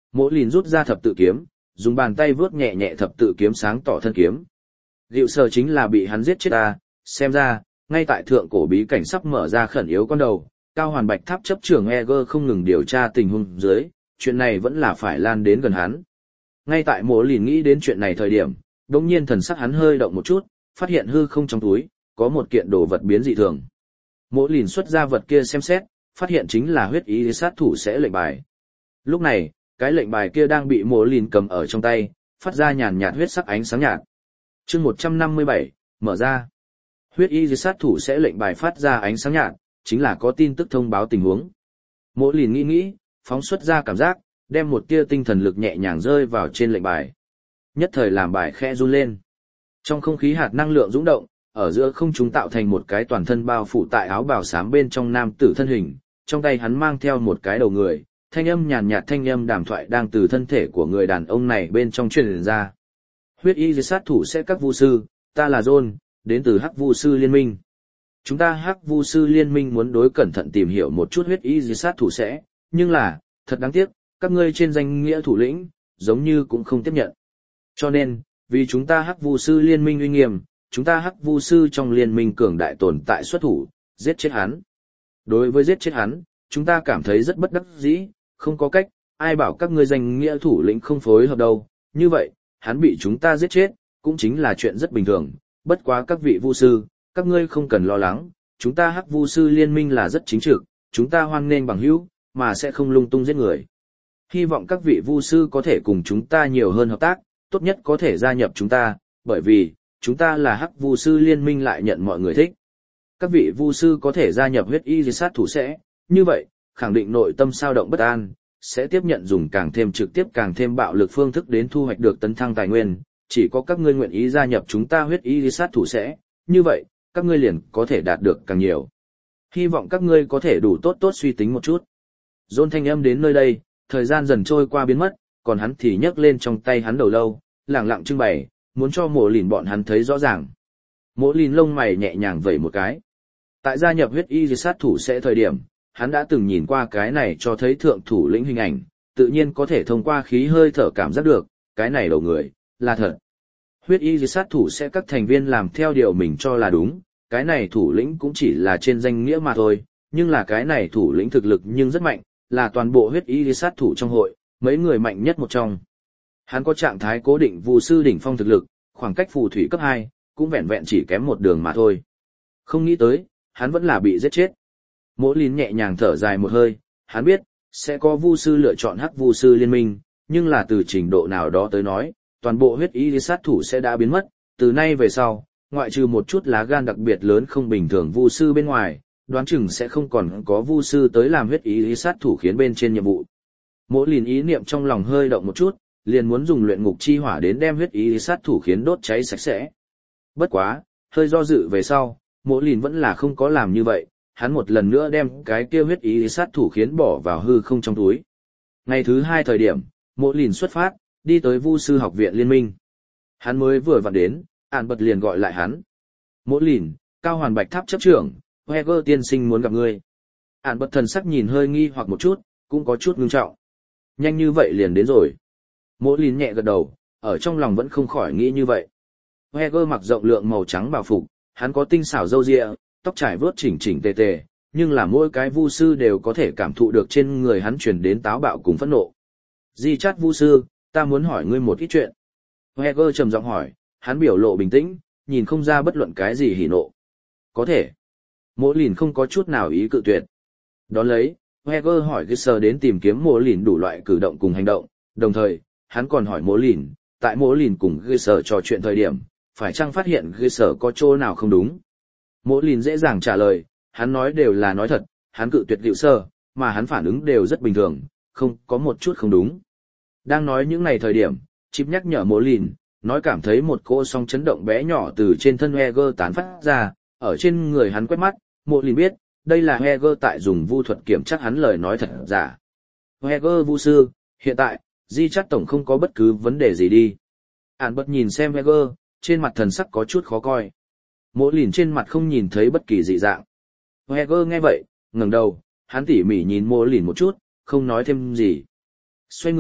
Mỗ lìn rút ra thập tự kiếm, dùng bàn tay vướt nhẹ nhẹ thập tự kiếm sáng tỏ thân kiếm. Diệu sở chính là bị hắn giết chết ta, xem ra, ngay tại thượng cổ bí cảnh sắp mở ra khẩn yếu con đầu, Cao Hoàn Bạch Tháp chấp trưởng Eger không ngừng điều tra tình huống dưới, chuyện này vẫn là phải lan đến gần hắn. Ngay tại Mỗ lìn nghĩ đến chuyện này thời điểm, đột nhiên thần sắc hắn hơi động một chút, phát hiện hư không trong túi có một kiện đồ vật biến dị thường. Mỗ lìn xuất ra vật kia xem xét, phát hiện chính là huyết ý sát thủ sẽ lệnh bài. Lúc này, cái lệnh bài kia đang bị Mỗ lìn cầm ở trong tay, phát ra nhàn nhạt huyết sắc ánh sáng nhạt. Chương một trăm năm mươi bảy, mở ra. Huyết y sát thủ sẽ lệnh bài phát ra ánh sáng nhạt, chính là có tin tức thông báo tình huống. Mỗ lìn nghĩ nghĩ, phóng xuất ra cảm giác, đem một tia tinh thần lực nhẹ nhàng rơi vào trên lệnh bài. Nhất thời làm bài khẽ run lên. Trong không khí hạt năng lượng dũng động, ở giữa không trung tạo thành một cái toàn thân bao phủ tại áo bào xám bên trong nam tử thân hình, trong tay hắn mang theo một cái đầu người, thanh âm nhàn nhạt thanh âm đàm thoại đang từ thân thể của người đàn ông này bên trong truyền ra. Huyết y sát thủ sẽ các vu sư, ta là John, đến từ Hắc Vu sư liên minh. Chúng ta Hắc Vu sư liên minh muốn đối cẩn thận tìm hiểu một chút huyết y sát thủ sẽ, nhưng là, thật đáng tiếc, các ngươi trên danh nghĩa thủ lĩnh, giống như cũng không tiếp nhận. Cho nên, vì chúng ta Hắc Vu sư liên minh uy nghiêm, chúng ta Hắc Vu sư trong liên minh cường đại tồn tại xuất thủ, giết chết hắn. Đối với giết chết hắn, chúng ta cảm thấy rất bất đắc dĩ, không có cách, ai bảo các ngươi danh nghĩa thủ lĩnh không phối hợp đâu, như vậy, hắn bị chúng ta giết chết, cũng chính là chuyện rất bình thường, bất quá các vị vu sư, các ngươi không cần lo lắng, chúng ta Hắc Vu sư liên minh là rất chính trực, chúng ta hoan nghênh bằng hữu, mà sẽ không lung tung giết người. Hy vọng các vị vu sư có thể cùng chúng ta nhiều hơn hợp tác, tốt nhất có thể gia nhập chúng ta, bởi vì, chúng ta là Hắc Vu sư liên minh lại nhận mọi người thích. Các vị vu sư có thể gia nhập huyết y sát thủ sẽ, như vậy, khẳng định nội tâm sao động bất an, sẽ tiếp nhận dùng càng thêm trực tiếp càng thêm bạo lực phương thức đến thu hoạch được tấn thăng tài nguyên, chỉ có các ngươi nguyện ý gia nhập chúng ta huyết y sát thủ sẽ, như vậy, các ngươi liền có thể đạt được càng nhiều. Hy vọng các ngươi có thể đủ tốt tốt suy tính một chút. John thanh âm đến nơi đây, thời gian dần trôi qua biến mất, còn hắn thì nhấc lên trong tay hắn đầu lâu, lẳng lặng trưng bày, muốn cho Mỗ lìn bọn hắn thấy rõ ràng. Mỗ lìn lông mày nhẹ nhàng vẩy một cái. Tại gia nhập huyết y sát thủ sẽ thời điểm, hắn đã từng nhìn qua cái này cho thấy thượng thủ lĩnh hình ảnh, tự nhiên có thể thông qua khí hơi thở cảm giác được, cái này đầu người, là thật. Huyết y sát thủ sẽ các thành viên làm theo điều mình cho là đúng, cái này thủ lĩnh cũng chỉ là trên danh nghĩa mà thôi, nhưng là cái này thủ lĩnh thực lực nhưng rất mạnh, là toàn bộ huyết y sát thủ trong hội, mấy người mạnh nhất một trong. Hắn có trạng thái cố định vu sư đỉnh phong thực lực, khoảng cách phù thủy cấp hai, cũng vẹn vẹn chỉ kém một đường mà thôi. Không nghĩ tới, hắn vẫn là bị giết chết. Mỗ lìn nhẹ nhàng thở dài một hơi, hắn biết, sẽ có vu sư lựa chọn Hắc Vu sư liên minh, nhưng là từ trình độ nào đó tới nói, toàn bộ huyết y sát thủ sẽ đã biến mất, từ nay về sau, ngoại trừ một chút lá gan đặc biệt lớn không bình thường vu sư bên ngoài, đoán chừng sẽ không còn có vu sư tới làm huyết y sát thủ khiến bên trên nhiệm vụ. Mỗ lìn ý niệm trong lòng hơi động một chút, liền muốn dùng luyện ngục chi hỏa đến đem huyết y sát thủ khiến đốt cháy sạch sẽ. Bất quá, hơi do dự về sau, Mỗ lìn vẫn là không có làm như vậy, hắn một lần nữa đem cái kia huyết y sát thủ khiến bỏ vào hư không trong túi. Ngày thứ hai thời điểm, Mỗ lìn xuất phát, đi tới Vu sư học viện liên minh. Hắn mới vừa vặn đến, Ản bật liền gọi lại hắn. Mỗ lìn, Cao Hoàn Bạch Tháp chấp trưởng, Heger tiên sinh muốn gặp ngươi. Ản bật thần sắc nhìn hơi nghi hoặc một chút, cũng có chút ngưng trọng. Nhanh như vậy liền đến rồi. Mỗ lìn nhẹ gật đầu, ở trong lòng vẫn không khỏi nghĩ như vậy. Heger mặc rộng lượng màu trắng bào phục, hắn có tinh xảo râu ria, tóc trải vớt chỉnh chỉnh tề tề, nhưng là mỗi cái vu sư đều có thể cảm thụ được trên người hắn truyền đến táo bạo cùng phẫn nộ. Di chát vu sư, ta muốn hỏi ngươi một ít chuyện. Heger trầm giọng hỏi, hắn biểu lộ bình tĩnh, nhìn không ra bất luận cái gì hỉ nộ. Có thể. Mỗ lìn không có chút nào ý cự tuyệt. Đón lấy, Heger hỏi Gisser đến tìm kiếm Mỗ lìn đủ loại cử động cùng hành động, đồng thời, hắn còn hỏi Mỗ lìn, tại Mỗ lìn cùng Gisser trò chuyện thời điểm, phải chăng phát hiện Gisser có chỗ nào không đúng. Mỗ lìn dễ dàng trả lời, hắn nói đều là nói thật, hắn cự tuyệt Gisser, mà hắn phản ứng đều rất bình thường, không có một chút không đúng. Đang nói những ngày thời điểm, Chip nhắc nhở Mỗ lìn, nói cảm thấy một cỗ sóng chấn động bé nhỏ từ trên thân Heger tán phát ra, ở trên người hắn quét mắt, Mỗ lìn biết, đây là Heger tại dùng vu thuật kiểm tra hắn lời nói thật giả. Heger vu sư, hiện tại, Di chắc tổng không có bất cứ vấn đề gì đi. Ản bật nhìn xem Heger, trên mặt thần sắc có chút khó coi. Mỗ lìn trên mặt không nhìn thấy bất kỳ dị dạng. Heger nghe vậy, ngẩng đầu, hắn tỉ mỉ nhìn Mỗ lìn một chút, không nói thêm gì. Xoay người,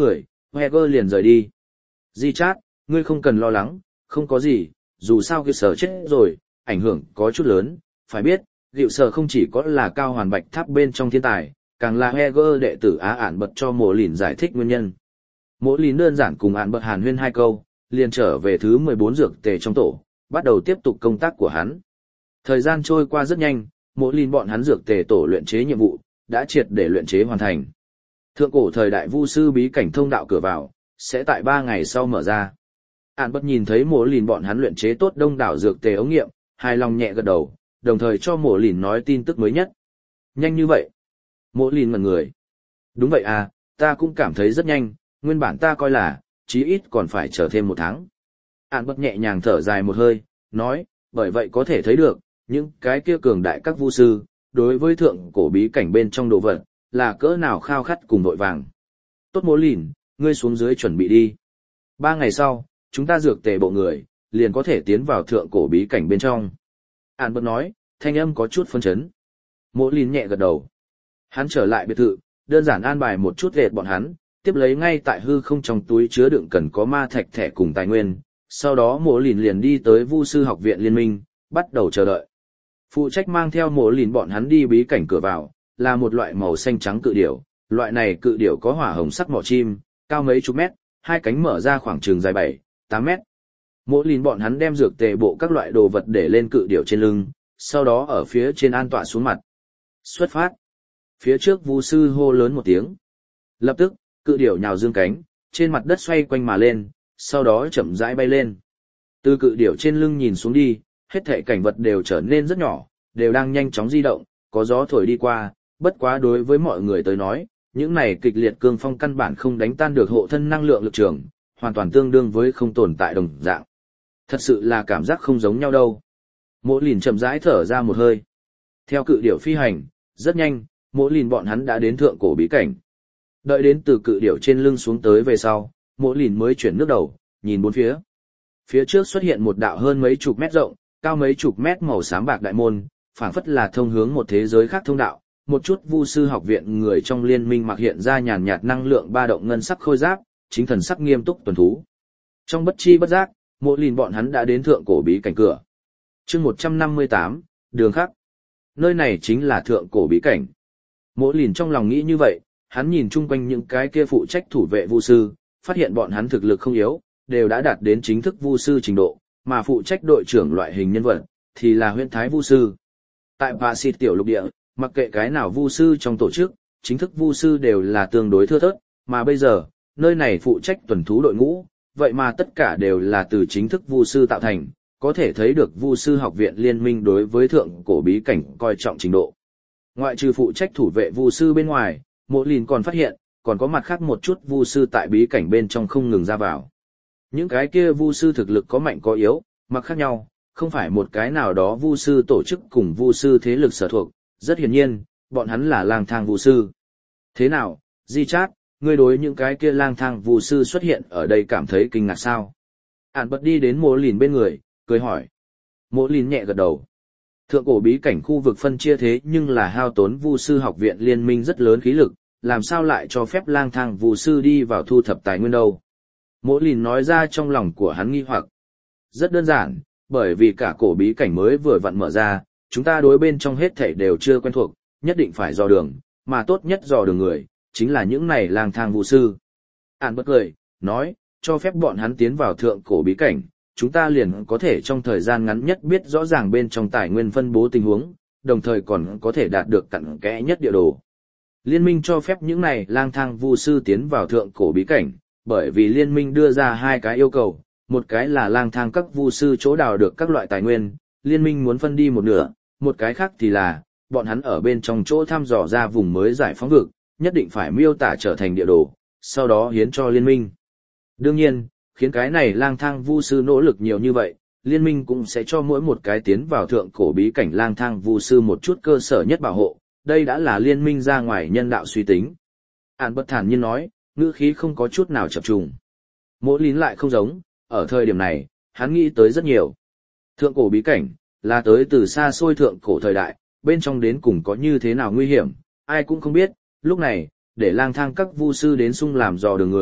Heger liền rời đi. Di Chát, ngươi không cần lo lắng, không có gì, dù sao cái sở chết rồi, ảnh hưởng có chút lớn, phải biết, Diệu sở không chỉ có là cao hoàn bạch tháp bên trong thiên tài, càng là Heger đệ tử Á ản bật cho Mộ Lìn giải thích nguyên nhân. Mộ Lìn đơn giản cùng ản bật hàn huyên hai câu, liền trở về thứ mười bốn dược tề trong tổ, bắt đầu tiếp tục công tác của hắn. Thời gian trôi qua rất nhanh, Mộ Lìn bọn hắn dược tề tổ luyện chế nhiệm vụ, đã triệt để luyện chế hoàn thành. Thượng cổ thời đại vu sư bí cảnh thông đạo cửa vào, sẽ tại ba ngày sau mở ra. Ản bật nhìn thấy Mộ Lìn bọn hắn luyện chế tốt đông đảo dược tề ống nghiệm, hài lòng nhẹ gật đầu, đồng thời cho Mộ Lìn nói tin tức mới nhất. Nhanh như vậy? Mộ Lìn ngẩn người. Đúng vậy à, ta cũng cảm thấy rất nhanh, nguyên bản ta coi là, chí ít còn phải chờ thêm một tháng. Ản bật nhẹ nhàng thở dài một hơi, nói, bởi vậy có thể thấy được, những cái kia cường đại các vu sư, đối với thượng cổ bí cảnh bên trong đồ vật, là cỡ nào khao khát cùng vội vàng. Tốt Mộ Lìn, ngươi xuống dưới chuẩn bị đi. Ba ngày sau, chúng ta dược tề bộ người, liền có thể tiến vào thượng cổ bí cảnh bên trong. Ản bật nói, thanh âm có chút phân chấn. Mộ Lìn nhẹ gật đầu. Hắn trở lại biệt thự, đơn giản an bài một chút lệt bọn hắn, tiếp lấy ngay tại hư không trong túi chứa đựng cần có ma thạch thẻ cùng tài nguyên. Sau đó Mộ Lìn liền đi tới Vu sư học viện liên minh, bắt đầu chờ đợi. Phụ trách mang theo Mộ Lìn bọn hắn đi bí cảnh cửa vào, là một loại màu xanh trắng cự điểu. Loại này cự điểu có hỏa hồng sắc mỏ chim, cao mấy chục mét, hai cánh mở ra khoảng chừng dài bảy, tám mét. Mộ Lìn bọn hắn đem dược tề bộ các loại đồ vật để lên cự điểu trên lưng, sau đó ở phía trên an tọa xuống mặt. Xuất phát. Phía trước Vu sư hô lớn một tiếng. Lập tức, cự điểu nhào dương cánh, trên mặt đất xoay quanh mà lên, sau đó chậm rãi bay lên. Từ cự điểu trên lưng nhìn xuống đi, hết thảy cảnh vật đều trở nên rất nhỏ, đều đang nhanh chóng di động, có gió thổi đi qua, bất quá đối với mọi người tới nói, những này kịch liệt cương phong căn bản không đánh tan được hộ thân năng lượng lực trường, hoàn toàn tương đương với không tồn tại đồng dạng. Thật sự là cảm giác không giống nhau đâu. Mộ Lìn chậm rãi thở ra một hơi. Theo cự điểu phi hành, rất nhanh, Mộ Lìn bọn hắn đã đến thượng cổ bí cảnh. Đợi đến từ cự điểu trên lưng xuống tới về sau, Mộ Lìn mới chuyển nước đầu, nhìn bốn phía. Phía trước xuất hiện một đạo hơn mấy chục mét rộng, cao mấy chục mét màu xám bạc đại môn, phảng phất là thông hướng một thế giới khác thông đạo. Một chút vu sư học viện người trong liên minh mặc hiện ra nhàn nhạt năng lượng ba động ngân sắc khôi giáp, chính thần sắc nghiêm túc tuần thú. Trong bất chi bất giác, Mộ Lìn bọn hắn đã đến thượng cổ bí cảnh cửa. Chương một trăm năm mươi tám, đường khắc. Nơi này chính là thượng cổ bí cảnh. Mộ Lìn trong lòng nghĩ như vậy, hắn nhìn chung quanh những cái kia phụ trách thủ vệ vu sư, phát hiện bọn hắn thực lực không yếu, đều đã đạt đến chính thức vu sư trình độ, mà phụ trách đội trưởng loại hình nhân vật thì là huyễn thái vu sư. Tại Pasit tiểu lục địa, mặc kệ cái nào vu sư trong tổ chức, chính thức vu sư đều là tương đối thưa thớt, mà bây giờ, nơi này phụ trách tuần thú đội ngũ, vậy mà tất cả đều là từ chính thức vu sư tạo thành, có thể thấy được vu sư học viện liên minh đối với thượng cổ bí cảnh coi trọng trình độ. Ngoại trừ phụ trách thủ vệ vu sư bên ngoài, Mộ Lìn còn phát hiện, còn có mặt khác một chút vu sư tại bí cảnh bên trong không ngừng ra vào. Những cái kia vu sư thực lực có mạnh có yếu, mặc khác nhau, không phải một cái nào đó vu sư tổ chức cùng vu sư thế lực sở thuộc, rất hiển nhiên, bọn hắn là lang thang vu sư. Thế nào, Di Chát, ngươi đối những cái kia lang thang vu sư xuất hiện ở đây cảm thấy kinh ngạc sao? Ản bật đi đến Mộ Lìn bên người, cười hỏi. Mộ Lìn nhẹ gật đầu. Thượng cổ bí cảnh khu vực phân chia thế nhưng là hao tốn vu sư học viện liên minh rất lớn khí lực, làm sao lại cho phép lang thang vu sư đi vào thu thập tài nguyên đâu? Mộ Lìn nói ra trong lòng của hắn nghi hoặc. Rất đơn giản, bởi vì cả cổ bí cảnh mới vừa vặn mở ra, chúng ta đối bên trong hết thảy đều chưa quen thuộc, nhất định phải dò đường, mà tốt nhất dò đường người, chính là những này lang thang vu sư. Ản bật cười, nói, cho phép bọn hắn tiến vào thượng cổ bí cảnh, chúng ta liền có thể trong thời gian ngắn nhất biết rõ ràng bên trong tài nguyên phân bố tình huống, đồng thời còn có thể đạt được cặn kẽ nhất địa đồ. Liên minh cho phép những này lang thang vu sư tiến vào thượng cổ bí cảnh, bởi vì liên minh đưa ra hai cái yêu cầu, một cái là lang thang các vu sư chỗ đào được các loại tài nguyên, liên minh muốn phân đi một nửa, một cái khác thì là, bọn hắn ở bên trong chỗ thăm dò ra vùng mới giải phóng vực, nhất định phải miêu tả trở thành địa đồ, sau đó hiến cho liên minh. Đương nhiên, khiến cái này lang thang vu sư nỗ lực nhiều như vậy, liên minh cũng sẽ cho mỗi một cái tiến vào thượng cổ bí cảnh lang thang vu sư một chút cơ sở nhất bảo hộ, đây đã là liên minh ra ngoài nhân đạo suy tính. Ản bất thản nhiên nói, ngữ khí không có chút nào chập trùng. Mộ Lìn lại không giống, ở thời điểm này, hắn nghĩ tới rất nhiều. Thượng cổ bí cảnh, là tới từ xa xôi thượng cổ thời đại, bên trong đến cùng có như thế nào nguy hiểm, ai cũng không biết, lúc này, để lang thang các vu sư đến sung làm dò đường người,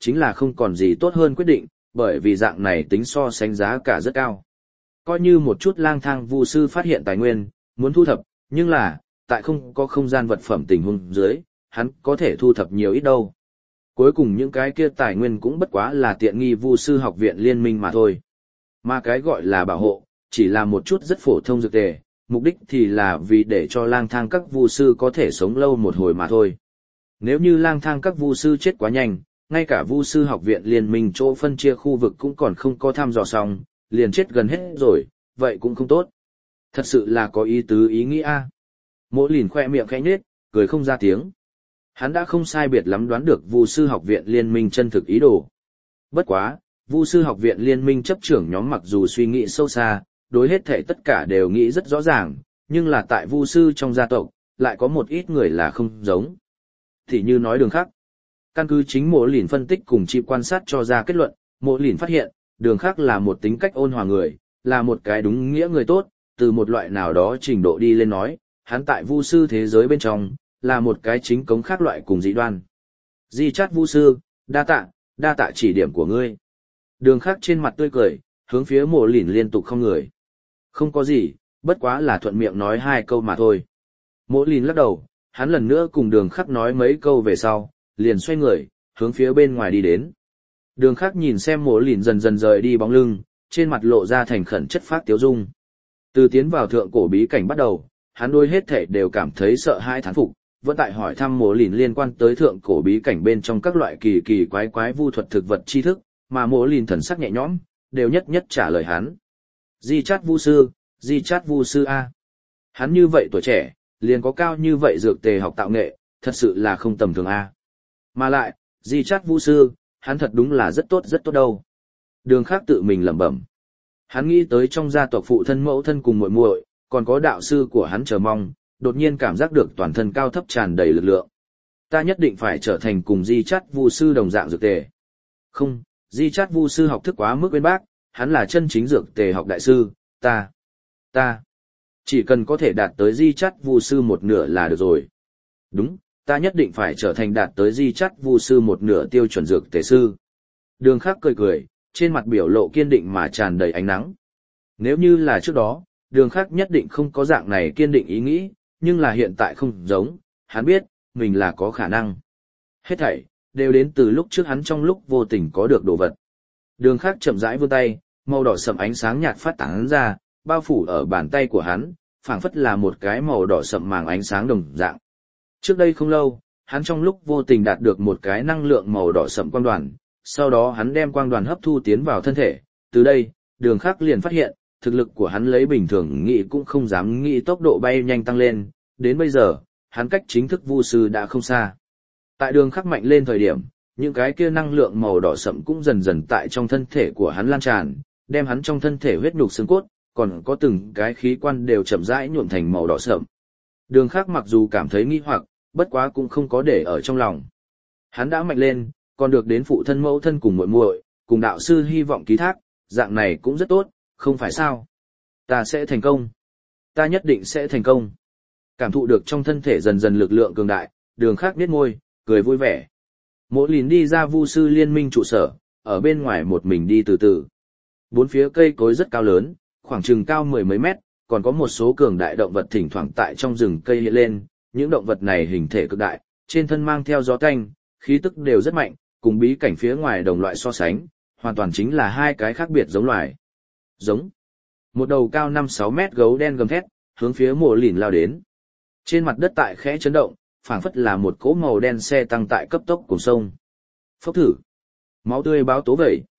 chính là không còn gì tốt hơn quyết định, bởi vì dạng này tính so sánh giá cả rất cao. Coi như một chút lang thang vu sư phát hiện tài nguyên, muốn thu thập, nhưng là, tại không có không gian vật phẩm tình huống dưới, hắn có thể thu thập nhiều ít đâu. Cuối cùng những cái kia tài nguyên cũng bất quá là tiện nghi vu sư học viện liên minh mà thôi. Mà cái gọi là bảo hộ, chỉ là một chút rất phổ thông dược tề, mục đích thì là vì để cho lang thang các vu sư có thể sống lâu một hồi mà thôi. Nếu như lang thang các vu sư chết quá nhanh, ngay cả vu sư học viện liên minh chỗ phân chia khu vực cũng còn không có thăm dò xong, liền chết gần hết rồi, vậy cũng không tốt. Thật sự là có ý tứ ý nghĩa a. Mỗi lìn khoe miệng khẽ nhếch, cười không ra tiếng. Hắn đã không sai biệt lắm đoán được vu sư học viện liên minh chân thực ý đồ. Bất quá, vu sư học viện liên minh chấp trưởng nhóm mặc dù suy nghĩ sâu xa, đối hết thể tất cả đều nghĩ rất rõ ràng, nhưng là tại vu sư trong gia tộc, lại có một ít người là không giống. Thì như nói đường khác. Căn cứ chính mộ lìn phân tích cùng chi quan sát cho ra kết luận, mộ lìn phát hiện, đường khác là một tính cách ôn hòa người, là một cái đúng nghĩa người tốt, từ một loại nào đó trình độ đi lên nói, hắn tại vu sư thế giới bên trong, là một cái chính cống khác loại cùng dị đoan. Di chát vu sư, đa tạ, đa tạ chỉ điểm của ngươi. Đường khác trên mặt tươi cười, hướng phía mộ lìn liên tục không người. Không có gì, bất quá là thuận miệng nói hai câu mà thôi. Mộ lìn lắc đầu, hắn lần nữa cùng đường khắc nói mấy câu về sau, liền xoay người, hướng phía bên ngoài đi đến. Đường khắc nhìn xem mộ lìn dần dần rời đi bóng lưng, trên mặt lộ ra thành khẩn chất phát tiếu dung. Từ tiến vào thượng cổ bí cảnh bắt đầu, hắn đôi hết thể đều cảm thấy sợ hãi thán phục, vẫn tại hỏi thăm mộ lìn liên quan tới thượng cổ bí cảnh bên trong các loại kỳ kỳ quái quái vu thuật thực vật tri thức, mà mộ lìn thần sắc nhẹ nhõm, đều nhất nhất trả lời hắn. Di chát vu sư, di chát vu sư A. Hắn như vậy tuổi trẻ, liền có cao như vậy dược tề học tạo nghệ, thật sự là không tầm thường A. Mà lại, di chát vu sư, hắn thật đúng là rất tốt rất tốt đâu. Đường khác tự mình lẩm bẩm. Hắn nghĩ tới trong gia tộc phụ thân mẫu thân cùng muội muội, còn có đạo sư của hắn chờ mong, đột nhiên cảm giác được toàn thân cao thấp tràn đầy lực lượng. Ta nhất định phải trở thành cùng di chát vu sư đồng dạng dược tề. Không, di chát vu sư học thức quá mức bên bác, hắn là chân chính dược tề học đại sư, ta, ta, chỉ cần có thể đạt tới di chát vu sư một nửa là được rồi. Đúng, ta nhất định phải trở thành đạt tới di chát vu sư một nửa tiêu chuẩn dược tề sư. Đường Khắc cười cười, trên mặt biểu lộ kiên định mà tràn đầy ánh nắng. Nếu như là trước đó, Đường Khắc nhất định không có dạng này kiên định ý nghĩ, nhưng là hiện tại không giống, hắn biết, mình là có khả năng. Hết thảy, đều đến từ lúc trước hắn trong lúc vô tình có được đồ vật. Đường Khắc chậm rãi vươn tay, màu đỏ sậm ánh sáng nhạt phát tán ra, bao phủ ở bàn tay của hắn, phảng phất là một cái màu đỏ sậm màng ánh sáng đồng dạng. Trước đây không lâu, hắn trong lúc vô tình đạt được một cái năng lượng màu đỏ sậm quang đoàn, sau đó hắn đem quang đoàn hấp thu tiến vào thân thể, từ đây, Đường Khắc liền phát hiện, thực lực của hắn lấy bình thường nghĩ cũng không dám nghĩ tốc độ bay nhanh tăng lên, đến bây giờ, hắn cách chính thức vu sư đã không xa. Tại Đường Khắc mạnh lên thời điểm, những cái kia năng lượng màu đỏ sậm cũng dần dần tại trong thân thể của hắn lan tràn, đem hắn trong thân thể huyết nhục xương cốt, còn có từng cái khí quan đều chậm rãi nhuộm thành màu đỏ sậm. Đường Khắc mặc dù cảm thấy nghi hoặc, bất quá cũng không có để ở trong lòng. Hắn đã mạnh lên, còn được đến phụ thân mẫu thân cùng muội muội, cùng đạo sư hy vọng ký thác, dạng này cũng rất tốt, không phải sao? Ta sẽ thành công. Ta nhất định sẽ thành công. Cảm thụ được trong thân thể dần dần lực lượng cường đại, Đường Khắc nhếch môi, cười vui vẻ. Mộ Lìn đi ra vu sư liên minh trụ sở, ở bên ngoài một mình đi từ từ. Bốn phía cây cối rất cao lớn, khoảng chừng cao mười mấy mét, còn có một số cường đại động vật thỉnh thoảng tại trong rừng cây hiện lên, những động vật này hình thể cực đại, trên thân mang theo gió tanh, khí tức đều rất mạnh, cùng bí cảnh phía ngoài đồng loại so sánh, hoàn toàn chính là hai cái khác biệt giống loài. Giống. Một đầu cao năm sáu mét gấu đen gầm thét, hướng phía Mộ Lìn lao đến. Trên mặt đất tại khẽ chấn động, phảng phất là một cỗ màu đen xe tăng tại cấp tốc cùng sông. Phốc thử. Máu tươi báo tố vẩy.